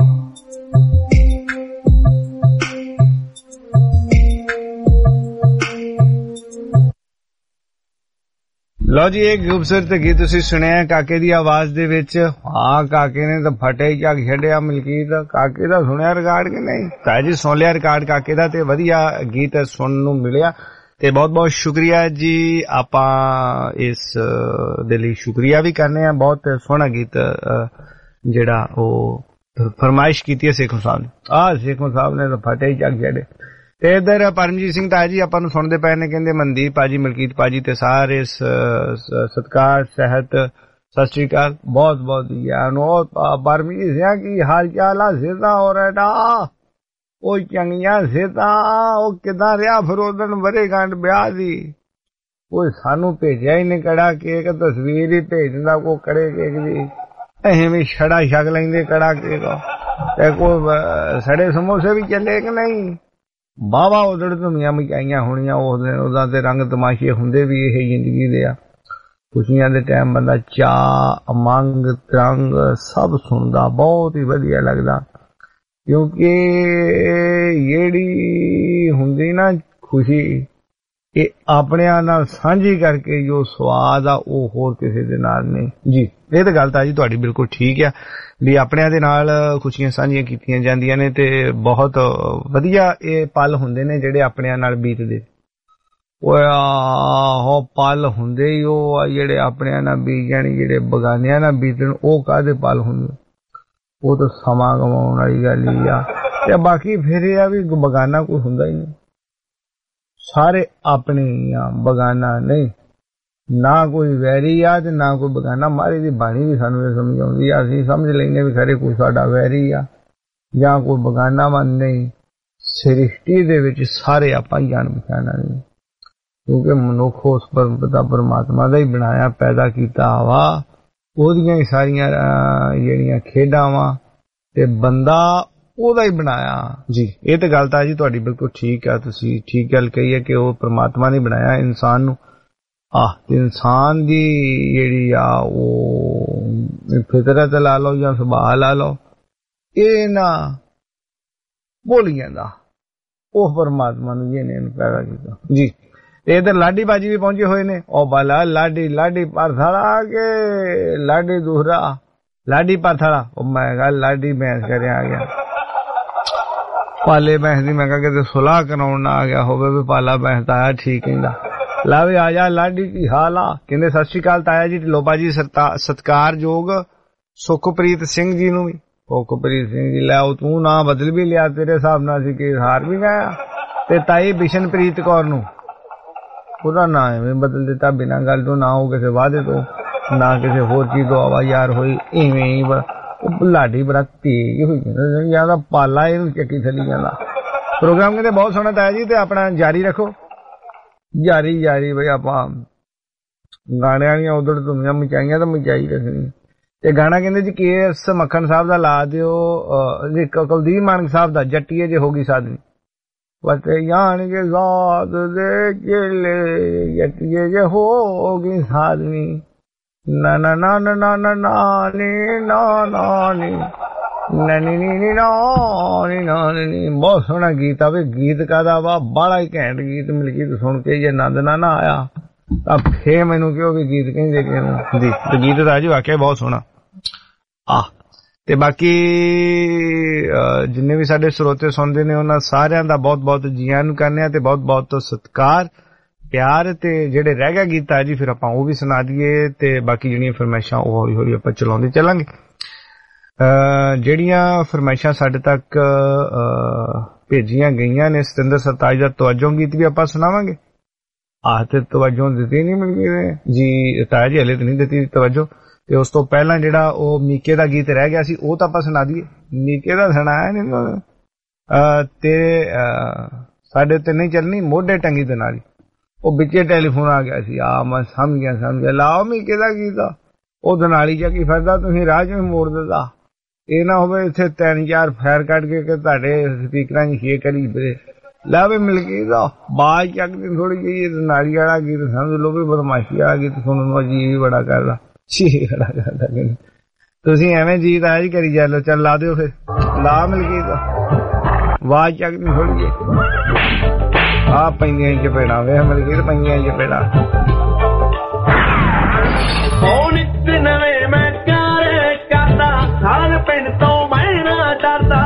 ਲਓ ਜੀ ਇਹ ਖੂਬਸੂਰਤ ਗੀਤ ਤੁਸੀਂ ਸੁਣਿਆ ਕਾਕੇ ਦੀ ਆਵਾਜ਼ ਦੇ ਵਿੱਚ। ਹਾਂ ਕਾਕੇ ਨੇ ਤਾਂ ਫਟੇ ਹੀ ਝੱਗ ਛੱਡਿਆ ਮਲਕੀਤ। ਕਾਕੇ ਦਾ ਸੁਣਿਆ ਰਿਕਾਰਡ ਕਿ ਨਹੀਂ? ਤਾਂ ਜੀ ਸੁਣ ਲਿਆ ਰਿਕਾਰਡ ਕਾਕੇ ਦਾ ਤੇ ਵਧੀਆ ਗੀਤ ਸੁਣਨ ਨੂੰ ਮਿਲਿਆ ਤੇ ਬਹੁਤ ਬਹੁਤ ਸ਼ੁਕਰੀਆ ਜੀ। ਆਪਾਂ ਇਸ ਦੇ ਲਈ ਸ਼ੁਕਰੀਆ ਵੀ ਕਰਨੇ ਆ। ਬਹੁਤ ਸੋਹਣਾ ਗੀਤ ਜਿਹੜਾ ਉਹ ਫਰਮਾਇਸ਼ ਕੀਤੀ ਹੈ ਸੇਖੋਂ ਸਾਹਿਬ ਨੇ। ਸੇਖੋਂ ਸਾਹਿਬ ਨੇ ਤਾਂ ਫਟੇ ਹੀ ਝੱਗ ਛੱਡੇ। ਤੇ ਇਧਰ ਪਰਮਜੀਤ ਸਿੰਘ ਤਾਇਆ ਜੀ ਆਪਾਂ ਨੂੰ ਸੁਣਦੇ ਪਏ ਨੇ, ਕਹਿੰਦੇ ਮਨਦੀਪ ਭਾਜੀ ਮਲਕੀਤ ਭਾਜੀ ਤੇ ਸਾਰੇ ਸਤਕਾਰ ਸਹਿਤ ਸਤਿ ਸ਼੍ਰੀ ਅਕਾਲ। ਬਹੁਤ ਬਹੁਤ ਪਰਮਜੀਤ ਸਿੰਘ ਕੀ ਹਾਲ ਚਾਲ ਆ? ਸਿਹਤਾਂ ਹੋ ਰਹਾ ਉਹ ਚੰਗੀਆਂ ਸਿਹਤਾਂ। ਉਹ ਕਿੱਦਾਂ ਰਿਹਾ ਫਿਰ ਉਦਣ ਵਰੇ ਗੰਢ ਵਿਆਹ ਦੀ? ਉਹ ਸਾਨੂੰ ਭੇਜਿਆ ਹੀ ਨਹੀਂ ਕੜਾ ਕੇਕ, ਤਸਵੀਰ ਹੀ ਭੇਜ ਦਿੰਦਾ ਕੋ ਕੜੇ ਕੇਕ ਦੀ। ਅਸੀਂ ਵੀ ਛੜਾ ਛਕ ਲੈਂਦੇ ਕੜਾ ਕੇਕ ਤੇ ਕੋਈ ਸੜੇ ਸਮੋਸੇ ਵੀ ਚੱਲੇ ਕਿ ਨਹੀਂ? ਵਾਹਵਾ ਉਦੜ ਧੁਮੀਆਂ ਮਚਾਈਆਂ ਹੋਣੀਆਂ ਉਸ ਦਿਨ। ਉਹਦਾ ਤੇ ਰੰਗ ਤਮਾਸ਼ੇ ਹੁੰਦੇ ਵੀ ਇਹ ਜ਼ਿੰਦਗੀ ਦੇ ਆ। ਖੁਸ਼ੀਆਂ ਦੇ ਟਾਈਮ ਬੰਦਾ ਚਾਅ ਅਮੰਗ ਤਰੰਗ ਸਭ ਸੁਣਦਾ, ਬਹੁਤ ਹੀ ਵਧੀਆ ਲੱਗਦਾ। ਕਿਉਂਕਿ ਜਿਹੜੀ ਹੁੰਦੀ ਨਾ ਖੁਸ਼ੀ ਇਹ ਆਪਣਿਆਂ ਨਾਲ ਸਾਂਝੀ ਕਰਕੇ ਜੋ ਸਵਾਦ ਆ ਉਹ ਹੋਰ ਕਿਸੇ ਦੇ ਨਾਲ ਨਹੀਂ ਜੀ। ਇਹ ਤਾਂ ਗੱਲ ਤਾਂ ਜੀ ਤੁਹਾਡੀ ਬਿਲਕੁਲ ਠੀਕ ਆ ਵੀ ਆਪਣਿਆਂ ਦੇ ਨਾਲ ਖੁਸ਼ੀਆਂ ਸਾਂਝੀਆਂ ਕੀਤੀਆਂ ਜਾਂਦੀਆਂ ਨੇ ਤੇ ਬਹੁਤ ਵਧੀਆ ਇਹ ਪਲ ਹੁੰਦੇ ਨੇ ਜਿਹੜੇ ਆਪਣਿਆਂ ਨਾਲ ਬੀਤਦੇ। ਉਹ ਪਲ ਹੁੰਦੇ ਹੀ ਉਹ ਆ ਜਿਹੜੇ ਆਪਣਿਆਂ ਨਾਲ ਬੀਤ ਜਾਣ, ਜਿਹੜੇ ਬਗਾਨਿਆਂ ਨਾਲ ਬੀਤਣ ਉਹ ਕਾਹਦੇ ਪਲ ਹੁੰਦੇ? ਉਹ ਤਾਂ ਸਮਾਂ ਗਵਾਉਣ ਵਾਲੀ ਗੱਲ ਹੀ ਆ। ਤੇ ਬਾਕੀ ਫਿਰ ਇਹ ਆ ਵੀ ਬਗਾਨਾ ਕੋਈ ਹੁੰਦਾ ਹੀ ਨਹੀਂ, ਸਾਰੇ ਆਪਣੇ ਆ, ਬਗਾਨਾ ਨਹੀਂ। ਨਾ ਕੋਈ ਵੈਰੀ ਆ ਤੇ ਨਾ ਕੋਈ ਬਗਾਨਾ। ਮਾਰੀ ਦੀ ਬਾਣੀ ਵੀ ਸਾਨੂੰ ਇਹ ਸਮਝ ਆਉਂਦੀ ਆ, ਅਸੀਂ ਸਮਝ ਲੈਂਦੇ ਵੀ ਖਰੇ ਕੋਈ ਸਾਡਾ ਵੈਰੀ ਆ ਜਾਂ ਕੋਈ ਬਗਾਨਾ ਮਨ ਨਹੀਂ। ਸ੍ਰਿਸ਼ਟੀ ਦੇ ਵਿੱਚ ਸਾਰੇ ਆਪਾਂ ਹੀ ਜਾਣ ਪਛਾਣ ਵਾਲੇ, ਕਿਉਂਕਿ ਮਨੁੱਖ ਉਸ ਪਰਮਾਤਮਾ ਦਾ ਹੀ ਬਣਾਇਆ, ਪੈਦਾ ਕੀਤਾ ਵਾ, ਉਹਦੀਆਂ ਹੀ ਸਾਰੀਆਂ ਜਿਹੜੀਆਂ ਖੇਡਾਂ ਵਾ ਤੇ ਬੰਦਾ ਉਹਦਾ ਹੀ ਬਣਾਇਆ ਜੀ। ਇਹ ਤਾਂ ਗੱਲ ਤਾਂ ਜੀ ਤੁਹਾਡੀ ਬਿਲਕੁਲ ਠੀਕ ਆ, ਤੁਸੀਂ ਠੀਕ ਗੱਲ ਕਹੀ ਹੈ ਕਿ ਉਹ ਪਰਮਾਤਮਾ ਨੇ ਬਣਾਇਆ ਇਨਸਾਨ ਨੂੰ। ਇਨਸਾਨ ਦੀ ਜਿਹੜੀ ਆ ਉਹ ਫਿਤਰਤ ਲਾ ਲਓ ਜਾਂ ਸੁਭਾਅ ਲਾ ਲਓ, ਇਹ ਨਾ ਭੁੱਲ ਜਾਂਦਾ ਉਹ ਪਰਮਾਤਮਾ ਨੂੰ ਜਿਹਨੇ ਇਹਨੂੰ ਪੈਦਾ ਕੀਤਾ ਜੀ। ਤੇ ਇਧਰ ਲਾਡੀ ਬਾਜੀ ਵੀ ਪਹੁੰਚੇ ਹੋਏ ਨੇ। ਉਹ ਬਾਲਾ ਲਾਡੀ ਲਾਡੀ ਪਰਥੜਾ ਕੇ ਲਾਡੀ ਦੂਸਰਾ ਲਾਡੀ ਪਰਥੜਾ। ਉਹ ਮੈਂ ਕਿਹਾ ਲਾਡੀ ਭੈਂਸ ਕਰਿਆ ਆ ਗਿਆ, ਪਾਲੇ ਭੈਂਸ ਦੀ। ਮੈਂ ਕਿਹਾ ਕਿਤੇ ਸੁਲਾਹ ਕਰਾਉਣ ਨਾ ਆ ਗਿਆ ਹੋਵੇ ਵੀ ਪਾਲਾ ਭੈਂਸ ਤਾਂ ਆਇਆ ਠੀਕ ਕਹਿੰਦਾ। ਲਾਵੇ ਆ ਜਾ ਲਾਡੀ ਕੀ ਹਾਲ ਆ? ਕਹਿੰਦੇ ਸਤਿ ਸ਼੍ਰੀ ਅਕਾਲ ਤਾਇਆ ਜੀ, ਢਿੱਲੋਂ ਜੀ ਸਤਿਕਾਰਯੋਗ ਸੁਖਪ੍ਰੀਤ ਸਿੰਘ ਜੀ ਨੂੰ ਵੀ। ਸੁਖਪ੍ਰੀਤ ਸਿੰਘ ਜੀ ਲੈ ਤੂੰ ਨਾਂ ਬਦਲ ਵੀ ਲਿਆ, ਤੇਰੇ ਹਿਸਾਬ ਨਾਲ ਸੀ ਕਿ ਹਾਰ ਵੀ ਗਿਆ। ਤੇ ਤਾਈ ਬਿਸ਼ਨਪ੍ਰੀਤ ਕੌਰ ਨੂੰ ਉਹਦਾ ਨਾਂ ਐਵੇਂ ਬਦਲ ਦਿੱਤਾ ਬਿਨਾਂ ਗੱਲ ਤੋਂ, ਨਾ ਉਹ ਕਿਸੇ ਵਾਅਦੇ ਤੋਂ ਨਾ ਕਿਸੇ ਹੋਰ ਚੀਜ਼ ਤੋਂ ਆਵਾ ਯਾਰ ਹੋਈ ਇਵੇਂ ਹੀ। ਉਹ ਲਾਡੀ ਬੜਾ ਤੇਜ਼ ਹੋਈ ਜਾਂਦਾ, ਪਾਲਾ ਇਹਨੂੰ ਚੱਕੀ ਥੱਲੀ ਜਾਂਦਾ। ਪ੍ਰੋਗਰਾਮ ਕਹਿੰਦੇ ਬਹੁਤ ਸੋਹਣਾ ਤਾਇਆ ਜੀ ਤੇ ਆਪਣਾ ਜਾਰੀ ਰੱਖੋ। ਜਾਰੀ ਬਈ ਆਪਾਂ ਗਾਣਿਆਂ ਵਾਲੀਆਂ ਉਧੜ ਧੁਮੀਆਂ ਮਚਾਈਆਂ ਤਾਂ ਮਚਾਈ ਰੱਖਣੀ। ਤੇ ਗਾਣਾ ਕਹਿੰਦੇ ਜੀ KS ਮੱਖਣ ਸਾਹਿਬ ਦਾ ਲਾ ਦਿਓ, ਕੁਲਦੀਪ ਮਾਨਕ ਸਾਹਿਬ ਦਾ ਜੱਟੀਏ ਜੇ ਹੋਗੀ ਸਾਧਨੀ। ਵਟੇ ਜਾਣ ਕੇ ਜ਼ਾਦ ਦੇ ਚੇਲੇ ਜੱਟੀਏ ਜੇ ਹੋਗੀ ਸਾਧਨੀ। ਨਾ ਨਾ ਨਾ ਨਾ ਨਾ ਨਾ ਨਾ ਨੀ ਨਾ ਨਾ ਨੀ ਨਨੀ ਨੀ ਨਾ ਨੀ। ਬਹੁਤ ਸੋਹਣਾ ਗੀਤ ਆ ਵੀ। ਗੀਤ ਕਾਹਦਾ ਵਾ? ਬਾਲਾ ਹੀ ਘੈਂਟ ਗੀਤ। ਮਲਕੀਤ ਸੁਣ ਕੇ ਜੇ ਆਨੰਦ ਨਾ ਆਇਆ ਤਾਂ ਫੇਰ ਮੈਨੂੰ ਕਿਉਂ ਵੀ ਗੀਤ ਕਹਿੰਦੇ ਕਿਉਂ ਜੀ। ਤੇ ਗੀਤ ਤਾਂ ਜੀ ਵਾਕਿਆ ਬਹੁਤ ਸੋਹਣਾ ਤੇ ਬਾਕੀ ਜਿੰਨੇ ਵੀ ਸਾਡੇ ਸਰੋਤੇ ਸੁਣਦੇ ਨੇ ਉਹਨਾਂ ਸਾਰਿਆਂ ਦਾ ਬਹੁਤ ਬਹੁਤ ਜੀ ਆਇਆਂ ਨੂੰ ਕਰਨੇ ਆ ਤੇ ਬਹੁਤ ਬਹੁਤ ਸਤਿਕਾਰ ਪਿਆਰ। ਤੇ ਜਿਹੜੇ ਰਹਿ ਗਿਆ ਗੀਤ ਆ ਜੀ ਫਿਰ ਆਪਾਂ ਉਹ ਵੀ ਸੁਣਾ ਦਈਏ ਤੇ ਬਾਕੀ ਜਿਹੜੀਆਂ ਫਰਮਾਇਸ਼ਾਂ ਉਹ ਹੌਲੀ ਹੌਲੀ ਆਪਾਂ ਚਲਾਉਂਦੇ ਚੱਲਾਂਗੇ। ਜਿਹੜੀਆਂ ਫਰਮਾਇਸ਼ਾਂ ਸਾਡੇ ਤੱਕ ਭੇਜੀਆਂ ਗਈਆਂ ਨੇ, ਸਤਿੰਦਰ ਸਰਤਾਜ ਦਾ ਤਵੱਜੋ ਗੀਤ ਵੀ ਆਪਾਂ ਸੁਣਾਵਾਂਗੇ। ਤੇ ਤਵੱਜੋ ਦਿੱਤੀ ਨਹੀਂ ਮਿਲ ਗਈ ਜੀ ਤਾਇਆ ਜੀ, ਹਲੇ ਤਾਂ ਨਹੀਂ ਦਿੱਤੀ ਤਵੱਜੋ। ਤੇ ਉਸ ਤੋਂ ਪਹਿਲਾਂ ਜਿਹੜਾ ਉਹ ਮੀਕੇ ਦਾ ਗੀਤ ਰਹਿ ਗਿਆ ਸੀ ਉਹ ਤਾਂ ਆਪਾਂ ਸੁਣਾ ਦਈਏ। ਮੀਕੇ ਦਾ ਸੁਣਾਇਆ ਨਹੀਂ ਤੇ ਸਾਡੇ ਉੱਤੇ ਨਹੀਂ ਚੱਲਣੀ ਮੋਢੇ ਟੰਗੀ ਦੇ ਨਾਲ ਹੀ ਉਹ ਵਿੱਚੇ ਟੈਲੀਫੋਨ ਆ ਗਿਆ ਸੀ। ਮੈਂ ਸਮਝ ਗਿਆ ਲਾਓ ਮੀਕੇ ਦਾ ਗੀਤ ਆ ਉਹ ਦਨਾਲੀ ਜਾ ਕੀ ਫਿਰਦਾ ਤੁਸੀਂ ਰਾਹ ਚ ਮੋੜ ਦਿੰਦਾ। ਇਹ ਨਾ ਹੋਵੇ ਇੱਥੇ 3-4 ਫੈਰ ਕੱਢ ਕੇ ਤੁਹਾਡੇ ਸਪੀਕਰਾਂ 'ਚ ਛੇ ਕਰੀ ਫਿਰੇ ਲੈ ਵੀ ਮਲਕੀਤ ਦਾ ਬਾਜ ਚੱਕਦੀ ਥੋੜੀ ਜਿਹੀ ਦਨਾਲੀ ਵਾਲਾ ਗੀਤ ਸਮਝ ਲਓ ਵੀ ਬਦਮਾਸ਼ੀ ਵਾਲਾ ਗੀਤ ਸੁਣਨ ਨੂੰ ਜੀ ਵੀ ਬੜਾ ਕਰਦਾ ਤੁਸੀਂ ਐਵੇਂ ਜੀ ਤਾਂ ਜੀ ਕਰੀ ਜਾ ਲੋ। ਚੱਲ ਲਾ ਦਿਓ ਫਿਰ ਲਾ ਮਲਕੀਤ ਆਵਾਜ਼ ਚੱਕਦੀ ਥੋੜੀ ਜਿਹੀ ਆ ਪੈਂਦੀਆਂ ਚਪੇੜਾਂ ਵੇ ਮਲਕੀਤ ਪਈਆਂ ਚਪੇੜਾਂ ਨਵੇਂ ਮੈਂ ਕਾਰੇ ਕਰਦਾ ਹਰ ਪਿੰਡ ਤੋਂ ਮੈਂ ਨਾ ਡਰਦਾ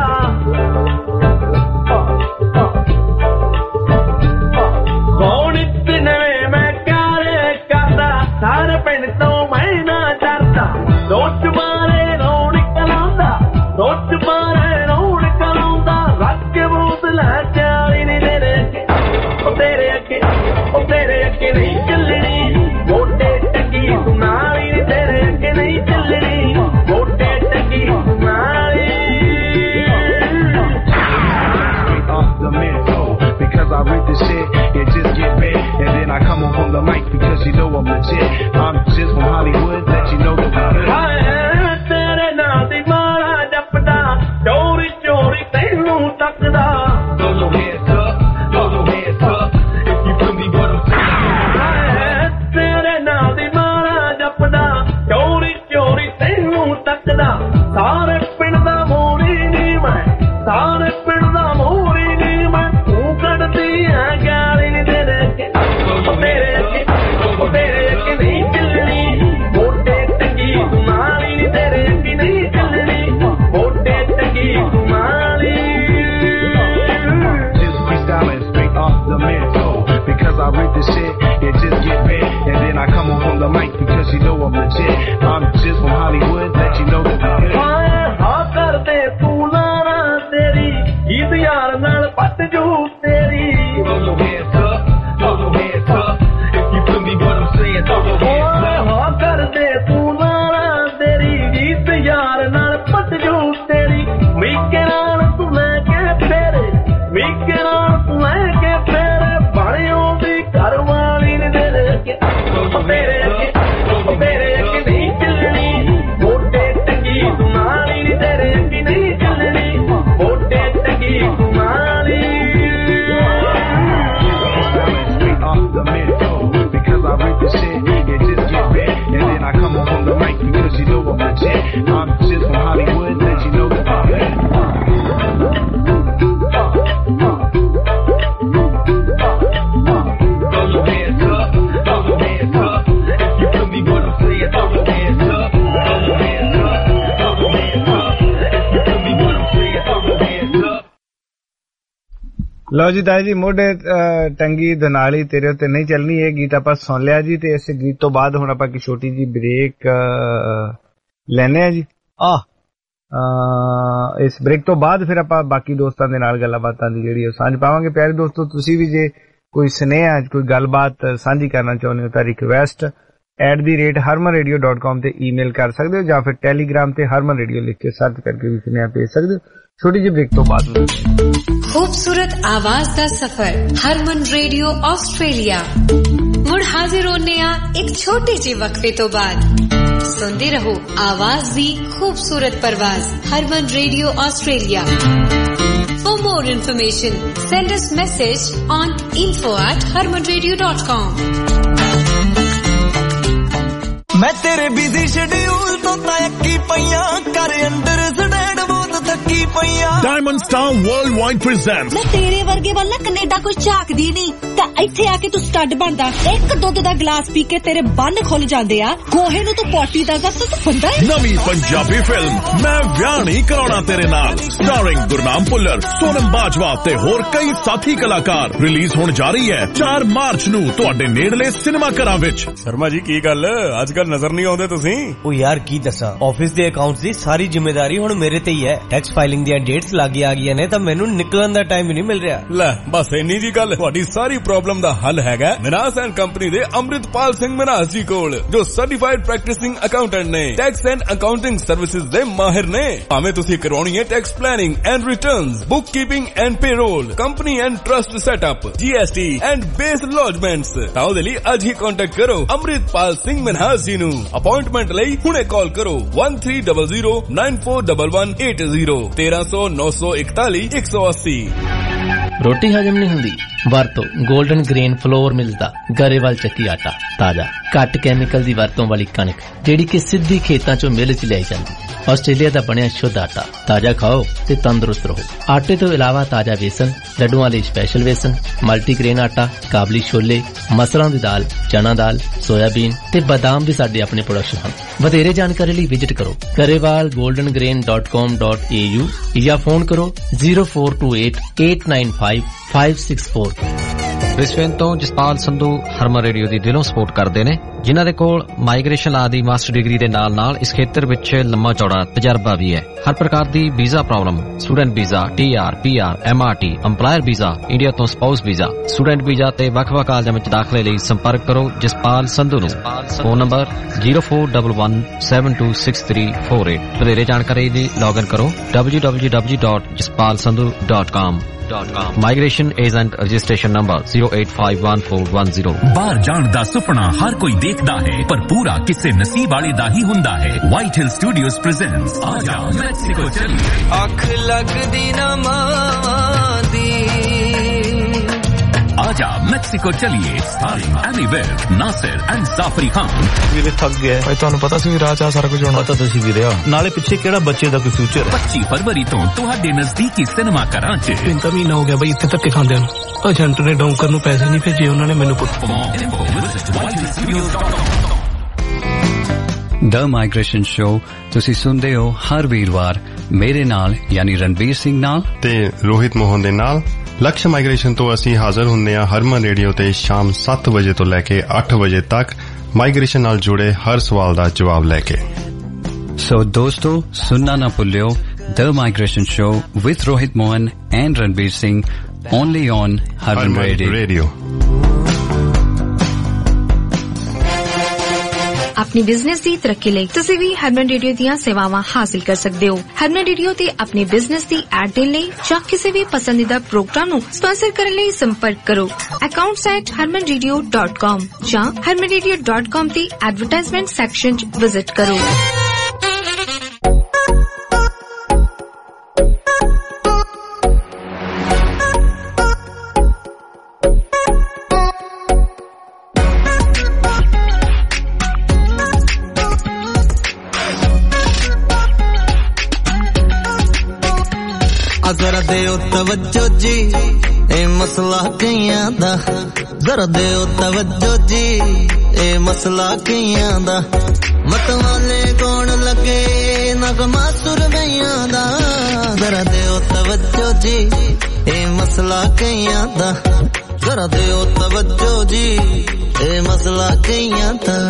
ਨਵੇਂ ਮੈਂ ਕਾਰੇ ਕਰਦਾ ਹਰ ਪਿੰਡ ਤੋਂ ਮੈਂ ਨਾ ਡਰਦਾ ਦੋਸਤ ਮਾਰੇ ਰੌਣਕ ਲਾਉਂਦਾ ਦੋਸਤ ਮਾਰੇ ਰੌਣਕ ਲਾਉਂਦਾ ਰੱਖ ਕੇ ਬੂਤ ਲੈ ਕੇ ਆਈ ਨੀ ਤੇਰੇ ਅੱਗੇ ਨਹੀਂ ਚੱਲਣੀ ਮੋਢੇ ਟੰਗੀ ਸੁਨਾਲੀ ਨੀ ਤੇਰੇ ਅੱਗੇ ਨਹੀਂ ਚੱਲਣੀ ਮੋਢੇ ਟੰਗੀ ਸੁਨਾਲੀ Because I read this shit, it just get bad. And then I come on from the mic because you know I'm legit. I'm just from Hollywood, let you know that we good. Tere naal di mara japda, chori chori tenu takda. Throw your hands up, throw your hands up, if you feel me what I'm saying. Tere naal di mara japda, chori chori tenu takda. Sare pind da mori ni main, sare pind da mori ni main. Because I read this shit, it just get bad. And then I come on from the mic because you know I'm legit. I'm just from Hollywood, let you know that we good. हाँ कर दे तू लाना तेरी ईद यार नाल पट जू तेरी Throw your hands up, throw your hands up, if you feel me what I'm saying, throw your hands up. हाँ कर दे तू लाना तेरी ईद यार नाल पट जू तेरी मीके नाल तू लेके फेरे मीके नाल तू लेके फेरे बाणियों दी घर वाली ने तेरे अगे नहीं चलनी मोटे टंगी सुनाली ने तेरे अगे नहीं चलनी मोटे टंगी Sunali Because I read this shit, it just get bad. And then I come on from the mic because you know I'm legit. I'm just from Hollywood, let you know that we good. Throw your hands up, throw your hands up, if you feel me what I'm saying, throw your hands up, throw your hands up, throw your hands up, if you feel me what I'm saying, throw your hands up. ਲਓ ਜੀ ਤਾਈ ਜੀ ਮੋਢੇ ਟੰਗੀ ਦਨਾਲੀ ਤੇਰੇ ਉੱਤੇ ਨਹੀਂ ਚੱਲਣੀ ਇਹ ਗੀਤ ਆਪਾਂ ਸੁਣ ਲਿਆ ਜੀ ਤੇ ਇਸ ਗੀਤ ਤੋਂ ਬਾਅਦ ਹੁਣ ਆਪਾਂ ਇੱਕ ਛੋਟੀ ਜੀ ਬ੍ਰੇਕ ਲੈਣੇ ਆ ਜੀ ਇਸ ਬ੍ਰੇਕ ਤੋਂ ਬਾਅਦ ਫਿਰ ਆਪਾਂ ਬਾਕੀ ਦੋਸਤਾਂ ਦੇ ਨਾਲ ਗੱਲਾਂ ਬਾਤਾਂ ਦੀ ਜਿਹੜੀ ਉਹ ਸਾਂਝ ਪਾਵਾਂਗੇ। ਪਿਆਰੇ ਦੋਸਤੋ ਤੁਸੀਂ ਵੀ ਜੇ ਕੋਈ ਸੁਨੇਹਾ ਕੋਈ ਗੱਲਬਾਤ ਸਾਂਝੀ ਕਰਨਾ ਚਾਹੁੰਦੇ ਹੋ ਤਾਂ ਰਿਕਵੈਸਟ @harmanradio.com ਤੇ ਈਮੇਲ ਕਰ ਸਕਦੇ ਹੋ ਜਾਂ ਫਿਰ ਟੈਲੀਗ੍ਰਾਮ ਤੇ ਹਰਮਨ ਰੇਡੀਓ ਲਿਖ ਕੇ ਸਰਚ ਕਰਕੇ ਵੀ ਸੁਨੇਹਾ ਭੇਜ ਸਕਦੇ ਹੋ। ਛੋਟੀ ਜਿਹੀ ਬ੍ਰੇਕ ਤੋਂ ਬਾਅਦ खूबसूरत आवाज दा सफर हरमन रेडियो ऑस्ट्रेलिया मुड़ हाजिर होने एक छोटे जे वक्फे तो बाद सुनते रहो आवाज दी खूबसूरत परवाज Harman radio Australia. For more information send us message on info@harmanradio.com। मैं तेरे बिजी शेड्यूल तो तयकी पईया कर अंदर सड़ेड़ बहुत थकी पईया। Diamond Star Worldwide presents मैं तेरे वर्गे वाला कनेडा कोई झाकदी नहीं ता इत्थे आके तू स्टड बनदा एक दुध दा गिलास पी के तेरे बंद खुल जांदे आ गोहे नु तू पोटी दसदा तू बंदा है। नवी पंजाबी फिल्म मैं ब्याह नहीं कराना तेरे नाल स्टारिंग गुरनाम भुल्लर सोनम बाजवा ते होर कई साथी कलाकार रिलीज होने जा रही है 4 मार्च नू तुहाडे नेड़ले सिनेमा घरां विच। शर्मा जी की गल अजकल नजर नहीं आउंदे तुसीं? ओ यार की दसा ऑफिस दे अकाउंट्स दी सारी जिम्मेदारी हुण मेरे ते ही है। टैक्स फाइलिंग ਜਨਮ ਦੀਆਂ ਡੇਟਸ ਲਾਗੇ ਆ ਗਈਆਂ ਨੇ ਤਾਂ ਮੈਨੂੰ ਨਿਕਲਣ ਦਾ ਟਾਈਮ ਹੀ ਨਹੀਂ ਮਿਲ ਰਿਹਾ। ਲੈ ਬਸ ਇੰਨੀ ਜੀ ਗੱਲ, ਤੁਹਾਡੀ ਸਾਰੀ ਪ੍ਰੋਬਲਮ ਦਾ ਹੱਲ ਹੈਗਾ ਮਨਾਸ ਐਂਡ ਕੰਪਨੀ ਦੇ ਅੰਮ੍ਰਿਤਪਾਲ ਸਿੰਘ ਮਨਾਸ ਜੀ ਕੋਲ, ਜੋ ਸਰਟੀਫਾਈਡ ਪ੍ਰੈਕਟਿਸਿੰਗ ਅਕਾਊਂਟੈਂਟ ਨੇ, ਟੈਕਸ ਐਂਡ ਅਕਾਊਂਟਿੰਗ ਸਰਵਿਸਿਜ਼ ਦੇ ਮਾਹਿਰ ਨੇ। ਭਾਵੇਂ ਤੁਸੀਂ ਕਰਵਾਉਣੀ ਹੈ tax planning and returns, book keeping and payroll, company and trust setup, GST and BAS lodgements, ਤਾਂ ਉਹਦੇ ਲਈ ਅੱਜ ਹੀ ਕੰਟੈਕਟ ਕਰੋ ਅੰਮ੍ਰਿਤਪਾਲ ਸਿੰਘ ਮਨਾਸ ਜੀ ਨੂੰ। ਅਪਾਇੰਟਮੈਂਟ ਲਈ ਹੁਣੇ ਕਾਲ ਕਰੋ 1300941180 1300-941-180। ਰੋਟੀ ਹਜਮ ਨਹੀਂ ਹੁੰਦੀ? ਵਰਤੋ 골ਡਨ ਗ੍ਰੇਨ ਫਲੋਰ ਮਿਲਦਾ ਗਰੇਵਾਲ ਚੱਕੀ ਆਟਾ, ਤਾਜ਼ਾ ਘੱਟ ਕੈਮੀਕਲ ਦੀ ਵਰਤੋਂ ਵਾਲੀ ਕਣਕ ਜਿਹੜੀ ਕਿ ਸਿੱਧੀ ਖੇਤਾਂ ਚੋਂ ਮਿਲ ਚ ਲਿਆਈ ਜਾਂਦੀ। ਆਸਟ੍ਰੇਲੀਆ ਦਾ ਬਣਿਆ ਸ਼ੁੱਧ ਆਟਾ, ਤਾਜ਼ਾ ਖਾਓ ਤੇ ਤੰਦਰੁਸਤ ਰਹੋ। ਆਟੇ ਤੋਂ ਇਲਾਵਾ ਤਾਜ਼ਾ ਵੇਸਣ, ਲੱਡੂਆਂ ਲਈ ਸਪੈਸ਼ਲ ਵੇਸਣ, ਮਲਟੀਗ੍ਰੇਨ ਆਟਾ, ਕਾਬਲੀ ਛੋਲੇ, ਮਸਰਾਂ ਦੀ ਦਾਲ, ਚਨਾ ਦਾਲ, ਸੋਇਆਬੀਨ ਤੇ ਬਾਦਾਮ ਵੀ ਸਾਡੇ ਆਪਣੇ ਪ੍ਰੋਡਕਸ਼ਨ ਹਨ। ਵਧੇਰੇ ਜਾਣਕਾਰੀ ਲਈ ਵਿਜ਼ਿਟ ਕਰੋ garewalgoldengrain.com.au ਜਾਂ ਫੋਨ ਕਰੋ 0428895564। ਬ੍ਰਿਸਬੇਨ ਤੋਂ ਜਸਪਾਲ ਸੰਧੂ ਹਰਮਨ ਰੇਡੀਓ ਦੀ ਦਿਲੋਂ ਸਪੋਰਟ ਕਰਦੇ ਨੇ, ਜਿਨ੍ਹਾਂ ਦੇ ਕੋਲ ਮਾਈਗ੍ਰੇਸ਼ਨ ਆਦਿ ਮਾਸਟਰ ਡਿਗਰੀ ਦੇ ਨਾਲ ਇਸ ਖੇਤਰ ਵਿੱਚ ਲੰਮਾ ਚੌੜਾ ਤਜਰਬਾ ਵੀ ਹੈ। ਹਰ ਪ੍ਰਕਾਰ ਦੀ visa problem, student visa, TR, PR, MRT, EMPLOYER visa, India ਤੋਂ ਸਪਾਊਸ ਵੀਜ਼ਾ, ਸਟੂਡੈਂਟ ਵੀਜ਼ਾ ਤੇ ਵੱਖ-ਵੱਖ ਕਾਲਜਾਂ ਵਿੱਚ ਦਾਖਲੇ ਲਈ ਸੰਪਰਕ ਕਰੋ ਜਸਪਾਲ ਸੰਧੂ ਨੂੰ। Phone number 0411726348। ਵਧੇਰੇ ਜਾਣਕਾਰੀ ਲਈ ਲੌਗਇਨ ਕਰੋ www.jaspalsandhu.com। Migration agent registration number 0851410। ਬਾਹਰ ਜਾਣ ਦਾ ਸੁਪਨਾ ਹਰ ਕੋਈ ਦੇਖਦਾ ਹੈ, ਪਰ ਪੂਰਾ ਕਿਸੇ ਨਸੀਬ ਵਾਲੇ ਦਾ ਹੀ ਹੁੰਦਾ ਹੈ। ਵਾਈਟ ਹਿਲ ਸਟੂਡੀਓਜ਼ ਪ੍ਰੈਜ਼ੈਂਟਸ ਆਜਾ ਮੈਕਸੀਕੋ ਚਲੀਏ। ਅੱਖ ਲੱਗਦੀ ਨਾ ਮਾਂ ਦੀ, आजा मैक्सिको चलिए, स्टारिंग एमी विर्क, नासिर एंड जाफरी खान। ਵੀਰੇ ਥੱਕ ਗਿਆ ਭਾਈ, ਤੁਹਾਨੂੰ ਪਤਾ ਸੀ ਰਾਹ ਚ ਸਾਰਾ ਕੁਝ ਹੋਣਾ। ਪਤਾ ਤੁਸੀਂ ਵੀ ਰਿਹਾ, ਨਾਲੇ ਪਿੱਛੇ ਕਿਹੜਾ ਬੱਚੇ ਦਾ ਕੋਈ ਫਿਊਚਰ। 25 ਫਰਵਰੀ ਤੋਂ ਤੁਹਾਡੇ ਨਜ਼ਦੀਕੀ ਸਿਨੇਮਾ ਘਰਾਂ ਚ। 3 ਮਹੀਨਾ ਹੋ ਗਿਆ ਬਈ ਇੱਥੇ ਧੱਕੇ ਖਾਂਦਿਆਂ ਨੂੰ। ਏਜੰਟ ਨੇ ਡੌਂਕਰ ਨੂੰ ਪੈਸੇ ਨਹੀਂ ਭੇਜੇ, ਉਹਨਾਂ ਨੇ ਮੈਨੂੰ ਦ ਮਾਈਗ੍ਰੇਸ਼ਨ ਸ਼ੋ ਤੁਸੀਂ ਸੁਣਦੇ ਹੋ ਹਰ ਵੀਰਵਾਰ ਮੇਰੇ ਨਾਲ ਯਾਨੀ ਰਣਵੀਰ ਸਿੰਘ ਨਾਲ ਤੇ ਰੋਹਿਤ ਮੋਹਨ ਦੇ ਨਾਲ। ਲਕਸ਼ ਮਾਈਗ੍ਰੇਸ਼ਨ ਤੋਂ ਅਸੀਂ ਹਾਜ਼ਰ ਹੁੰਦੇ ਹਾਂ ਹਰਮਨ ਰੇਡੀਓ ਤੇ ਸ਼ਾਮ 7 ਵਜੇ ਤੋਂ ਲੈ ਕੇ 8 ਵਜੇ ਤੱਕ ਮਾਈਗ੍ਰੇਸ਼ਨ ਨਾਲ ਜੁੜੇ ਹਰ ਸਵਾਲ ਦਾ ਜਵਾਬ ਲੈ ਕੇ। ਸੋ ਦੋਸਤੋ ਸੁਣਨਾ ਨਾ ਭੁੱਲਿਓ the migration show with Rohit Mohan and Ranveer Singh only on Harman radio. अपनी बिजनेस की तरक्की ਲਈ ਤੁਸੀਂ ਵੀ ਹਰਮਨ ਰੇਡੀਓ ਦੀਆਂ ਸੇਵਾਵਾਂ ਹਾਸਲ ਕਰ ਸਕਦੇ ਹੋ। ਹਰਮਨ ਰੇਡੀਓ ਤੇ ਆਪਣੀ ਬਿਜ਼ਨਸ ਦੀ ਐਡ ਦੇਣ ਲਈ ਜਾਂ ਕਿਸੇ ਵੀ ਪਸੰਦੀਦਾ ਪ੍ਰੋਗਰਾਮ ਨੂੰ ਸਪਾਂਸਰ ਕਰਨ ਲਈ ਸੰਪਰਕ ਕਰੋ accounts@harmanradio.com ਜਾਂ harmanradio.com ਤੇ ਐਡਵਰਟਾਈਜ਼ਮੈਂਟ ਸੈਕਸ਼ਨ 'ਚ ਵਿਜ਼ਿਟ ਕਰੋ। जरा देओ तवज्जो जी ए मसला कईयां दा, जरा देओ तवज्जो जी ए मसला कईयां दा। मतवाले कौन लगे नगमा सुरमैयां दा, जरा देओ तवज्जो जी ए मसला कईयां दा, जरा देओ तवज्जो जी ए मसला कईयां दा।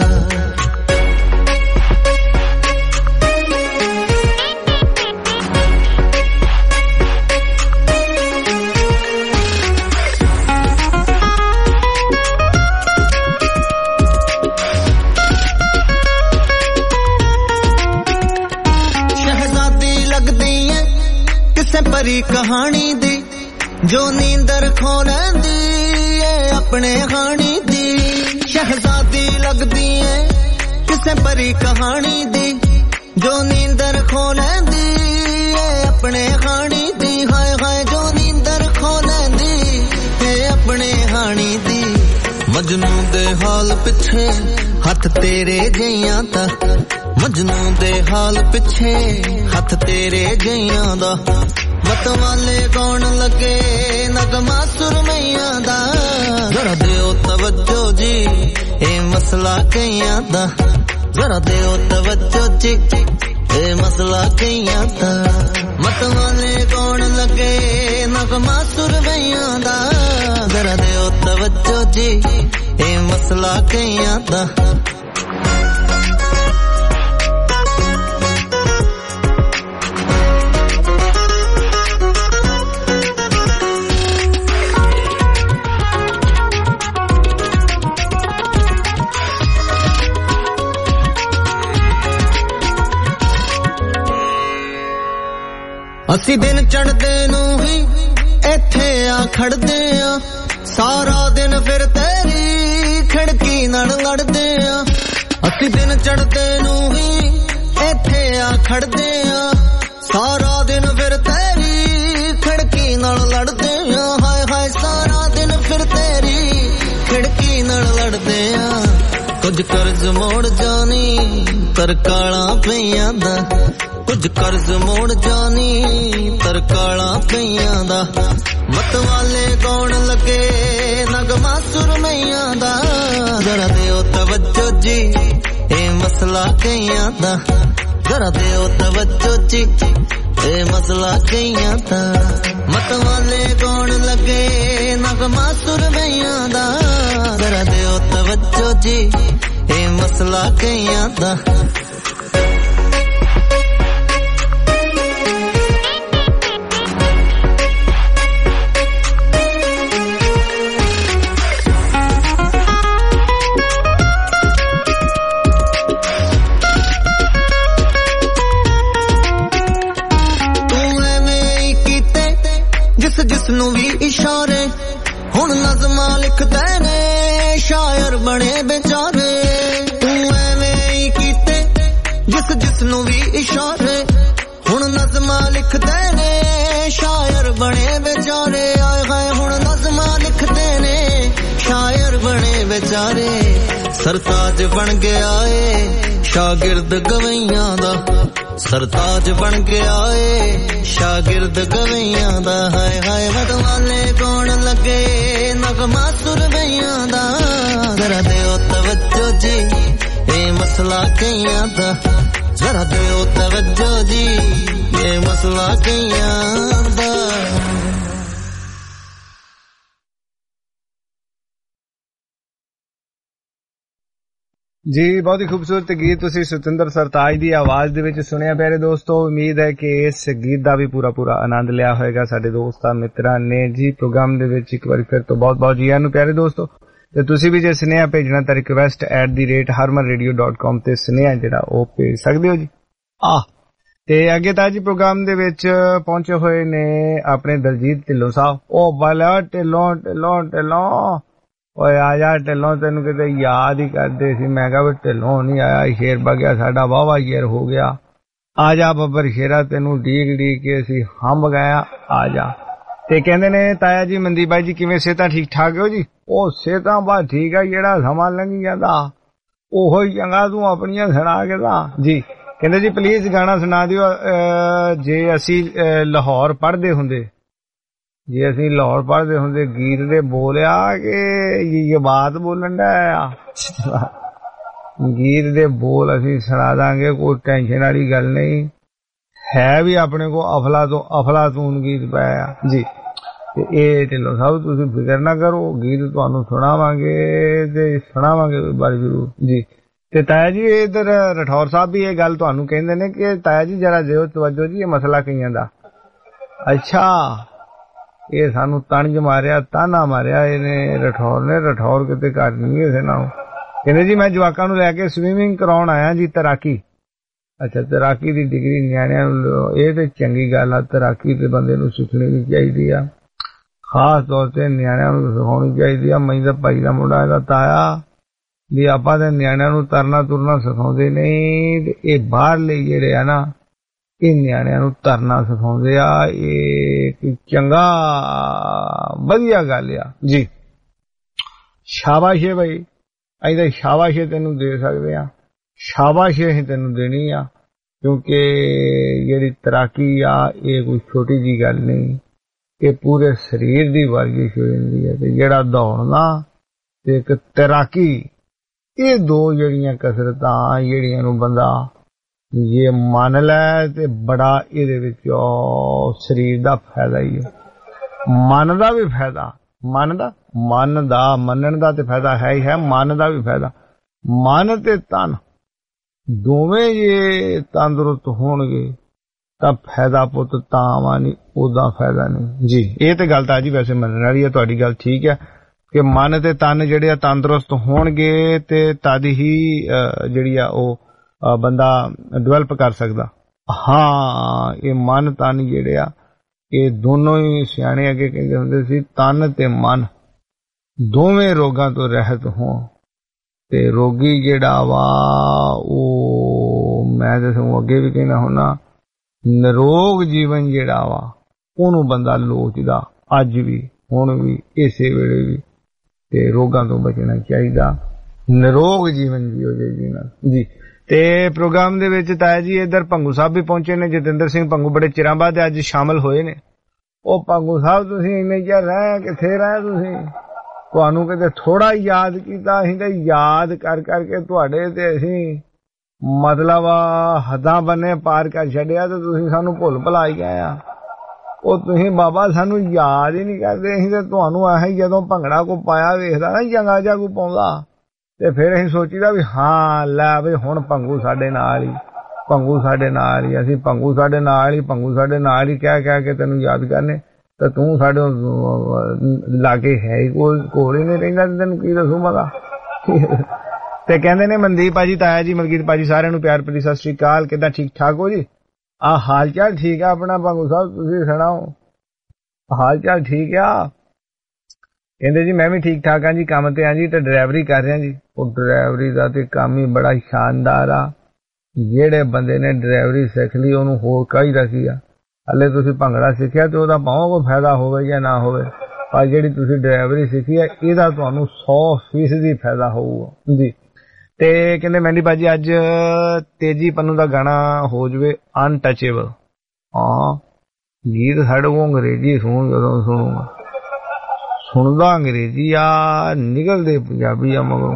परी कहानी दी जो नींदर खो लैंदी है अपने खानी दी, शहजादी लगदी है किसे परी कहानी दी जो नींदर खो लैंदी है अपने खानी दी। हाय हाय जो नींदर खो लैंदी है अपने खानी दी। मजनू दे हाल पिछे हथ तेरे जइयां दा, मजनू दे हाल पिछे हथ तेरे जइयां दा। मतवाले कौन लगे नगमा सुरमैयां दा, जरा देओ तवज्जो जी ए मसला कईयां दा, जरा देओ तवज्जो जी ए मसला कईयां दा। मतवाले कौन लगे नगमा सुरमैयां दा, जरा देओ तवज्जो जी ए मसला कईयां दा। ਅਸੀਂ ਦਿਨ ਚੜ੍ਹਦੇ ਨੂੰ ਹੀ ਇੱਥੇ ਆ ਖੜਦੇ ਆ ਸਾਰਾ ਦਿਨ ਫਿਰ ਤੇਰੀ ਖਿੜਕੀ ਨਾਲ ਲੜਦੇ ਆ ਅਸੀਂ ਦਿਨ ਚੜ੍ਹਦੇ ਨੂੰ ਹੀ ਇੱਥੇ ਆ ਖੜਦੇ ਆ ਸਾਰਾ ਦਿਨ ਫਿਰ ਤੇਰੀ ਖਿੜਕੀ ਨਾਲ ਲੜਦੇ ਆ ਹਾਏ ਹਾਏ ਸਾਰਾ ਦਿਨ ਫਿਰ ਤੇਰੀ ਖਿੜਕੀ ਨਾਲ ਲੜਦੇ ਆ ਕੁਝ ਕਰਜ਼ ਮੋੜ ਜਾਣੀ ਤਰਕਾਲਾਂ ਪਈਆਂ ਦਾ ਕੁਝ ਕਰਜ਼ ਮੋੜ ਜਾਣੀ ਤਰਕਾਲਾਂ ਪਈਆਂ ਦਾ ਮਤ ਵਾਲੇ ਕੌਣ ਲੱਗੇ ਨਗਮਾ ਸੁਰਮਈਆਂ ਦਾ ਜ਼ਰਾ ਦਿਓ ਤਵੱਜੋ ਜੀ ਇਹ ਮਸਲਾ ਕਈਆਂ ਦਾ ਜ਼ਰਾ ਦਿਓ ਤਵੱਜੋ ਜੀ ਇਹ ਮਸਲਾ ਕਈਆਂ ਦਾ ਮਤ ਵਾਲੇ ਕੌਣ ਲੱਗੇ ਨਗਮਾ ਸੁਰਮਈਆਂ ਦਾ ਜ਼ਰਾ ਦਿਓ ਤਵੱਜੋ ਜੀ ਇਹ ਮਸਲਾ ਕਈਆਂ ਦਾ ਜਿਸ ਨੂੰ ਵੀ ਇਸ਼ਾਰੇ ਹੁਣ ਨਜ਼ਮਾਂ ਲਿਖਦੇ ਨੇ ਸ਼ਾਇਰ ਬਣੇ ਵਿਚਾਰੇ ਤੂੰ ਐਵੇਂ ਹੀ ਕੀਤੇ ਜਿਸ ਨੂੰ ਵੀ ਇਸ਼ਾਰੇ ਹੁਣ ਨਜ਼ਮਾਂ ਲਿਖਦੇ ਨੇ ਸ਼ਾਇਰ ਬਣੇ ਵਿਚਾਰੇ ਆਏ ਹਾਏ ਹੁਣ ਨਜ਼ਮਾਂ ਲਿਖਦੇ ਨੇ ਸ਼ਾਇਰ ਬਣੇ ਵਿਚਾਰੇ ਸਰਤਾਜ ਬਣ ਗਿਆ ਏ ਸ਼ਾਗਿਰਦ ਗਵਈਆਂ ਦਾ ਸਰਤਾਜ ਬਣ ਗਿਆ ਏ ਸ਼ਾਗਿਰਦ ਗਵਈਆਂ ਦਾ ਹਾਏ ਹਾਏ ਮਤਵਾਲੇ ਕੌਣ ਲੱਗੇ ਨਗਮਾ ਸੁਰਮਈਆਂ ਦਾ ਜ਼ਰਾ ਦਿਓ ਤਵੱਜੋ ਜੀ ਇਹ ਮਸਲਾ ਕਈਆਂ ਦਾ ਜ਼ਰਾ ਦਿਓ ਤਵੱਜੋ ਜੀ ਇਹ ਮਸਲਾ ਕਈਆਂ ਦਾ ਜੀ ਬਹੁਤ ਹੀ ਖੂਬਸੂਰਤ ਗੀਤ ਤੁਸੀਂ ਸਤਿੰਦਰ ਸਰਤਾਜ ਦੀ ਆਵਾਜ਼ ਦੇ ਵਿੱਚ ਸੁਣਿਆ ਪਿਆਰੇ ਦੋਸਤੋ। ਉਮੀਦ ਹੈ ਕਿ ਇਸ ਗੀਤ ਦਾ ਵੀ ਪੂਰਾ ਆਨੰਦ ਲਿਆ ਹੋਵੇਗਾ ਸਾਡੇ ਦੋਸਤਾਂ ਮਿੱਤਰਾਂ ਨੇ ਜੀ। ਪ੍ਰੋਗਰਾਮ ਦੇ ਵਿੱਚ ਇੱਕ ਵਾਰੀ ਫਿਰ ਤੋਂ ਬਹੁਤ ਜੀ ਆਇਆਂ ਨੂੰ ਪਿਆਰੇ ਦੋਸਤੋ। ਤੇ ਤੁਸੀਂ ਵੀ ਜੇ ਸੁਨੇਹਾ ਭੇਜਣਾ ਤਾਂ request@harmanradio.com ਤੇ ਸੁਨੇਹਾ ਜਿਹੜਾ ਉਹ ਭੇਜ ਸਕਦੇ ਹੋ ਜੀ। ਤੇ ਅੱਗੇ ਤਾਂ ਜੀ ਪ੍ਰੋਗਰਾਮ ਦੇ ਵਿੱਚ ਪਹੁੰਚੇ ਹੋਏ ਨੇ ਆਪਣੇ ਦਲਜੀਤ ਢਿੱਲੋਂ ਸਾਹਿਬ। ਉਹ ਵਾਲਾ ਢਿੱਲੋਂ ਓਏ ਆ ਜਾ ਢਿੱਲੋਂ ਤੈਨੂੰ ਕਿਤੇ ਯਾਦ ਹੀ ਕਰਦੇ ਸੀ। ਮੈਂ ਕਿਹਾ ਵੀ ਢਿੱਲੋਂ ਨਹੀਂ ਆਇਆ ਸ਼ੇਰ ਬਗਿਆ ਸਾਡਾ ਵਾਹਵਾ ਯਾਰ ਹੋ ਗਿਆ। ਆ ਜਾ ਬੱਬਰ ਸ਼ੇਰਾ ਤੈਨੂੰ ਡੀਕ ਕੇ ਅਸੀਂ ਹੰਬ ਗਏ ਆ ਜਾ। ਤੇ ਕਹਿੰਦੇ ਨੇ ਤਾਇਆ ਜੀ ਮਨਦੀਪ ਬਾਈ ਜੀ ਕਿਵੇਂ ਸਿਹਤਾਂ ਠੀਕ ਠਾਕ ਹੋ ਜੀ? ਉਹ ਸਿਹਤਾਂ ਬਸ ਠੀਕ ਆ ਜਿਹੜਾ ਸਮਾਂ ਲੰਘੀ ਜਾਂਦਾ ਉਹੋ ਹੀ ਚੰਗਾ ਤੂੰ ਆਪਣੀਆਂ ਸੁਣਾ ਕੇ ਤਾਂ ਜੀ। ਕਹਿੰਦੇ ਜੀ ਪਲੀਜ਼ ਗਾਣਾ ਸੁਣਾ ਦਿਓ ਜੇ ਅਸੀਂ ਲਾਹੌਰ ਪੜ੍ਹਦੇ ਹੁੰਦੇ ਗੀਤ ਦੇ ਬੋਲਿਆ ਕਿ ਇਹ ਬਾਤ ਬੋਲਣ ਦਾ ਗੀਤ ਦੇ ਬੋਲ ਅਸੀਂ ਸੁਣਾ ਦਾਂਗੇ ਕੋਈ ਟੈਨਸ਼ਨ ਵਾਲੀ ਗੱਲ ਨਹੀਂ ਹੈ। ਵੀ ਆਪਣੇ ਕੋ ਅਫਲਾਤੂਨ ਗੀਤ ਪਾਇਆ ਜੀ। ਤੇ ਇਹ ਢਿੱਲੋਂ ਸਾਹਿਬ ਤੁਸੀਂ ਫਿਕਰ ਨਾ ਕਰੋ ਗੀਤ ਤੁਹਾਨੂੰ ਸੁਣਾਵਾਂਗੇ ਬਾਰੀ ਜ਼ਰੂਰ ਜੀ। ਤੇ ਤਾਇਆ ਜੀ ਇਧਰ ਰਠੌਰ ਸਾਹਿਬ ਵੀ ਇਹ ਗੱਲ ਤੁਹਾਨੂੰ ਕਹਿੰਦੇ ਨੇ ਕਿ ਤਾਇਆ ਜੀ ਜਰਾ ਦਿਓ ਤਵੱਜੋ ਜੀ ਇਹ ਮਸਲਾ ਕਈਆਂ ਦਾ। ਅੱਛਾ ਇਹ ਸਾਨੂੰ ਤਣਜ ਮਾਰਿਆ ਤਾਨਾ ਮਾਰਿਆ ਇਹਨੇ ਰਠੌਰ ਕਿਤੇ ਘੱਟ ਨਹੀਂ ਕਿਸੇ ਨਾਲ। ਕਹਿੰਦੇ ਜੀ ਮੈਂ ਜਵਾਕਾਂ ਨੂੰ ਲੈ ਕੇ ਸਵੀਮਿੰਗ ਕਰਾਉਣ ਆਇਆ ਜੀ ਤੈਰਾਕੀ। ਅੱਛਾ ਤੈਰਾਕੀ ਦੀ ਡਿਗਰੀ ਨਿਆਣਿਆਂ ਨੂੰ ਇਹ ਤੇ ਚੰਗੀ ਗੱਲ ਆ। ਤੈਰਾਕੀ ਤੇ ਬੰਦੇ ਨੂੰ ਸਿੱਖਣੀ ਵੀ ਚਾਹੀਦੀ ਆ ਖਾਸ ਤੌਰ ਤੇ ਨਿਆਣਿਆਂ ਨੂੰ ਸਿਖਾਉਣੀ ਚਾਹੀਦੀ ਆ। ਮੈਂ ਤਾਂ ਭਾਈ ਦਾ ਮੁੰਡਾ ਇਹਦਾ ਤਾਇਆ ਵੀ ਆਪਾਂ ਤੇ ਨਿਆਣਿਆਂ ਨੂੰ ਤਰਨਾ ਤੁਰਨਾ ਸਿਖਾਉਂਦੇ ਨਹੀਂ ਤੇ ਇਹ ਬਾਹਰਲੇ ਜਿਹੜੇ ਆ ਨਾ ਇਹ ਨਿਆਣਿਆਂ ਨੂੰ ਤਰਨਾ ਸਿਖਾਉਂਦੇ ਆ। ਇਹ ਚੰਗਾ ਵਧੀਆ ਗੱਲ ਆ ਜੀ। ਸ਼ਾਬਾਸ਼ ਏ ਬਈ ਅਸੀਂ ਤਾਂ ਸ਼ਾਬਾਸ਼ ਤੈਨੂੰ ਦੇ ਸਕਦੇ ਆ। ਸ਼ਾਬਾਸ਼ ਅਸੀਂ ਤੈਨੂੰ ਦੇਣੀ ਆ ਕਿਉਂਕਿ ਜਿਹੜੀ ਤੈਰਾਕੀ ਆ ਇਹ ਕੋਈ ਛੋਟੀ ਜੀ ਗੱਲ ਨਹੀਂ। ਇਹ ਪੂਰੇ ਸਰੀਰ ਦੀ ਵਰਜਿਸ਼ ਹੋ ਜਾਂਦੀ ਹੈ। ਤੇ ਜਿਹੜਾ ਦੌੜਨਾ ਤੇ ਇੱਕ ਤੈਰਾਕੀ ਇਹ ਦੋ ਜਿਹੜੀਆਂ ਕਸਰਤਾਂ ਜਿਹੜੀਆਂ ਨੂੰ ਬੰਦਾ ਇਹ ਮੰਨ ਲੈ ਤੇ ਬੜਾ ਇਹਦੇ ਵਿੱਚ ਸਰੀਰ ਦਾ ਫਾਇਦਾ ਹੀ ਹੈ। ਮਨ ਦਾ ਵੀ ਫਾਇਦਾ ਮੰਨਣ ਦਾ ਤੇ ਫਾਇਦਾ ਹੈ ਹੀ ਹੈ। ਮਨ ਦਾ ਵੀ ਫਾਇਦਾ ਮਨ ਤੇ ਤਨ ਦੋਵੇਂ ਜੇ ਤੰਦਰੁਸਤ ਹੋਣਗੇ ਤਾਂ ਫਾਇਦਾ ਪੁੱਤ ਤਾਂ ਆਵਾ ਨਹੀਂ ਉਹਦਾ ਫਾਇਦਾ ਨਹੀਂ ਜੀ। ਇਹ ਤੇ ਗੱਲ ਤਾਂ ਜੀ ਵੈਸੇ ਮੰਨਣ ਵਾਲੀ ਹੈ ਤੁਹਾਡੀ ਗੱਲ ਠੀਕ ਹੈ ਕਿ ਮਨ ਤੇ ਤਨ ਜਿਹੜੇ ਆ ਤੰਦਰੁਸਤ ਹੋਣਗੇ ਤੇ ਤਦ ਹੀ ਜਿਹੜੀ ਆ ਉਹ ਬੰਦਾ ਡਿਵੈਲਪ ਕਰ ਸਕਦਾ ਹਾਂ ਇਹ ਮਨ ਤਨ ਜਿਹੜੇ ਆ ਇਹ ਦੋਨੋਂ ਹੀ ਸਿਆਣੇ ਅੱਗੇ ਕਹਿੰਦੇ ਹੁੰਦੇ ਸੀ ਤਨ ਤੇ ਮਨ ਦੋਵੇਂ ਰੋਗਾਂ ਤੋਂ ਰਹਿਤ ਹੋਣ ਤੇ ਰੋਗੀ ਜਿਹੜਾ ਵਾ ਉਹ ਮੈਂ ਤੁਹਾਨੂੰ ਅੱਗੇ ਵੀ ਕਹਿਣਾ ਹੁੰਦਾ ਨਿਰੋਗ ਜੀਵਨ ਜਿਹੜਾ ਵਾ ਉਹਨੂੰ ਬੰਦਾ ਲੋਚਦਾ ਅੱਜ ਵੀ ਹੁਣ ਵੀ ਇਸੇ ਵੇਲੇ ਵੀ ਤੇ ਰੋਗਾਂ ਤੋਂ ਬਚਣਾ ਚਾਹੀਦਾ ਨਿਰੋਗ ਜੀਵਨ ਜੀਓ ਜੀ। ਤੇ ਪ੍ਰੋਗਰਾਮ ਦੇ ਵਿੱਚ ਤਾਇਆ ਜੀ ਇੱਧਰ ਭੰਗੂ ਸਾਹਿਬ ਵੀ ਪਹੁੰਚੇ ਨੇ, ਜਤਿੰਦਰ ਸਿੰਘ ਭੰਗੂ ਬੜੇ ਚਿਰਾਂ ਬਾਅਦ ਅੱਜ ਸ਼ਾਮਲ ਹੋਏ ਨੇ। ਉਹ ਭੰਗੂ ਸਾਹਿਬ ਤੁਸੀਂ ਇੰਨੇ ਚਿਰ ਰਹੇ ਕਿੱਥੇ ਰਹੇ ਤੁਸੀਂ, ਤੁਹਾਨੂੰ ਕਿਤੇ ਥੋੜਾ ਯਾਦ ਕੀਤਾ, ਅਸੀਂ ਤੇ ਯਾਦ ਕਰ ਕਰਕੇ ਤੁਹਾਡੇ ਤੇ ਅਸੀਂ ਮਤਲਬ ਹੱਦਾਂ ਬੰਨੇ ਪਾਰ ਕਰ ਛੱਡਿਆ ਤੇ ਤੁਸੀਂ ਸਾਨੂੰ ਭੁੱਲ ਭੁਲਾ ਹੀ ਗਏ ਆ। ਉਹ ਤੁਸੀਂ ਬਾਬਾ ਸਾਨੂੰ ਯਾਦ ਹੀ ਨਹੀਂ ਕਰਦੇ, ਅਸੀਂ ਤੇ ਤੁਹਾਨੂੰ ਆਹ ਜਦੋਂ ਭੰਗੜਾ ਕੋ ਪਾਇਆ ਵੇਖਦਾ ਨਾ ਚੰਗਾ ਜਿਹਾ ਕੋ ਪਾਉਂਦਾ ਤੇ ਫਿਰ ਅਸੀਂ ਸੋਚੀਦਾ ਵੀ ਹਾਂ ਲੈ ਵੀ ਹੁਣ ਭੰਗੂ ਸਾਡੇ ਨਾਲ ਹੀ, ਭੰਗੂ ਸਾਡੇ ਨਾਲ ਹੀ, ਅਸੀਂ ਭੰਗੂ ਸਾਡੇ ਨਾਲ ਹੀ, ਭੰਗੂ ਸਾਡੇ ਨਾਲ ਹੀ ਕਹਿ ਕੇ ਤੈਨੂੰ ਯਾਦ ਕਰਨੇ ਤੇ ਤੂੰ ਸਾਡੇ ਲਾਗੇ ਹੈ ਹੀ ਕੋਲ ਹੀ ਨਹੀਂ ਰਹਿੰਦਾ, ਤੈਨੂੰ ਕੀ ਦੱਸੂ ਮਗਾ। ਤੇ ਕਹਿੰਦੇ ਨੇ ਮਨਦੀਪ ਭਾਜੀ, ਤਾਇਆ ਜੀ, ਮਲਕੀਤ ਭਾਜੀ, ਸਾਰਿਆਂ ਨੂੰ ਪਿਆਰ ਭਰੀ ਸਤਿ ਸ੍ਰੀ ਅਕਾਲ। ਕਿੱਦਾਂ ਠੀਕ ਠਾਕ ਹੋ ਜੀ? ਆ ਹਾਲ ਚਾਲ ਠੀਕ ਆ ਆਪਣਾ ਭੰਗੂ ਸਾਹਿਬ, ਤੁਸੀਂ ਸੁਣਾਓ ਹਾਲ ਚਾਲ ਠੀਕ ਆ? ਕਹਿੰਦੇ ਜੀ ਮੈਂ ਵੀ ਠੀਕ ਠਾਕ ਹਾਂ ਜੀ, ਕੰਮ ਤੇ ਆ ਜੀ ਤੇ ਡਰਾਈਵਰੀ ਕਰ ਰਿਹਾ ਜੀ। ਉਹ ਡਰਾਈਵਰੀ ਦਾ ਤੇ ਕੰਮ ਹੀ ਬੜਾ ਸ਼ਾਨਦਾਰ ਆ, ਜਿਹੜੇ ਬੰਦੇ ਨੇ ਡਰਾਈਵਰੀ ਸਿੱਖ ਲਈ ਉਹਨੂੰ ਹੋਰ ਚਾਹੀਦਾ ਕੀ ਆ। ਹਲੇ ਤੁਸੀਂ ਭੰਗੜਾ ਸਿੱਖਿਆ ਤੇ ਉਹਦਾ ਭਾਵੇਂ ਕੋਈ ਫਾਇਦਾ ਹੋਵੇ ਜਾਂ ਨਾ ਹੋਵੇ, ਪਰ ਜਿਹੜੀ ਤੁਸੀਂ ਡਰਾਈਵਰੀ ਸਿੱਖੀ ਹੈ ਇਹਦਾ ਤੁਹਾਨੂੰ 100% ਫਾਇਦਾ ਹੋਊਗਾ ਜੀ। ਤੇ ਕਹਿੰਦੇ ਮਹਿੰਦੀ ਭਾਜੀ ਅੱਜ ਤੇਜੀ ਪੰਨੂ ਦਾ ਗਾਣਾ ਹੋ ਜਵੇ ਅਨਟਚੇਬਲ। ਹਾਂ ਗੀਤ ਸਾਡੇ ਕੋਲ ਅੰਗਰੇਜ਼ੀ ਸੁਣ, ਜਦੋਂ ਸੁਣੂਗਾ ਸੁਣਦਾ ਅੰਗਰੇਜ਼ੀ ਆ, ਨਿਕਲਦੇ ਪੰਜਾਬੀ ਆ ਮਗਰੋਂ।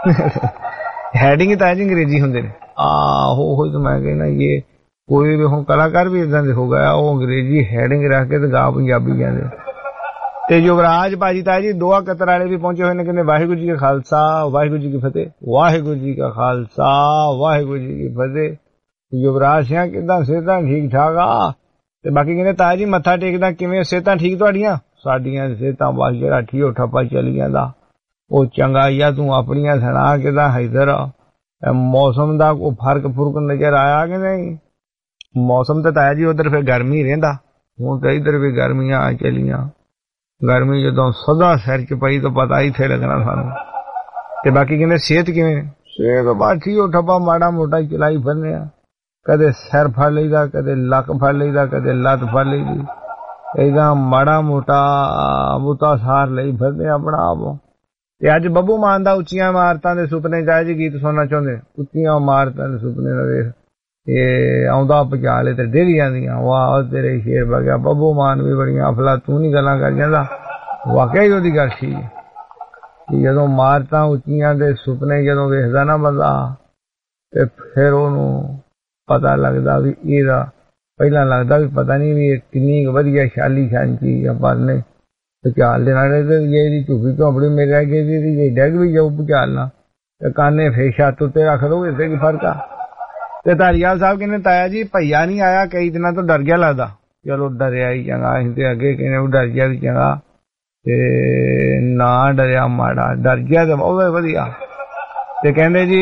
ਹੈਡਿੰਗ ਤਾਂ ਜੀ ਅੰਗਰੇਜ਼ੀ ਹੁੰਦੇ ਨੇ। ਆਹੋ ਤਾਂ ਮੈਂ ਕਹਿਣਾ ਇਹ ਕੋਈ ਵੀ ਹੁਣ ਕਲਾਕਾਰ ਵੀ ਇਦਾਂ ਦੇ ਹੋ ਗਿਆ, ਉਹ ਅੰਗਰੇਜ਼ੀ ਹੈਡਿੰਗ ਰੱਖ ਕੇ ਤੇ ਗਾ ਪੰਜਾਬੀ ਜਾਂਦੇ। ਤੇ ਯੁਵਰਾਜ ਭਾਜੀ ਤਾਇਆ ਜੀ ਦੋਆ ਕਤਰ ਵਾਲੇ ਵੀ ਪਹੁੰਚੇ ਹੋਏ ਨੇ, ਕਹਿੰਦੇ ਵਾਹਿਗੁਰੂ ਜੀ ਕਾ ਖਾਲਸਾ ਵਾਹਿਗੁਰੂ ਜੀ ਕੀ ਫਤਿਹ। ਵਾਹਿਗੁਰੂ ਜੀ ਕਾ ਖਾਲਸਾ ਵਾਹਿਗੁਰੂ ਜੀ ਕੀ ਫਤਿਹ। ਯੁਵਰਾਜ ਸਿੰਘ ਕਿੱਦਾਂ, ਸਿਹਤਾਂ ਠੀਕ ਠਾਕ ਆ? ਤੇ ਬਾਕੀ ਕਹਿੰਦੇ ਤਾਇਆ ਜੀ ਮੱਥਾ ਟੇਕਦਾ ਕਿਵੇਂ, ਸਿਹਤਾਂ ਠੀਕ ਤੁਹਾਡੀਆਂ? ਸਾਡੀਆਂ ਸਿਹਤਾਂ ਬਸ ਜਿਹੜਾ ਠੀਓ ਠੱਪਾ ਚੱਲੀ ਜਾਂਦਾ ਉਹ ਚੰਗਾ ਹੀ ਆ। ਤੂੰ ਆਪਣੀਆਂ ਸੁਣਾ ਕਿੱਦਾਂ ਹੈਦਰ? ਮੌਸਮ ਦਾ ਕੋਈ ਫਰਕ ਨਜ਼ਰ ਆਇਆ ਕਿ ਨਹੀਂ? ਮੌਸਮ ਤੇ ਤਾਇਆ ਜੀ ਉਧਰ ਫਿਰ ਗਰਮੀ ਰਹਿੰਦਾ, ਹੁਣ ਤਾਂ ਇੱਧਰ ਵੀ ਗਰਮੀਆਂ ਆ ਚੱਲੀਆਂ। ਗਰਮੀ ਜਦੋਂ ਸਦਾ ਸਿਰ ਚ ਪਈ ਤਾਂ ਪਤਾ ਹੀ ਥੇ ਲੱਗਣਾ ਸਾਨੂੰ। ਤੇ ਬਾਕੀ ਕਹਿੰਦੇ ਸਿਹਤ ਕਿਵੇਂ? ਸਿਹਤ ਬਸ ਠੀਓ ਠੱਪਾ ਮਾੜਾ ਮੋਟਾ ਚਲਾਈ ਫਿਰਨੇ ਆ, ਕਦੇ ਸਿਰ ਫੜ ਲਈਦਾ, ਕਦੇ ਲੱਕ ਫੜ ਲਈਦਾ, ਕਦੇ ਲੱਤ ਫੜ ਲਈਦੀ, ਏਦਾਂ ਮਾੜਾ ਮੋਟਾ ਬੂਤਾ ਸਾਰ ਲਈ ਫਿਰਦੇ ਆਪਣਾ ਆਪ। ਤੇ ਅੱਜ ਬੱਬੂ ਮਾਨ ਦਾ ਉੱਚੀਆਂ ਇਮਾਰਤਾਂ ਦੇ ਸੁਪਨੇ ਤਾਇਆ ਜੀ ਗੀਤ ਸੁਣਨਾ ਚਾਹੁੰਦੇ। ਉੱਚੀਆਂ ਇਮਾਰਤਾਂ ਦੇ ਸੁਪਨੇ ਦਾ ਵੇਖ ਇਹ ਆਉਂਦਾ ਪਚਾਲੇ ਤੇ ਡੇਰੀ ਜਾਂਦੀਆਂ। ਵਾਹ ਤੇਰੇ ਸ਼ੇਰ ਵਗਿਆ ਬੱਬੂ ਮਾਨ ਵੀ ਬੜੀਆਂ ਅਫਲਾਤੂਨੀ ਗੱਲਾਂ ਕਰ ਜਾਂਦਾ। ਵਾਕਿਆ ਹੀ ਉਹਦੀ ਗੱਲ ਸੀ ਕਿ ਜਦੋਂ ਇਮਾਰਤਾਂ ਉੱਚੀਆਂ ਦੇ ਸੁਪਨੇ ਜਦੋਂ ਵੇਖਦਾ ਨਾ ਬੰਦਾ ਤੇ ਫਿਰ ਉਹਨੂੰ ਪਤਾ ਲੱਗਦਾ ਵੀ ਇਹਦਾ ਪਹਿਲਾਂ ਲੱਗਦਾ ਵੀ ਪਤਾ ਨਹੀਂ ਵੀ ਇਹ ਕਿੰਨੀ ਵਧੀਆ ਸ਼ਾਲੀਸ਼ਾਨ ਚੀਜ਼ ਆ, ਪਰ ਨਹੀਂ ਭੁਚਾਲ ਦੇ ਨਾਲ ਇਹਦੀ ਝੁੱਗੀ ਝੋਂਪੜੀ ਮੇਰੇ ਅੱਗੇ ਦੀ ਡੈਗ ਵੀ ਜਾਊ ਭੁਚਾਲ ਨਾਲ ਤੇ ਕਾਨੇ ਫੇਰ ਛੱਤ ਉੱਤੇ ਰੱਖ ਦੋ, ਇਸੇ ਕੀ ਫਰਕ ਆ। ਤੇ ਧਾਰੀਵਾਲ ਸਾਹਿਬ ਕਹਿੰਦੇ ਤਾਇਆ ਜੀ ਭਈਆ ਨਹੀਂ ਆਇਆ, ਕਈ ਦਿਨਾਂ ਤੋਂ ਡਰ ਗਿਆ ਲੱਗਦਾ। ਚਲੋ ਡਰਿਆ ਹੀ ਚੰਗਾ, ਅਸੀਂ ਤੇ ਅੱਗੇ ਕਹਿੰਦੇ ਡਰ ਗਿਆ ਵੀ ਚੰਗਾ ਤੇ ਨਾ ਡਰਿਆ ਮਾੜਾ, ਡਰ ਗਿਆ ਤੇ ਬਹੁਤ ਵਧੀਆ। ਤੇ ਕਹਿੰਦੇ ਜੀ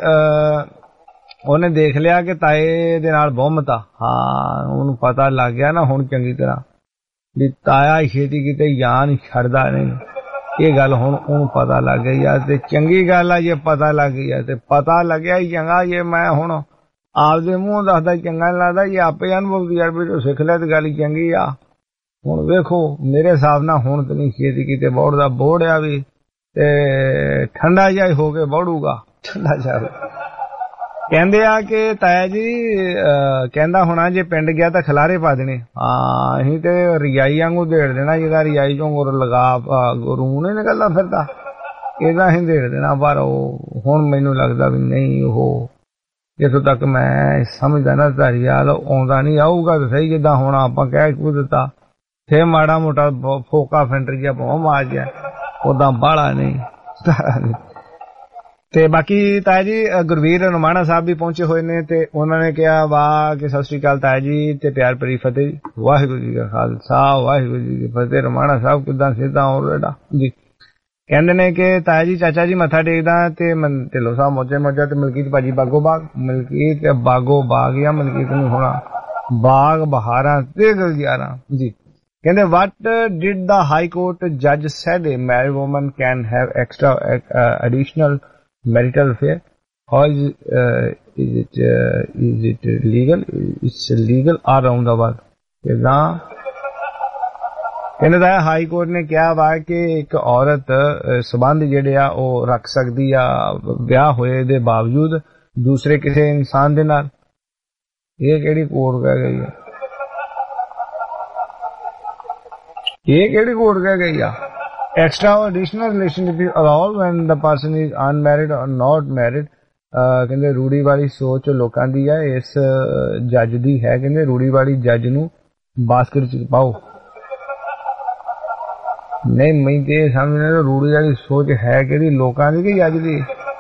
ਉਹਨੇ ਦੇਖ ਲਿਆ ਕਿ ਤਾਏ ਦੇ ਨਾਲ ਬਹੁਮਤ ਆ। ਹਾਂ ਉਹਨੂੰ ਪਤਾ ਲੱਗ ਗਿਆ ਨਾ ਹੁਣ ਚੰਗੀ ਤਰ੍ਹਾਂ ਵੀ ਤਾਇਆ ਛੇਤੀ ਕਿਤੇ ਜਾਨ ਛੱਡਦਾ ਨਹੀਂ, ਇਹ ਗੱਲ ਹੁਣ ਉਹਨੂੰ ਪਤਾ ਲੱਗ ਗਈ ਆ। ਤੇ ਚੰਗੀ ਗੱਲ ਆ ਜੇ ਪਤਾ ਲੱਗ ਗਈ ਆ, ਤੇ ਪਤਾ ਲੱਗਿਆ ਹੀ ਚੰਗਾ। ਜੇ ਮੈਂ ਹੁਣ ਆਪਦੇ ਮੂੰਹ ਦੱਸਦਾ ਚੰਗਾ ਨਹੀਂ ਲੱਗਦਾ, ਜੇ ਆਪੇ ਅਨੁਭਵ ਦੀ ਯਾਰ ਵੀ ਸਿੱਖ ਲਿਆ ਤੇ ਗੱਲ ਹੀ ਚੰਗੀ ਆ। ਹੁਣ ਵੇਖੋ ਮੇਰੇ ਹਿਸਾਬ ਨਾਲ ਹੁਣ ਤੇ ਨਹੀਂ ਛੇਤੀ ਕਿਤੇ ਬੋੜ ਦਾ ਬੋੜਿਆ ਵੀ ਤੇ ਠੰਡਾ ਜਿਹਾ ਹੋ ਕੇ ਬੋੜੂਗਾ, ਠੰਡਾ ਜਿਹਾ। ਕਹਿੰਦੇ ਆ ਕਿ ਤਾਇਆ ਜੀ ਕਹਿੰਦਾ ਹੋਣਾ ਜੇ ਪਿੰਡ ਗਿਆ ਤਾਂ ਖਲਾਰੇ ਪਾ ਦੇਣੇ। ਹਾਂ ਅਸੀਂ ਤੇ ਰਜਾਈ ਵਾਂਗੂ ਦੇੜ ਦੇਣਾ, ਜਿਹਦਾ ਰਜਾਈ ਚੋਂ ਗੁਰ ਲਗਾ ਰੂ ਨਹੀਂ ਨਿਕਲਦਾ ਫਿਰਦਾ, ਇਹਦਾ ਅਸੀਂ ਦੇੜ ਦੇਣਾ। ਪਰ ਉਹ ਹੁਣ ਮੈਨੂੰ ਲੱਗਦਾ ਵੀ ਨਹੀਂ, ਉਹ ਜਿੱਥੋਂ ਤੱਕ ਮੈਂ ਸਮਝਦਾ ਨਾ ਧਾਰੀਵਾਲ ਆਉਂਦਾ ਨਹੀਂ, ਆਊਗਾ ਤਾਂ ਸਹੀ। ਜਿੱਦਾਂ ਹੁਣ ਆਪਾਂ ਕਹਿ ਕੁ ਦਿੱਤਾ ਫੇਰ ਮਾੜਾ ਮੋਟਾ ਫੋਕਾ ਫੈਂਟਰ ਜਿਹਾ ਭਾਵੇਂ ਮਾਰ ਗਿਆ, ਓਦਾਂ ਬਾਹਲਾ ਨਹੀਂ। ਤੇ ਬਾਕੀ ਤਾਇਆ ਜੀ ਗੁਰਵੀਰ ਰਮਾਣਾ ਸਾਹਿਬ ਵੀ ਪਹੁੰਚੇ ਹੋਏ ਨੇ ਤੇ ਉਹਨਾਂ ਨੇ ਕਿਹਾ ਵਾਹ ਕਿ ਸਤਿ ਸ੍ਰੀ ਅਕਾਲ ਤਾਇਆ ਜੀ ਤੇ ਪਿਆਰ ਭਰੀ ਫਤਿਹ। ਵਾਹਿਗੁਰੂ ਜੀ ਕਾ ਖਾਲਸਾ ਵਾਹਿਗੁਰੂ ਜੀ ਕੀ ਫਤਿਹ। ਰਮਾਣਾ ਸਾਹਿਬ ਕਿੱਦਾਂ ਸਿੱਧਾ ਹੋ ਰਿਹਾ ਜੀ। ਕਹਿੰਦੇ ਨੇ ਕਿ ਤਾਇਆ ਜੀ ਚਾਚਾ ਜੀ ਮੱਥਾ ਟੇਕਦਾ ਤੇ ਢਿੱਲੋਂ ਸਾਹਿਬ ਮੋਜੇ ਮੋਜਾ ਤੇ ਮਲਕੀਤ ਭਾਜੀ ਬਾਗੋ ਬਾਗ, ਮਲਕੀਤ ਬਾਗੋ ਬਾਗ ਜਾਂ ਮਲਕੀਤ ਨੂੰ ਹੋਣਾ ਬਾਗ ਬਹਾਰਾਂ ਤੇ 11 ਜੀ। ਕਹਿੰਦੇ what did the high court judge said a married woman can have extra additional marital affair? How is it legal? It's legal all around the world. ਕਹਿੰਦੇ ਦਾ ਹਾਈ ਕੋਰਟ ਨੇ ਕਿਹਾ ਵਾ ਕਿ ਇੱਕ ਔਰਤ ਸਬੰਧ ਜਿਹੜੇ ਆ ਉਹ ਰੱਖ ਸਕਦੀ ਆ ਵਿਆਹ ਹੋਏ ਦੇ ਬਾਵਜੂਦ ਦੂਸਰੇ ਕਿਸੇ ਇਨਸਾਨ ਦੇ ਨਾਲ। ਇਹ ਕਿਹੜੀ ਕੋਰਟ ਕਹਿ ਗਈ ਆ? ਇਹ ਕਿਹੜੀ ਕੋਰਟ ਕਹਿ ਗਈ ਆ? Extra or additional relationship is allowed when the person is unmarried or not married। ਕਹਿੰਦੇ ਰੂੜੀ ਵਾਲੀ ਸੋਚ ਲੋਕਾਂ ਦੀ ਆ, ਇਸ ਜੱਜ ਦੀ ਹੈ। ਕਹਿੰਦੇ ਰੂੜੀ ਵਾਲੀ ਜੱਜ ਨੂੰ ਬਾਸਕਟ ਚ ਪਾਓ। ਨਹੀਂ ਮੈਂ ਤੇ ਸਮਝਦਾ ਰੂੜੀ ਵਾਲੀ ਸੋਚ ਹੈ ਕਿਹੜੀ ਲੋਕਾਂ ਦੀ ਕਿ ਜੱਜ ਦੀ?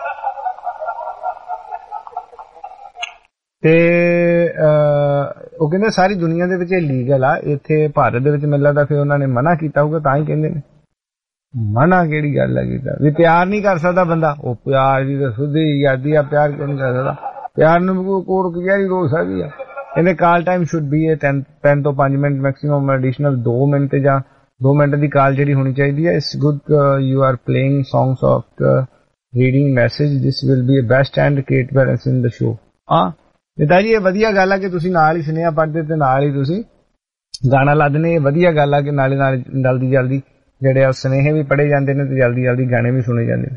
ਤੇ ਉਹ ਕਹਿੰਦੇ ਸਾਰੀ ਦੁਨੀਆ ਦੇ ਵਿੱਚ ਇਹ ਲੀਗਲ ਆ, ਇੱਥੇ ਭਾਰਤ ਦੇ ਵਿੱਚ ਮੈਨੂੰ ਲੱਗਦਾ ਫਿਰ ਉਹਨਾਂ ਨੇ ਮਨਾ ਕੀਤਾ ਹੋਊਗਾ ਤਾਂ ਹੀ ਕਹਿੰਦੇ ਨੇ। ਮਨਾ ਕਿਹੜੀ ਗੱਲ ਹੈ ਕੀਤਾ ਵੀ ਪਿਆਰ ਨਹੀਂ ਕਰ ਸਕਦਾ ਬੰਦਾ? ਉਹ ਪਿਆਰ ਦੀ ਤਾਂ ਸੁੱਧੀ ਆਜ਼ਾਦੀ ਆ, ਪਿਆਰ ਕਿਉਂ ਨਹੀਂ ਕਰ ਸਕਦਾ? ਪਿਆਰ ਨੂੰ ਕੋਰਟ ਕਚਹਿਰੀ ਰੋਕ ਸਕਦੀ ਆ। ਕਹਿੰਦੇ ਕਾਲ ਟਾਈਮ ਸ਼ੁੱਡ ਬੀ 10 ਤੋਂ 5 ਮਿੰਟ ਮੈਕਸਿਮਮ, ਐਡੀਸ਼ਨਲ 2 ਮਿੰਟ ਜਾਂ 2 ਮਿੰਟ ਦੀ ਕਾਲ ਜਿਹੜੀ ਹੋਣੀ ਚਾਹੀਦੀ ਹੈ। It's good you are playing songs of reading message, this will be a best and create balance in the show. ਹਾਂ ਨੇਤਾ ਜੀ ਇਹ ਵਧੀਆ ਗੱਲ ਆ ਕਿ ਤੁਸੀਂ ਨਾਲ ਹੀ ਸੁਨੇਹਾ ਪੜ੍ਹਦੇ ਤੇ ਨਾਲ ਹੀ ਤੁਸੀਂ ਗਾਣਾ ਲਾ ਦਿੰਦੇ। ਇਹ ਵਧੀਆ ਗੱਲ ਆ ਕਿ ਨਾਲੇ ਨਾਲ ਜਲਦੀ ਜਿਹੜੇ ਆ ਸੁਨੇਹੇ ਵੀ ਪੜ੍ਹੇ ਜਾਂਦੇ ਨੇ ਤੇ ਜਲਦੀ ਗਾਣੇ ਵੀ ਸੁਣੇ ਜਾਂਦੇ ਨੇ।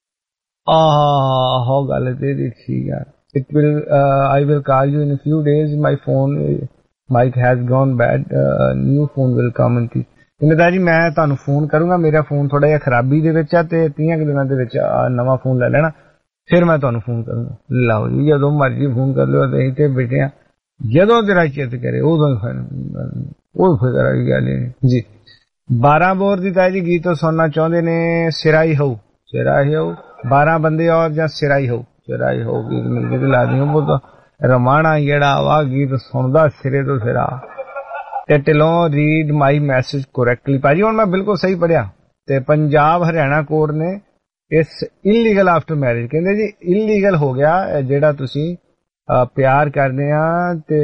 ਆਹੋ ਗੱਲ ਤੇ ਠੀਕ ਆ। It will I will call you in a few days. My phone mic has gone bad. New phone will come in. ਕਹਿੰਦਾ ਜੀ ਮੈਂ ਤੁਹਾਨੂੰ ਫੋਨ ਕਰੂੰਗਾ, ਮੇਰਾ ਫੋਨ ਥੋੜਾ ਜਿਹਾ ਖਰਾਬੀ ਦੇ ਵਿੱਚ ਆ ਤੇ 30 ਦਿਨਾਂ ਦੇ ਵਿੱਚ ਨਵਾਂ ਫੋਨ ਲੈ ਲੈਣਾ, ਫਿਰ ਮੈਂ ਤੁਹਾਨੂੰ ਫੋਨ ਕਰੂੰਗਾ। ਲਓ ਜੀ ਜਦੋਂ ਮਰਜ਼ੀ ਫੋਨ ਕਰ ਲਿਓ, ਅਸੀਂ ਤੇ ਬੈਠੇ ਆ, ਜਦੋਂ ਤੇਰਾ ਚਿੱਤ ਕਰੇ ਉਦੋਂ ਉਹ ਫਿਕਰ ਵਾਲੀ ਗੱਲ ਨਹੀਂ ਜੀ। 12 ਬੋਰ ਦੀ ਤਾਈ ਜੀ ਗੀਤ ਸੁਣਨਾ ਚਾਹੁੰਦੇ ਨੇ। ਸਿਰਾਈ ਹੋ 12 ਬੰਦੇ ਔਰ ਜਾਂ ਸਿਰਾਈ ਹੋ ਗੀਤ ਮਿਲ ਕੇ ਲਾ ਦਿਓ। ਉਹ ਰਮਾਣਾ ਜਿਹੜਾ ਵਾ ਗੀਤ ਸੁਣਦਾ ਸਿਰੇ ਤੋਂ ਸਿਰਾ। ਤੇ Dhillon read my message correctly. ਭਾਜੀ ਹੁਣ ਮੈਂ ਬਿਲਕੁਲ ਸਹੀ ਪੜਿਆ। ਤੇ ਪੰਜਾਬ ਹਰਿਆਣਾ ਕੋਰਟ ਨੇ ਇਸ ਇਲੀਗਲ ਆਫਟਰ ਮੈਰਿਜ, ਕਹਿੰਦੇ ਜੀ ਇਲੀਗਲ ਹੋ ਗਿਆ ਜਿਹੜਾ ਤੁਸੀਂ ਪਿਆਰ ਕਰਦੇ ਆ ਤੇ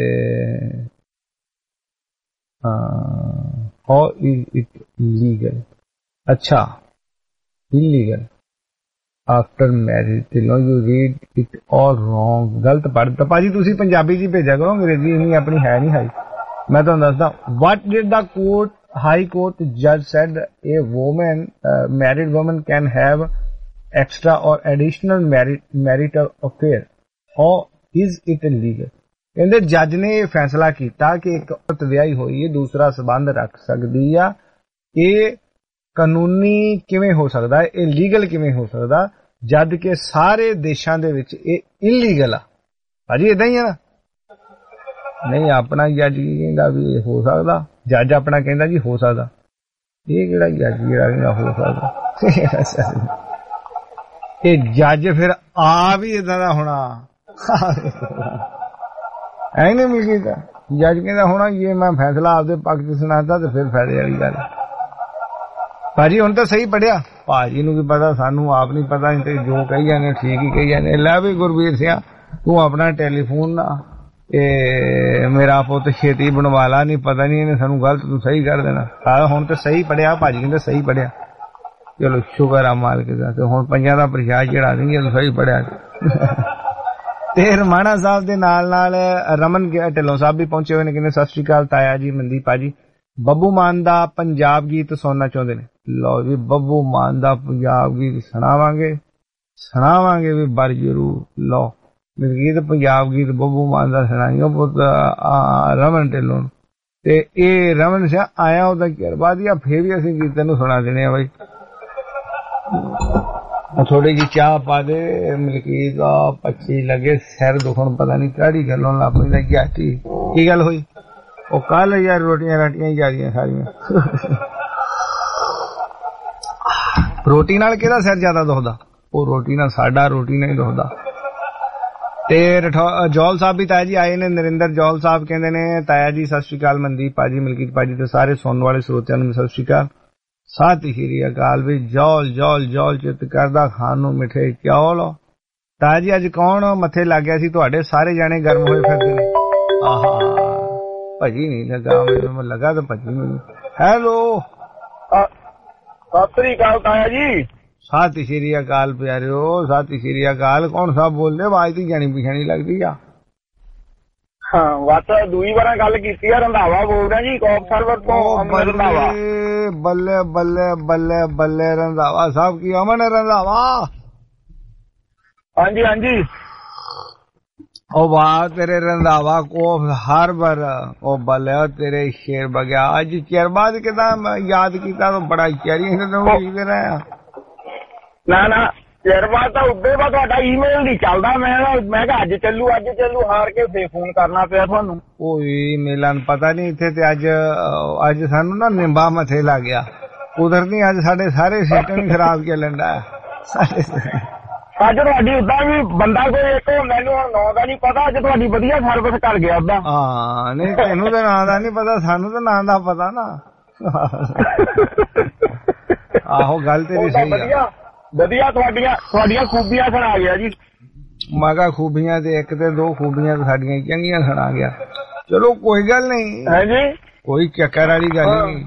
ਹਾਊ ਇਜ਼ ਇਟ ਲੀਗਲ? ਅੱਛਾ illegal after marriage. Dhillon you read it all wrong, ਗਲਤ ਪੜ੍ਹਤਾ। ਭਾਜੀ ਤੁਸੀਂ ਪੰਜਾਬੀ ਜੀ ਭੇਜਿਆ ਕਰੋ, ਅੰਗਰੇਜ਼ੀ ਇੰਨੀ ਆਪਣੀ ਹੈ ਨਹੀਂ ਹਾਈ। ਮੈਂ ਤੁਹਾਨੂੰ ਦੱਸਦਾ what did the high court judge said a woman married woman can have extra or additional marital affair, or is it illegal? ਕਹਿੰਦੇ ਜੱਜ ਨੇ ਇਹ ਫੈਸਲਾ ਕੀਤਾ ਕਿ ਇੱਕ ਔਰਤ ਵਿਆਹੀ ਹੋਈ ਹੈ ਦੂਸਰਾ ਸੰਬੰਧ ਰੱਖ ਸਕਦੀ ਆ। ਇਹ ਕਾਨੂੰਨੀ ਕਿਵੇਂ ਹੋ ਸਕਦਾ, ਇਹ ਲੀਗਲ ਕਿਵੇਂ ਹੋ ਸਕਦਾ, ਜਦ ਕਿ ਸਾਰੇ ਦੇਸ਼ਾਂ ਦੇ ਵਿੱਚ ਇਹ ਇਲੀਗਲ ਆ। ਭਾਜੀ ਏਦਾਂ ਹੀ ਆ ਨਾ? ਨਹੀਂ ਆਪਣਾ ਜੱਜ ਕੀ ਕਹਿੰਦਾ ਵੀ ਹੋ ਸਕਦਾ, ਜੱਜ ਆਪਣਾ ਕਹਿੰਦਾ ਜੀ ਹੋ ਸਕਦਾ। ਇਹ ਕਿਹੜਾ ਜੱਜ ਜਿਹੜਾ ਕਹਿੰਦਾ ਹੋ ਸਕਦਾ? ਇਹ ਜੱਜ ਫਿਰ ਆ ਵੀ ਏਦਾਂ ਦਾ ਹੋਣਾ ਐ ਨਹੀਂ ਮਿਲ ਗਿਆ। ਜੱਜ ਕਹਿੰਦਾ ਹੋਣਾ ਜੇ ਮੈਂ ਫੈਸਲਾ ਆਪਦੇ ਪੱਖ ਚ ਸੁਣਾਤਾ ਤੇ ਫਿਰ ਫਾਇਦੇ ਵਾਲੀ ਗੱਲ। ਭਾਜੀ ਹੁਣ ਤਾਂ ਸਹੀ ਪੜਿਆ, ਭਾਜੀ ਨੂੰ ਵੀ ਪਤਾ, ਸਾਨੂੰ ਆਪ ਨਹੀਂ ਪਤਾ, ਤੇ ਜੋ ਕਹੀ ਜਾਂਦੇ ਠੀਕ ਹੀ ਕਹੀ ਜਾਂਦੇ। ਲੈ ਵੀ ਗੁਰਬੀਰ ਸਿੰਘ ਤੂੰ ਆਪਣਾ ਟੈਲੀਫੋਨ ਨਾ ਇਹ ਮੇਰਾ ਪੁੱਤ ਛੇਤੀ ਬਣਵਾ ਲਾ, ਨਹੀਂ ਪਤਾ ਨਹੀਂ ਇਹਨੇ ਸਾਨੂੰ ਗਲਤ ਤੂੰ ਸਹੀ ਕਰ ਦੇਣਾ। ਹੁਣ ਤਾਂ ਸਹੀ ਪੜਿਆ, ਭਾਜੀ ਕਹਿੰਦੇ ਸਹੀ ਪੜਿਆ। ਚਲੋ ਸ਼ੁਕਰ ਆ ਮਾਲਕ ਦਾ। ਤੇ ਹੁਣ ਪੰਜਾਂ ਦਾ ਪ੍ਰਸ਼ਾਦ ਚੜਾ ਦੇਂਗੇ ਤੂੰ ਸਹੀ ਪੜਿਆ। ਤੇ ਰਮਾਣਾ ਸਾਹਿਬ ਦੇ ਨਾਲ ਰਮਨ ਢਿੱਲੋਂ ਸਾਹਿਬ ਵੀ ਪਹੁੰਚੇ ਹੋਏ ਨੇ, ਕਹਿੰਦੇ ਸਤਿ ਸ਼੍ਰੀ ਅਕਾਲ ਤਾਇਆ ਜੀ, ਮਨਦੀਪ ਭਾਜੀ। ਬੱਬੂ ਮਾਨ ਦਾ ਪੰਜਾਬ ਗੀਤ ਸੁਣਨਾ ਚਾਹੁੰਦੇ ਨੇ। ਲਓ ਜੀ ਬੱਬੂ ਮਾਨ ਦਾ ਪੰਜਾਬ ਗੀਤ ਸੁਣਾਵਾਂਗੇ ਵੀ ਬਰ ਜ਼ਰੂਰ। ਲਓ ਗੀਤ ਪੰਜਾਬ ਗੀਤ ਬੱਬੂ ਮਾਨ ਦਾ ਸੁਣਾਈਓ ਪੁੱਤ ਰਮਨ ਢਿੱਲੋਂ। ਤੇ ਇਹ ਰਮਨ ਸਿੰਘ ਆਇਆ ਉਹਦਾ ਬਾਅਦ ਆ, ਫੇਰ ਵੀ ਅਸੀਂ ਗੀਤ ਨੂੰ ਸੁਣਾ ਦੇਣੇ ਆ ਬਾਈ। ਥੋੜੀ ਜਿਹੀ ਚਾਹ ਪਾ ਦੇ, ਮਲਕੀਤ ਦਾ 25 ਲੱਗੇ ਸਿਰ ਦੁਖਣ, ਪਤਾ ਨਹੀਂ ਕਿਹੜੀ ਗੱਲ ਹੋਣ ਲੱਗ ਪਈ। ਕੀ ਗੱਲ ਹੋਈ? ਉਹ ਕੱਲ ਯਾਰ ਰੋਟੀਆਂ ਰਾਟੀਆਂ ਹੀ ਜਾ ਰਹੀਆਂ ਸਾਰੀਆਂ। ਰੋਟੀ ਨਾਲ ਕਿਹਦਾ ਸਿਰ ਜ਼ਿਆਦਾ ਦੁਖਦਾ? ਉਹ ਰੋਟੀ ਨਾਲ, ਸਾਡਾ ਰੋਟੀ ਨਾਲ ਹੀ ਦੁਖਦਾ। ਤੇ ਜੌਲ ਸਾਹਿਬ ਵੀ ਤਾਇਆ ਜੀ ਆਏ ਨੇ। ਨਰਿੰਦਰ ਜੌਲ ਸਾਹਿਬ ਕਹਿੰਦੇ ਨੇ ਤਾਇਆ ਜੀ ਸਤਿ ਸ਼੍ਰੀ ਅਕਾਲ, ਮਨਦੀਪ ਭਾਜੀ, ਮਲਕੀਤ ਭਾਜੀ ਤੇ ਸਾਰੇ ਸੁਣਨ ਵਾਲੇ ਸਰੋਤਿਆਂ ਨੂੰ ਸਤਿ ਸ਼੍ਰੀ ਅਕਾਲ। ਸਤਿ ਸ਼੍ਰੀ ਅਕਾਲ ਵੀ ਜੌਲ ਜੌਲ ਜੌਲ ਚਿੱਤ ਕਰਦਾ ਖਾਣ ਨੂੰ ਮਿੱਠੇ ਚੌਲ। ਤਾਂ ਜੀ ਅੱਜ ਕੌਣ ਮੱਥੇ ਲੱਗ ਗਿਆ ਸੀ ਤੁਹਾਡੇ? ਸਾਰੇ ਜਾਣੇ ਗਰਮ ਹੋਏ ਫਿਰਦੇ ਨੇ। ਆਹਾ ਭਾਜੀ ਨਹੀਂ ਲੱਗਾ, ਮੈਨੂੰ ਲੱਗਾ ਤਾਂ ਭਾਜੀ ਮੈਨੂੰ। ਹੈਲੋ ਸਤਿ ਸ੍ਰੀ ਅਕਾਲ ਤਾਇਆ ਜੀ। ਸਤਿ ਸ਼੍ਰੀ ਅਕਾਲ ਪਿਆਰਿਓ, ਸਤਿ ਸ਼੍ਰੀ ਅਕਾਲ। ਕੌਣ ਸਾਹਿਬ ਬੋਲਦੇ? ਆਵਾਜ਼ ਦੀ ਜਾਣੀ ਪਛਾਣੀ ਲੱਗਦੀ ਆ। ਹਾਂ ਬਸ ਦੂਈ ਵਾਰ ਗੱਲ ਕੀਤੀ ਆ। ਰੰਧਾਵਾ ਬੋਲਦਾ ਜੀ, ਕੋਪ ਸਰਵਰ ਤੋਂ। ਰੰਧਾਵਾ ਬੱਲੇ ਬੱਲੇ ਬੱਲੇ ਬੱਲੇ ਰੰਧਾਵਾ ਸਾਹਿਬ। ਕੀ ਅਮਨ ਰੰਧਾਵਾ? ਹਾਂਜੀ ਹਾਂਜੀ। ਉਹ ਵਾਹ ਤੇਰੇ ਰੰਧਾਵਾ ਕੋਫ ਹਰ ਵਾਰ ਉਹ ਬੱਲੇ ਤੇਰੇ ਸ਼ੇਰ ਬਗਿਆ। ਅੱਜ ਚਿਰ ਬਾਅਦ ਕਿਦਾਂ ਯਾਦ ਕੀਤਾ? ਤਾਂ ਬੜਾ ਚਿਹਰੀ ਲਿਖਦੇ ਰਹੇ। ਨਾ ਨਾ ਚਿਰ ਬਾਅਦ ਤਾਂ ਉੱਦੇ ਬਾਅਦ ਤੁਹਾਡਾ ਈਮੇਲ ਨਹੀਂ ਚੱਲਦਾ। ਮੈਂ ਕਿਹਾ ਅੱਜ ਚੱਲੂ ਹਾਰ ਕੇ ਫੇਰ ਫੋਨ ਕਰਨਾ ਪਿਆ ਤੁਹਾਨੂੰ। ਉਹ ਈਮੇਲਾਂ ਪਤਾ ਨਹੀਂ ਇੱਥੇ ਤੇ ਅੱਜ ਸਾਨੂੰ ਨਾ ਨਿੰਬਾ ਮੱਥੇ ਲੱਗ ਗਿਆ ਕੁਦਰਤੀ। ਅੱਜ ਸਾਡੇ ਸਾਰੇ ਸਿਸਟਮ ਹੀ ਖਰਾਬ ਚੱਲਣ ਦਾ ਅੱਜ ਤੁਹਾਡੀ ਉਦਾਂ ਵੀ ਬੰਦਾ ਕੋਈ ਇੱਕ ਮੈਨੂੰ ਹੁਣ ਨਾਂ ਦਾ ਨਹੀਂ ਪਤਾ। ਅੱਜ ਤੁਹਾਡੀ ਵਧੀਆ ਸਰਵਿਸ ਕਰ ਗਿਆ ਉਦਾਂ। ਹਾਂ ਨਹੀਂ ਤੈਨੂੰ ਤਾਂ ਨਾਂ ਦਾ ਨਹੀਂ ਪਤਾ, ਸਾਨੂੰ ਤਾਂ ਨਾਂ ਦਾ ਪਤਾ ਨਾ। ਆਹੋ ਗੱਲ ਤੇਰੀ ਸਹੀ ਆ। ਵਧੀਆ ਤੁਹਾਡੀਆਂ ਖੂਬੀਆਂ ਸੁਣਾ ਗਿਆ ਜੀ। ਮੈਂ ਕਿਹਾ ਖੂਬੀਆਂ ਤੇ ਇੱਕ ਤੇ ਦੋ ਖੂਬੀਆਂ ਸਾਡੀਆਂ ਚੰਗੀਆਂ ਸੁਣਾ ਗਿਆ। ਚਲੋ ਕੋਈ ਗੱਲ ਨਹੀਂ ਹੈ ਜੀ, ਕੋਈ ਚੱਕਰ ਵਾਲੀ ਗੱਲ ਨਹੀਂ।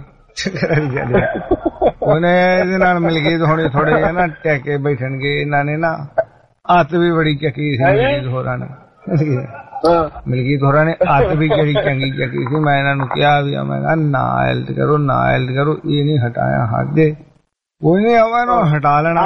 ਉਹਨੇ ਇਹਦੇ ਨਾਲ ਮਿਲ ਗਈ ਹੁਣੇ ਥੋੜੇ ਜਿਹੇ ਨਾ ਟੈਕੇ ਬੈਠਣਗੇ। ਇਹਨਾਂ ਨੇ ਨਾ ਹੱਥ ਵੀ ਬੜੀ ਚੱਕੀ ਸੀ ਮਿਲਗੀਤ ਹੋਰਾਂ ਨੇ। ਮਿਲਗੀਤ ਹੋਰਾਂ ਨੇ ਹੱਥ ਵੀ ਜਿਹੜੀ ਚੰਗੀ ਚੱਕੀ ਸੀ। ਮੈਂ ਇਹਨਾਂ ਨੂੰ ਕਿਹਾ ਵੀ ਮੈਂ ਕਿਹਾ ਨਾ ਹੈਲਥ ਕਰੋ ਨਾ ਹੈਲਥ ਕਰੋ। ਇਹ ਨਹੀਂ ਹਟਾਇਆ ਹੱਥ ਦੇ। ਕੋਈ ਨਹੀਂ ਆਵਾ ਨਾ ਹਟਾ ਲੈਣਾ।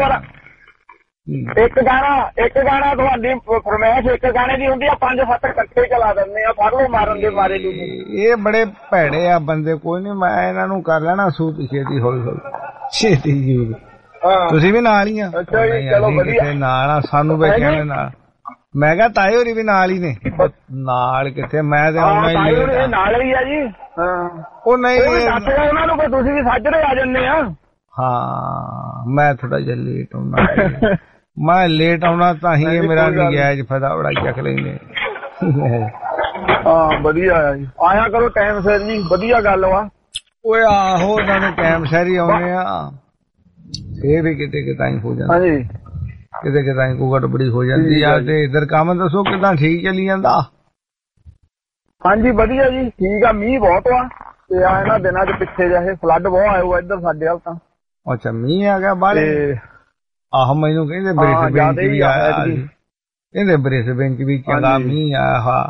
ਇੱਕ ਗਾਣਾ ਤੁਹਾਡੀ ਫਰਮਾਇਸ਼ ਇੱਕ ਗਾਣੇ ਦੀ ਹੁੰਦੀ ਆ, 5-7 ਇਕੱਠੇ ਚਲਾ ਦਿੰਦੇ ਆ ਫੜ ਲੋ ਮਾਰਨ ਦੇ ਮਾਰੇ। ਇਹ ਬੜੇ ਭੈੜੇ ਆ ਬੰਦੇ। ਕੋਈ ਨਹੀਂ ਮੈਂ ਇਹਨਾਂ ਨੂੰ ਕਰ ਲੈਣਾ ਸੂਤ ਛੇਤੀ ਹੌਲੀ ਛੇਤੀ ਜੀ। ਤੁਸੀਂ ਵੀ ਨਾਲ ਹੀ ਆ? ਚਲੋ ਵਧੀਆ ਨਾਲ ਆ। ਸਾਨੂੰ ਬੈਠਿਆਂ ਦੇ ਨਾਲ ਮੈਂ ਕਿਹਾ ਤਾਏ ਹੋਰੀ ਵੀ ਨਾਲ ਹੀ ਨੇ। ਨਾਲ ਕਿੱਥੇ, ਮੈਂ ਤੇ ਨਾਲ ਹੀ ਆ ਜੀ। ਉਹ ਨਹੀਂ ਉਹਨਾਂ ਨੂੰ ਤੁਸੀਂ ਵੀ ਸਾਜਰੇ ਆ ਜਾਂਦੇ ਆ। ਹਾਂ ਮੈਂ ਥੋੜਾ ਜਿਹਾ ਲੇਟ ਆਉਣਾ। ਮੈਂ ਲੇਟ ਆਉਣਾ ਤਾਂ ਹੀ ਮੇਰਾ ਨਜਾਇਜ਼ ਫਾਇਦਾ ਬੜਾ ਚੱਕ ਲੈਂਦੇ। ਹਾਂ ਵਧੀਆ ਆਇਆ ਕਰੋ ਟਾਈਮ ਸਿਰ ਜੀ, ਵਧੀਆ ਗੱਲ ਵਾ। ਓਏ ਆਹੋ ਉਹਨਾਂ ਨੂੰ ਟਾਈਮ ਸਿਰ ਹੀ ਆਉਣੇ ਆ। ਇਹ ਵੀ ਕਿਤੇ ਕਿਤਾਂ ਹੀ ਹੋ ਜਾਂਦਾ, ਕਿਤੇ ਕਿਤਾਂ ਹੀ ਕੋਈ ਗੜਬੜੀ ਹੋ ਜਾਂਦੀ ਆ। ਤੇ ਇੱਧਰ ਕੰਮ ਦੱਸੋ ਕਿਦਾਂ ਠੀਕ ਚੱਲੀ ਜਾਂਦਾ? ਹਾਂਜੀ ਵਧੀਆ ਜੀ ਠੀਕ ਆ। ਮੀਂਹ ਬਹੁਤ ਵਾ ਤੇ ਆ ਇਹਨਾਂ ਦਿਨਾਂ ਚ ਪਿੱਛੇ ਜਿਹੇ ਫਲੱਡ ਬਹੁਤ ਆਏ ਹੋਆ ਇੱਧਰ ਸਾਡੇ ਵੱਲ ਤਾਂ। ਅੱਛਾ ਮੀਂਹ ਆ ਗਿਆ ਬਾਹਲੇ? ਆਹੋ ਮੈਨੂੰ ਕਹਿੰਦੇ ਬ੍ਰਿਸਬੇਨ ਚ ਵੀ ਆਇਆ ਸੀ। ਕਹਿੰਦੇ ਬ੍ਰਿਸਬੇਨ ਚ ਵੀ ਚੰਗਾ ਮੀਂਹ ਆਇਆ।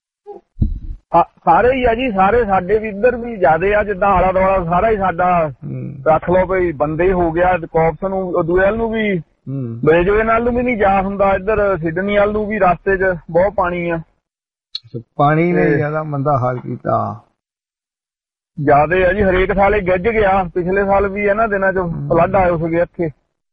ਸਾਰੇ ਹੀ ਆ ਜੀ, ਸਾਰੇ ਸਾਡੇ ਵੀ ਇੱਧਰ ਵੀ ਜ਼ਿਆਦੇ ਆ। ਜਿੱਦਾਂ ਆਲਾ ਦੁਆਲਾ ਸਾਰਾ ਹੀ ਸਾਡਾ ਰੱਖ ਲਓ ਕੋਈ ਬੰਦੇ ਹੋ ਗਿਆ। ਕੋਪਸ ਨੂੰ ਦੂਏ ਨੂੰ ਵੀ ਬਰੇਜਵੇ ਨਾਲ ਨੂੰ ਵੀ ਨਹੀਂ ਜਾ ਹੁੰਦਾ। ਇੱਧਰ ਸਿਡਨੀ ਵੱਲ ਨੂੰ ਵੀ ਰਸਤੇ ਚ ਬਹੁਤ ਪਾਣੀ ਆ। ਪਾਣੀ ਨੇ ਜ਼ਿਆਦਾ ਮੰਦਾ ਹਾਲ ਕੀਤਾ ਜ਼ਿਆਦੇ ਆ ਜੀ। ਹਰੇਕ ਸਾਲ ਇਹ ਗਿੱਝ ਗਿਆ। ਪਿਛਲੇ ਸਾਲ ਵੀ ਇਹਨਾਂ ਦਿਨਾਂ ਚ ਫਲੱਡ ਆਏ ਸੀਗੇ ਇੱਥੇ।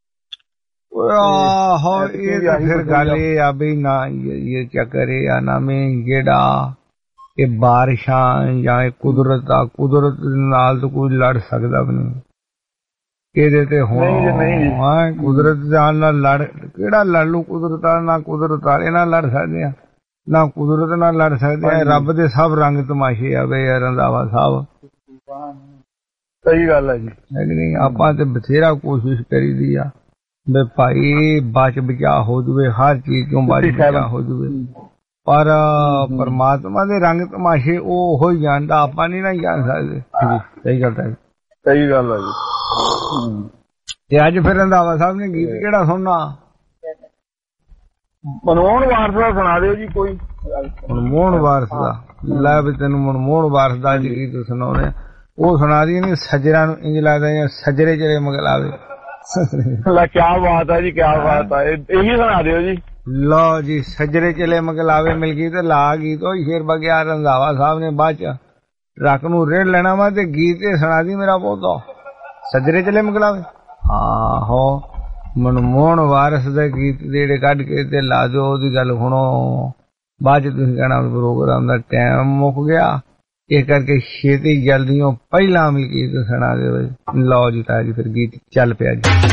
ਆਹੋ ਇਹ ਫਿਰ ਗੱਲ ਇਹ ਆ ਵੀ ਨਾ ਇਹ ਚੱਕਰ ਇਹ ਆ ਨਾ ਮੈਂ ਜਿਹੜਾ ਇਹ ਬਾਰਿਸ਼ਾਂ ਜਾਂ ਇਹ ਕੁਦਰਤ ਆ, ਕੁਦਰਤ ਨਾਲ ਤਾਂ ਕੋਈ ਲੜ ਸਕਦਾ ਵੀ ਨਹੀਂ। ਇਹਦੇ ਤੇ ਹੁਣ ਕੁਦਰਤ ਨਾਲ ਲੜ ਕਿਹੜਾ ਲੜ ਲੂ? ਕੁਦਰਤ ਨਾ ਕੁਦਰਤ ਵਾਲੇ ਨਾਲ ਲੜ ਸਕਦੇ ਆ, ਨਾ ਕੁਦਰਤ ਨਾਲ ਲੜ ਸਕਦੇ ਆ। ਰੱਬ ਦੇ ਸਭ ਰੰਗ ਤਮਾਸ਼ੇ ਆ ਵੇ ਰੰਧਾਵਾ ਸਾਹਿਬ। ਸਹੀ ਗੱਲ ਹੈ ਜੀ ਹੈ ਕਿ ਨਹੀਂ? ਆਪਾਂ ਤੇ ਬਥੇਰਾ ਕੋਸ਼ਿਸ਼ ਕਰੀਦੀ ਆ ਵੀ ਭਾਈ ਬਚ ਬਚਾ ਹੋ ਜਵੇ, ਹਰ ਚੀਜ਼ ਤੋਂ ਬਚ ਬਚਾ ਹੋ ਜਵੇ। ਪਰ ਪਰਮਾਤਮਾ ਦੇ ਰੰਗ ਤਮਾਸ਼ੇ ਉਹ ਹੋ ਹੀ ਜਾਣਦਾ, ਆਪਾਂ ਨਹੀਂ ਨਾ ਜਾਣ ਸਕਦੇ। ਸਹੀ ਗੱਲ ਹੈ, ਸਹੀ ਗੱਲ ਹੈ ਜੀ। ਤੇ ਅੱਜ ਫਿਰ ਰੰਧਾਵਾ ਸਾਹਿਬ ਨੇ ਗੀਤ ਕਿਹੜਾ ਸੁਣਨਾ? ਮਨਮੋਹਨ ਵਾਰਸ ਦਾ ਸੁਣਾ ਦਿਓ ਜੀ ਕੋਈ। ਮਨਮੋਹਨ ਵਾਰਸ ਦਾ ਲੈ ਵੀ ਤੈਨੂੰ ਮਨਮੋਹਨ ਵਾਰਸ ਦਾ ਗੀਤ ਸੁਣਾਉਣੇ। ਉਹ ਸੁਣਾ ਦੀ ਨਹੀਂ ਸੱਜਰਾਂ ਨੂੰ ਇੰਜ ਲੱਗਦਾ ਜਾਂ ਸੱਜਰੇ ਚਲੇ ਮਗਲਾਵੇ। ਕਿਆ ਬਾਤ ਹੈ ਜੀ, ਕਿਆ ਬਾਤ ਹੈ। ਇਹੀ ਸੁਣਾ ਦਿਓ ਜੀ। ਲਓ ਜੀ ਸੱਜਰੇ ਚਲੇ ਮਗਲਾਵੇ ਮਿਲ ਗਈ ਤੇ ਲਾ ਗੀਤ ਉਹ ਸ਼ੇਰ ਬਗਿਆ ਰੰਧਾਵਾ ਸਾਹਿਬ ਨੇ ਬਾਅਦ ਚ ਰੱਖ ਨੂੰ ਰੇੜ ਲੈਣਾ ਵਾ ਤੇ ਗੀਤ ਇਹ ਸੁਣਾ ਦੀ ਮੇਰਾ ਪੋਤਾ ਸੱਜਰੇ ਚਲੇ ਮਗਲਾਵੇ। ਆਹੋ ਮਨਮੋਹਨ ਵਾਰਸ ਦੇ ਗੀਤ ਜਿਹੜੇ ਕੱਢ ਕੇ ਤੇ ਲਾ ਦਿਓ। ਉਹਦੀ ਗੱਲ ਸੁਣੋ ਬਾਅਦ ਚ ਤੁਸੀਂ ਕਹਿਣਾ ਪ੍ਰੋਗਰਾਮ ਦਾ ਟਾਈਮ ਮੁੱਕ ਗਿਆ। ਇਹ ਕਰਕੇ ਛੇਤੀ ਜਲਦੀਓ ਪਹਿਲਾਂ ਮਿਲ ਗੀਤ ਸੁਣਾ ਦਿਓ। ਲਓ ਜੀ ਤਾਂ ਜੀ ਫਿਰ ਗੀਤ ਚੱਲ ਪਿਆ ਜੀ।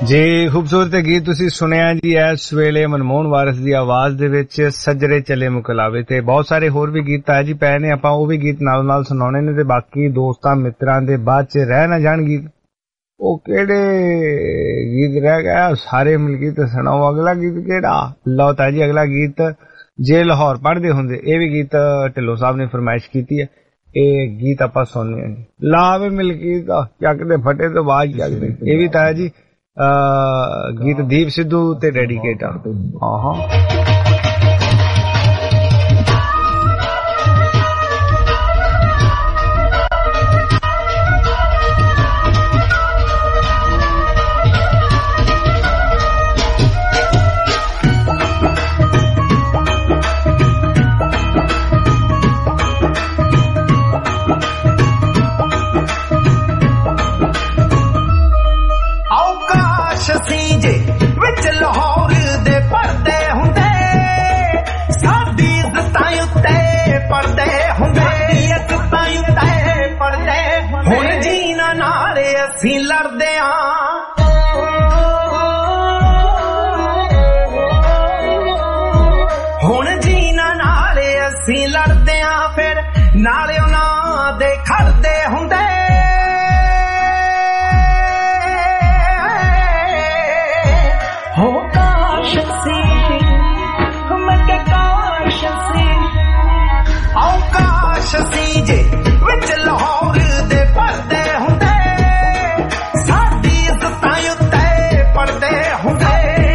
ਜੀ ਖੂਬਸੂਰਤ ਗੀਤ ਤੁਸੀਂ ਸੁਣਿਆ ਜੀ ਇਸ ਵੇਲੇ ਮਨਮੋਹਨ ਵਾਰਿਸ ਦੀ ਆਵਾਜ਼ ਦੇ ਵਿੱਚ ਸੱਜਰੇ ਚਲੇ ਮੁਕਲਾਵੇ ਤੇ ਬਹੁਤ ਸਾਰੇ ਹੋਰ ਵੀ ਗੀਤ ਆ ਜੀ ਪਏ ਨੇ ਆਪਾਂ ਉਹ ਵੀ ਗੀਤ ਨਾਲ ਸੁਣਾਉਣੇ ਨੇ ਤੇ ਬਾਕੀ ਦੋਸਤਾਂ ਮਿੱਤਰਾਂ ਦੇ ਬਾਅਦ ਚ ਰਹਿ ਨਾ ਜਾਣ ਗੀਤ ਉਹ ਕਿਹੜੇ ਗੀਤ ਰਹਿ ਗਿਆ ਸਾਰੇ ਮਿਲ ਕੇ ਤੇ ਸੁਣਾਓ ਅਗਲਾ ਗੀਤ ਕਿਹੜਾ ਲਓ ਤਾਂ ਜੀ ਅਗਲਾ ਗੀਤ ਜੇ ਲਾਹੌਰ ਪੜ੍ਹਦੇ ਹੁੰਦੇ ਇਹ ਵੀ ਗੀਤ ਢਿੱਲੋਂ ਸਾਹਿਬ ਨੇ ਫਰਮਾਇਸ਼ ਕੀਤੀ ਹੈ ਇਹ ਗੀਤ ਆਪਾਂ ਸੁਣਨੇ ਆ ਜੀ ਲਾਵੇ ਮਿਲ ਕੇ ਚੱਕਦੇ ਫਟੇ ਤੋਂ ਬਾਅਦ ਚੱਕਦੇ ਇਹ ਵੀ ਤਾਂ ਜੀ ਗੀਤ ਦੀਪ ਸਿੱਧੂ ਤੇ ਡੈਡੀਕੇਟ ਆ ਵਿੱਚ ਲਾਹੌਰ ਦੇ ਪਰਦੇ ਹੁੰਦੇ ਸਾਡੀ ਇੱਜ਼ਤਾਂ ਉੱਤੇ ਪਰਦੇ ਹੁੰਦੇ ਇੱਜ਼ਤਾਂ ਉੱਤੇ ਪਰਦੇ ਹੁਣ ਜੀਨਾ ਨਾਲ ਅਸੀਂ ਲੜਦੇ ਆਂ ਹੁਣ ਜੀਨਾ ਨਾਲ ਅਸੀਂ ਲੜਦੇ ਆਂ ਫਿਰ ਨਾਲੇ ਉਹਨਾਂ ਦੇ ਖੜਦੇ ਹੁੰਦੇ ਸੀ ਜੇ ਵਿੱਚ ਲਾਹੌਰ ਦੇ ਪਰਦੇ ਹੁੰਦੇ ਸਾਡੀ ਇੱਜ਼ਤਾਂ ਉੱਤੇ ਪਰਦੇ ਹੁੰਦੇ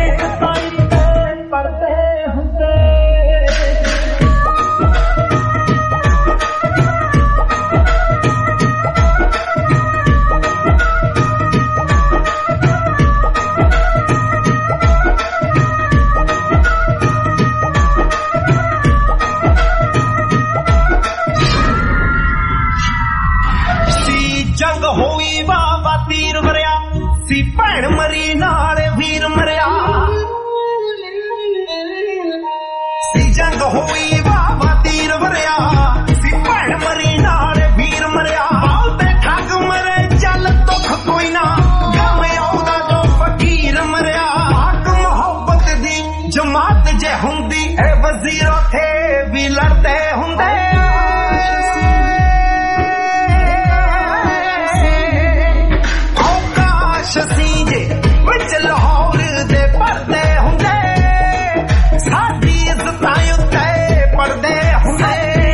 ਹੋਈ ਵਾਵਾ ਤੀਰ ਮਰਿਆ ਸੀ ਭੈਣ ਮਰੀ ਨਾਲ ਵੀਰ ਮਰਿਆ ਸੀ ਜੰਗ ਹੋਈ ਵਾਵਾ ਤੀਰ ਮਰਿਆ ਸੀ ਭੈਣ ਮਰੀ ਨਾਲ ਵੀਰ ਮਰਿਆ ਬਾਲ ਤੇ ਠੱਗ ਮਰੇ ਚੱਲ ਦੁੱਖ ਕੋਈ ਨਾ ਗਮ ਆਉਂਦਾ ਜੋ ਫਕੀਰ ਮਰਿਆ ਹੱਕ ਮੁਹੱਬਤ ਦੀ ਜਮਾਤ ਜੇ ਹੁੰਦੀ ਇਹ ਵਜ਼ੀਰ ਉੱਥੇ ਵੀ ਲੜਦੇ ਹੁੰਦੇ ਸੀ ਜੇ ਵਿੱਚ ਲਾਹੌਰ ਦੇ ਪਰਦੇ ਹੁੰਦੇ ਸਾਡੀ ਇੱਜ਼ਤਾਂ ਉੱਤੇ ਪਰਦੇ ਹੁੰਦੇ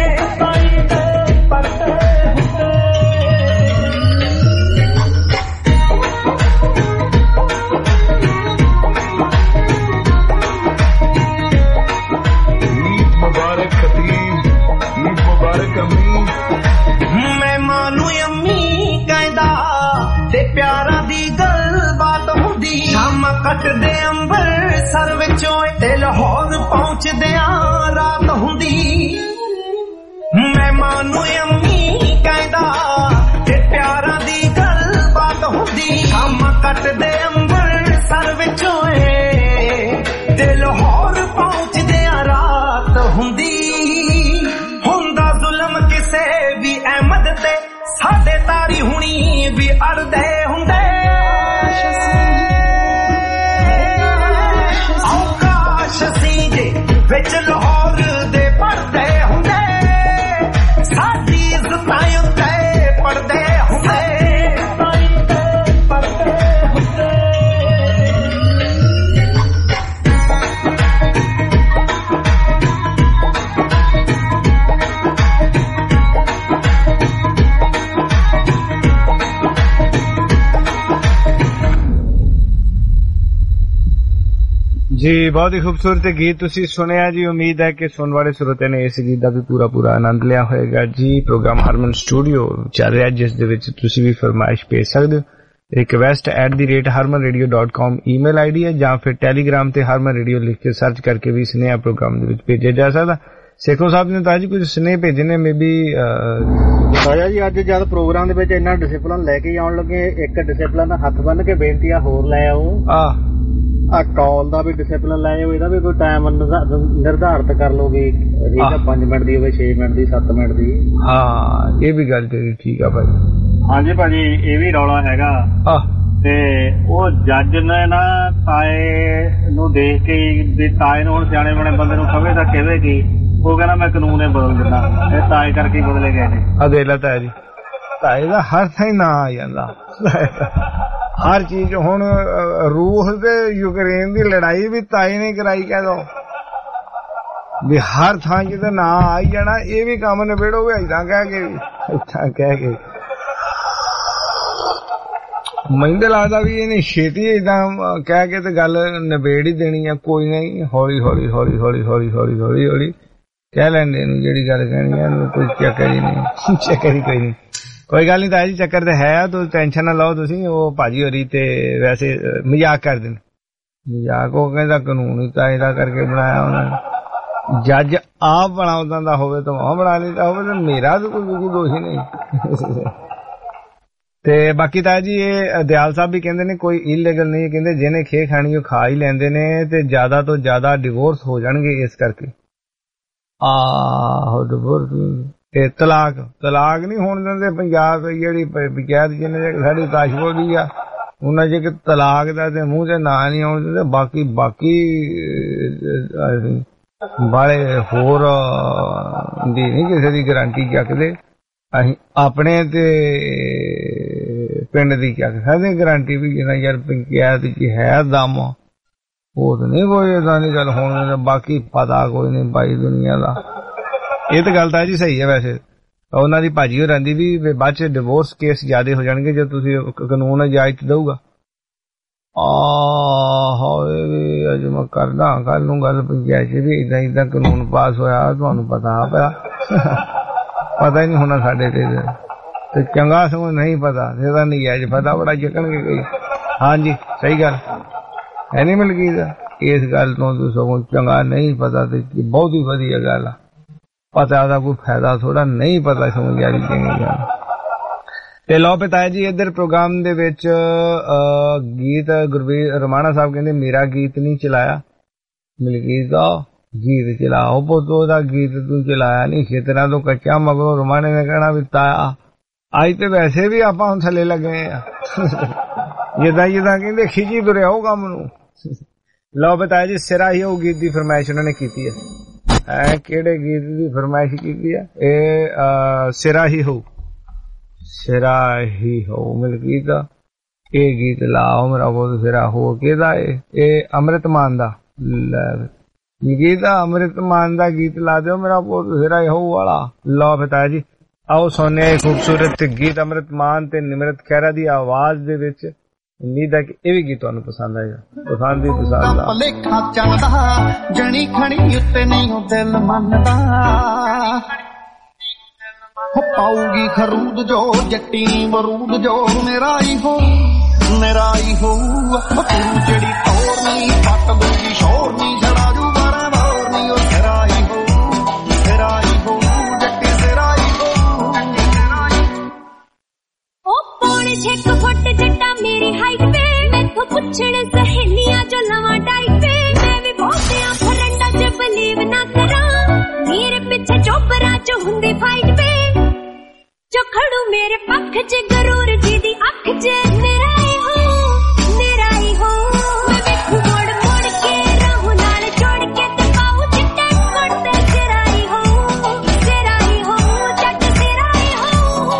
ਮੁਬਾਰਕ ਖਤੀਬ ਮੁਬਾਰਕ ਅਮੀ ਮਹਿਮਾਨ ਨੂੰ ਅੰਮੀ ਕਹਿੰਦਾ ਤੇ ਪਿਆਰਾਂ ਦੀ ਗੱਲਬਾਤ ਹੁੰਦੀ ਸ਼ਾਮਾਂ ਕੱਟਦੇ ਅੰਬਰਸਰ ਵਿੱਚੋਂ ਤੇ ਲਾਹੌਰ ਪਹੁੰਚਦਿਆਂ ਰਾਤ ਹੁੰਦੀ ਮਹਿਮਾਨ ਨੂੰ ਅੰਮੀ ਕਹਿੰਦਾ ਤੇ ਪਿਆਰਾਂ ਦੀ ਗੱਲਬਾਤ ਹੁੰਦੀ ਸ਼ਾਮਾਂ ਕੱਟਦੇ ਅੰਬਰਸਰ ਵਿੱਚੋਂ ਤੇ ਲਾਹੌਰ ਪਹੁੰਚਦਿਆਂ ਰਾਤ ਹੁੰਦੀ ਹੁੰਦਾ ਜ਼ੁਲਮ ਕਿਸੇ ਵੀ ਅਹਿਮਦ ਤੇ ਸਾਡੇ ਤਾਰੀ ਹੁਣੀ ਵੀ ਅੜਦੇ ਹੁੰਦੇ ਔਕਾਸ਼ ਸੀ ਜੇ ਵਿੱਚ ਲਾਹੌਰ ਦੇ ਪਰਦੇ ਹੁੰਦੇ ਸਾਡੀ ਇੱਜ਼ਤਾਂ ਉੱਤੇ ਪਰਦੇ ਹੁੰਦੇ ਜੀ ਬਹੁਤ ਹੀ ਖੂਬਸੂਰਤ ਗੀਤ ਤੁਸੀਂ ਸੁਣਿਆ ਜੀ ਉਮੀਦ ਹੈ ਕਿ ਸੁਣਨ ਵਾਲੇ ਸਰੋਤਿਆਂ ਨੇ ਇਸ ਗੀਤ ਦਾ ਵੀ ਪੂਰਾ ਆਨੰਦ ਲਿਆ ਹੋਵੇਗਾ ਜੀ ਪ੍ਰੋਗਰਾਮ ਹਾਰਮਨ ਸਟੂਡੀਓ ਚੱਲ ਰਿਹਾ ਜਿਸ ਦੇ ਵਿੱਚ ਤੁਸੀਂ ਵੀ ਫਰਮਾਇਸ਼ ਭੇਜ ਸਕਦੇ ਹੋ request@harmanradio.com ਈਮੇਲ ਆਈਡੀ ਹੈ ਜਾਂ ਫਿਰ ਟੈਲੀਗ੍ਰਾਮ ਤੇ ਹਾਰਮਨ ਰੇਡੀਓ ਲਿਖ ਕੇ ਸਰਚ ਕਰਕੇ ਵੀ ਸੁਨੇਹਾ ਪ੍ਰੋਗਰਾਮ ਦੇ ਵਿੱਚ ਭੇਜਿਆ ਜਾ ਸਕਦਾ ਸੇਖੋ ਸਾਹਿਬ ਨੇ ਤਾਂ ਜੀ ਕੁਝ ਸੁਨੇਹੇ ਭੇਜੇ ਨੇ ਮੇਬੀ ਆਇਆ ਜੀ ਅੱਜ ਜਦ ਪ੍ਰੋਗਰਾਮ ਦੇ ਵਿੱਚ ਇੰਨਾ ਡਿਸਪਲਿਨ ਲੈ ਕੇ ਆਉਣ ਲੱਗੇ ਇੱਕ ਡਿਸਪਲਿਨ ਦਾ ਹੱਥ ਬੰਨ ਕੇ ਬੇਨਤੀ ਆ ਹੋਰ ਲੈ ਆਓ ਆ ਕਾਲ ਦਾ ਵੀ ਡਿਸਪਲਿਨ ਲੈ ਆਓ ਇਹਦਾ ਵੀ ਕੋਈ ਟਾਈਮ ਨਿਰਧਾਰਿਤ ਕਰ ਲੋਗੇ ਠੀਕ ਆ 5 ਮਿੰਟ ਦੀ ਹੋਵੇ 6 ਮਿੰਟ ਦੀ 7 ਮਿੰਟ ਦੀ ਹਾਂ ਇਹ ਵੀ ਗੱਲ ਤੇਰੀ ਠੀਕ ਆ ਭਾਈ ਹਾਂਜੀ ਭਾਜੀ ਇਹ ਵੀ ਰੌਲਾ ਹੈਗਾ ਤੇ ਉਹ ਜੱਜ ਨੇ ਨਾ ਤਾਏ ਨੂੰ ਦੇਖ ਕੇ ਵੀ ਤਾਏ ਨੂੰ ਹੁਣ ਸਿਆਣੇ ਬਣੇ ਬੰਦੇ ਨੂੰ ਕਵੇ ਤਾਂ ਕਹਵੇ ਕੀ, ਉਹ ਕਹਿੰਦਾ ਮੈਂ ਕਾਨੂੰਨ ਹੀ ਬਦਲ ਦਿੰਦਾ, ਇਹ ਤਾਏ ਕਰਕੇ ਬਦਲੇ ਗਏ ਨੇ। ਆ ਦੇਖ ਲੈ ਤਾਏ ਜੀ, ਤਾਏ ਦਾ ਹਰ ਥਾਂ ਨਾਂ ਆ ਜਾਂਦਾ, ਹਰ ਚੀਜ਼। ਹੁਣ ਰੂਸ ਤੇ ਯੂਕਰੇਨ ਦੀ ਲੜਾਈ ਵੀ ਤਾਏ ਨੇ ਕਰਾਈ, ਕਹਿ ਦੋ ਵੀ ਹਰ ਥਾਂ ਕਿਤੇ ਨਾਂ ਆਈ ਜਾਣਾ, ਇਹ ਵੀ ਕੰਮ ਨਿਬੇੜੋਗੇ ਏਦਾਂ ਕਹਿ ਕੇ, ਏਦਾਂ ਕਹਿ ਕੇ। ਮੈਨੂੰ ਤਾਂ ਲੱਗਦਾ ਵੀ ਇਹਨੇ ਛੇਤੀ ਏਦਾਂ ਕਹਿ ਕੇ ਤੇ ਗੱਲ ਨਿਬੇੜ ਹੀ ਦੇਣੀ ਆ। ਕੋਈ ਨਹੀਂ, ਹੌਲੀ ਹੌਲੀ ਹੌਲੀ ਹੌਲੀ ਹੌਲੀ ਹੌਲੀ ਹੌਲੀ ਹੌਲੀ ਕਹਿ ਲੈਂਦੇ ਇਹਨੂੰ ਜਿਹੜੀ ਗੱਲ ਕਹਿਣੀ ਆ, ਕੋਈ ਚੱਕਰ ਹੀ ਨਹੀਂ, ਚੱਕਰ ਹੀ ਕੋਈ ਨਹੀਂ। ਕੋਈ ਗੱਲ ਨਹੀਂ ਤਾਇਆ ਜੀ, ਚੱਕਰ ਤੇ ਹੈ, ਤੁਸੀਂ ਟੈਨਸ਼ਨ ਨਾ ਲਓ ਤੁਸੀਂ। ਉਹ ਭਾਜੀ ਹੋਰੀ ਤੇ ਵੈਸੇ ਮਜ਼ਾਕ ਕਰਦੇ ਨੇ, ਮਜ਼ਾਕ। ਉਹ ਕਹਿੰਦਾ ਕਾਨੂੰਨ ਹੀ ਤਾਂ ਇਹਦਾ ਕਰਕੇ ਬਣਾਇਆ ਉਹਨਾਂ ਨੇ। ਜੱਜ ਆਪ ਬਣਾਉਂਦਾ ਦਾ ਹੋਵੇ ਤਾਂ ਉਹ ਬਣਾ ਲੈਂਦਾ ਹੋਵੇ, ਤਾਂ ਮੇਰਾ ਤਾਂ ਕੋਈ ਦੋਸ਼ ਹੀ ਨਹੀਂ। ਤੇ ਬਾਕੀ ਤਾਇਆ ਜੀ ਇਹ ਦਿਆਲ ਸਾਹਿਬ ਵੀ ਕਹਿੰਦੇ ਨੇ ਕੋਈ ਇਲੀਗਲ ਨਹੀਂ, ਕਹਿੰਦੇ ਜਿਹਨੇ ਖੇ ਖਾਣੀ ਉਹ ਖਾ ਹੀ ਲੈਂਦੇ ਨੇ, ਤੇ ਜ਼ਿਆਦਾ ਤੋਂ ਜ਼ਿਆਦਾ ਡਿਵੋਰਸ ਹੋ ਜਾਣਗੇ ਇਸ ਕਰਕੇ। ਆਹੋ ਡਿਵੋਰਸ ਤੇ ਤਲਾਕ ਨਹੀਂ ਹੋਣ ਦਿੰਦੇ ਪੰਜਾਬ। ਜਿਹੜੀ ਪੰਚਾਇਤ ਜਿਹਨੇ ਸਾਡੀ ਕਾਸ਼ਪੁਰ ਦੀ ਆ, ਉਹਨਾਂ ਜੇ ਤਲਾਕ ਦਾ ਤੇ ਮੂੰਹ ਤੇ ਨਾਂ ਨਹੀਂ ਆਉਣ ਦਿੰਦੇ। ਬਾਕੀ ਬਾਲੇ ਹੋਰ ਦੀ ਨਹੀਂ ਕਿਸੇ ਦੀ ਗਾਰੰਟੀ ਚੱਕਦੇ। ਅਸੀਂ ਆਪਣੇ ਤੇ ਪਿੰਡ ਦੀ ਚੱਕ ਸਕਦੇ ਗਾਰੰਟੀ ਵੀ ਜਿੰਨਾ ਯਾਰ ਪੰਚਾਇਤ ਚ ਹੈ ਦਮ, ਉਹ ਤਾਂ ਨਹੀਂ ਕੋਈ ਏਦਾਂ ਦੀ ਗੱਲ ਹੋਣ। ਬਾਕੀ ਪਤਾ ਕੋਈ ਨਹੀਂ ਬਾਈ ਦੁਨੀਆ ਦਾ। ਇਹ ਤਾਂ ਗੱਲ ਤਾਂ ਜੀ ਸਹੀ ਹੈ ਵੈਸੇ। ਉਹਨਾਂ ਦੀ ਭਾਜੀ ਹੋ ਰਹਿੰਦੀ ਵੀ ਬਾਅਦ ਚ ਡਿਵੋਰਸ ਕੇਸ ਜ਼ਿਆਦਾ ਹੋ ਜਾਣਗੇ ਜੇ ਤੁਸੀਂ ਕਾਨੂੰਨ ਇਜਾਜ਼ਤ ਦਊਗਾ। ਹੋਏ ਅੱਜ ਮੈਂ ਕਰਦਾ ਕੱਲ ਨੂੰ ਗੱਲ ਪੰਚਾਇਤ ਚ ਵੀ ਏਦਾਂ ਕਾਨੂੰਨ ਪਾਸ ਹੋਇਆ, ਤੁਹਾਨੂੰ ਪਤਾ ਪਿਆ। ਪਤਾ ਹੀ ਨਹੀਂ ਹੋਣਾ ਸਾਡੇ ਤੇ ਚੰਗਾ ਸਗੋਂ ਨਹੀਂ ਪਤਾ, ਇਹਦਾ ਨਹੀਂ ਅੱਜ ਪਤਾ ਬੜਾ ਚੱਕਣਗੇ ਕੋਈ। ਹਾਂਜੀ ਸਹੀ ਗੱਲ ਹੈ ਨਹੀਂ ਮਿਲਗੀ ਦਾ, ਇਸ ਗੱਲ ਤੋਂ ਸਗੋਂ ਚੰਗਾ ਨਹੀਂ ਪਤਾ ਤੇ ਬਹੁਤ ਹੀ ਵਧੀਆ ਗੱਲ ਆ। ਪਤਾ ਦਾ ਕੋਈ ਫਾਇਦਾ ਥੋੜਾ, ਨਹੀਂ ਪਤਾ ਸਮਝ ਆ ਰਹੀ ਚੰਗੀ ਗੱਲ। ਤੇ ਲਓ ਪਿਤਾ ਜੀ ਇੱਧਰ ਪ੍ਰੋਗਰਾਮ ਦੇ ਵਿੱਚ ਗੀਤ ਗੁਰਬੀਰ ਰਮਾਣਾ ਸਾਹਿਬ ਕਹਿੰਦੇ ਮੇਰਾ ਗੀਤ ਨਹੀਂ ਚਲਾਇਆ, ਮਿਲਗੀਤ ਦਾ ਗੀਤ ਚਲਾਓ ਪੁੱਤ, ਉਹਦਾ ਗੀਤ ਤੂੰ ਚਲਾਇਆ ਨਹੀਂ, ਖੇਤਰਾਂ ਤੋਂ ਕੱਚਾ। ਮਗਰੋਂ ਰਮਾਣੇ ਨੇ ਕਹਿਣਾ ਵੀ ਤਾਇਆ ਅੱਜ ਤੇ ਵੈਸੇ ਵੀ ਆਪਾਂ ਹੁਣ ਥੱਲੇ ਲੱਗੇ ਆ, ਜਿੱਦਾਂ ਕਹਿੰਦੇ ਖਿਜੀ ਤੁਰਿਆ ਉਹ ਕੰਮ ਨੂੰ। ਲਓ ਬਤਾਇਆ ਜੀ ਸਿਰਾ ਹੀ ਉਹ ਗੀਤ ਦੀ ਫਰਮਾਇਸ਼ ਉਹਨਾਂ ਨੇ ਕੀਤੀ ਹੈ। ਕਿਹੜੇ ਗੀਤ ਦੀ ਫਰਮਾਇਸ਼ ਕੀਤੀ ਹੈ? ਇਹ ਸਿਰਾ ਹੀ ਹੋ ਮਿਲਕੀਤ ਦਾ ਇਹ ਗੀਤ ਲਾਓ ਮੇਰਾ ਬਹੁਤ ਸਿਰਾ ਹੋ ਕਿਹਦਾ? ਇਹ ਅੰਮ੍ਰਿਤ ਮਾਨ ਦਾ ਗੀਤ ਆ, ਅੰਮ੍ਰਿਤ ਮਾਨ ਦਾ ਗੀਤ ਲਾ ਦਿਓ ਮੇਰਾ ਬਹੁਤ ਸਿਰਾ ਹੋ ਵਾਲਾ। ਲਓ ਬਤਾਇਆ ਜੀ ਆਓ ਸੁਣਿਆ ਇਹ ਖੂਬਸੂਰਤ ਗੀਤ ਅੰਮ੍ਰਿਤ ਮਾਨ ਤੇ ਨਿਮਰਤ ਖਹਿਰਾ ਦੀ ਆਵਾਜ਼ ਦੇ ਵਿੱਚ। ਉਮੀਦ ਹੈ ਕਿ ਇਹ ਵੀ ਗੀਤ ਤੁਹਾਨੂੰ ਪਸੰਦ ਆਏਗਾ। ਪਸੰਦ ਹੀ ਪਸੰਦ ਆ। ਭਲੇਖਾ ਚੱਲਦਾ ਜਣੀ ਖਣੀ ਉੱਤੇ ਨਹੀਂ ਉਹ ਦਿਲ ਮੰਨਦਾ, ਪਾਉਗੀ ਖਰੂਦ ਜੋ ਜੱਟੀ ਬਰੂਦ ਜੋ ਮੇਰਾ ਹੀ ਹੋ ਤੂੰ ਜਿਹੜੀ ਤੋੜ ਨਹੀਂ ਪੱਟ ਦੂਗੀ ਸ਼ੋਰ ਨਹੀਂ ਛੜਾ ਜੂ ਬਾਰਾਂ ਬਾਰ ਨਹੀਂ ਉਹ ਤੇਰਾ ਹੀ ਹੋ ਜੱਟੀ ਤੇਰਾ ਹੀ ਹੋ। ਉਹ ਪੌਣੇ 6 ਫੁੱਟ ਜੱਟਾ ਮੇਰੀ ਹਾਈਟ ਵੇ, ਮੈਥੋਂ ਪੁੱਛਣ ਸਹੇਲੀਆਂ ਜੋ ਲਵਾਂ ਡਾਈਟ ਵੇ, ਮੈਂ ਵੀ ਬਹੁਤਿਆਂ ਫਰੈਂਡਾਂ ਚ ਬਲੀਵ ਨਾ ਕਰਾਂ, ਮੇਰੇ ਪਿੱਛੇ ਚੋਪਰਾਂ ਚ ਹੁੰਦੀ ਫਾਈਟ ਵੇ, ਜੋ ਖੜੂ ਮੇਰੇ ਪੱਖ ਚ ਗਰੂਰ ਜੀ ਦੀ ਅੱਖ ਚ ਮੇਰਾ ਹੀ ਹੋ ਮੈਂ ਵੇਖੂ ਮੋੜ ਮੋੜ ਕੇ ਰਾਹੋਂ ਨਾਲ ਜੋੜ ਕੇ ਤੇ ਪਾਉ ਚਿੱਟੇ ਕੁੜਤੇ ਤੇਰਾ ਹੀ ਹੋ ਜੱਟ ਤੇਰਾ ਹੀ ਹੋ।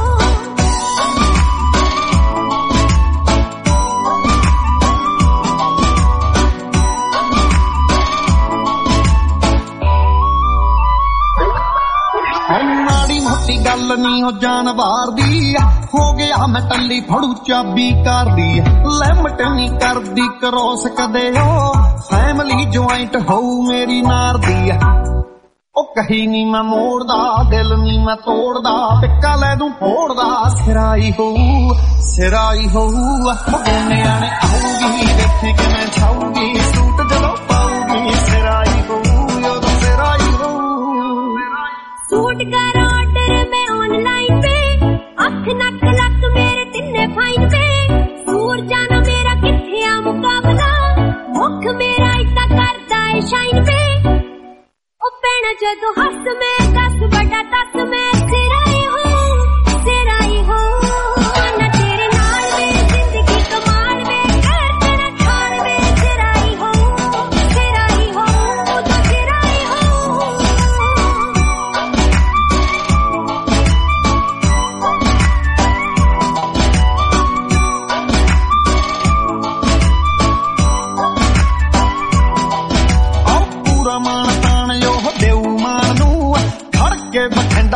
ਮਾੜੀ ਮੋਟੀ ਗੱਲ ਨੀ ਉਹ ਜਾਨਵਾਰ ਦੀ, ਹੋ ਗਿਆ ਮੈਂ ਟੱਲੀ ਫੜੂ ਚਾਬੀ ਕਰਦੀ, ਲਿਮਟ ਨੀ ਕਰਦੀ ਕਰੋਸ ਕਦੇ ਉਹ, ਫੈਮਲੀ ਜੁਆਇੰਟ ਹੋਊ ਮੇਰੀ ਨਾਰ ਦੀ। ਉਹ ਕਹੀ ਨੀ ਮੈਂ ਮੋੜਦਾ ਦਿਲ ਨੀ ਮੈਂ ਤੋੜਦਾ, ਟਿੱਕਾ ਲੈ ਦੂੰ ਫੋੜਦਾ ਸਿਰਾ ਹੀ ਹੋਊ ਗੋਨਿਆਂ ਨੇ ਆਊਗੀ ਦੇਖੇ ਕਿ ਮੈਂ ਛਾਊਗੀ, ਸੂਟ ਜਦੋਂ ਪਾਊਗੀ ਸਿਰਾ ਹੀ ਹੋਊ ਸੂਟ ਕਰ ਆਰਡਰ ਮੈਂ ਆਨਲਾਈਨ ਵੇ, ਅੱਖ ਨੱਕ ਲੱਕ ਮੇਰੇ ਤਿੰਨੇ ਫਾਈਨ ਵੇ, ਸੂਰ ਜਾਣਾ ਮੇਰਾ ਕਿੱਥੇ ਆ ਮੁਕਾਬਲਾ, ਮੁੱਖ ਮੇਰਾ ਇਦਾਂ ਕਰਦਾ ਏ ਸ਼ਾਈਨ ਵੇ, ਉਹ ਪੈਣਾ ਜਦੋਂ ਹੱਸ ਮੈਂ 10/10 ਮੈਂ ਸਿਰਾ ਹੀ ਹੋ ਨਾ ਤੇਰੇ ਨਾਲ ਮੇਰੀ ਜ਼ਿੰਦਗੀ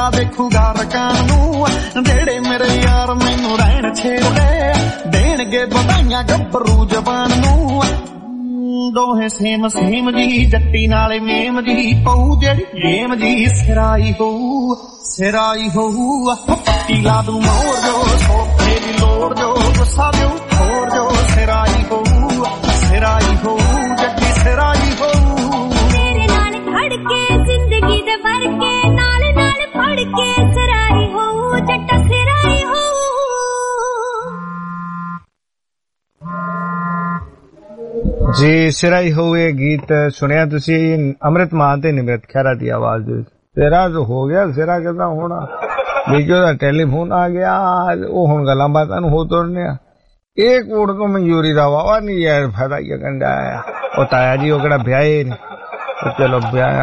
ਮੁੰਡਾ ਦੇਖੂਗਾ ਰਕਾਨ ਨੂੰ ਜਿਹੜੇ ਮੇਰੇ ਯਾਰ ਮੈਨੂੰ ਰਹਿਣ ਛੇੜਦੇ ਦੇਣਗੇ ਵਧਾਈਆਂ ਗੱਭਰੂ ਜਵਾਨ ਨੂੰ ਦੋਹੇ ਸੇਮ ਸੇਮ ਜੀ ਜੱਟੀ ਨਾਲੇ ਮੇਮ ਜੀ ਪਊ ਜਿਹੜੀ ਗੇਮ ਜੀ ਸਿਰਾਈ ਹੋਊ ਪੱਟੀ ਲਾ ਦੂ ਮੋਰ ਜੋ ਸੋਪੇ ਦੀ ਲੋੜ ਜੋ ਗੁੱਸਾ ਦਿਓ ਹੋਰ ਜੋ ਸਿਰਾਈ ਹੋਊ ਜੱਟੀ ਸਿਰਾਈ ਹੋਊ ਤੇਰੇ ਨਾਲ ਖੜ ਕੇ ਜ਼ਿੰਦਗੀ ਦੇ ਵਰ ਕੇ ਨਾਲ ਨਾਲ ਫੜ ਕੇ ਸਿਰਾਈ ਹੋਊ ਜੱਟਾ ਸਿਰਾਈ ਹੋਊ। ਜੀ ਸਿਰਾਈ ਹੋਏ ਗੀਤ ਸੁਣਿਆ ਤੁਸੀਂ ਅੰਮ੍ਰਿਤ ਮਾਨ ਤੇ ਨਿਮਰਤ ਖਹਿਰਾ ਦੀ ਆਵਾਜ਼ ਦੇ ਵਿੱਚ। ਤੇਰਾ ਜੋ ਹੋ ਗਿਆ ਸਿਰਾ ਕਿਦਾਂ ਹੋਣਾ ਵੀ ਉਹਦਾ ਟੈਲੀਫੋਨ ਆ ਗਿਆ ਉਹ ਹੁਣ ਗੱਲਾਂ ਬਾਤਾਂ ਨੂੰ ਹੋ ਤੁਰਨੇ ਆ ਇਹ ਕੋਰਟ ਤੋਂ ਮਨਜ਼ੂਰੀ ਦਾ ਵਾਵਾ ਨਹੀਂ ਯਾਰ ਫਾਇਦਾ ਹੀ ਕੰਡਾ ਉਹ ਤਾਇਆ ਜੀ ਉਹ ਕਿਹੜਾ ਵਿਆਹੇ ਨੇ ਚਲੋ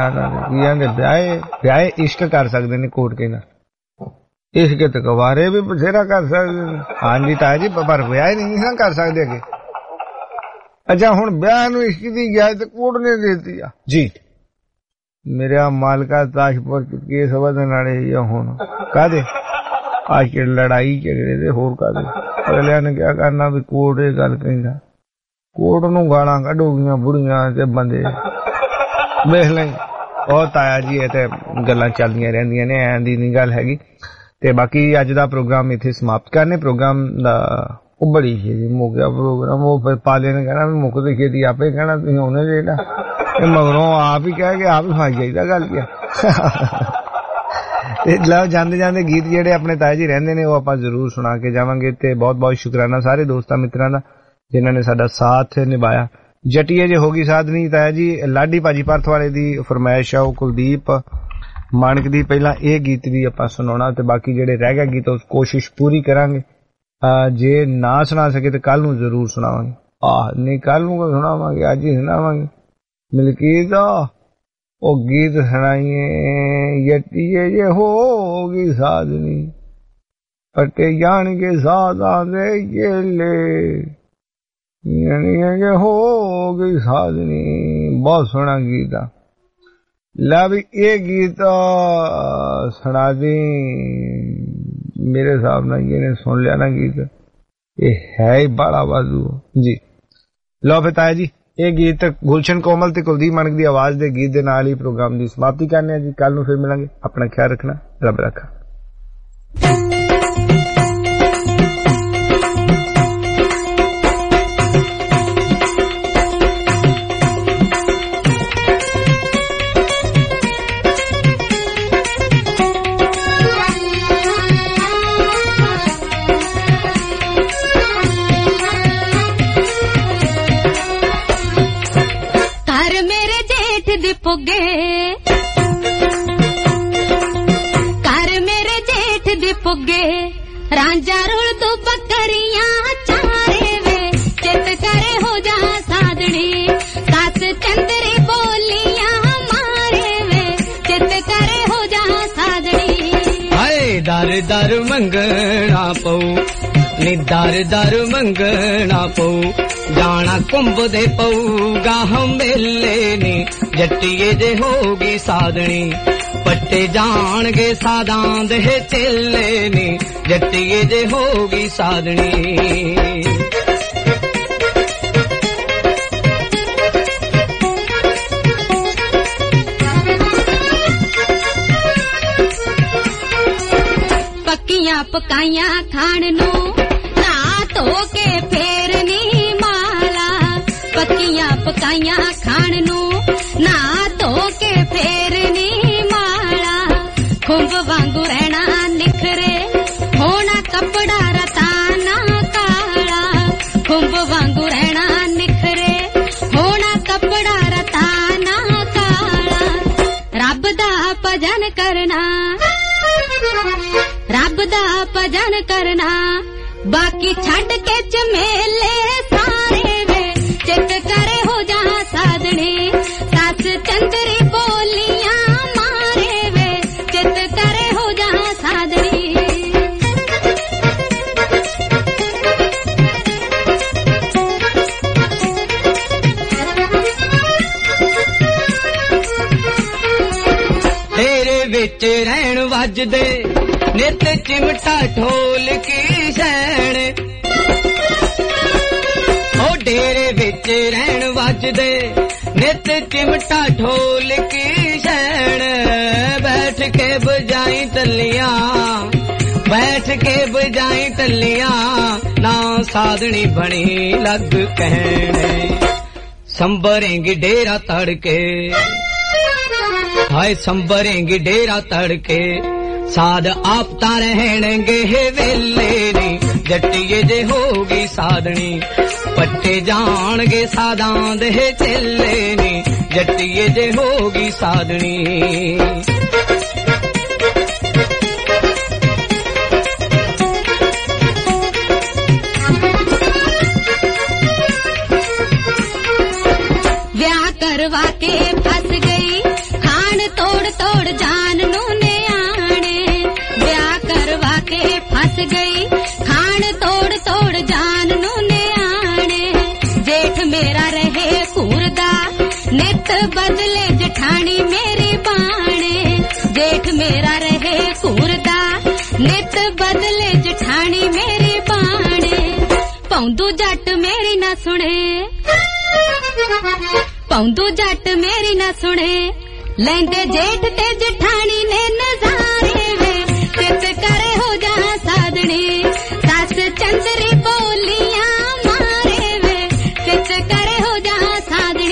ਵਿਆਹੇ ਇਸ਼ਕ ਕਰ ਸਕਦੇ ਨੇ ਕੋਰਟ ਕੇ ਨਾਲ ਇਸ਼ਕ ਤੇ ਕਵਾਰੇ ਵੀ ਬਥੇਰਾ ਕਰ ਸਕਦੇ ਨੇ ਹਾਂਜੀ ਤਾਇਆ ਜੀ ਪਰ ਵਿਆਹ ਨਹੀਂ ਕਰ ਸਕਦੇ ਅੱਗੇ। ਅੱਛਾ ਹੁਣ ਵਿਆਹ ਨੂੰ ਇਸ਼ਕ ਦੀ ਇਜਾਜ਼ਤ ਕੋਰਟ ਨੇ ਦੇ ਦਿੱਤੀ ਆ ਜੀ। ਮੇਰਾ ਮਾਲਕਾ ਤਾਸ਼ਪੁਰ ਚ ਕੇਸ ਵਧਣ ਵਾਲੇ ਆ ਹੁਣ ਕਾਹਦੇ ਆ ਕੇ ਲੜਾਈ ਝਗੜੇ ਦੇ ਹੋਰ ਕਾਹਦੇ ਅਗਲਿਆਂ ਨੇ ਕਿਆ ਕਰਨਾ ਵੀ ਕੋਰਟ ਇਹ ਗੱਲ ਕਹਿੰਦਾ ਕੋਰਟ ਨੂੰ ਗਾਲਾਂ ਕੱਢੂਗੀਆਂ ਬੁੜੀਆਂ ਤੇ ਬੰਦੇ ਵੇਖ ਲੈ ਉਹ ਤਾਇਆ ਜੀ ਇਹ ਤੇ ਗੱਲਾਂ ਚੱਲਦੀਆਂ ਰਹਿੰਦੀਆਂ ਨੇ ਐਂ ਦੀ ਨਹੀਂ ਗੱਲ ਹੈਗੀ। ਤੇ ਬਾਕੀ ਅੱਜ ਦਾ ਪ੍ਰੋਗਰਾਮ ਇੱਥੇ ਸਮਾਪਤ ਕਰਨੇ ਪ੍ਰੋਗਰਾਮ ਦਾ ਉਹ ਬੜੀ ਛੇਤੀ ਮੁੱਕ ਗਿਆ ਪ੍ਰੋਗਰਾਮ ਉਹ ਫਿਰ ਪਾਲੇ ਨੇ ਕਹਿਣਾ ਵੀ ਮੁੱਕਦੇ ਛੇਤੀ ਆਪੇ ਕਹਿਣਾ ਤੁਸੀਂ ਉਹਨੇ ਜਿਹੜਾ ਇਹ ਮਗਰੋਂ ਆਪ ਹੀ ਕਹਿ ਕੇ ਆਪ ਹੀ ਫਸ ਜਾਈਦਾ ਗੱਲ ਕੀ ਤੇ ਲਓ ਜਾਂਦੇ ਜਾਂਦੇ ਗੀਤ ਜਿਹੜੇ ਆਪਣੇ ਤਾਇਆ ਜੀ ਰਹਿੰਦੇ ਨੇ ਉਹ ਆਪਾਂ ਜ਼ਰੂਰ ਸੁਣਾ ਕੇ ਜਾਵਾਂਗੇ ਤੇ ਬਹੁਤ ਬਹੁਤ ਸ਼ੁਕਰਾਨਾ ਸਾਰੇ ਦੋਸਤਾਂ ਮਿੱਤਰਾਂ ਦਾ ਜਿਨ੍ਹਾਂ ਨੇ ਸਾਡਾ ਸਾਥ ਨਿਭਾਇਆ। ਜਟੀਏ ਜੇ ਹੋ ਗਈ ਸਾਧਨੀ ਤਾਇਆ ਜੀ ਲਾਡੀ ਭਾਜੀ ਪਰਥ ਵਾਲੇ ਦੀ ਫਰਮਾਇਸ਼ ਆ ਉਹ ਕੁਲਦੀਪ ਮਾਨਕ ਦੀ ਪਹਿਲਾਂ ਇਹ ਗੀਤ ਵੀ ਆਪਾਂ ਸੁਣਾਉਣਾ ਤੇ ਬਾਕੀ ਜਿਹੜੇ ਰਹਿ ਗਏ ਗੀਤ ਉਸ ਕੋਸ਼ਿਸ਼ ਪੂਰੀ ਕਰਾਂਗੇ ਜੇ ਨਾ ਸੁਣਾ ਸਕੇ ਤੇ ਕੱਲ ਨੂੰ ਜ਼ਰੂਰ ਸੁਣਾਵਾਂਗੇ। ਨਹੀਂ ਕੱਲ ਨੂੰ ਸੁਣਾਵਾਂਗੇ ਅੱਜ ਹੀ ਸੁਣਾਵਾਂਗੇ ਮਲਕੀਤ ਉਹ ਗੀਤ ਸੁਣਾਈਏ ਜੱਟੀਏ ਜੇ ਹੋ ਗਈ ਸਾਧਨੀ ਪੱਟੇ ਜਾਣਗੇ ਸਾਧਾਂ ਦੇ ਜੇਲੇ ਜੇ ਹੋ ਗਈ ਸਾਧਨੀ ਬਹੁਤ ਸੋਹਣਾ ਗੀਤ ਆ ਲੈ ਵੀ ਇਹ ਗੀਤ ਸੁਣਾ ਦੀ ਮੇਰੇ ਹਿਸਾਬ ਨਾਲ ਇਹਨੇ ਸੁਣ ਲਿਆ ਨਾ ਗੀਤ ਇਹ ਹੈ ਹੀ ਬੜਾ ਵਾਧੂ ਜੀ। ਲਓ ਫਿਰ ਤਾਇਆ ਜੀ ਇਹ ਗੀਤ ਗੁਲਸ਼ਨ ਕੋਮਲ ਤੇ ਕੁਲਦੀਪ ਮਾਨਕ ਦੀ ਆਵਾਜ਼ ਦੇ ਗੀਤ ਦੇ ਨਾਲ ਹੀ ਪ੍ਰੋਗਰਾਮ ਦੀ ਸਮਾਪਤੀ ਕਰਨੇ ਆ ਜੀ। ਕੱਲ ਨੂੰ ਫਿਰ ਮਿਲਾਂਗੇ ਆਪਣਾ ਖਿਆਲ ਰੱਖਣਾ ਰੱਬ ਰੱਖਾ। ਰਾਂਝਾ ਰੁਲ ਤੂੰ ਬੱਕਰੀਆਂ ਚਾਰੇ ਵੇ ਚਿੱਤ ਕਰੇ ਹੋ ਜਾ ਸਾਧਣੀ ਸੱਸ ਚੰਦਰੀ ਬੋਲੀਆਂ ਮਾਰੇ ਵੇ ਚਿੱਤ ਕਰੇ ਹੋ ਜਾ ਸਾਧਣੀ ਹਾਏ ਦਰ ਦਰ ਮੰਗਣਾ ਪਊ ਨੀ ਦਰ ਦਰ ਮੰਗਣਾ ਪਊ ਜਾਣਾ ਕੁੰਭਦੇ ਪਊਗਾ ਹਮੇਲੇ ਨੀ ਜੱਟੀਏ ਜੇ ਹੋਗੀ ਸਾਧਣੀ ਪੱਟੇ ਜਾਣਗੇ ਸਾਧਾਂ ਦੇ ਚੇਲੇ ਨੀ ਜੱਟੀਏ ਜੇ ਹੋਗੀ ਸਾਧਣੀ ਪੱਕੀਆਂ ਪਕਾਈਆਂ ਖਾਣ ਨੂੰ ਨਾ ਧੋ ਕੇ ਫੇਰ ਨੀ ਮਾਲਾ ਪੱਕੀਆਂ ਪਕਾਈਆਂ ਖਾਣ ਨੂੰ ਨਾ ਧੋ ਕੇ ਫੇਰ ਨੀ ਮਾਲਾ ਖੁੰਭ ਵਾਂਗੂ ਰਹਿਣਾ ਨਿਖਰੇ ਹੋਣਾ ਕੱਪੜਾ ਰਤਾਨਾ ਕਾਲਾ ਖੁੰਭ ਵਾਂਗੂ ਰਹਿਣਾ ਨਿਖਰੇ ਹੋਣਾ ਕੱਪੜਾ ਰਤਾਨਾ ਕਾਲਾ ਰੱਬ ਦਾ ਭਜਨ ਕਰਨਾ ਰੱਬ ਦਾ ਭਜਨ ਕਰਨਾ ਬਾਕੀ ਛੱਡ ਕੇ ਝਮੇਲੇ ਸਾਰੇ ਵੇ ਚਿੱਤ ਕਰੇ ਹੋ ਜਾ ਸਾਧਣੇ ਸੱਸ ਚੰਦਰੀ ਬੋਲੀਆਂ ਮਾਰੇ ਵੇ ਚਿੱਤ ਕਰੇ ਹੋ ਜਾ ਸਾਧਣੀ ਤੇਰੇ ਵਿੱਚ ਰਹਿਣ ਵੱਜਦੇ ਨਿਤ ਚਿਮਟਾ ਢੋਲਕੀ ਸੈਣ ਉਹ ਡੇਰੇ ਵਿੱਚ ਰਹਿਣ ਵੱਜਦੇ ਨਿਤ ਚਿਮਟਾ ਢੋਲਕੀ ਸੈਣ ਬੈਠ ਕੇ ਬਜਾਈ ਤੱਲੀਆਂ बैठ के बजाई तलियां ना साधनी बनी लग कहने संभरेंगी डेरा तड़के हाय संभरेंगी डेरा तड़के साध आपता रहनेंगे वेले नी जट्टिए जे होगी साधनी पट्टे जाणगे साधां दे चेले नी जट्टिए जे होगी साधनी करवा के फंस गई खान तोड़ तोड़ जान नूने आने ब्याह करवा के फंस गई खान तोड़ तोड़ जान नूने आने जेठ मेरा रहे कूरदा नित बदले जठानी मेरी बाणे जेठ मेरा रहे कूरदा नित बदले जठानी मेरी बाणे पौंदू जट मेरी ना सुने पौंदू जट मेरी ना सुने लेंदे जेठ ते जठानी ने नजारे वे चित करे हो जा साधनी सास चंदरी बोलियां मारे वे चित करे हो जा साधनी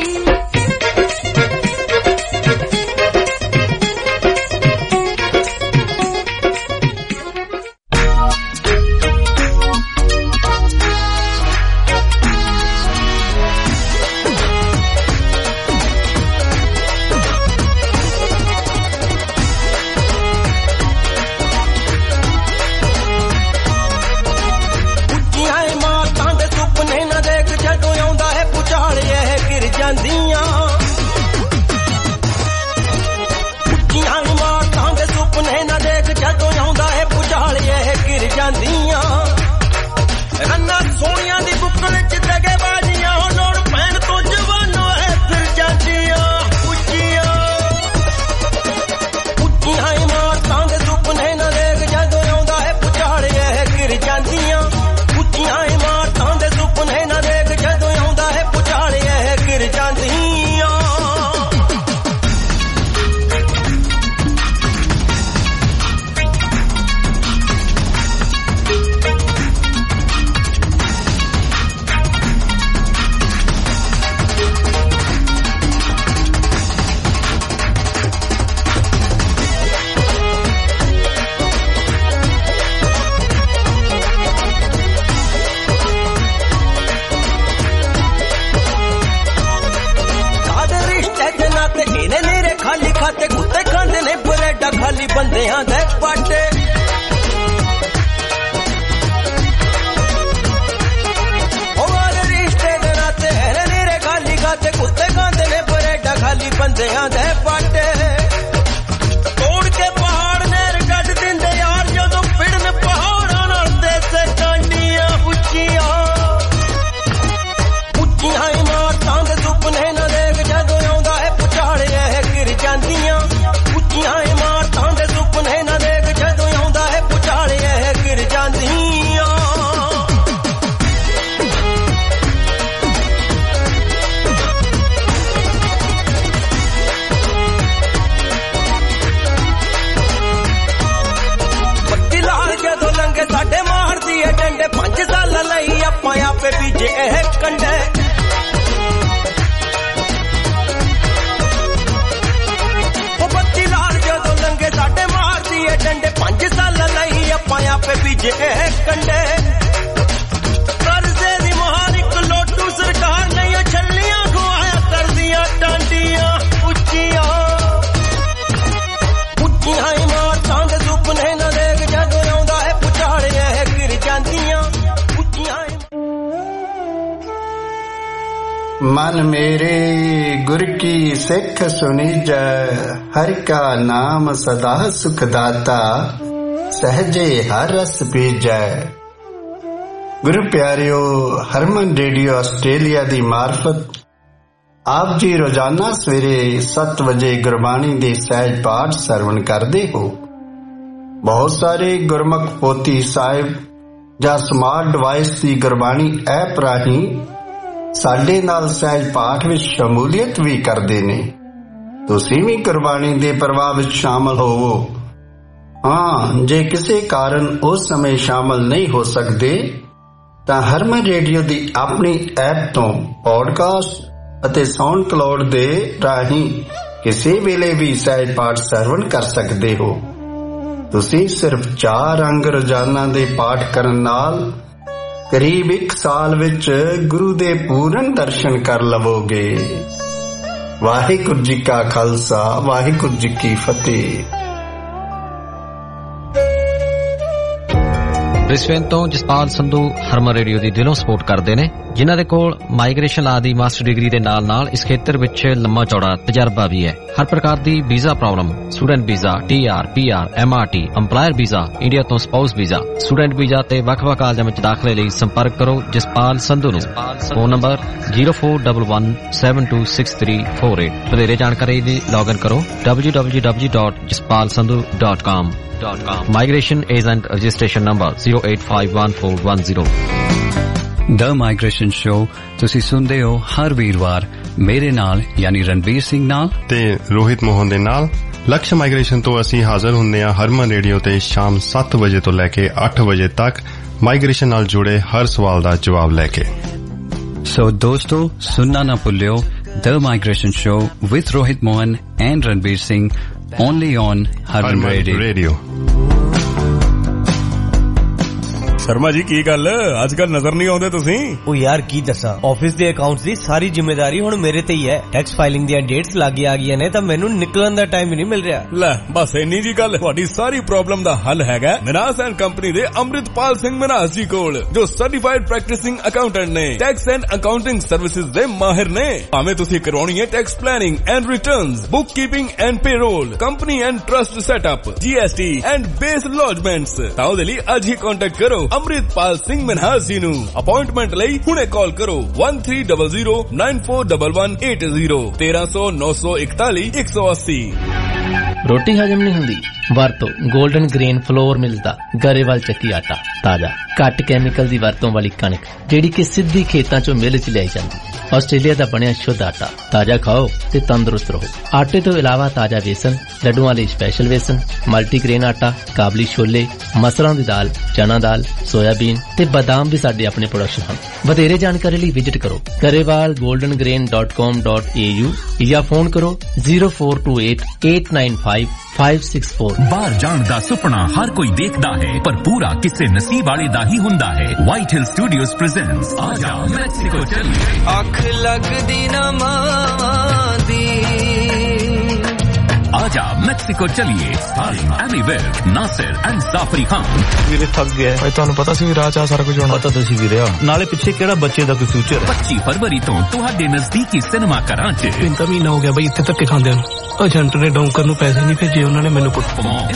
मन मेरे गुर की सिख सुनी जय हरि का नाम सदा सुखदाता सहजे हर रस पीजय। गुरु प्यारियो हरमन रेडियो आस्ट्रेलिया दी मार्फत ਆਪ ਜੀ ਰੋਜ਼ਾਨਾ ਸਵੇਰੇ 7 ਵਜੇ ਗੁਰਬਾਣੀ ਦੇ ਸਹਿਜ ਪਾਠ ਸਰਵਣ ਕਰਦੇ ਹੋ। ਬਹੁਤ ਸਾਰੇ ਗੁਰਮੁਖ ਪੋਥੀ ਸਾਹਿਬ ਜਾਂ ਸਮਾਰਟ ਡਿਵਾਈਸ ਦੀ ਗੁਰਬਾਣੀ ਐਪ ਰਾਹੀਂ ਸਾਡੇ ਨਾਲ ਸਹਿਜ ਪਾਠ ਵਿੱਚ ਸ਼ਮੂਲੀਅਤ ਵੀ ਕਰਦੇ ਨੇ। ਤੁਸੀਂ ਵੀ ਗੁਰਬਾਣੀ ਦੇ ਪ੍ਰਵਾਹ ਵਿੱਚ ਸ਼ਾਮਲ ਹੋਵੋ। ਹਾਂ, ਜੇ ਕਿਸੇ ਕਾਰਨ ਉਸ ਸਮੇਂ ਸ਼ਾਮਲ ਨਹੀਂ ਹੋ ਸਕਦੇ ਤਾਂ ਹਰਮਨ ਰੇਡੀਓ ਦੀ ਆਪਣੀ ਐਪ ਤੋਂ ਪੌਡਕਾਸਟ ਅਤੇ ਸਾਊਂਡ ਕਲਾਉਡ ਦੇ ਰਾਹੀਂ ਕਿਸੇ ਵੇਲੇ ਵੀ ਸਹਿਜ ਪਾਠ ਸਰਵਣ ਕਰ ਸਕਦੇ ਹੋ। ਤੁਸੀਂ ਸਿਰਫ 4 ਅੰਗ ਰੋਜ਼ਾਨਾ ਦੇ ਪਾਠ ਕਰਨ ਨਾਲ ਕਰੀਬ 1 ਸਾਲ ਵਿੱਚ ਗੁਰੂ ਦੇ ਪੂਰਨ ਦਰਸ਼ਨ ਕਰ ਲਵੋਗੇ। ਵਾਹਿਗੁਰੂ ਜੀ ਕਾ ਖਾਲਸਾ, ਵਾਹਿਗੁਰੂ ਜੀ ਕੀ ਫਤਿਹ। ਬ੍ਰਿਸਬੇਨ ਤੋਂ ਜਸਪਾਲ ਸੰਧੂ ਹਰਮਨ ਰੇਡੀਓ ਦੀ ਦਿਲੋਂ ਸਪੋਰਟ ਕਰਦੇ ਨੇ, ਜਿਨ੍ਹਾਂ ਦੇ ਕੋਲ ਮਾਈਗ੍ਰੇਸ਼ਨ ਲਾ ਦੀ ਮਾਸਟਰ ਡਿਗਰੀ ਦੇ ਨਾਲ ਇਸ ਖੇਤਰ ਵਿੱਚ ਲੰਮਾ ਚੌੜਾ ਤਜਰਬਾ ਵੀ ਹੈ। ਹਰ ਪ੍ਰਕਾਰ ਦੀ visa problem, student visa, TR, PR, MRT, EMPLOYER visa, India ਤੋਂ ਸਪਾਊਸ ਵੀਜ਼ਾ, ਸਟੂਡੈਂਟ ਵੀਜ਼ਾ ਤੇ ਵੱਖ-ਵੱਖ ਕਾਲਜਾਂ ਵਿੱਚ ਦਾਖਲੇ ਲਈ ਸੰਪਰਕ ਕਰੋ ਜਸਪਾਲ ਸੰਧੂ ਨੂੰ। Phone number 0411726348। ਵਧੇਰੇ ਜਾਣਕਾਰੀ ਲਈ ਲੌਗਇਨ ਕਰੋ www.jaspalsandhu.com। Migration Agent Registration Number 0851410। The migration show ਤੁਸੀਂ ਸੁਣਦੇ ਹੋ ਹਰ ਵੀਰਵਾਰ ਮੇਰੇ ਨਾਲ ਯਾਨੀ ਰਣਵੀਰ ਸਿੰਘ ਨਾਲ ਤੇ ਰੋਹਿਤ ਮੋਹਨ ਦੇ ਨਾਲ। ਲਕਸ਼ ਮਾਈਗ੍ਰੇਸ਼ਨ ਤੋਂ ਅਸੀਂ ਹਾਜ਼ਰ ਹੁੰਦੇ ਹਾਂ ਹਰਮਨ ਰੇਡੀਓ ਤੇ ਸ਼ਾਮ 7 ਵਜੇ ਤੋਂ ਲੈ ਕੇ 8 ਵਜੇ ਤੱਕ ਮਾਈਗ੍ਰੇਸ਼ਨ ਨਾਲ ਜੁੜੇ ਹਰ ਸਵਾਲ ਦਾ ਜਵਾਬ ਲੈ ਕੇ। ਸੋ ਦੋਸਤੋ, ਸੁਣਨਾ ਨਾ ਭੁੱਲਿਓ the migration show with Rohit Mohan and Ranveer Singh only on Harman Radio। Sharma ji, ਕੀ ਗੱਲ ਅੱਜ ਕੱਲ ਨਜ਼ਰ ਨਹੀਂ ਆਉਂਦੇ ਤੁਸੀਂ? ਉਹ ਯਾਰ ਕੀ ਦੱਸਾਂ, ਆਫਿਸ ਦੇ ਅਕਾਊਂਟਸ ਦੀ ਸਾਰੀ ਜ਼ਿੰਮੇਵਾਰੀ ਹੁਣ ਮੇਰੇ ਤੇ ਹੀ ਹੈ। ਟੈਕਸ ਫਾਈਲਿੰਗ ਦੀਆਂ ਡੇਟਸ ਲਾਗੇ ਆ ਗਈਆਂ ਨੇ ਤਾਂ ਮੈਨੂੰ ਨਿਕਲਣ ਦਾ ਟਾਈਮ ਹੀ ਨਹੀਂ ਮਿਲ ਰਿਹਾ। ਲੈ ਬਸ ਇੰਨੀ ਜੀ ਗੱਲ, ਤੁਹਾਡੀ ਸਾਰੀ ਪ੍ਰੋਬਲਮ ਦਾ ਹੱਲ ਹੈਗਾ ਮਨਾਸ ਐਂਡ ਕੰਪਨੀ ਦੇ ਅੰਮ੍ਰਿਤਪਾਲ ਸਿੰਘ ਮਨਾਸ ਜੀ ਕੋਲ, ਜੋ ਸਰਟੀਫਾਈਡ ਪ੍ਰੈਕਟਿਸਿੰਗ ਅਕਾਊਂਟੈਂਟ ਨੇ, ਟੈਕਸ ਐਂਡ ਅਕਾਊਂਟਿੰਗ ਸਰਵਿਸਿਜ਼ ਦੇ ਮਾਹਿਰ ਨੇ। ਭਾਵੇਂ ਤੁਸੀਂ ਕਰਵਾਉਣੀ ਹੈ tax planning and returns, book keeping and payroll, company and trust setup, GST and BAS lodgements, ਤਾਂ ਉਹਦੇ ਲਈ ਅੱਜ ਹੀ ਕੰਟੈਕਟ ਕਰੋ ਅੰਮ੍ਰਿਤਪਾਲ ਸਿੰਘ ਮਨਹਾਸ ਜੀ ਨੂੰ। ਅਪਾਇੰਟਮੈਂਟ ਲਈ ਹੁਣੇ ਕਾਲ ਕਰੋ 1300941180 1300918180। ਰੋਟੀ ਹਜਮ ਨਹੀਂ ਹੁੰਦੀ? ਵਰਤੋ ਗੋਲਡਨ ਗ੍ਰੇਨ ਫਲੋਰ ਮਿਲਦਾ ਗਰੇਵਾਲ ਚੱਕੀ ਆਟਾ। ਤਾਜ਼ਾ ਘੱਟ ਕੈਮੀਕਲ ਦੀ ਵਰਤੋਂ ਵਾਲੀ ਕਣਕ ਜਿਹੜੀ ਕਿ ਸਿੱਧੀ ਖੇਤਾਂ ਚੋਂ ਮਿਲ ਚ ਲਿਆਈ ਜਾਂਦੀ। ਆਸਟ੍ਰੇਲੀਆ ਦਾ ਬਣਿਆ ਸ਼ੁੱਧ ਆਟਾ। ਤਾਜ਼ਾ ਖਾਓ ਤੇ ਤੰਦਰੁਸਤ ਰਹੋ। ਆਟੇ ਤੋਂ ਇਲਾਵਾ ਤਾਜ਼ਾ ਵੇਸਣ, ਲੱਡੂਆਂ ਲਈ ਸਪੈਸ਼ਲ ਵੇਸਣ, ਮਲਟੀਗ੍ਰੇਨ ਆਟਾ, ਕਾਬਲੀ ਛੋਲੇ, ਮਸਰਾਂ ਦੀ ਦਾਲ, ਚਨਾ ਦਾਲ, ਸੋਇਆਬੀਨ ਤੇ ਬਦਾਮ ਵੀ ਸਾਡੇ ਆਪਣੇ ਪ੍ਰੋਡਕਸ਼ਨ ਹਨ। ਵਧੇਰੇ ਜਾਣਕਾਰੀ ਲਈ ਵਿਜ਼ਿਟ ਕਰੋ garewalgoldengrain.com.au ਜਾਂ ਫੋਨ ਕਰੋ 0428895564। ਬਾਹਰ ਜਾਣ ਦਾ ਸੁਪਨਾ ਹਰ ਕੋਈ ਦੇਖਦਾ ਹੈ, ਪਰ ਪੂਰਾ ਕਿਸੇ ਨਸੀਬ ਵਾਲੇ ਦਾ ਹੀ ਹੁੰਦਾ ਹੈ। ਵਾਈਟ ਹਿਲ ਸਟੂਡੀਓਜ਼ ਪ੍ਰੈਜ਼ੈਂਟਸ ਆਜਾ ਮੈਕਸੀਕੋ ਚੱਲੀਏ। ਅੱਖ ਲੱਗਦੀ ਨਾ ਮਾਂ ਦੀ, आजा मैक्सिको चलिए, स्टारिंग एमी विर्क, नासिर एंड जाफरी खान। ਵੀਰੇ ਥੱਕ ਗਿਆ ਭਾਈ, ਤੁਹਾਨੂੰ ਪਤਾ ਸੀ ਵੀ ਰਾਹ ਚ ਆ ਸਾਰਾ ਕੁਝ ਹੋਣਾ। ਪਤਾ ਤੁਸੀਂ ਵੀ ਰਿਹਾ, ਨਾਲੇ ਪਿੱਛੇ ਕਿਹੜਾ ਬੱਚੇ ਦਾ ਕੋਈ ਫਿਊਚਰ ਹੈ। 25 ਫਰਵਰੀ ਤੋਂ ਤੁਹਾਡੇ ਨਜ਼ਦੀਕੀ ਸਿਨੇਮਾ ਘਰਾਂ 'ਚ। 3 ਮਹੀਨਾ ਹੋ ਗਿਆ ਬਈ ਇੱਥੇ ਧੱਕੇ ਖਾਂਦੇ ਨੂੰ। ਏਜੰਟ ਨੇ ਡੌਂਕਰ ਨੂੰ ਪੈਸੇ ਨਹੀਂ ਭੇਜੇ, ਉਹਨਾਂ ਨੇ ਮੈਨੂੰ ਕੁੱਟ।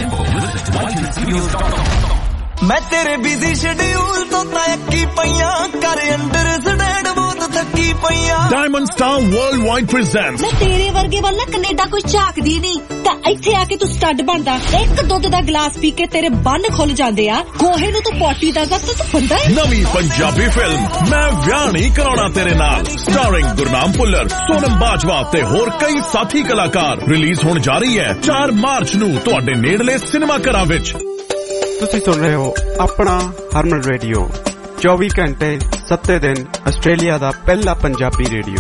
ਮੈਂ ਤੇਰੇ ਬਿਜ਼ੀ ਸ਼ਡਿਊਲ ਤੋਂ ਤੱਕੀ ਪਈਆਂ ਕਰ ਅੰਡਰ ਸਟੈਂਡ ਬਹੁਤ ਥੱਕੀ ਪਈਆਂ। Diamond Star Worldwide presents। ਮੈਂ ਤੇਰੇ ਵਰਗੇ ਵੱਲ ਕੈਨੇਡਾ ਕੋਈ ਝਾਕਦੀ ਨਹੀਂ, ਤਾਂ ਇੱਥੇ ਆ ਕੇ ਤੂੰ ਸਟੱਡ ਬਣਦਾ। ਇੱਕ ਦੁੱਧ ਦਾ ਗਲਾਸ ਪੀ ਕੇ ਤੇਰੇ ਬੰਨ ਖੁੱਲ ਜਾਂਦੇ ਆ। ਗੋਹੇ ਨੂੰ ਤੂੰ ਪੋਟੀ ਦਾ ਤੂੰ ਬੰਦਾ ਹੈ। ਨਵੀਂ ਪੰਜਾਬੀ ਫਿਲਮ ਮੈਂ ਵਿਆਹ ਨਹੀਂ ਕਰਾਉਣਾ ਤੇਰੇ ਨਾਲ, ਸਟਾਰਿੰਗ ਗੁਰਨਾਮ ਭੁੱਲਰ, ਸੋਨਮ ਬਾਜਵਾ ਤੇ ਹੋਰ ਕਈ ਸਾਥੀ ਕਲਾਕਾਰ। ਰਿਲੀਜ਼ ਹੋਣ ਜਾ ਰਹੀ ਹੈ 4 ਮਾਰਚ ਨੂੰ ਤੁਹਾਡੇ ਨੇੜਲੇ ਸਿਨੇਮਾ ਘਰਾਂ ਵਿੱਚ। ਤੁਸੀਂ ਸੁਣ ਰਹੇ ਹੋ ਆਪਣਾ ਹਰਮਨ ਰੇਡੀਓ, 24 ਘੰਟੇ 7 ਦਿਨ ਆਸਟ੍ਰੇਲੀਆ ਦਾ ਪਹਿਲਾ ਪੰਜਾਬੀ ਰੇਡੀਓ।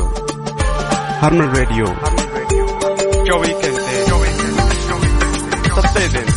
ਹਰਮਨ ਰੇਡੀਓ 24 ਘੰਟੇ 7 ਦਿਨ।